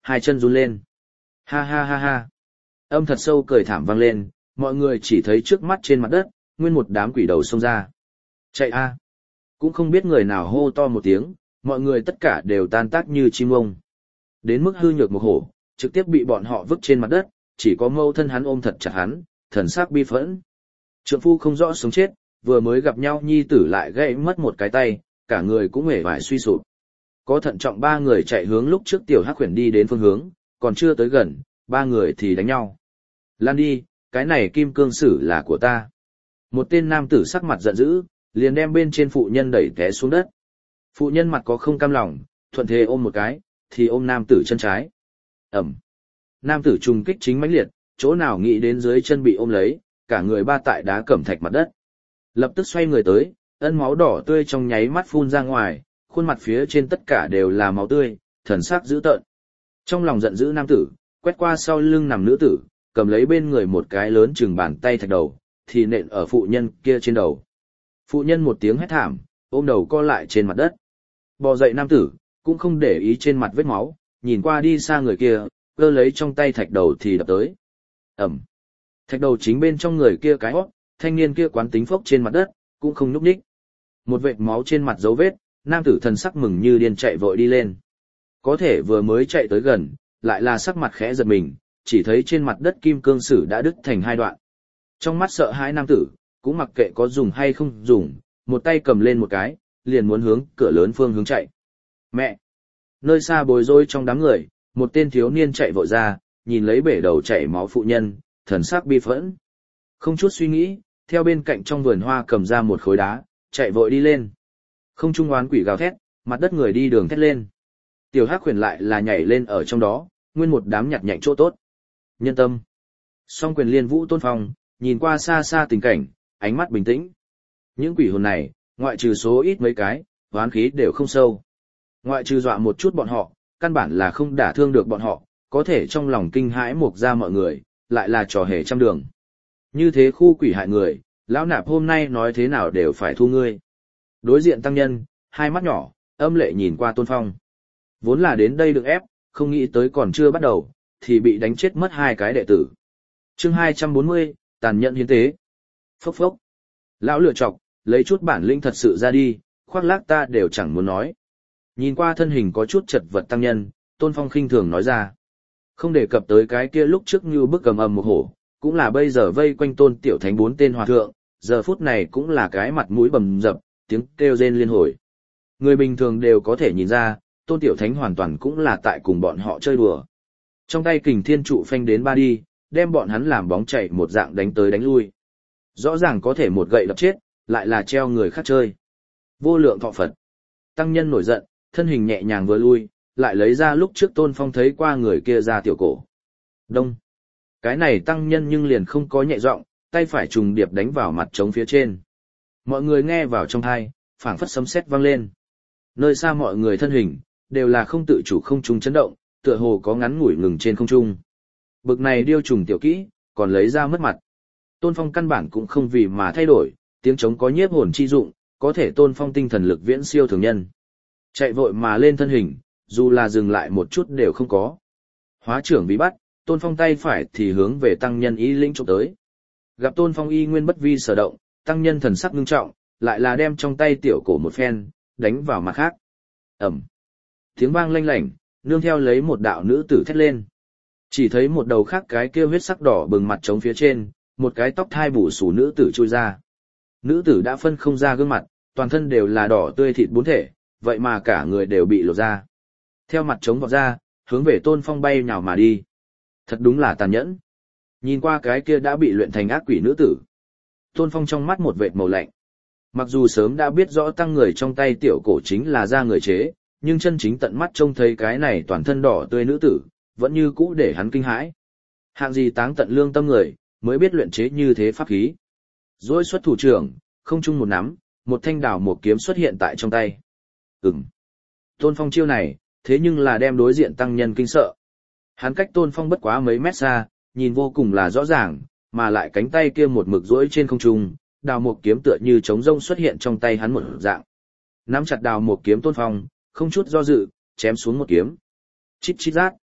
A: hai chân run lên. Ha ha ha ha. Âm thật sâu cười thảm vang lên, mọi người chỉ thấy trước mắt trên mặt đất, nguyên một đám quỷ đầu xông ra. Chạy a! Cũng không biết người nào hô to một tiếng, mọi người tất cả đều tan tác như chim ông. Đến mức hư nhược một hổ, trực tiếp bị bọn họ vứt trên mặt đất, chỉ có mâu thân hắn ôm thật chặt hắn, thần sắc bi phẫn. Trượng phu không rõ sống chết, vừa mới gặp nhau nhi tử lại gãy mất một cái tay, cả người cũng hề vải suy sụp. Có thận trọng ba người chạy hướng lúc trước tiểu hắc khuyển đi đến phương hướng, còn chưa tới gần, ba người thì đánh nhau. Lan đi, cái này kim cương sử là của ta. Một tên nam tử sắc mặt giận dữ, liền đem bên trên phụ nhân đẩy té xuống đất. Phụ nhân mặt có không cam lòng, thuận thế ôm một cái, thì ôm nam tử chân trái. Ẩm. Nam tử trùng kích chính mãnh liệt, chỗ nào nghĩ đến dưới chân bị ôm lấy, cả người ba tại đá cẩm thạch mặt đất. Lập tức xoay người tới, ân máu đỏ tươi trong nháy mắt phun ra ngoài, khuôn mặt phía trên tất cả đều là máu tươi, thần sắc dữ tợn. Trong lòng giận dữ nam tử, quét qua sau lưng nằm nữ tử, cầm lấy bên người một cái lớn chừng bàn tay thạch đầu, thì nện ở phụ nhân kia trên đầu. Phụ nhân một tiếng hét thảm, ôm đầu co lại trên mặt đất. Bò dậy nam tử, cũng không để ý trên mặt vết máu, nhìn qua đi xa người kia, cơ lấy trong tay thạch đầu thì đập tới. Ẩm. Thạch đầu chính bên trong người kia cái hót, thanh niên kia quán tính phốc trên mặt đất, cũng không nhúc nhích. Một vệt máu trên mặt dấu vết, nam tử thần sắc mừng như điên chạy vội đi lên. Có thể vừa mới chạy tới gần, lại là sắc mặt khẽ giật mình, chỉ thấy trên mặt đất kim cương sử đã đứt thành hai đoạn. Trong mắt sợ hãi nam tử, cũng mặc kệ có dùng hay không dùng, một tay cầm lên một cái, liền muốn hướng cửa lớn phương hướng chạy. Mẹ! Nơi xa bối rối trong đám người, một tên thiếu niên chạy vội ra, nhìn lấy bể đầu chảy máu phụ nhân, thần sắc bi phẫn. Không chút suy nghĩ, theo bên cạnh trong vườn hoa cầm ra một khối đá, chạy vội đi lên. Không trung oán quỷ gào thét, mặt đất người đi đường thét lên. Tiểu Hắc Huyền lại là nhảy lên ở trong đó, nguyên một đám nhặt nhạnh chỗ tốt. Nhân tâm. Song quyền liên vũ Tôn Phong, nhìn qua xa xa tình cảnh, ánh mắt bình tĩnh. Những quỷ hồn này, ngoại trừ số ít mấy cái, oán khí đều không sâu. Ngoại trừ dọa một chút bọn họ, căn bản là không đả thương được bọn họ, có thể trong lòng kinh hãi mục ra mọi người, lại là trò hề trăm đường. Như thế khu quỷ hại người, lão nạp hôm nay nói thế nào đều phải thu ngươi. Đối diện tăng nhân, hai mắt nhỏ, âm lệ nhìn qua Tôn Phong. Vốn là đến đây được ép, không nghĩ tới còn chưa bắt đầu, thì bị đánh chết mất hai cái đệ tử. Chương hai trăm bốn mươi, tàn nhẫn hiến tế. Phốc phốc. Lão lựa chọc, lấy chút bản lĩnh thật sự ra đi, khoác lác ta đều chẳng muốn nói. Nhìn qua thân hình có chút chật vật tăng nhân, Tôn Phong khinh thường nói ra. Không đề cập tới cái kia lúc trước như bức cầm ầm một hổ, cũng là bây giờ vây quanh Tôn Tiểu Thánh bốn tên hòa thượng, giờ phút này cũng là cái mặt mũi bầm dập, tiếng kêu rên liên hồi. Người bình thường đều có thể nhìn ra, Tôn Tiểu Thánh hoàn toàn cũng là tại cùng bọn họ chơi đùa. Trong tay kình thiên trụ phanh đến ba đi, đem bọn hắn làm bóng chạy một dạng đánh tới đánh lui. Rõ ràng có thể một gậy đập chết, lại là treo người khác chơi. Vô lượng thọ Phật. Tăng nhân nổi giận, thân hình nhẹ nhàng vừa lui, lại lấy ra lúc trước Tôn Phong thấy qua người kia ra tiểu cổ. Đông. Cái này tăng nhân nhưng liền không có nhẹ giọng, tay phải trùng điệp đánh vào mặt trống phía trên. Mọi người nghe vào trong tai, phảng phất sấm sét vang lên. Nơi xa mọi người thân hình, đều là không tự chủ không trung chấn động, tựa hồ có ngắn ngủi ngừng trên không trung. Bực này điêu trùng tiểu kỹ, còn lấy ra mất mặt. Tôn Phong căn bản cũng không vì mà thay đổi, tiếng trống có nhiếp hồn chi dụng, có thể Tôn Phong tinh thần lực viễn siêu thường nhân. Chạy vội mà lên thân hình, dù là dừng lại một chút đều không có. Hóa trưởng bị bắt, Tôn Phong tay phải thì hướng về tăng nhân ý lĩnh chụp tới. Gặp Tôn Phong y nguyên bất vi sở động, tăng nhân thần sắc ngưng trọng, lại là đem trong tay tiểu cổ một phen, đánh vào mặt khác. Ẩm. Tiếng vang lanh lảnh, nương theo lấy một đạo nữ tử thét lên. Chỉ thấy một đầu khác cái kia huyết sắc đỏ bừng mặt trống phía trên, một cái tóc thai bù xù nữ tử chui ra. Nữ tử đã phân không ra gương mặt, toàn thân đều là đỏ tươi thịt bốn thể, vậy mà cả người đều bị lột ra. Theo mặt trống vọt ra, hướng về Tôn Phong bay nhào mà đi. Thật đúng là tàn nhẫn. Nhìn qua cái kia đã bị luyện thành ác quỷ nữ tử. Tôn Phong trong mắt một vệt màu lạnh. Mặc dù sớm đã biết rõ tăng người trong tay tiểu cổ chính là da người chế, nhưng chân chính tận mắt trông thấy cái này toàn thân đỏ tươi nữ tử, vẫn như cũ để hắn kinh hãi. Hạng gì táng tận lương tâm người, mới biết luyện chế như thế pháp khí. Rồi xuất thủ trưởng, không chung một nắm, một thanh đào một kiếm xuất hiện tại trong tay. Ừm. Tôn Phong chiêu này, thế nhưng là đem đối diện tăng nhân kinh sợ. Hắn cách Tôn Phong bất quá mấy mét xa, nhìn vô cùng là rõ ràng, mà lại cánh tay kia một mực duỗi trên không trung, đào một kiếm tựa như trống rông xuất hiện trong tay hắn một dạng. Nắm chặt đào một kiếm Tôn Phong, không chút do dự, chém xuống một kiếm. Chít chít rát.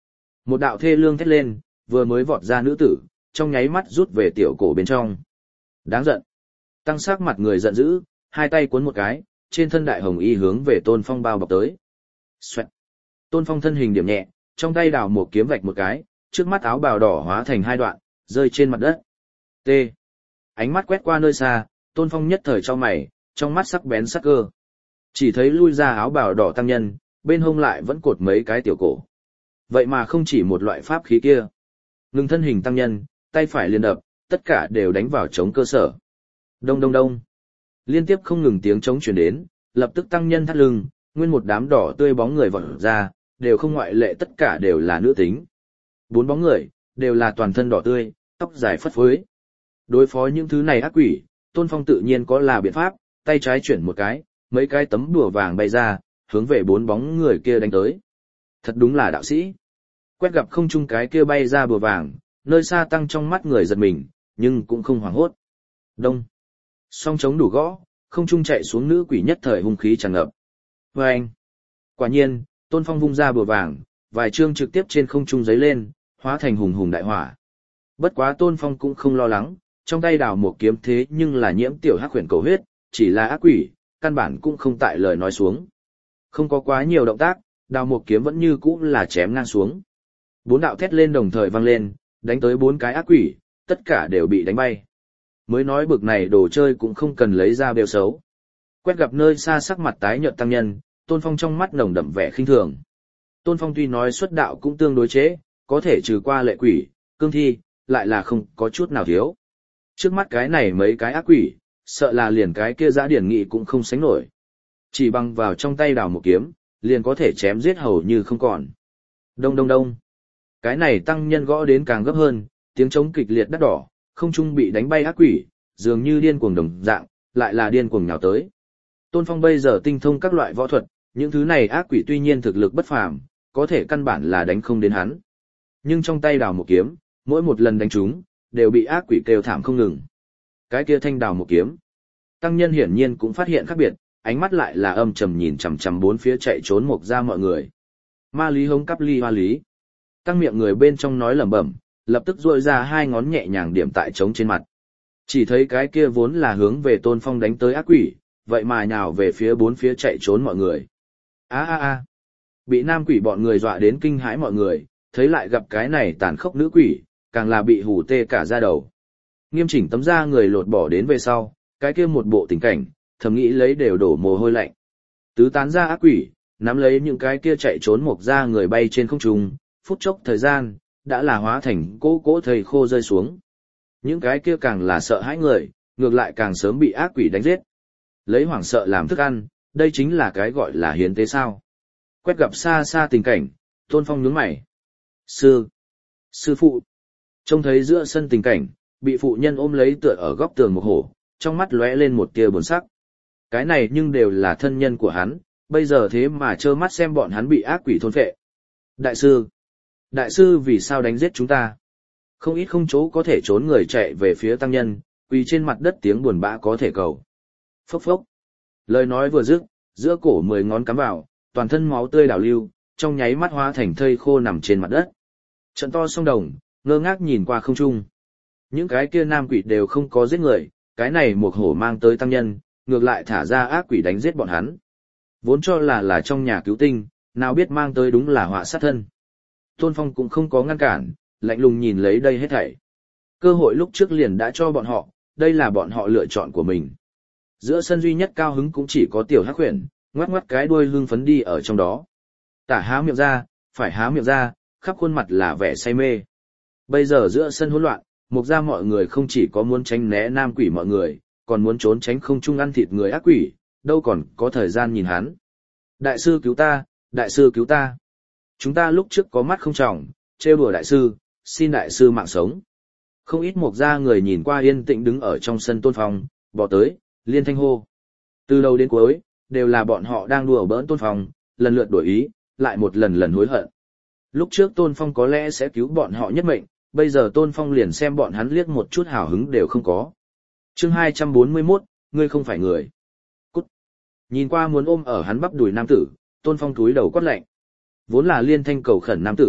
A: Một đạo thê lương thét lên, vừa mới vọt ra nữ tử, trong nháy mắt rút về tiểu cổ bên trong. Đáng giận. Tăng sắc mặt người giận dữ, hai tay cuốn một cái, trên thân đại hồng y hướng về Tôn Phong bao bọc tới. Xoẹt. Tôn Phong thân hình điểm nhẹ, trong tay đào một kiếm vạch một cái, trước mắt áo bào đỏ hóa thành hai đoạn, rơi trên mặt đất. T. Ánh mắt quét qua nơi xa, Tôn Phong nhất thời cho mày, trong mắt sắc bén sắc cơ. Chỉ thấy lui ra áo bào đỏ tăng nhân, bên hông lại vẫn cột mấy cái tiểu cổ. Vậy mà không chỉ một loại pháp khí kia. Ngừng thân hình tăng nhân, tay phải liên đập, tất cả đều đánh vào chống cơ sở. Đông đông đông. Liên tiếp không ngừng tiếng trống truyền đến, lập tức tăng nhân thắt lưng, nguyên một đám đỏ tươi bóng người vọt ra, đều không ngoại lệ tất cả đều là nữ tính. Bốn bóng người, đều là toàn thân đỏ tươi, tóc dài phất phới. Đối phó những thứ này ác quỷ, Tôn Phong tự nhiên có là biện pháp, tay trái chuyển một cái, mấy cái tấm đùa vàng bay ra, hướng về bốn bóng người kia đánh tới. Thật đúng là đạo sĩ. Quét gặp không trung cái kia bay ra bùa vàng, nơi xa tăng trong mắt người giật mình, nhưng cũng không hoảng hốt. Đông. Song chống đủ gõ, không trung chạy xuống nữ quỷ nhất thời hung khí tràn ngập. Và anh. Quả nhiên, Tôn Phong vung ra bùa vàng, vài chương trực tiếp trên không trung giấy lên, hóa thành hùng hùng đại hỏa. Bất quá Tôn Phong cũng không lo lắng, trong tay đào một kiếm thế nhưng là nhiễm tiểu hắc huyền cầu huyết, chỉ là ác quỷ, căn bản cũng không tại lời nói xuống. Không có quá nhiều động tác, đào một kiếm vẫn như cũ là chém ngang xuống. Bốn đạo thét lên đồng thời vang lên, đánh tới bốn cái ác quỷ, tất cả đều bị đánh bay. Mới nói bực này đồ chơi cũng không cần lấy ra bêu xấu. Quét gặp nơi xa sắc mặt tái nhợt tăng nhân, Tôn Phong trong mắt nồng đậm vẻ khinh thường. Tôn Phong tuy nói xuất đạo cũng tương đối chế, có thể trừ qua lệ quỷ, cương thi, lại là không có chút nào thiếu. Trước mắt cái này mấy cái ác quỷ, sợ là liền cái kia giã điển nghị cũng không sánh nổi. Chỉ bằng vào trong tay đào một kiếm, liền có thể chém giết hầu như không còn. Đông đông đông. Cái này tăng nhân gõ đến càng gấp hơn, tiếng trống kịch liệt đắt đỏ, không trung bị đánh bay ác quỷ, dường như điên cuồng đồng dạng, lại là điên cuồng nhào tới. Tôn Phong bây giờ tinh thông các loại võ thuật, những thứ này ác quỷ tuy nhiên thực lực bất phàm, có thể căn bản là đánh không đến hắn. Nhưng trong tay đào một kiếm, mỗi một lần đánh trúng, đều bị ác quỷ kêu thảm không ngừng. Cái kia thanh đào một kiếm. Tăng nhân hiển nhiên cũng phát hiện khác biệt, ánh mắt lại là âm trầm nhìn chằm chằm bốn phía chạy trốn mục ra mọi người. Ma lý hống cắp ly hoa lý. Tăng miệng người bên trong nói lẩm bẩm, lập tức duỗi ra hai ngón nhẹ nhàng điểm tại trống trên mặt. Chỉ thấy cái kia vốn là hướng về Tôn Phong đánh tới ác quỷ, vậy mà nhào về phía bốn phía chạy trốn mọi người. A a a. Bị nam quỷ bọn người dọa đến kinh hãi mọi người, thấy lại gặp cái này tàn khốc nữ quỷ, càng là bị hù tê cả da đầu. Nghiêm chỉnh tấm da người lột bỏ đến về sau, cái kia một bộ tình cảnh, thầm nghĩ lấy đều đổ mồ hôi lạnh. Tứ tán ra ác quỷ, nắm lấy những cái kia chạy trốn mộc ra người bay trên không trung, phút chốc thời gian, đã là hóa thành cỗ cỗ thầy khô rơi xuống. Những cái kia càng là sợ hãi người, ngược lại càng sớm bị ác quỷ đánh giết. Lấy hoảng sợ làm thức ăn, đây chính là cái gọi là hiến tế sao. Quét gặp xa xa tình cảnh, Tôn Phong nhướng mày. Sư! Sư phụ! Trông thấy giữa sân tình cảnh, bị phụ nhân ôm lấy tựa ở góc tường một hổ, trong mắt lóe lên một tia buồn sắc. Cái này nhưng đều là thân nhân của hắn, bây giờ thế mà trơ mắt xem bọn hắn bị ác quỷ thôn phệ. Đại sư! Đại sư vì sao đánh giết chúng ta? Không ít không chỗ có thể trốn người chạy về phía tăng nhân, quỳ trên mặt đất tiếng buồn bã có thể cầu. Phốc phốc! Lời nói vừa dứt, giữa cổ mười ngón cắm vào, toàn thân máu tươi đảo lưu, trong nháy mắt hóa thành thây khô nằm trên mặt đất. Trận to song đồng, ngơ ngác nhìn qua không trung. Những cái kia nam quỷ đều không có giết người, cái này một hổ mang tới tăng nhân, ngược lại thả ra ác quỷ đánh giết bọn hắn. Vốn cho là là trong nhà cứu tinh, nào biết mang tới đúng là họa sát thân. Tôn Phong cũng không có ngăn cản, lạnh lùng nhìn lấy đây hết thảy. Cơ hội lúc trước liền đã cho bọn họ, đây là bọn họ lựa chọn của mình. Giữa sân duy nhất cao hứng cũng chỉ có tiểu hắc huyền, ngoắc ngoắc cái đuôi hương phấn đi ở trong đó. Tả há miệng ra, phải há miệng ra, khắp khuôn mặt là vẻ say mê. Bây giờ giữa sân hỗn loạn, mục ra mọi người không chỉ có muốn tránh né nam quỷ mọi người, còn muốn trốn tránh không chung ăn thịt người ác quỷ, đâu còn có thời gian nhìn hắn. Đại sư cứu ta, đại sư cứu ta. Chúng ta lúc trước có mắt không tròng, trêu đùa đại sư, xin đại sư mạng sống. Không ít mục ra người nhìn qua yên tĩnh đứng ở trong sân Tôn Phong, bỏ tới, liên thanh hô. Từ đầu đến cuối, đều là bọn họ đang đùa bỡn Tôn Phong, lần lượt đổi ý, lại một lần lần hối hận. Lúc trước Tôn Phong có lẽ sẽ cứu bọn họ nhất mệnh, bây giờ Tôn Phong liền xem bọn hắn liếc một chút hào hứng đều không có. Chương hai trăm bốn mươi mốt, ngươi không phải người. Cút. Nhìn qua muốn ôm ở hắn bắp đùi nam tử, Tôn Phong túi đầu quát lạnh. Vốn là liên thanh cầu khẩn nam tử,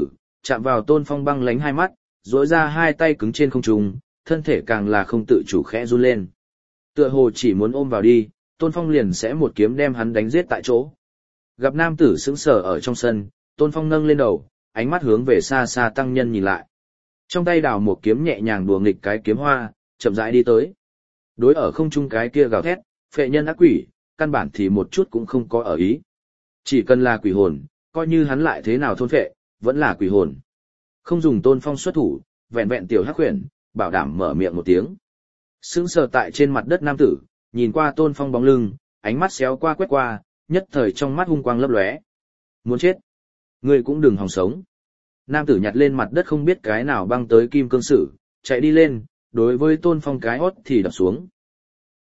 A: chạm vào Tôn Phong băng lánh hai mắt, duỗi ra hai tay cứng trên không trung, thân thể càng là không tự chủ khẽ run lên. Tựa hồ chỉ muốn ôm vào đi, Tôn Phong liền sẽ một kiếm đem hắn đánh giết tại chỗ. Gặp nam tử sững sờ ở trong sân, Tôn Phong nâng lên đầu, ánh mắt hướng về xa xa tăng nhân nhìn lại. Trong tay đào một kiếm nhẹ nhàng đùa nghịch cái kiếm hoa, chậm rãi đi tới. Đối ở không trung cái kia gào thét, phệ nhân ác quỷ, căn bản thì một chút cũng không có ở ý. Chỉ cần là quỷ hồn, coi như hắn lại thế nào thôn phệ, vẫn là quỷ hồn. Không dùng Tôn Phong xuất thủ, vẹn vẹn tiểu hắc huyền, bảo đảm mở miệng một tiếng. Sững sờ tại trên mặt đất nam tử, nhìn qua Tôn Phong bóng lưng, ánh mắt xéo qua quét qua, nhất thời trong mắt hung quang lấp lóe. Muốn chết, ngươi cũng đừng hòng sống. Nam tử nhặt lên mặt đất không biết cái nào băng tới kim cương sử, chạy đi lên, đối với Tôn Phong cái hót thì đập xuống.